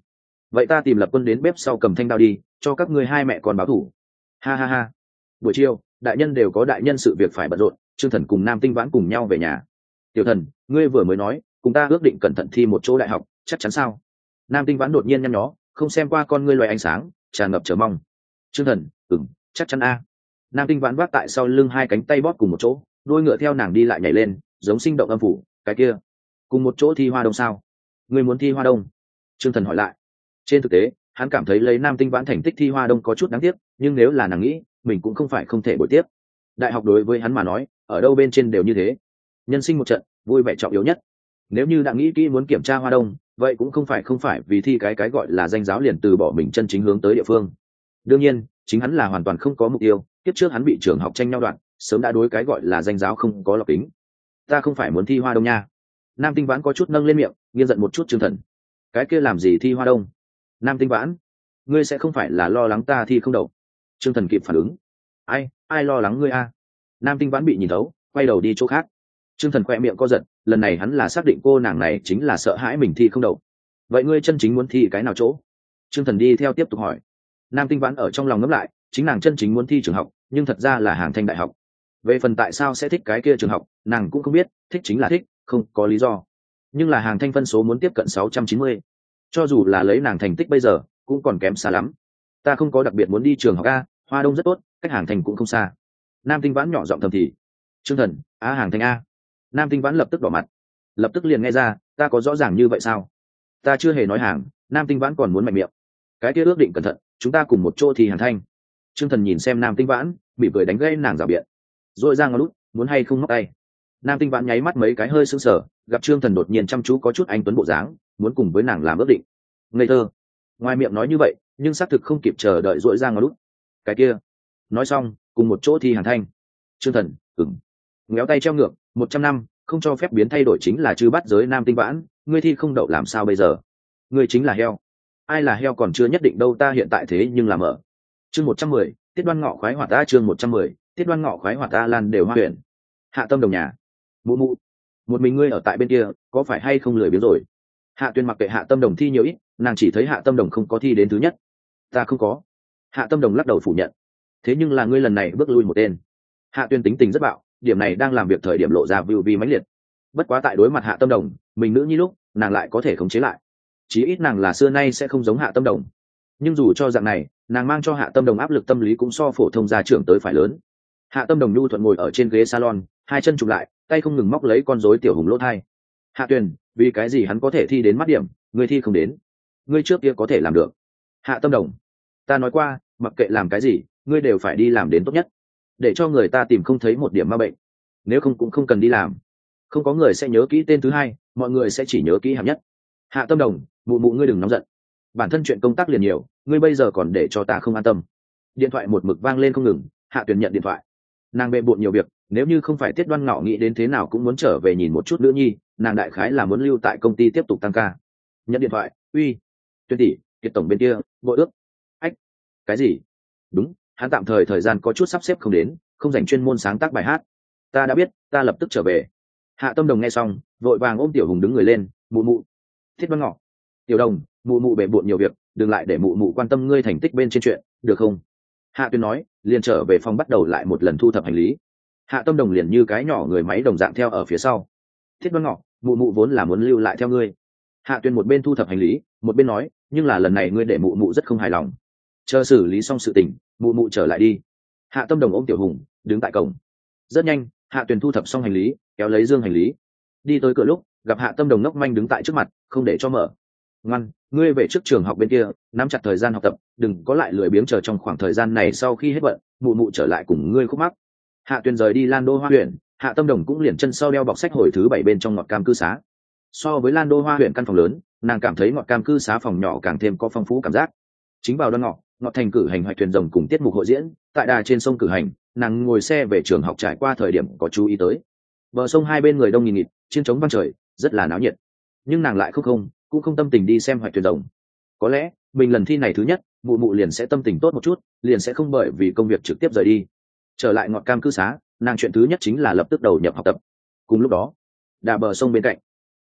S1: vậy ta tìm Lập Quân đến bếp sau cầm thanh đao đi, cho các ngươi hai mẹ con báo thủ. Ha ha ha. Buổi chiều, đại nhân đều có đại nhân sự việc phải bận rộn, Trương Thần cùng Nam Tinh Vãn cùng nhau về nhà. Tiểu Thần, ngươi vừa mới nói cùng ta ước định cẩn thận thi một chỗ đại học, chắc chắn sao? Nam Tinh Vãn đột nhiên nhăn nhó, không xem qua con ngươi loài ánh sáng, tràn ngập chờ mong. Trương Thần, ừm, chắc chắn a. Nam Tinh Vãn vác tại sau lưng hai cánh tay bóp cùng một chỗ, đuôi ngựa theo nàng đi lại nhảy lên, giống sinh động âm phủ. Cái kia, cùng một chỗ thi hoa đông sao? Ngươi muốn thi hoa đông? Trương Thần hỏi lại. Trên thực tế, hắn cảm thấy lấy Nam Tinh Vãn thành tích thi hoa đông có chút đáng tiếc, nhưng nếu là nàng nghĩ, mình cũng không phải không thể bồi tiếp. Đại học đối với hắn mà nói, ở đâu bên trên đều như thế. Nhân sinh một trận, vui vẻ trọng yếu nhất. Nếu như đã nghĩ kỹ muốn kiểm tra hoa đông, vậy cũng không phải không phải vì thi cái cái gọi là danh giáo liền từ bỏ mình chân chính hướng tới địa phương. Đương nhiên, chính hắn là hoàn toàn không có mục tiêu, tiếp trước hắn bị trường học tranh nhau đoạn, sớm đã đối cái gọi là danh giáo không có lọc tính. Ta không phải muốn thi hoa đông nha. Nam Tinh Vãn có chút nâng lên miệng, nghiêng giận một chút Trương Thần. Cái kia làm gì thi hoa đông? Nam Tinh Vãn, ngươi sẽ không phải là lo lắng ta thi không đậu? Trương Thần kịp phản ứng. Ai, ai lo lắng ngươi a? Nam Tinh Vãn bị nhìn thấu, quay đầu đi chỗ khác. Trương Thần khoe miệng co giật, lần này hắn là xác định cô nàng này chính là sợ hãi mình thi không đậu. Vậy ngươi chân chính muốn thi cái nào chỗ? Trương Thần đi theo tiếp tục hỏi. Nam Tinh Vãn ở trong lòng ngẫm lại, chính nàng chân chính muốn thi trường học, nhưng thật ra là Hàng Thanh đại học. Về phần tại sao sẽ thích cái kia trường học, nàng cũng không biết, thích chính là thích, không có lý do. Nhưng là Hàng Thanh phân số muốn tiếp cận sáu trăm chín mươi, cho dù là lấy nàng thành tích bây giờ, cũng còn kém xa lắm. Ta không có đặc biệt muốn đi trường học a, Hoa Đông rất tốt, cách Hàng Thanh cũng không xa. Nam Tinh Vãn nhỏ giọng thầm thì. Trương Thần, a Hàng Thanh a. Nam Tinh Vãn lập tức đỏ mặt, lập tức liền nghe ra, ta có rõ ràng như vậy sao? Ta chưa hề nói hàng. Nam Tinh Vãn còn muốn mạnh miệng. Cái kia ước định cẩn thận, chúng ta cùng một chỗ thì Hàng Thanh. Trương Thần nhìn xem Nam Tinh Vãn, bị cười đánh gây nàng rào biện, rồi ra ngó lút, muốn hay không móc tay. Nam Tinh Vãn nháy mắt mấy cái hơi sững sờ, gặp Trương Thần đột nhiên chăm chú có chút anh tuấn bộ dáng, muốn cùng với nàng làm ước định. Ngây thơ, ngoài miệng nói như vậy, nhưng xác thực không kịp chờ đợi rỗi ra ngó lút. Cái kia, nói xong, cùng một chỗ thì Hàng Thanh. Trương Thần, ừm, ngéo tay treo ngược, một trăm năm, không cho phép biến thay đổi chính là chư bắt giới. Nam Tinh Vãn, ngươi thi không đậu làm sao bây giờ? Ngươi chính là heo. Ai là heo còn chưa nhất định đâu, ta hiện tại thế nhưng làm ở. Chương một trăm mười, Tiết Đoan Ngọ khoái hoạt ta. Chương một trăm mười, Tiết Đoan Ngọ khoái hoạt ta. Lan đều hoa huyện. Hạ Tâm Đồng nhà. Mụ mụ, một mình ngươi ở tại bên kia, có phải hay không lười biếng rồi? Hạ Tuyên mặc kệ Hạ Tâm Đồng thi nhiều ít, nàng chỉ thấy Hạ Tâm Đồng không có thi đến thứ nhất. Ta không có. Hạ Tâm Đồng lắc đầu phủ nhận. Thế nhưng là ngươi lần này bước lui một tên. Hạ Tuyên tính tình rất bạo, điểm này đang làm việc thời điểm lộ ra view vi mãnh liệt. Bất quá tại đối mặt Hạ Tâm Đồng, mình nữ nhi lúc, nàng lại có thể khống chế lại. Chí ít nàng là xưa nay sẽ không giống Hạ Tâm Đồng. Nhưng dù cho dạng này, nàng mang cho Hạ Tâm Đồng áp lực tâm lý cũng so phổ thông gia trưởng tới phải lớn. Hạ Tâm Đồng nhu thuận ngồi ở trên ghế salon, hai chân chụp lại, tay không ngừng móc lấy con rối tiểu hùng lỗ thai. Hạ Tuyền, vì cái gì hắn có thể thi đến mắt điểm, ngươi thi không đến? Ngươi trước kia có thể làm được. Hạ Tâm Đồng, ta nói qua, mặc kệ làm cái gì, ngươi đều phải đi làm đến tốt nhất, để cho người ta tìm không thấy một điểm ma bệnh. Nếu không cũng không cần đi làm. Không có người sẽ nhớ kỹ tên thứ hai, mọi người sẽ chỉ nhớ kỹ hạng nhất. Hạ Tâm Đồng, mụ mụ ngươi đừng nóng giận. Bản thân chuyện công tác liền nhiều, ngươi bây giờ còn để cho ta không an tâm. Điện thoại một mực vang lên không ngừng, Hạ Tuyền nhận điện thoại. Nàng bệ bộn nhiều việc, nếu như không phải Tiết Đoan Ngọ nghĩ đến thế nào cũng muốn trở về nhìn một chút nữ nhi, nàng đại khái là muốn lưu tại công ty tiếp tục tăng ca. Nhận điện thoại, uy, Tuyên tỷ, Kiệt tổng bên kia, vội ước. Ách, cái gì? Đúng, hắn tạm thời thời gian có chút sắp xếp không đến, không dành chuyên môn sáng tác bài hát. Ta đã biết, ta lập tức trở về. Hạ Tâm Đồng nghe xong, vội vàng ôm Tiểu Hùng đứng người lên, mụ mụ. Thiết Đoan Ngọ, Tiểu Đồng, mụ mụ bệ bộn nhiều việc, đừng lại để mụ mụ quan tâm ngươi thành tích bên trên chuyện, được không? Hạ Tuyên nói, liền trở về phòng bắt đầu lại một lần thu thập hành lý. Hạ Tâm Đồng liền như cái nhỏ người máy đồng dạng theo ở phía sau. Thiết Đoan Ngọ, mụ mụ vốn là muốn lưu lại theo ngươi. Hạ Tuyên một bên thu thập hành lý, một bên nói, nhưng là lần này ngươi để mụ mụ rất không hài lòng. Chờ xử lý xong sự tình, mụ mụ trở lại đi. Hạ Tâm Đồng ôm Tiểu Hùng, đứng tại cổng. Rất nhanh, Hạ Tuyên thu thập xong hành lý, kéo lấy dương hành lý, đi tới cửa lúc, gặp Hạ Tâm Đồng ngốc manh đứng tại trước mặt, không để cho mở. Ngoan, ngươi về trước trường học bên kia, nắm chặt thời gian học tập, đừng có lại lười biếng chờ trong khoảng thời gian này, sau khi hết bận, mụ mụ trở lại cùng ngươi khúc mắc. Hạ Tuyên rời đi Lan Đô Hoa huyện, Hạ Tâm Đồng cũng liền chân sau đeo bọc sách hồi thứ bảy bên trong ngọt cam cư xá. So với Lan Đô Hoa huyện căn phòng lớn, nàng cảm thấy ngọt cam cư xá phòng nhỏ càng thêm có phong phú cảm giác. Chính vào Đoan Ngọ, Ngọt Thành cử hành Hoạch Thuyền Rồng cùng tiết mục hội diễn, tại đà trên sông cử hành, nàng ngồi xe về trường học trải qua thời điểm có chú ý tới. Bờ sông hai bên người đông nghìn nghịt, chiên trống vang trời, rất là náo nhiệt. Nhưng nàng lại không không, cũng không tâm tình đi xem Hoạch Thuyền Rồng. Có lẽ, mình lần thi này thứ nhất, mụ mụ liền sẽ tâm tình tốt một chút, liền sẽ không bởi vì công việc trực tiếp rời đi. Trở lại Ngọt Cam cư xá, nàng chuyện thứ nhất chính là lập tức đầu nhập học tập. Cùng lúc đó, đà bờ sông bên cạnh,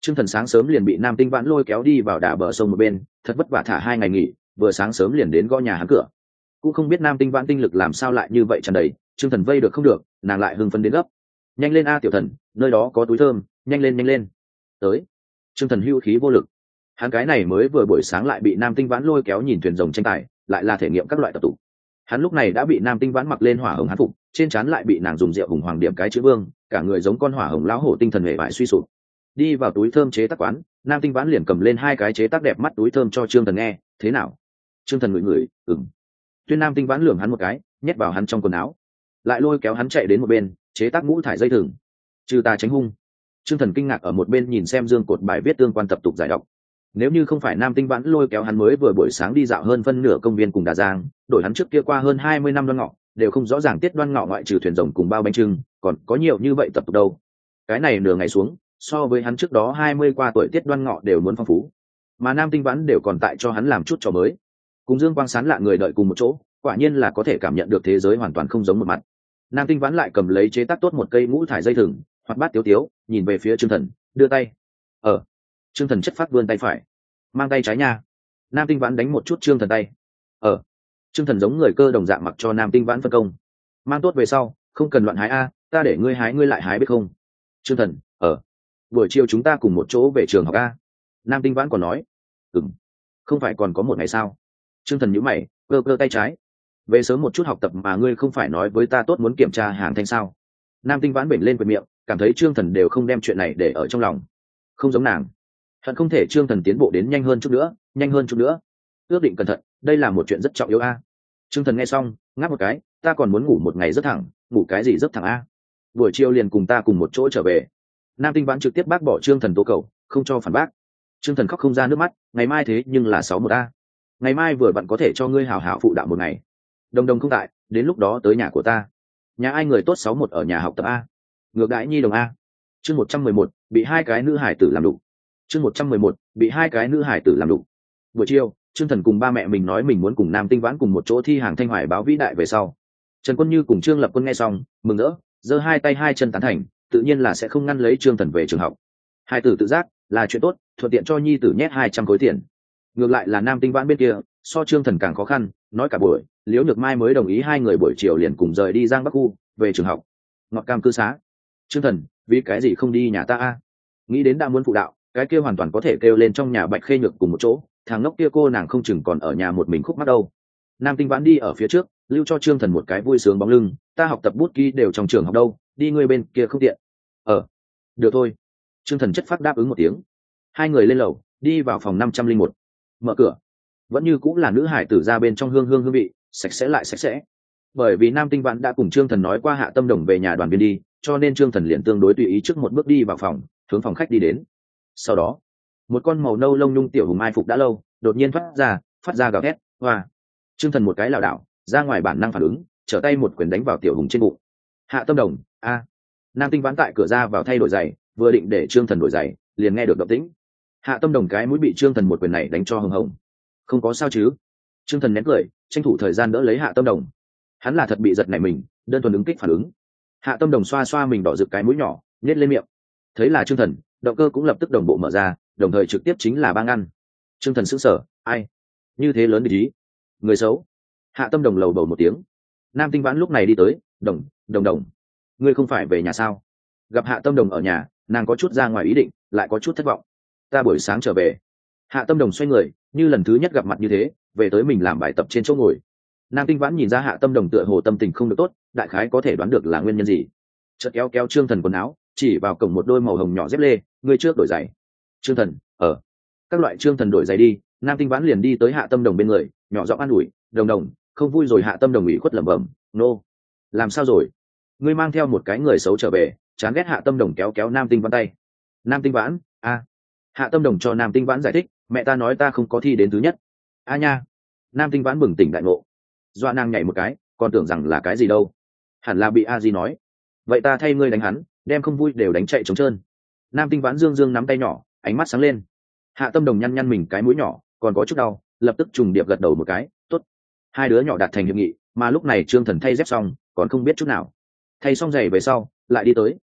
S1: Trương Thần sáng sớm liền bị Nam Tinh Vãn lôi kéo đi vào đà bờ sông một bên, thật vất vả thả hai ngày nghỉ, vừa sáng sớm liền đến gõ nhà hắn cửa. Cũng không biết Nam Tinh Vãn tinh lực làm sao lại như vậy tràn đầy, Trương Thần vây được không được, nàng lại hưng phấn đến gấp. Nhanh lên a tiểu thần, nơi đó có túi thơm, nhanh lên nhanh lên. Tới. Trương Thần hưu khí vô lực. Hắn cái này mới vừa buổi sáng lại bị Nam Tinh Vãn lôi kéo nhìn thuyền rồng tranh tài, lại là thể nghiệm các loại tập tụ. Hắn lúc này đã bị Nam Tinh Vãn mặc lên hỏa hồng hán phục, trên trán lại bị nàng dùng rượu hùng hoàng điểm cái chữ vương, cả người giống con hỏa hồng lão hổ, tinh thần hề bại suy sụp. Đi vào túi thơm chế tác quán, Nam Tinh Vãn liền cầm lên hai cái chế tác đẹp mắt túi thơm cho Trương Thần nghe, thế nào? Trương Thần ngửi ngửi, ừm. Tuyên Nam Tinh Vãn lườm hắn một cái, nhét vào hắn trong quần áo, lại lôi kéo hắn chạy đến một bên, chế tác ngũ thải dây thừng. Trừ tà tránh hung. Trương Thần kinh ngạc ở một bên nhìn xem dương cột bài viết tương quan tập tục giải đọc. Nếu như không phải Nam Tinh Vãn lôi kéo hắn mới vừa buổi sáng đi dạo hơn phân nửa công viên cùng Đà Giang, đổi hắn trước kia qua hơn hai mươi năm đoan ngọ, đều không rõ ràng tiết đoan ngọ ngoại trừ thuyền rồng cùng bao bánh trưng, còn có nhiều như vậy tập tục đâu. Cái này nửa ngày xuống, so với hắn trước đó hai mươi qua tuổi tiết đoan ngọ đều muốn phong phú. Mà Nam Tinh Vãn đều còn tại cho hắn làm chút trò mới. Cùng Dương Quang Sán lạ người đợi cùng một chỗ, quả nhiên là có thể cảm nhận được thế giới hoàn toàn không giống một mặt. Nam Tinh Vãn lại cầm lấy chế tác tốt một cây ngũ thải dây thừng, hoạt bát tiếu tiếu, nhìn về phía Trương Thần, đưa tay. Ờ. Trương Thần chất phát vươn tay phải, mang tay trái nha. Nam Tinh Vãn đánh một chút Trương Thần tay. Ờ. Trương Thần giống người cơ đồng dạng mặc cho Nam Tinh Vãn phân công. Mang tốt về sau, không cần loạn hái a, ta để ngươi hái ngươi lại hái biết không? Trương Thần, ờ. Buổi chiều chúng ta cùng một chỗ về trường học a. Nam Tinh Vãn còn nói. Ừm. Không phải còn có một ngày sao? Trương Thần nhíu mày, cơ cơ tay trái. Về sớm một chút học tập mà ngươi không phải nói với ta tốt muốn kiểm tra hàng thanh sao? Nam Tinh Vãn bỉnh lên quệt miệng, cảm thấy Trương Thần đều không đem chuyện này để ở trong lòng. Không giống nàng, hận không thể Trương Thần tiến bộ đến nhanh hơn chút nữa, nhanh hơn chút nữa. Ước định cẩn thận, đây là một chuyện rất trọng yếu a. Trương Thần nghe xong, ngáp một cái, ta còn muốn ngủ một ngày rất thẳng, ngủ cái gì rất thẳng a? Buổi chiều liền cùng ta cùng một chỗ trở về. Nam Tinh Vãn trực tiếp bác bỏ Trương Thần tố cầu, không cho phản bác. Trương Thần khóc không ra nước mắt, ngày mai thế nhưng là sáu một a. Ngày mai vừa vặn có thể cho ngươi hảo hảo phụ đạo một ngày. Đồng đồng không tại, đến lúc đó tới nhà của ta. Nhà ai người tốt sáu một ở nhà học tập a? Ngược đãi nhi đồng a. Chương một trăm mười một, bị hai cái nữ hải tử làm đủ. Chương một trăm mười một, bị hai cái nữ hải tử làm đủ. Buổi chiều, Trương Thần cùng ba mẹ mình nói mình muốn cùng Nam Tinh Vãn cùng một chỗ thi hàng thanh hoài báo vĩ đại về sau. Trần Quân Như cùng Trương Lập Quân nghe xong, mừng rỡ, giơ hai tay hai chân tán thành, tự nhiên là sẽ không ngăn lấy Trương Thần về trường học. Hai tử tự giác là chuyện tốt, thuận tiện cho nhi tử nhét hai trăm khối tiền. Ngược lại là Nam Tinh Vãn bên kia, so Trương Thần càng khó khăn, nói cả buổi, Liễu Nhược Mai mới đồng ý hai người buổi chiều liền cùng rời đi Giang Bắc khu về trường học. Ngọt cam cư xá. Trương Thần, vì cái gì không đi nhà ta a? Nghĩ đến đã muốn phụ đạo, cái kia hoàn toàn có thể kêu lên trong nhà Bạch Khê Nhược cùng một chỗ, thằng ngốc kia cô nàng không chừng còn ở nhà một mình khúc mắc đâu. Nam Tinh Vãn đi ở phía trước, lưu cho Trương Thần một cái vui sướng bóng lưng, ta học tập bút ký đều trong trường học đâu, đi ngươi bên kia không tiện. Ờ, được thôi. Trương Thần chất phát đáp ứng một tiếng. Hai người lên lầu, đi vào phòng năm trăm linh một. Mở cửa, vẫn như cũng là nữ hải tử ra bên trong hương hương hương vị, sạch sẽ lại sạch sẽ. Bởi vì Nam Tinh Vãn đã cùng Trương Thần nói qua Hạ Tâm Đồng về nhà đoàn viên đi, cho nên Trương Thần liền tương đối tùy ý trước một bước đi vào phòng, hướng phòng khách đi đến. Sau đó, một con màu nâu lông nhung tiểu hùng mai phục đã lâu, đột nhiên phát ra, phát ra gào thét, hoa. Trương Thần một cái lảo đảo, ra ngoài bản năng phản ứng, trở tay một quyền đánh vào tiểu hùng trên bụng. Hạ Tâm Đồng, a. Nam Tinh Vãn tại cửa ra vào thay đổi giày, vừa định để Trương Thần đổi giày, liền nghe được động tĩnh. Hạ Tâm Đồng cái mũi bị Trương Thần một quyền này đánh cho hồng hồng. Không có sao chứ? Trương Thần nén cười, tranh thủ thời gian đỡ lấy Hạ Tâm Đồng. Hắn là thật bị giật nảy mình, đơn thuần ứng kích phản ứng. Hạ Tâm Đồng xoa xoa mình đỏ rực cái mũi nhỏ, nhét lên miệng. Thấy là Trương Thần, động cơ cũng lập tức đồng bộ mở ra, đồng thời trực tiếp chính là băng ăn. Trương Thần sững sờ, ai? Như thế lớn địch ý. Người xấu. Hạ Tâm Đồng lầu bầu một tiếng. Nam Tinh Vãn lúc này đi tới, đồng, đồng đồng. Ngươi không phải về nhà sao? Gặp Hạ Tâm Đồng ở nhà, nàng có chút ra ngoài ý định, lại có chút thất vọng. Ta buổi sáng trở về. Hạ Tâm Đồng xoay người, như lần thứ nhất gặp mặt như thế, về tới mình làm bài tập trên chỗ ngồi. Nam Tinh Vãn nhìn ra Hạ Tâm Đồng tựa hồ tâm tình không được tốt, đại khái có thể đoán được là nguyên nhân gì. Chợt kéo kéo Trương Thần quần áo, chỉ vào cổng một đôi màu hồng nhỏ dép lê, ngươi trước đổi giày. Trương Thần, ở. Các loại Trương Thần đổi giày đi, Nam Tinh Vãn liền đi tới Hạ Tâm Đồng bên người, nhỏ giọng an ủi, đồng đồng, không vui rồi. Hạ Tâm Đồng ủy khuất lẩm bẩm, nô, làm sao rồi? Ngươi mang theo một cái người xấu trở về, chán ghét. Hạ Tâm Đồng kéo kéo Nam Tinh Vãn tay. Nam Tinh Vãn, a. Hạ Tâm Đồng cho Nam Tinh Vãn giải thích, mẹ ta nói ta không có thi đến thứ nhất. A nha. Nam Tinh Vãn bừng tỉnh đại ngộ, dọa nàng nhảy một cái, còn tưởng rằng là cái gì đâu, hẳn là bị a di nói. Vậy ta thay ngươi đánh hắn, đem không vui đều đánh chạy trống trơn. Nam Tinh Vãn dương dương nắm tay nhỏ, ánh mắt sáng lên. Hạ Tâm Đồng nhăn nhăn mình cái mũi nhỏ, còn có chút đau, lập tức trùng điệp gật đầu một cái, tốt. Hai đứa nhỏ đạt thành hiệp nghị, mà lúc này Trương Thần thay dép xong, còn không biết chút nào. Thay xong giày về sau, lại đi tới.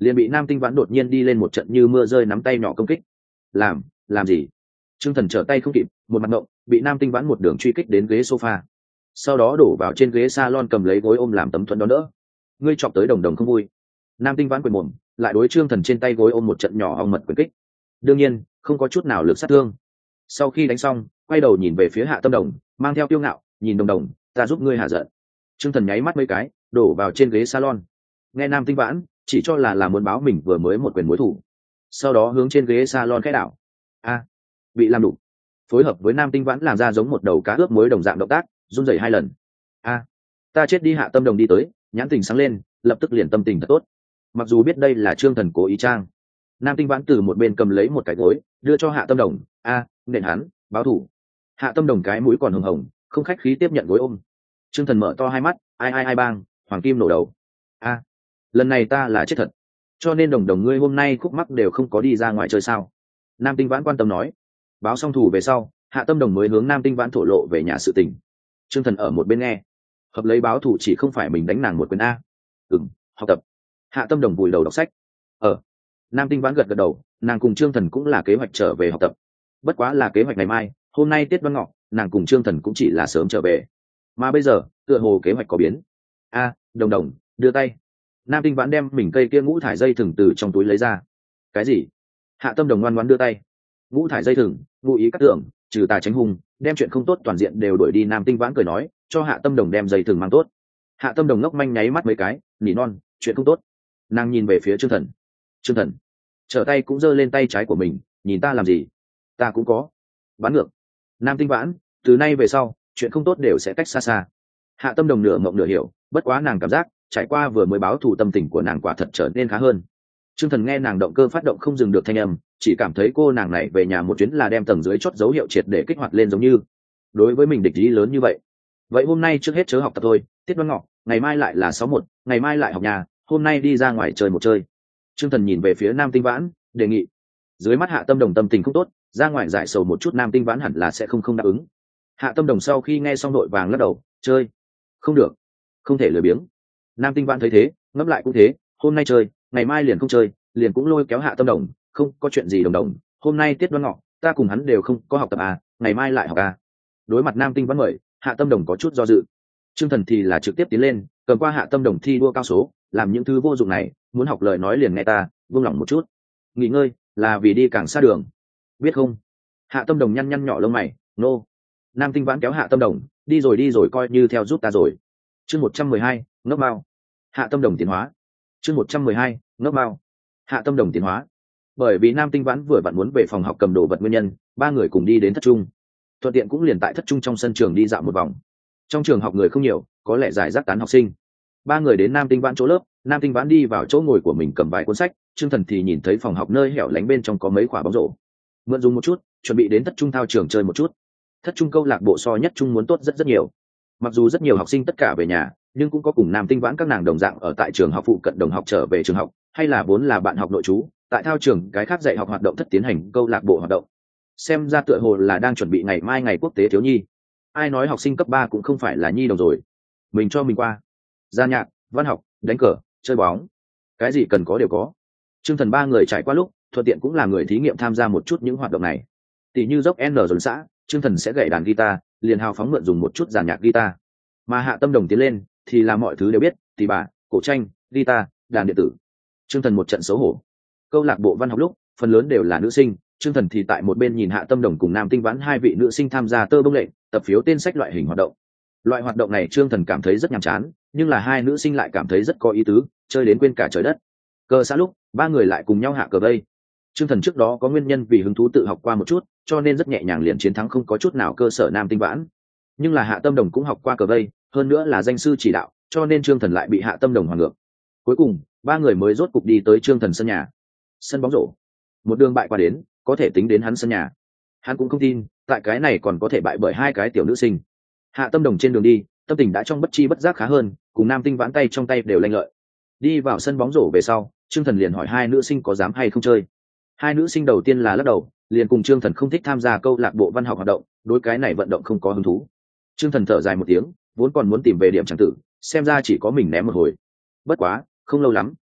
S1: liền bị Nam Tinh Vãn đột nhiên đi lên một trận như mưa rơi nắm tay nhỏ công kích. Làm, làm gì? Trương Thần trở tay không kịp, một mặt ngộng, bị Nam Tinh Vãn một đường truy kích đến ghế sofa. Sau đó đổ vào trên ghế salon cầm lấy gối ôm làm tấm thuẫn đó đỡ. Ngươi chọc tới Đồng Đồng không vui. Nam Tinh Vãn quyền mồm, lại đối Trương Thần trên tay gối ôm một trận nhỏ ong mật quyền kích. Đương nhiên, không có chút nào lực sát thương. Sau khi đánh xong, quay đầu nhìn về phía Hạ Tâm Đồng, mang theo kiêu ngạo, nhìn Đồng Đồng, ta giúp ngươi hạ giận. Trương Thần nháy mắt mấy cái, đổ vào trên ghế salon. Nghe Nam Tinh Vãn chỉ cho là là muốn báo mình vừa mới một quyền mối thủ, sau đó hướng trên ghế salon khẽ đảo. A, bị làm đủ. Phối hợp với Nam Tinh Vãn làm ra giống một đầu cá ướp muối đồng dạng động tác, run rẩy hai lần. A, ta chết đi. Hạ Tâm Đồng đi tới, nhãn tình sáng lên, lập tức liền tâm tình thật tốt. Mặc dù biết đây là Trương Thần cố ý trang. Nam Tinh Vãn từ một bên cầm lấy một cái gối, đưa cho Hạ Tâm Đồng. A, nện hắn, báo thủ. Hạ Tâm Đồng cái mũi còn hồng hồng, không khách khí tiếp nhận gối ôm. Trương Thần mở to hai mắt, ai ai ai bang, hoàng kim nổ đầu. A, lần này ta là chết thật. Cho nên Đồng Đồng ngươi hôm nay khúc mắc đều không có đi ra ngoài chơi sao? Nam Tinh Vãn quan tâm nói. Báo xong thủ về sau, Hạ Tâm Đồng mới hướng Nam Tinh Vãn thổ lộ về nhà sự tình. Trương Thần ở một bên nghe. Hợp lấy báo thủ chỉ không phải mình đánh nàng một quyền a. Ừm, học tập. Hạ Tâm Đồng vùi đầu đọc sách. Ờ. Nam Tinh Vãn gật gật đầu, nàng cùng Trương Thần cũng là kế hoạch trở về học tập. Bất quá là kế hoạch ngày mai, hôm nay Tiết Văn Ngọ, nàng cùng Trương Thần cũng chỉ là sớm trở về. Mà bây giờ, tựa hồ kế hoạch có biến. A, Đồng Đồng, đưa tay. Nam Tinh Vãn đem mình cây kia ngũ thải dây thừng từ trong túi lấy ra. Cái gì? Hạ Tâm Đồng ngoan ngoãn đưa tay. Ngũ thải dây thừng, ngụ ý cắt tưởng, trừ tà tránh hung, đem chuyện không tốt toàn diện đều đuổi đi. Nam Tinh Vãn cười nói, cho Hạ Tâm Đồng đem dây thừng mang tốt. Hạ Tâm Đồng ngốc manh nháy mắt mấy cái, nỉ non, chuyện không tốt. Nàng nhìn về phía Trương Thần. Trương Thần trở tay cũng giơ lên tay trái của mình, nhìn ta làm gì? Ta cũng có. Bắn ngược. Nam Tinh Vãn, từ nay về sau, chuyện không tốt đều sẽ cách xa xa. Hạ Tâm Đồng nửa mộng nửa hiểu, bất quá nàng cảm giác trải qua vừa mới báo thù, tâm tình của nàng quả thật trở nên khá hơn. Trương Thần nghe nàng động cơ phát động không dừng được thanh âm, chỉ cảm thấy cô nàng này về nhà một chuyến là đem tầng dưới chốt dấu hiệu triệt để kích hoạt lên, giống như đối với mình địch ý lớn như vậy. Vậy hôm nay trước hết chớ học tập thôi, Tiết Văn Ngọ, ngày mai lại là sáu một, ngày mai lại học nhà, hôm nay đi ra ngoài chơi một chơi. Trương Thần nhìn về phía Nam Tinh Vãn, đề nghị. Dưới mắt Hạ Tâm Đồng tâm tình không tốt, ra ngoài giải sầu một chút Nam Tinh Vãn hẳn là sẽ không không đáp ứng. Hạ Tâm Đồng sau khi nghe xong đội vàng lắc đầu, chơi không được, không thể lười biếng. Nam Tinh Vãn thấy thế, ngẫm lại cũng thế, hôm nay chơi, ngày mai liền không chơi, liền cũng lôi kéo Hạ Tâm Đồng, không có chuyện gì. Đồng Đồng, hôm nay Tiết Văn Ngọ, ta cùng hắn đều không có học tập à, ngày mai lại học à. Đối mặt Nam Tinh Vãn mời, Hạ Tâm Đồng có chút do dự. Trương Thần thì là trực tiếp tiến lên, cầm qua Hạ Tâm Đồng thi đua cao số, làm những thứ vô dụng này, muốn học lời nói liền nghe ta, buông lỏng một chút. Nghỉ ngơi là vì đi càng xa đường, biết không? Hạ Tâm Đồng nhăn nhăn nhỏ lông mày, nô. No. Nam Tinh Vãn kéo Hạ Tâm Đồng, đi rồi đi rồi, coi như theo giúp ta rồi. Chương một trăm mười hai, ngốc mao. Hạ Tâm Đồng tiến hóa. Chương một trăm mười hai, ngốc mao. Hạ Tâm Đồng tiến hóa. Bởi vì Nam Tinh Vãn vừa vặn muốn về phòng học cầm đồ vật nguyên nhân, ba người cùng đi đến thất trung. Thuận tiện cũng liền tại thất trung trong sân trường đi dạo một vòng. Trong trường học người không nhiều, có lẽ giải rác tán học sinh. Ba người đến Nam Tinh Vãn chỗ lớp, Nam Tinh Vãn đi vào chỗ ngồi của mình cầm vài cuốn sách, Trương Thần thì nhìn thấy phòng học nơi hẻo lánh bên trong có mấy quả bóng rổ. Mượn dùng một chút, chuẩn bị đến thất trung thao trường chơi một chút. Thất trung câu lạc bộ so nhất trung muốn tốt rất rất nhiều. Mặc dù rất nhiều học sinh tất cả về nhà, nhưng cũng có cùng Nam Tinh Vãn các nàng đồng dạng ở tại trường học phụ cận đồng học trở về trường học, hay là vốn là bạn học nội trú, tại thao trường cái khác dạy học hoạt động thất tiến hành câu lạc bộ hoạt động. Xem ra tựa hồ là đang chuẩn bị ngày mai ngày quốc tế thiếu nhi. Ai nói học sinh cấp ba cũng không phải là nhi đồng rồi. Mình cho mình qua. Gia nhạc, văn học, đánh cờ, chơi bóng, cái gì cần có đều có. Trương Thần ba người trải qua lúc thuận tiện cũng là người thí nghiệm tham gia một chút những hoạt động này. Tỷ như dốc N dồn xã, Trương Thần sẽ gảy đàn guitar, liền hào phóng mượn dùng một chút giàn nhạc guitar. Mà Hạ Tâm Đồng tiến lên thì là mọi thứ đều biết, tỷ bà, cổ tranh, guitar, đàn điện tử. Trương Thần một trận xấu hổ. Câu lạc bộ văn học lúc phần lớn đều là nữ sinh, Trương Thần thì tại một bên nhìn Hạ Tâm Đồng cùng Nam Tinh Vãn hai vị nữ sinh tham gia tơ bông lệnh, tập phiếu tên sách loại hình hoạt động. Loại hoạt động này Trương Thần cảm thấy rất nhàm chán, nhưng là hai nữ sinh lại cảm thấy rất có ý tứ, chơi đến quên cả trời đất. Cờ xã lúc ba người lại cùng nhau hạ cờ vây. Trương Thần trước đó có nguyên nhân vì hứng thú tự học qua một chút, cho nên rất nhẹ nhàng liền chiến thắng không có chút nào cơ sở Nam Tinh Vãn. Nhưng là Hạ Tâm Đồng cũng học qua cờ vây, hơn nữa là danh sư chỉ đạo, cho nên Trương Thần lại bị Hạ Tâm Đồng hoàn ngược. Cuối cùng ba người mới rốt cục đi tới Trương Thần sân nhà. Sân bóng rổ. Một đường bại qua đến, có thể tính đến hắn sân nhà. Hắn cũng không tin, tại cái này còn có thể bại bởi hai cái tiểu nữ sinh. Hạ Tâm Đồng trên đường đi, tâm tình đã trong bất chi bất giác khá hơn, cùng Nam Tinh Vãn tay trong tay đều lanh lợi. Đi vào sân bóng rổ về sau, Trương Thần liền hỏi hai nữ sinh có dám hay không chơi. Hai nữ sinh đầu tiên là lắc đầu, liền cùng Trương Thần không thích tham gia câu lạc bộ văn học hoạt động, đối cái này vận động không có hứng thú. Trương Thần thở dài một tiếng, vốn còn muốn tìm về điểm chẳng tử, xem ra chỉ có mình ném một hồi. Bất quá, không lâu lắm,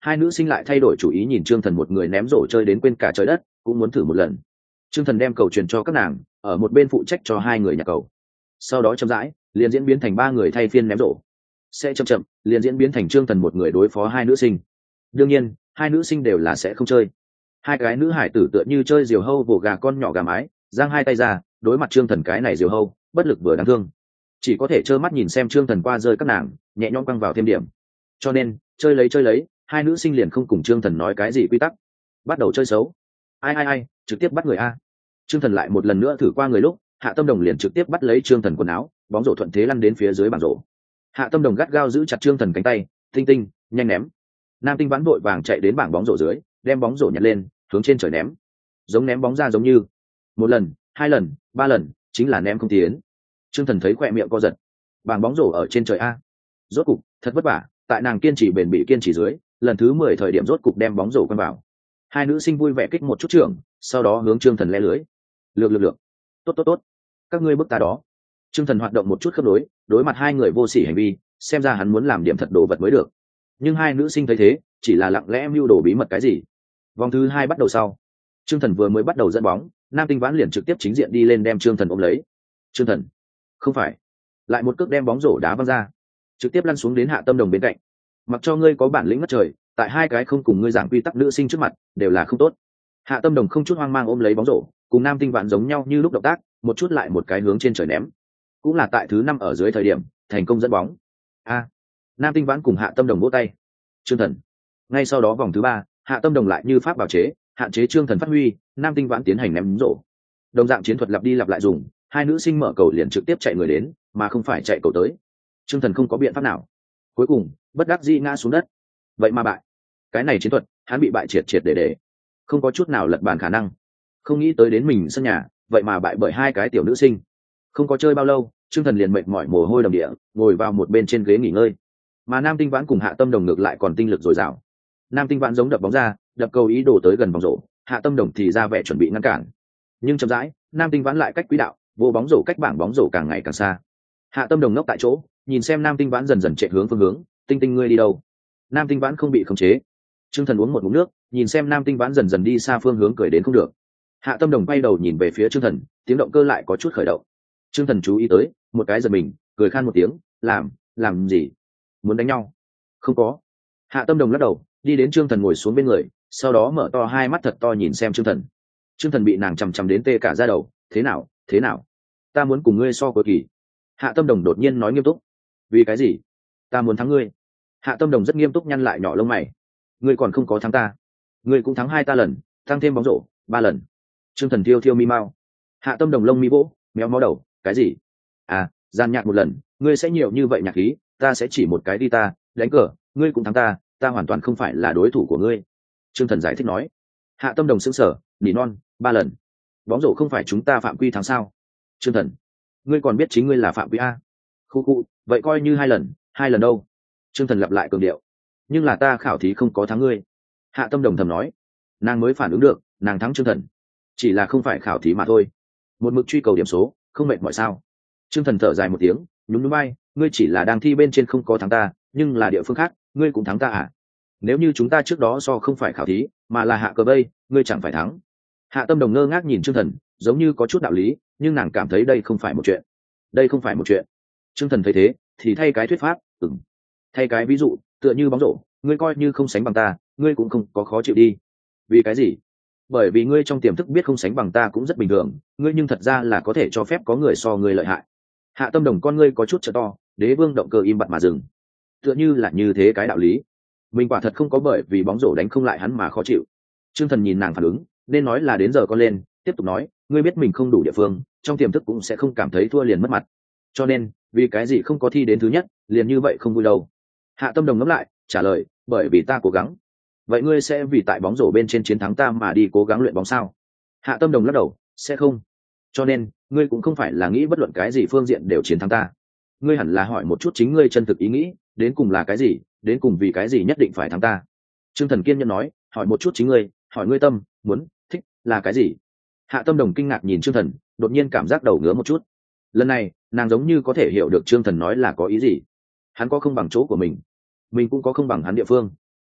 S1: hai nữ sinh lại thay đổi chủ ý nhìn Trương Thần một người ném rổ chơi đến quên cả trời đất, cũng muốn thử một lần. Trương Thần đem cầu truyền cho các nàng, ở một bên phụ trách cho hai người nhặt cầu. Sau đó chậm rãi, liền diễn biến thành ba người thay phiên ném rổ. Sẽ chậm chậm, liền diễn biến thành Trương Thần một người đối phó hai nữ sinh. Đương nhiên, hai nữ sinh đều là sẽ không chơi. Hai cái nữ hải tử tựa như chơi diều hâu vồ gà con nhỏ gà mái, giang hai tay ra, đối mặt Trương Thần cái này diều hâu, bất lực vừa đáng thương. Chỉ có thể trơ mắt nhìn xem Trương Thần qua rơi các nàng, nhẹ nhõm quăng vào thêm điểm. Cho nên, chơi lấy chơi lấy, hai nữ sinh liền không cùng Trương Thần nói cái gì quy tắc, bắt đầu chơi xấu. Ai ai ai, trực tiếp bắt người a. Trương Thần lại một lần nữa thử qua người lúc, Hạ Tâm Đồng liền trực tiếp bắt lấy Trương Thần quần áo, bóng rổ thuận thế lăn đến phía dưới bảng rổ. Hạ Tâm Đồng gắt gao giữ chặt Trương Thần cánh tay, tinh tinh, nhanh ném. Nam Tinh vãn vội vàng chạy đến bảng bóng rổ dưới, đem bóng rổ nhặt lên, hướng trên trời ném. Giống ném bóng ra giống như. Một lần, hai lần, ba lần, chính là ném không tiến. Trương Thần thấy khỏe miệng co giật. Bảng bóng rổ ở trên trời a. Rốt cục, thật vất vả, tại nàng kiên trì bền bỉ kiên trì dưới, lần thứ mười thời điểm rốt cục đem bóng rổ quăng vào. Hai nữ sinh vui vẻ kích một chút trưởng, sau đó hướng Trương Thần le lưới. Lược lược lược. Tốt tốt tốt. Các ngươi bức ta đó. Trương Thần hoạt động một chút khớp nối, đối mặt hai người vô sỉ hành vi, xem ra hắn muốn làm điểm thật đồ vật mới được. Nhưng hai nữ sinh thấy thế, chỉ là lặng lẽ mưu đồ bí mật cái gì. Vòng thứ hai bắt đầu sau, Trương Thần vừa mới bắt đầu dẫn bóng, Nam Tinh Vãn liền trực tiếp chính diện đi lên đem Trương Thần ôm lấy. Trương Thần, không phải, lại một cước đem bóng rổ đá văng ra, trực tiếp lăn xuống đến Hạ Tâm Đồng bên cạnh. Mặc cho ngươi có bản lĩnh ngất trời, tại hai cái không cùng ngươi giảng quy tắc nữ sinh trước mặt, đều là không tốt. Hạ Tâm Đồng không chút hoang mang ôm lấy bóng rổ, cùng Nam Tinh Vãn giống nhau như lúc động tác, một chút lại một cái hướng trên trời ném. Cũng là tại thứ năm ở dưới thời điểm, thành công dẫn bóng. A, Nam Tinh Vãn cùng Hạ Tâm Đồng vỗ tay. Trương Thần. Ngay sau đó vòng thứ ba, Hạ Tâm Đồng lại như pháp bảo chế, hạn chế Trương Thần phát huy, Nam Tinh Vãn tiến hành ném rổ. Đồng dạng chiến thuật lặp đi lặp lại dùng, hai nữ sinh mở cầu liền trực tiếp chạy người đến, mà không phải chạy cầu tới. Trương Thần không có biện pháp nào. Cuối cùng, bất đắc dĩ ngã xuống đất. Vậy mà bại. Cái này chiến thuật, hắn bị bại triệt triệt để để. Không có chút nào lật bàn khả năng. Không nghĩ tới đến mình sân nhà, vậy mà bại bởi hai cái tiểu nữ sinh. Không có chơi bao lâu, Trương Thần liền mệt mỏi mồ hôi đầm địa, ngồi vào một bên trên ghế nghỉ ngơi. Mà Nam Tinh Vãn cùng Hạ Tâm Đồng ngược lại còn tinh lực dồi dào. Nam Tinh Vãn giống đập bóng ra, đập cầu ý đồ tới gần vòng rổ, Hạ Tâm Đồng thì ra vẻ chuẩn bị ngăn cản. Nhưng chậm rãi, Nam Tinh Vãn lại cách quỹ đạo, vô bóng rổ cách bảng bóng rổ càng ngày càng xa. Hạ Tâm Đồng ngốc tại chỗ, nhìn xem Nam Tinh Vãn dần dần chạy hướng phương hướng, Tinh Tinh ngươi đi đâu? Nam Tinh Vãn không bị khống chế. Trương Thần uống một ngụm nước, nhìn xem Nam Tinh Vãn dần dần đi xa phương hướng cười đến không được. Hạ Tâm Đồng quay đầu nhìn về phía Trương Thần, tiếng động cơ lại có chút khởi động. Trương Thần chú ý tới, một cái giật mình, cười khan một tiếng, làm, làm gì? Muốn đánh nhau? Không có. Hạ Tâm Đồng lắc đầu, đi đến Trương Thần ngồi xuống bên người, sau đó mở to hai mắt thật to nhìn xem Trương Thần. Trương Thần bị nàng chằm chằm đến tê cả da đầu, thế nào, thế nào? Ta muốn cùng ngươi so cuối kỳ. Hạ Tâm Đồng đột nhiên nói nghiêm túc. Vì cái gì? Ta muốn thắng ngươi. Hạ Tâm Đồng rất nghiêm túc nhăn lại nhỏ lông mày. Ngươi còn không có thắng ta. Ngươi cũng thắng hai ta lần, tăng thêm bóng rổ, ba lần. Trương Thần thiêu thiêu mi mau. Hạ Tâm Đồng lông mi vỗ, méo mó đầu, cái gì? À, gian nhạc một lần, ngươi sẽ nhiều như vậy nhạc khí, ta sẽ chỉ một cái đi ta, đánh cờ, ngươi cũng thắng ta, ta hoàn toàn không phải là đối thủ của ngươi. Trương Thần giải thích nói. Hạ Tâm Đồng sững sờ, nỉ non, ba lần. Bóng rổ không phải chúng ta phạm quy thắng sao? Trương Thần, ngươi còn biết chính ngươi là phạm quy a? Khu khu, vậy coi như hai lần, hai lần đâu? Trương Thần lặp lại cường điệu. Nhưng là ta khảo thí không có thắng ngươi. Hạ Tâm Đồng thầm nói. Nàng mới phản ứng được, nàng thắng Trương Thần. Chỉ là không phải khảo thí mà thôi. Một mực truy cầu điểm số, không mệt mỏi sao? Trương Thần thở dài một tiếng, nhún nhún vai, ngươi chỉ là đang thi bên trên không có thắng ta, nhưng là địa phương khác, ngươi cũng thắng ta à? Nếu như chúng ta trước đó so không phải khảo thí, mà là hạ cờ vây, ngươi chẳng phải thắng. Hạ Tâm Đồng ngơ ngác nhìn Trương Thần, giống như có chút đạo lý, nhưng nàng cảm thấy đây không phải một chuyện. Đây không phải một chuyện. Trương Thần thấy thế, thì thay cái thuyết pháp, ừm. Thay cái ví dụ, tựa như bóng rổ, ngươi coi như không sánh bằng ta, ngươi cũng không có khó chịu đi. Vì cái gì? Bởi vì ngươi trong tiềm thức biết không sánh bằng ta cũng rất bình thường, ngươi nhưng thật ra là có thể cho phép có người so ngươi lợi hại. Hạ Tâm Đồng con ngươi có chút trợ to, Đế Vương động cơ im bặt mà dừng. Tựa như là như thế cái đạo lý. Mình quả thật không có bởi vì bóng rổ đánh không lại hắn mà khó chịu. Trương Thần nhìn nàng phản ứng, nên nói là đến giờ con lên, tiếp tục nói, ngươi biết mình không đủ địa phương, trong tiềm thức cũng sẽ không cảm thấy thua liền mất mặt. Cho nên, vì cái gì không có thi đến thứ nhất, liền như vậy không vui đâu. Hạ Tâm Đồng ngẫm lại, trả lời, bởi vì ta cố gắng. Vậy ngươi sẽ vì tại bóng rổ bên trên chiến thắng ta mà đi cố gắng luyện bóng sao? Hạ Tâm Đồng lắc đầu, sẽ không. Cho nên, ngươi cũng không phải là nghĩ bất luận cái gì phương diện đều chiến thắng ta. Ngươi hẳn là hỏi một chút chính ngươi chân thực ý nghĩ, đến cùng là cái gì, đến cùng vì cái gì nhất định phải thắng ta. Trương Thần kiên nhẫn nói, hỏi một chút chính ngươi, hỏi ngươi tâm, muốn, thích, là cái gì? Hạ Tâm Đồng kinh ngạc nhìn Trương Thần, đột nhiên cảm giác đầu ngứa một chút. Lần này, nàng giống như có thể hiểu được Trương Thần nói là có ý gì. Hắn có không bằng chỗ của mình, mình cũng có không bằng hắn địa phương.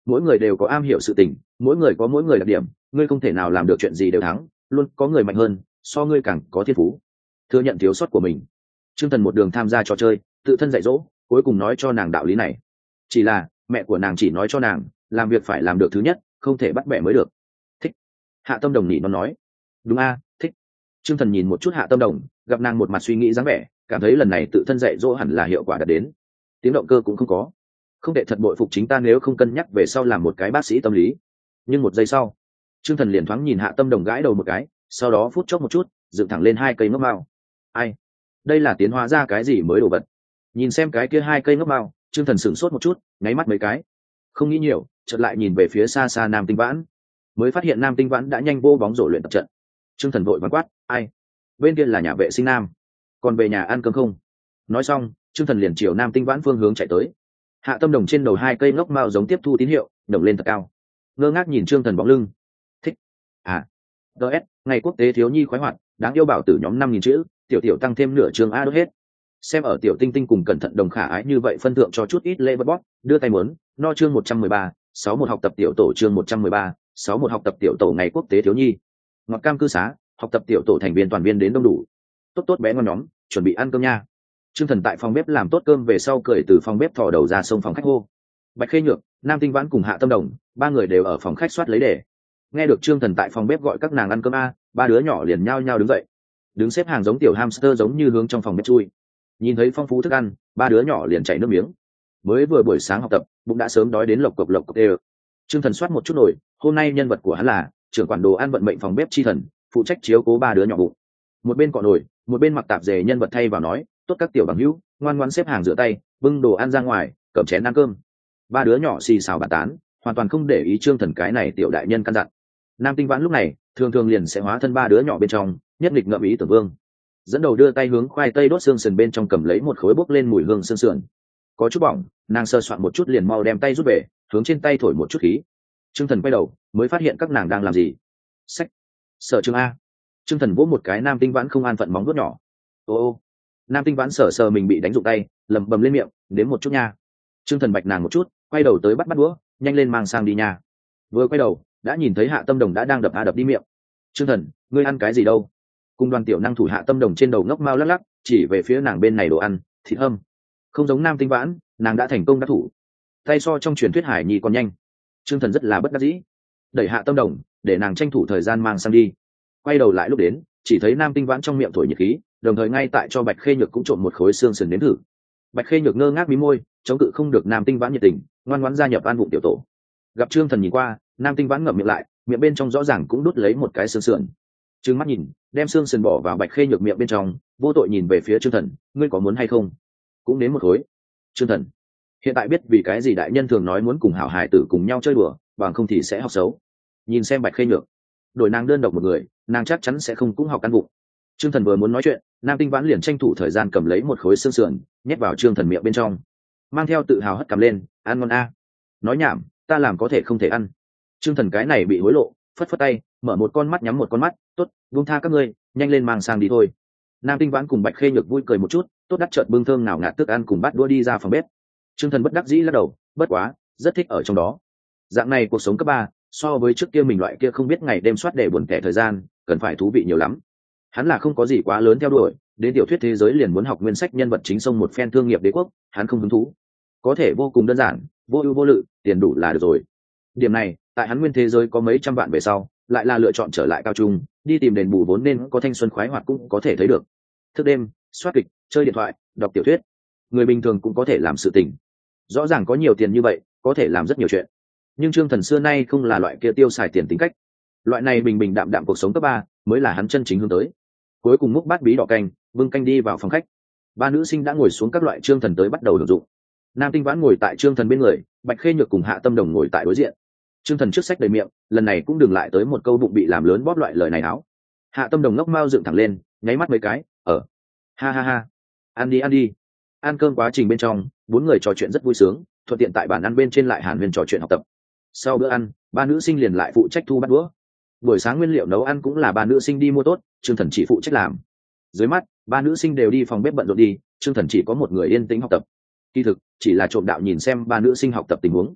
S1: mỗi người đều có am hiểu sự tình, mỗi người có mỗi người đặc điểm, ngươi không thể nào làm được chuyện gì đều thắng, luôn có người mạnh hơn, so ngươi càng có thiên phú. Thừa nhận thiếu sót của mình. Trương Thần một đường tham gia trò chơi, tự thân dạy dỗ, cuối cùng nói cho nàng đạo lý này. Chỉ là mẹ của nàng chỉ nói cho nàng, làm việc phải làm được thứ nhất, không thể bắt bẻ mới được. Thích. Hạ Tâm Đồng nhị nó nói. Đúng a, thích. Trương Thần nhìn một chút Hạ Tâm Đồng, gặp nàng một mặt suy nghĩ dáng vẻ, cảm thấy lần này tự thân dạy dỗ hẳn là hiệu quả đạt đến. Tiếng động cơ cũng không có. Không thể thật bội phục chính ta nếu không cân nhắc về sau làm một cái bác sĩ tâm lý. Nhưng một giây sau, Trương Thần liền thoáng nhìn Hạ Tâm Đồng gãi đầu một cái, sau đó phút chốc một chút, dựng thẳng lên hai cây ngốc mao. Ai? Đây là tiến hóa ra cái gì mới đồ vật? Nhìn xem cái kia hai cây ngốc mao, Trương Thần sửng sốt một chút, nháy mắt mấy cái, không nghĩ nhiều, chợt lại nhìn về phía xa xa Nam Tinh Vãn, mới phát hiện Nam Tinh Vãn đã nhanh vô bóng rổ luyện tập trận. Trương Thần vội vàng quát, ai? Bên kia là nhà vệ sinh nam, còn về nhà ăn cơm không? Nói xong, Trương Thần liền chiều Nam Tinh Vãn phương hướng chạy tới. Hạ Tâm Đồng trên đầu hai cây ngốc mao giống tiếp thu tín hiệu, nồng lên thật cao, ngơ ngác nhìn Trương Thần bóng lưng. Thích. À. ds ngày quốc tế thiếu nhi khoái hoạt, đáng yêu bảo tử nhóm năm nghìn chữ, tiểu tiểu tăng thêm nửa chương a đốt hết. Xem ở tiểu tinh tinh cùng cẩn thận đồng khả ái như vậy phân thượng cho chút ít lễ vật bóp, đưa tay muốn, no chương một trăm mười ba, sáu một học tập tiểu tổ chương một trăm mười ba, sáu một học tập tiểu tổ ngày quốc tế thiếu nhi. Ngọt cam cư xá, học tập tiểu tổ thành viên toàn viên đến đông đủ. Tốt tốt bé ngon nhóm, chuẩn bị ăn cơm nha. Trương Thần tại phòng bếp làm tốt cơm về sau cười từ phòng bếp thò đầu ra sông phòng khách hô. Bạch Khê Nhược, Nam Tinh Vãn cùng Hạ Tâm Đồng, ba người đều ở phòng khách soát lấy đề. Nghe được Trương Thần tại phòng bếp gọi các nàng ăn cơm a, ba đứa nhỏ liền nhao nhao đứng dậy, đứng xếp hàng giống tiểu hamster giống như hướng trong phòng bếp chui. Nhìn thấy phong phú thức ăn, ba đứa nhỏ liền chảy nước miếng. Mới vừa buổi sáng học tập, bụng đã sớm đói đến lộc cộc lộc cộc đều. Trương Thần soát một chút nổi, hôm nay nhân vật của hắn là trưởng quản đồ ăn vận mệnh phòng bếp chi thần, phụ trách chiếu cố ba đứa nhỏ bụng. Một bên cọ nổi, một bên mặc tạp dề nhân vật thay vào nói, tốt các tiểu bằng hữu, ngoan ngoãn xếp hàng rửa tay, bưng đồ ăn ra ngoài, cầm chén ăn cơm. Ba đứa nhỏ xì xào bàn tán, hoàn toàn không để ý Trương Thần cái này tiểu đại nhân căn dặn. Nam Tinh Vãn lúc này thường thường liền sẽ hóa thân ba đứa nhỏ bên trong, nhất nghịch ngợm ý tưởng vương, dẫn đầu đưa tay hướng khoai tây đốt xương sườn bên trong cầm lấy một khối bốc lên mùi hương xương sườn, có chút bỏng, nàng sơ soạn một chút liền mau đem tay rút về, hướng trên tay thổi một chút khí. Trương Thần quay đầu mới phát hiện các nàng đang làm gì. Sách. Sở Trường a. Trương Thần vỗ một cái Nam Tinh Vãn không an phận móng vuốt nhỏ. Ô ô. Nam Tinh Vãn sờ sờ mình bị đánh rụng tay, lầm bầm lên miệng, đến một chút nha. Trương Thần bạch nàng một chút, quay đầu tới bắt bắt đũa, nhanh lên mang sang đi nha. Vừa quay đầu đã nhìn thấy Hạ Tâm Đồng đã đang đập a đập đi miệng. Trương Thần, ngươi ăn cái gì đâu? Cùng đoàn tiểu năng thủ Hạ Tâm Đồng trên đầu ngốc mao lắc lắc, chỉ về phía nàng bên này đồ ăn, thịt hâm. Không giống Nam Tinh Vãn, nàng đã thành công đắc thủ, tay so trong truyền thuyết hải nhi còn nhanh. Trương Thần rất là bất đắc dĩ, đẩy Hạ Tâm Đồng để nàng tranh thủ thời gian mang sang đi. Quay đầu lại lúc đến, chỉ thấy Nam Tinh Vãn trong miệng thổi nhiệt khí, đồng thời ngay tại cho Bạch Khê Nhược cũng trộn một khối xương sườn đến thử. Bạch Khê Nhược ngơ ngác mí môi, chống cự không được Nam Tinh Vãn nhiệt tình, ngoan ngoãn gia nhập ăn vụng tiểu tổ. Gặp Trương Thần nhìn qua, Nam Tinh Vãn ngậm miệng lại, miệng bên trong rõ ràng cũng đút lấy một cái xương sườn. Trương mắt nhìn, đem xương sườn bỏ vào Bạch Khê Nhược miệng bên trong, vô tội nhìn về phía Trương Thần, ngươi có muốn hay không? Cũng đến một khối. Trương Thần hiện tại biết vì cái gì đại nhân thường nói muốn cùng hảo hài tử cùng nhau chơi đùa, bằng không thì sẽ học xấu. Nhìn xem Bạch Khê Nhược, đổi nàng đơn độc một người, nàng chắc chắn sẽ không cũng học căn bụng. Trương Thần vừa muốn nói chuyện, Nam Tinh Vãn liền tranh thủ thời gian cầm lấy một khối xương sườn, nhét vào Trương Thần miệng bên trong, mang theo tự hào hất cầm lên, ăn ngon a. Nói nhảm, ta làm có thể không thể ăn. Trương Thần cái này bị hối lộ, phất phất tay, mở một con mắt nhắm một con mắt, tốt, buông tha các ngươi, nhanh lên mang sang đi thôi. Nam Tinh Vãn cùng Bạch Khê Nhược vui cười một chút, tốt đắt chợt bưng thơm nào ngạt thức ăn cùng bắt đũa đi ra phòng bếp. Trương Thần bất đắc dĩ lắc đầu, bất quá, rất thích ở trong đó. Dạng này cuộc sống cấp ba, so với trước kia mình loại kia không biết ngày đêm soát để buồn tẻ thời gian, cần phải thú vị nhiều lắm. Hắn là không có gì quá lớn theo đuổi, đến tiểu thuyết thế giới liền muốn học nguyên sách nhân vật chính sông một phen thương nghiệp đế quốc, hắn không hứng thú. Có thể vô cùng đơn giản, vô ưu vô lự, tiền đủ là được rồi. Điểm này, tại hắn nguyên thế giới có mấy trăm vạn về sau, lại là lựa chọn trở lại cao trung, đi tìm đền bù vốn nên có thanh xuân khoái hoạt cũng có thể thấy được. Thức đêm, soát kịch, chơi điện thoại, đọc tiểu thuyết, người bình thường cũng có thể làm sự tình. Rõ ràng có nhiều tiền như vậy, có thể làm rất nhiều chuyện. Nhưng Trương Thần xưa nay không là loại kia tiêu xài tiền tính cách. Loại này bình bình đạm đạm cuộc sống cấp ba mới là hắn chân chính hướng tới. Cuối cùng múc bát bí đỏ canh, bưng canh đi vào phòng khách. Ba nữ sinh đã ngồi xuống các loại Trương Thần tới bắt đầu hưởng dụng. Nam Tinh Vãn ngồi tại Trương Thần bên người, Bạch Khê Nhược cùng Hạ Tâm Đồng ngồi tại đối diện. Trương Thần trước sách đầy miệng, lần này cũng đừng lại tới một câu bụng bị làm lớn bóp loại lời này áo. Hạ Tâm Đồng ngốc mao dựng thẳng lên, nháy mắt mấy cái, ở, ha ha ha, ăn đi ăn đi. Ăn cơm quá trình bên trong, bốn người trò chuyện rất vui sướng, thuận tiện tại bàn ăn bên trên lại hàn huyên trò chuyện học tập. Sau bữa ăn, ba nữ sinh liền lại phụ trách thu bát đũa. Buổi sáng nguyên liệu nấu ăn cũng là ba nữ sinh đi mua tốt, Trương Thần chỉ phụ trách làm. Dưới mắt, ba nữ sinh đều đi phòng bếp bận rộn đi, Trương Thần chỉ có một người yên tĩnh học tập. Kỳ thực, chỉ là trộm đạo nhìn xem ba nữ sinh học tập tình huống.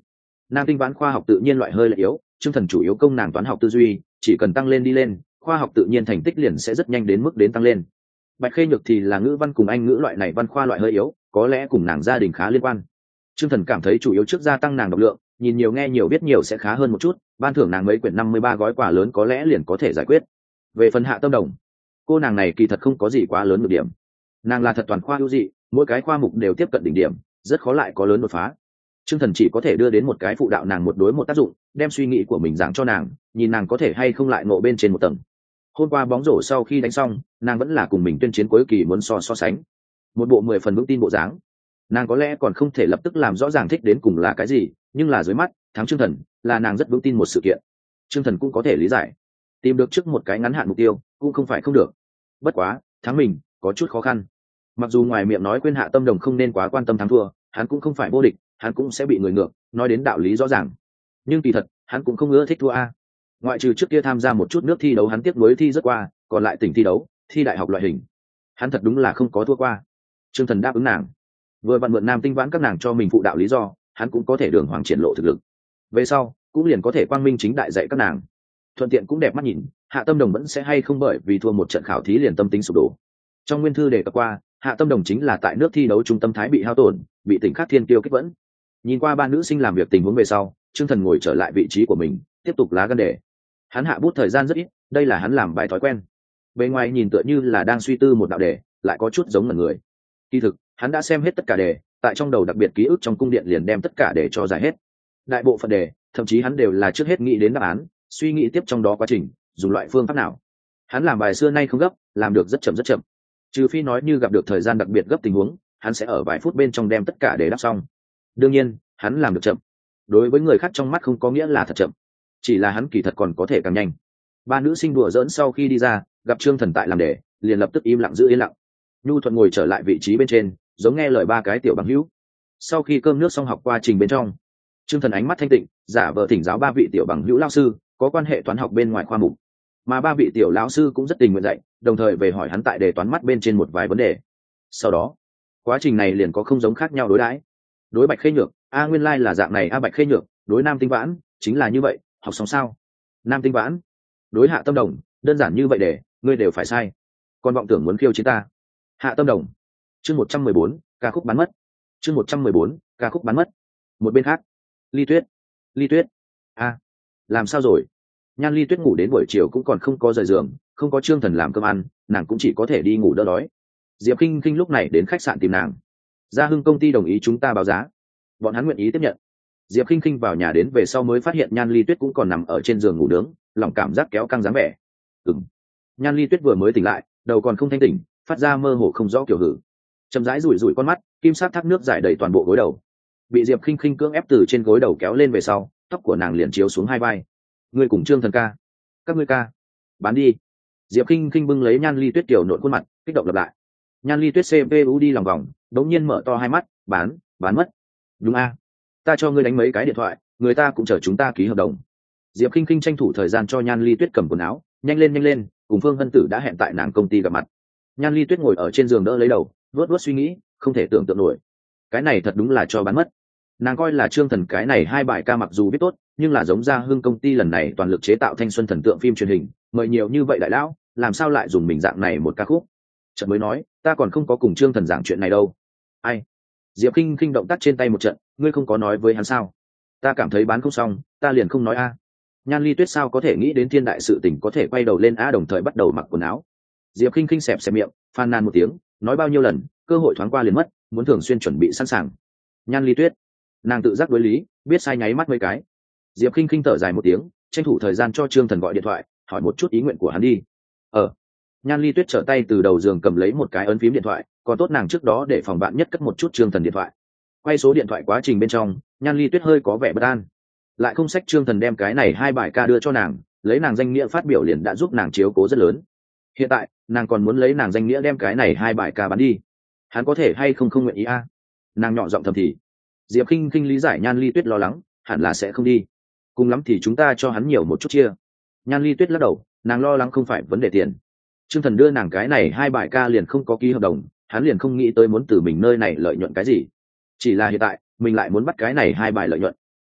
S1: Nam tinh vãn khoa học tự nhiên loại hơi là yếu, chương thần chủ yếu công nàng toán học tư duy, chỉ cần tăng lên đi lên, khoa học tự nhiên thành tích liền sẽ rất nhanh đến mức đến tăng lên. Bạch khê nhược thì là ngữ văn cùng anh ngữ loại này văn khoa loại hơi yếu, có lẽ cùng nàng gia đình khá liên quan. Chương thần cảm thấy chủ yếu trước gia tăng nàng độc lượng, nhìn nhiều nghe nhiều biết nhiều sẽ khá hơn một chút, ban thưởng nàng mấy quyển năm mươi ba gói quà lớn có lẽ liền có thể giải quyết. Về phần Hạ Tâm Đồng, cô nàng này kỳ thật không có gì quá lớn được điểm, nàng là thật toàn khoa ưu dị, mỗi cái khoa mục đều tiếp cận đỉnh điểm, rất khó lại có lớn đột phá. Chương thần chỉ có thể đưa đến một cái phụ đạo nàng một đối một tác dụng, đem suy nghĩ của mình giảng cho nàng, nhìn nàng có thể hay không lại ngộ bên trên một tầng. Hôm qua bóng rổ sau khi đánh xong, nàng vẫn là cùng mình tuyên chiến cuối kỳ muốn so so sánh, một bộ mười phần vững tin bộ dáng. Nàng có lẽ còn không thể lập tức làm rõ ràng thích đến cùng là cái gì, nhưng là dưới mắt thắng Chương thần là nàng rất vững tin một sự kiện. Chương thần cũng có thể lý giải, tìm được trước một cái ngắn hạn mục tiêu cũng không phải không được. Bất quá thắng mình có chút khó khăn, mặc dù ngoài miệng nói khuyên Hạ Tâm Đồng không nên quá quan tâm thắng thua, hắn cũng không phải vô địch, hắn cũng sẽ bị người ngược, nói đến đạo lý rõ ràng, nhưng kỳ thật hắn cũng không ưa thích thua a. Ngoại trừ trước kia tham gia một chút nước thi đấu hắn tiếc nuối thi rất qua, còn lại tỉnh thi đấu, thi đại học loại hình, hắn thật đúng là không có thua qua. Chương thần đáp ứng nàng, vừa vặn mượn Nam tinh vãn các nàng cho mình phụ đạo lý do, hắn cũng có thể đường hoàng triển lộ thực lực, về sau cũng liền có thể quang minh chính đại dạy các nàng, thuận tiện cũng đẹp mắt nhìn. Hạ Tâm Đồng vẫn sẽ hay không bởi vì thua một trận khảo thí liền tâm tính sụp đổ. Trong nguyên thư đề cập qua, Hạ Tâm Đồng chính là tại nước thi đấu trung tâm thái bị hao tổn, bị tỉnh khác thiên tiêu kích vẫn. Nhìn qua ba nữ sinh làm việc tình huống về sau, Chương thần ngồi trở lại vị trí của mình, tiếp tục lá gan đề. Hắn hạ bút thời gian rất ít, đây là hắn làm bài thói quen. Bề ngoài nhìn tựa như là đang suy tư một đạo đề, lại có chút giống là người. Kỳ thực hắn đã xem hết tất cả đề, tại trong đầu đặc biệt ký ức trong cung điện liền đem tất cả đề cho giải hết. Đại bộ phận đề, thậm chí hắn đều là trước hết nghĩ đến đáp án, suy nghĩ tiếp trong đó quá trình, dùng loại phương pháp nào. Hắn làm bài xưa nay không gấp, làm được rất chậm rất chậm. Trừ phi nói như gặp được thời gian đặc biệt gấp tình huống, hắn sẽ ở vài phút bên trong đem tất cả đề đáp xong. Đương nhiên hắn làm được chậm, đối với người khác trong mắt không có nghĩa là thật chậm, chỉ là hắn kỳ thật còn có thể càng nhanh. Ba nữ sinh đùa giỡn sau khi đi ra, gặp Chương thần tại làm đề, liền lập tức im lặng giữ yên lặng. Nhu thuận ngồi trở lại vị trí bên trên, giống nghe lời ba cái tiểu bằng hữu. Sau khi cơm nước xong học qua trình bên trong, Chương thần ánh mắt thanh tịnh, giả vờ thỉnh giáo ba vị tiểu bằng hữu lao sư có quan hệ toán học bên ngoài khoa mục, mà ba vị tiểu lão sư cũng rất tình nguyện dạy, đồng thời về hỏi hắn tại đề toán mắt bên trên một vài vấn đề. Sau đó quá trình này liền có không giống khác nhau đối đãi. Đối Bạch Khê Nhược, a nguyên lai là dạng này a Bạch Khê Nhược, đối Nam tinh vãn chính là như vậy, học xong sao? Nam tinh vãn đối Hạ Tâm Đồng, đơn giản như vậy để ngươi đều phải sai, còn vọng tưởng muốn khiêu chiến ta. Hạ Tâm Đồng. Chương một trăm mười bốn, ca khúc bán mất. Chương một trăm mười bốn, ca khúc bán mất. Một bên khác, Ly Tuyết. Ly Tuyết. A, làm sao rồi? Nhan Ly Tuyết ngủ đến buổi chiều cũng còn không có rời giường, không có Chương thần làm cơm ăn, nàng cũng chỉ có thể đi ngủ đỡ đói. Diệp Kinh Kinh lúc này đến khách sạn tìm nàng. Gia Hưng công ty đồng ý chúng ta báo giá, bọn hắn nguyện ý tiếp nhận. Diệp Kinh Kinh vào nhà đến về sau mới phát hiện Nhan Ly Tuyết cũng còn nằm ở trên giường ngủ nướng, lòng cảm giác kéo căng dáng vẻ. Ừm. Nhan Ly Tuyết vừa mới tỉnh lại, đầu còn không thanh tỉnh, phát ra mơ hồ không rõ kiểu hử. Chậm rãi rủi rủi con mắt, kim sát thác nước giải đầy toàn bộ gối đầu. Bị Diệp Kinh Kinh cưỡng ép từ trên gối đầu kéo lên về sau, tóc của nàng liền chiếu xuống hai vai. Ngươi cùng Trương thần ca, các ngươi ca, bán đi. Diệp Kinh Kinh bưng lấy Nhan Ly Tuyết tiểu nộn khuôn mặt, kích động lặp lại. Nhan Ly Tuyết xê pê u đi lòng vòng, đống nhiên mở to hai mắt, bán, bán mất. Đúng a, ta cho ngươi đánh mấy cái điện thoại, người ta cũng chờ chúng ta ký hợp đồng. Diệp Kinh Kinh tranh thủ thời gian cho Nhan Ly Tuyết cầm quần áo, nhanh lên nhanh lên, cùng Phương Hân Tử đã hẹn tại nàng công ty gặp mặt. Nhan Ly Tuyết ngồi ở trên giường đỡ lấy đầu, luốt luốt suy nghĩ, không thể tưởng tượng nổi, cái này thật đúng là cho bán mất. Nàng coi là Trương thần cái này hai bài ca mặc dù biết tốt, nhưng là giống Gia Hưng công ty lần này toàn lực chế tạo thanh xuân thần tượng phim truyền hình, mời nhiều như vậy đại lão, làm sao lại dùng mình dạng này một ca khúc. Chợt mới nói, ta còn không có cùng Trương thần giảng chuyện này đâu. Ai? Diệp Kinh Kinh động tác trên tay một trận, ngươi không có nói với hắn sao? Ta cảm thấy bán không xong, ta liền không nói a. Nhan Ly Tuyết sao có thể nghĩ đến thiên đại sự tình có thể quay đầu lên a, đồng thời bắt đầu mặc quần áo. Diệp Kinh Kinh xẹp xẹp miệng, phàn nàn một tiếng, nói bao nhiêu lần, cơ hội thoáng qua liền mất, muốn thường xuyên chuẩn bị sẵn sàng. Nhan Ly Tuyết, nàng tự giác đối lý, biết sai nháy mắt mấy cái. Diệp Kinh Kinh thở dài một tiếng, tranh thủ thời gian cho Trương thần gọi điện thoại, hỏi một chút ý nguyện của hắn đi. Ờ. Nhan Ly Tuyết trở tay từ đầu giường cầm lấy một cái ấn phím điện thoại, còn tốt nàng trước đó để phòng bạn nhất cất một chút Trương thần điện thoại. Quay số điện thoại quá trình bên trong, Nhan Ly Tuyết hơi có vẻ bất an, lại không sách Trương thần đem cái này hai bài ca đưa cho nàng, lấy nàng danh nghĩa phát biểu liền đã giúp nàng chiếu cố rất lớn. Hiện tại nàng còn muốn lấy nàng danh nghĩa đem cái này hai bài ca bán đi, hắn có thể hay không không nguyện ý a? Nàng nhỏ giọng thầm thì. Diệp Kinh Kinh lý giải Nhan Ly Tuyết lo lắng, hẳn là sẽ không đi, cùng lắm thì chúng ta cho hắn nhiều một chút chia. Nhan Ly Tuyết lắc đầu, nàng lo lắng không phải vấn đề tiền. Trương thần đưa nàng cái này hai bài ca liền không có ký hợp đồng, hắn liền không nghĩ tới muốn từ mình nơi này lợi nhuận cái gì, chỉ là hiện tại mình lại muốn bắt cái này hai bài lợi nhuận.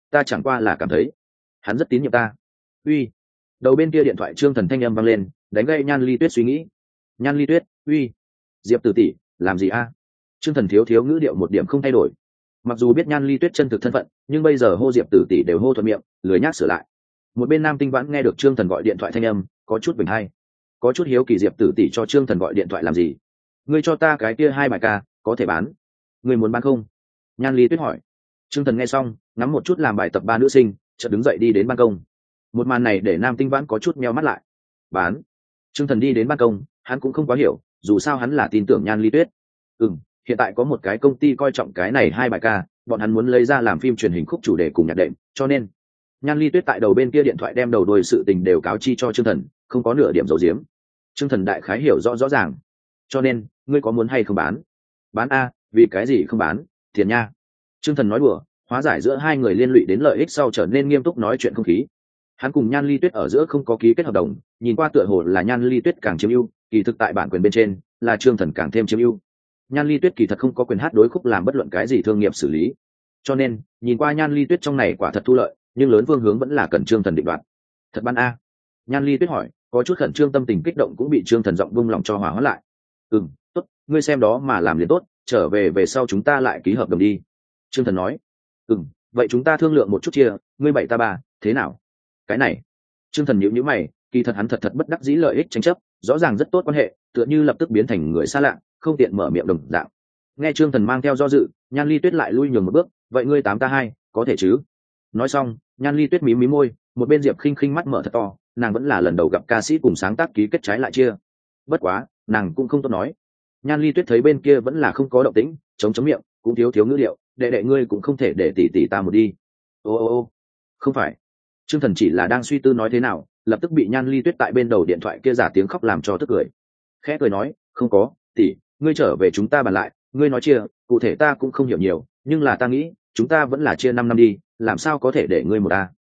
S1: ta chẳng qua là cảm thấy hắn rất tín nhiệm ta. Uy. Đầu bên kia điện thoại Trương Thần thanh âm vang lên, đánh gây Nhan Ly Tuyết suy nghĩ. Nhan Ly Tuyết, uy. Diệp Tử tỷ, làm gì a? Trương Thần thiếu thiếu ngữ điệu một điểm không thay đổi. Mặc dù biết Nhan Ly Tuyết chân thực thân phận, nhưng bây giờ hô Diệp Tử tỷ đều hô thuận miệng, lười nhác sửa lại. Một bên Nam Tinh Vãn nghe được Trương Thần gọi điện thoại thanh âm, có chút bình hay, có chút hiếu kỳ Diệp Tử tỷ cho Trương Thần gọi điện thoại làm gì. Ngươi cho ta cái kia hai bài ca, có thể bán. Ngươi muốn bán không? Nhan Ly Tuyết hỏi. Trương Thần nghe xong, ngắm một chút làm bài tập ba nữ sinh, chợt đứng dậy đi đến ban công. Một màn này để Nam Tinh Vãn có chút meo mắt lại. Bán? Trương Thần đi đến ban công, hắn cũng không quá hiểu, dù sao hắn là tin tưởng Nhan Ly Tuyết. Ừm, hiện tại có một cái công ty coi trọng cái này hai bài ca, bọn hắn muốn lấy ra làm phim truyền hình khúc chủ đề cùng nhạc đệm, cho nên Nhan Ly Tuyết tại đầu bên kia điện thoại đem đầu đuôi sự tình đều cáo chi cho Trương Thần, không có nửa điểm giấu giếm. Trương Thần đại khái hiểu rõ rõ ràng. Cho nên, ngươi có muốn hay không bán? Bán a, vì cái gì không bán? Tiền nha. Trương Thần nói đùa, hóa giải giữa hai người liên lụy đến lợi ích sau trở nên nghiêm túc nói chuyện không khí. Hắn cùng Nhan Ly Tuyết ở giữa không có ký kết hợp đồng, nhìn qua tựa hồ là Nhan Ly Tuyết càng chiếm ưu, kỳ thực tại bản quyền bên trên là Trương Thần càng thêm chiếm ưu. Nhan Ly Tuyết kỳ thật không có quyền hát đối khúc làm bất luận cái gì thương nghiệp xử lý, cho nên nhìn qua Nhan Ly Tuyết trong này quả thật thu lợi, nhưng lớn phương hướng vẫn là cần Trương Thần định đoạt. Thật bán a? Nhan Ly Tuyết hỏi, có chút khẩn trương, tâm tình kích động cũng bị Trương Thần giọng buông lòng cho hòa hóa lại. Ừm, tốt, ngươi xem đó mà làm liền tốt, trở về về sau chúng ta lại ký hợp đồng đi. Trương Thần nói. Ừm, vậy chúng ta thương lượng một chút chia, ngươi bảy ta ba, thế nào? Cái này. Trương Thần nhíu nhíu mày, kỳ thật hắn thật thật bất đắc dĩ lợi ích tranh chấp, rõ ràng rất tốt quan hệ, tựa như lập tức biến thành người xa lạ, không tiện mở miệng đồng dạng. Nghe Trương Thần mang theo do dự, Nhan Ly Tuyết lại lui nhường một bước, vậy ngươi tám ta hai, có thể chứ? Nói xong, Nhan Ly Tuyết mím mím môi, một bên Diệp Khinh Khinh mắt mở thật to, nàng vẫn là lần đầu gặp ca sĩ cùng sáng tác ký kết trái lại chia. Bất quá, nàng cũng không tốt nói. Nhan Ly Tuyết thấy bên kia vẫn là không có động tĩnh, chống chống miệng, cũng thiếu thiếu ngữ liệu, đệ đệ ngươi cũng không thể để tỷ tỷ ta một đi. Ô ô ô, không phải. Trương Thần chỉ là đang suy tư nói thế nào, lập tức bị Nhan Ly Tuyết tại bên đầu điện thoại kia giả tiếng khóc làm cho tức cười. Khẽ cười nói, không có, tỷ, ngươi trở về chúng ta bàn lại, ngươi nói chia, cụ thể ta cũng không hiểu nhiều, nhưng là ta nghĩ, chúng ta vẫn là chia năm năm đi, làm sao có thể để ngươi một ta.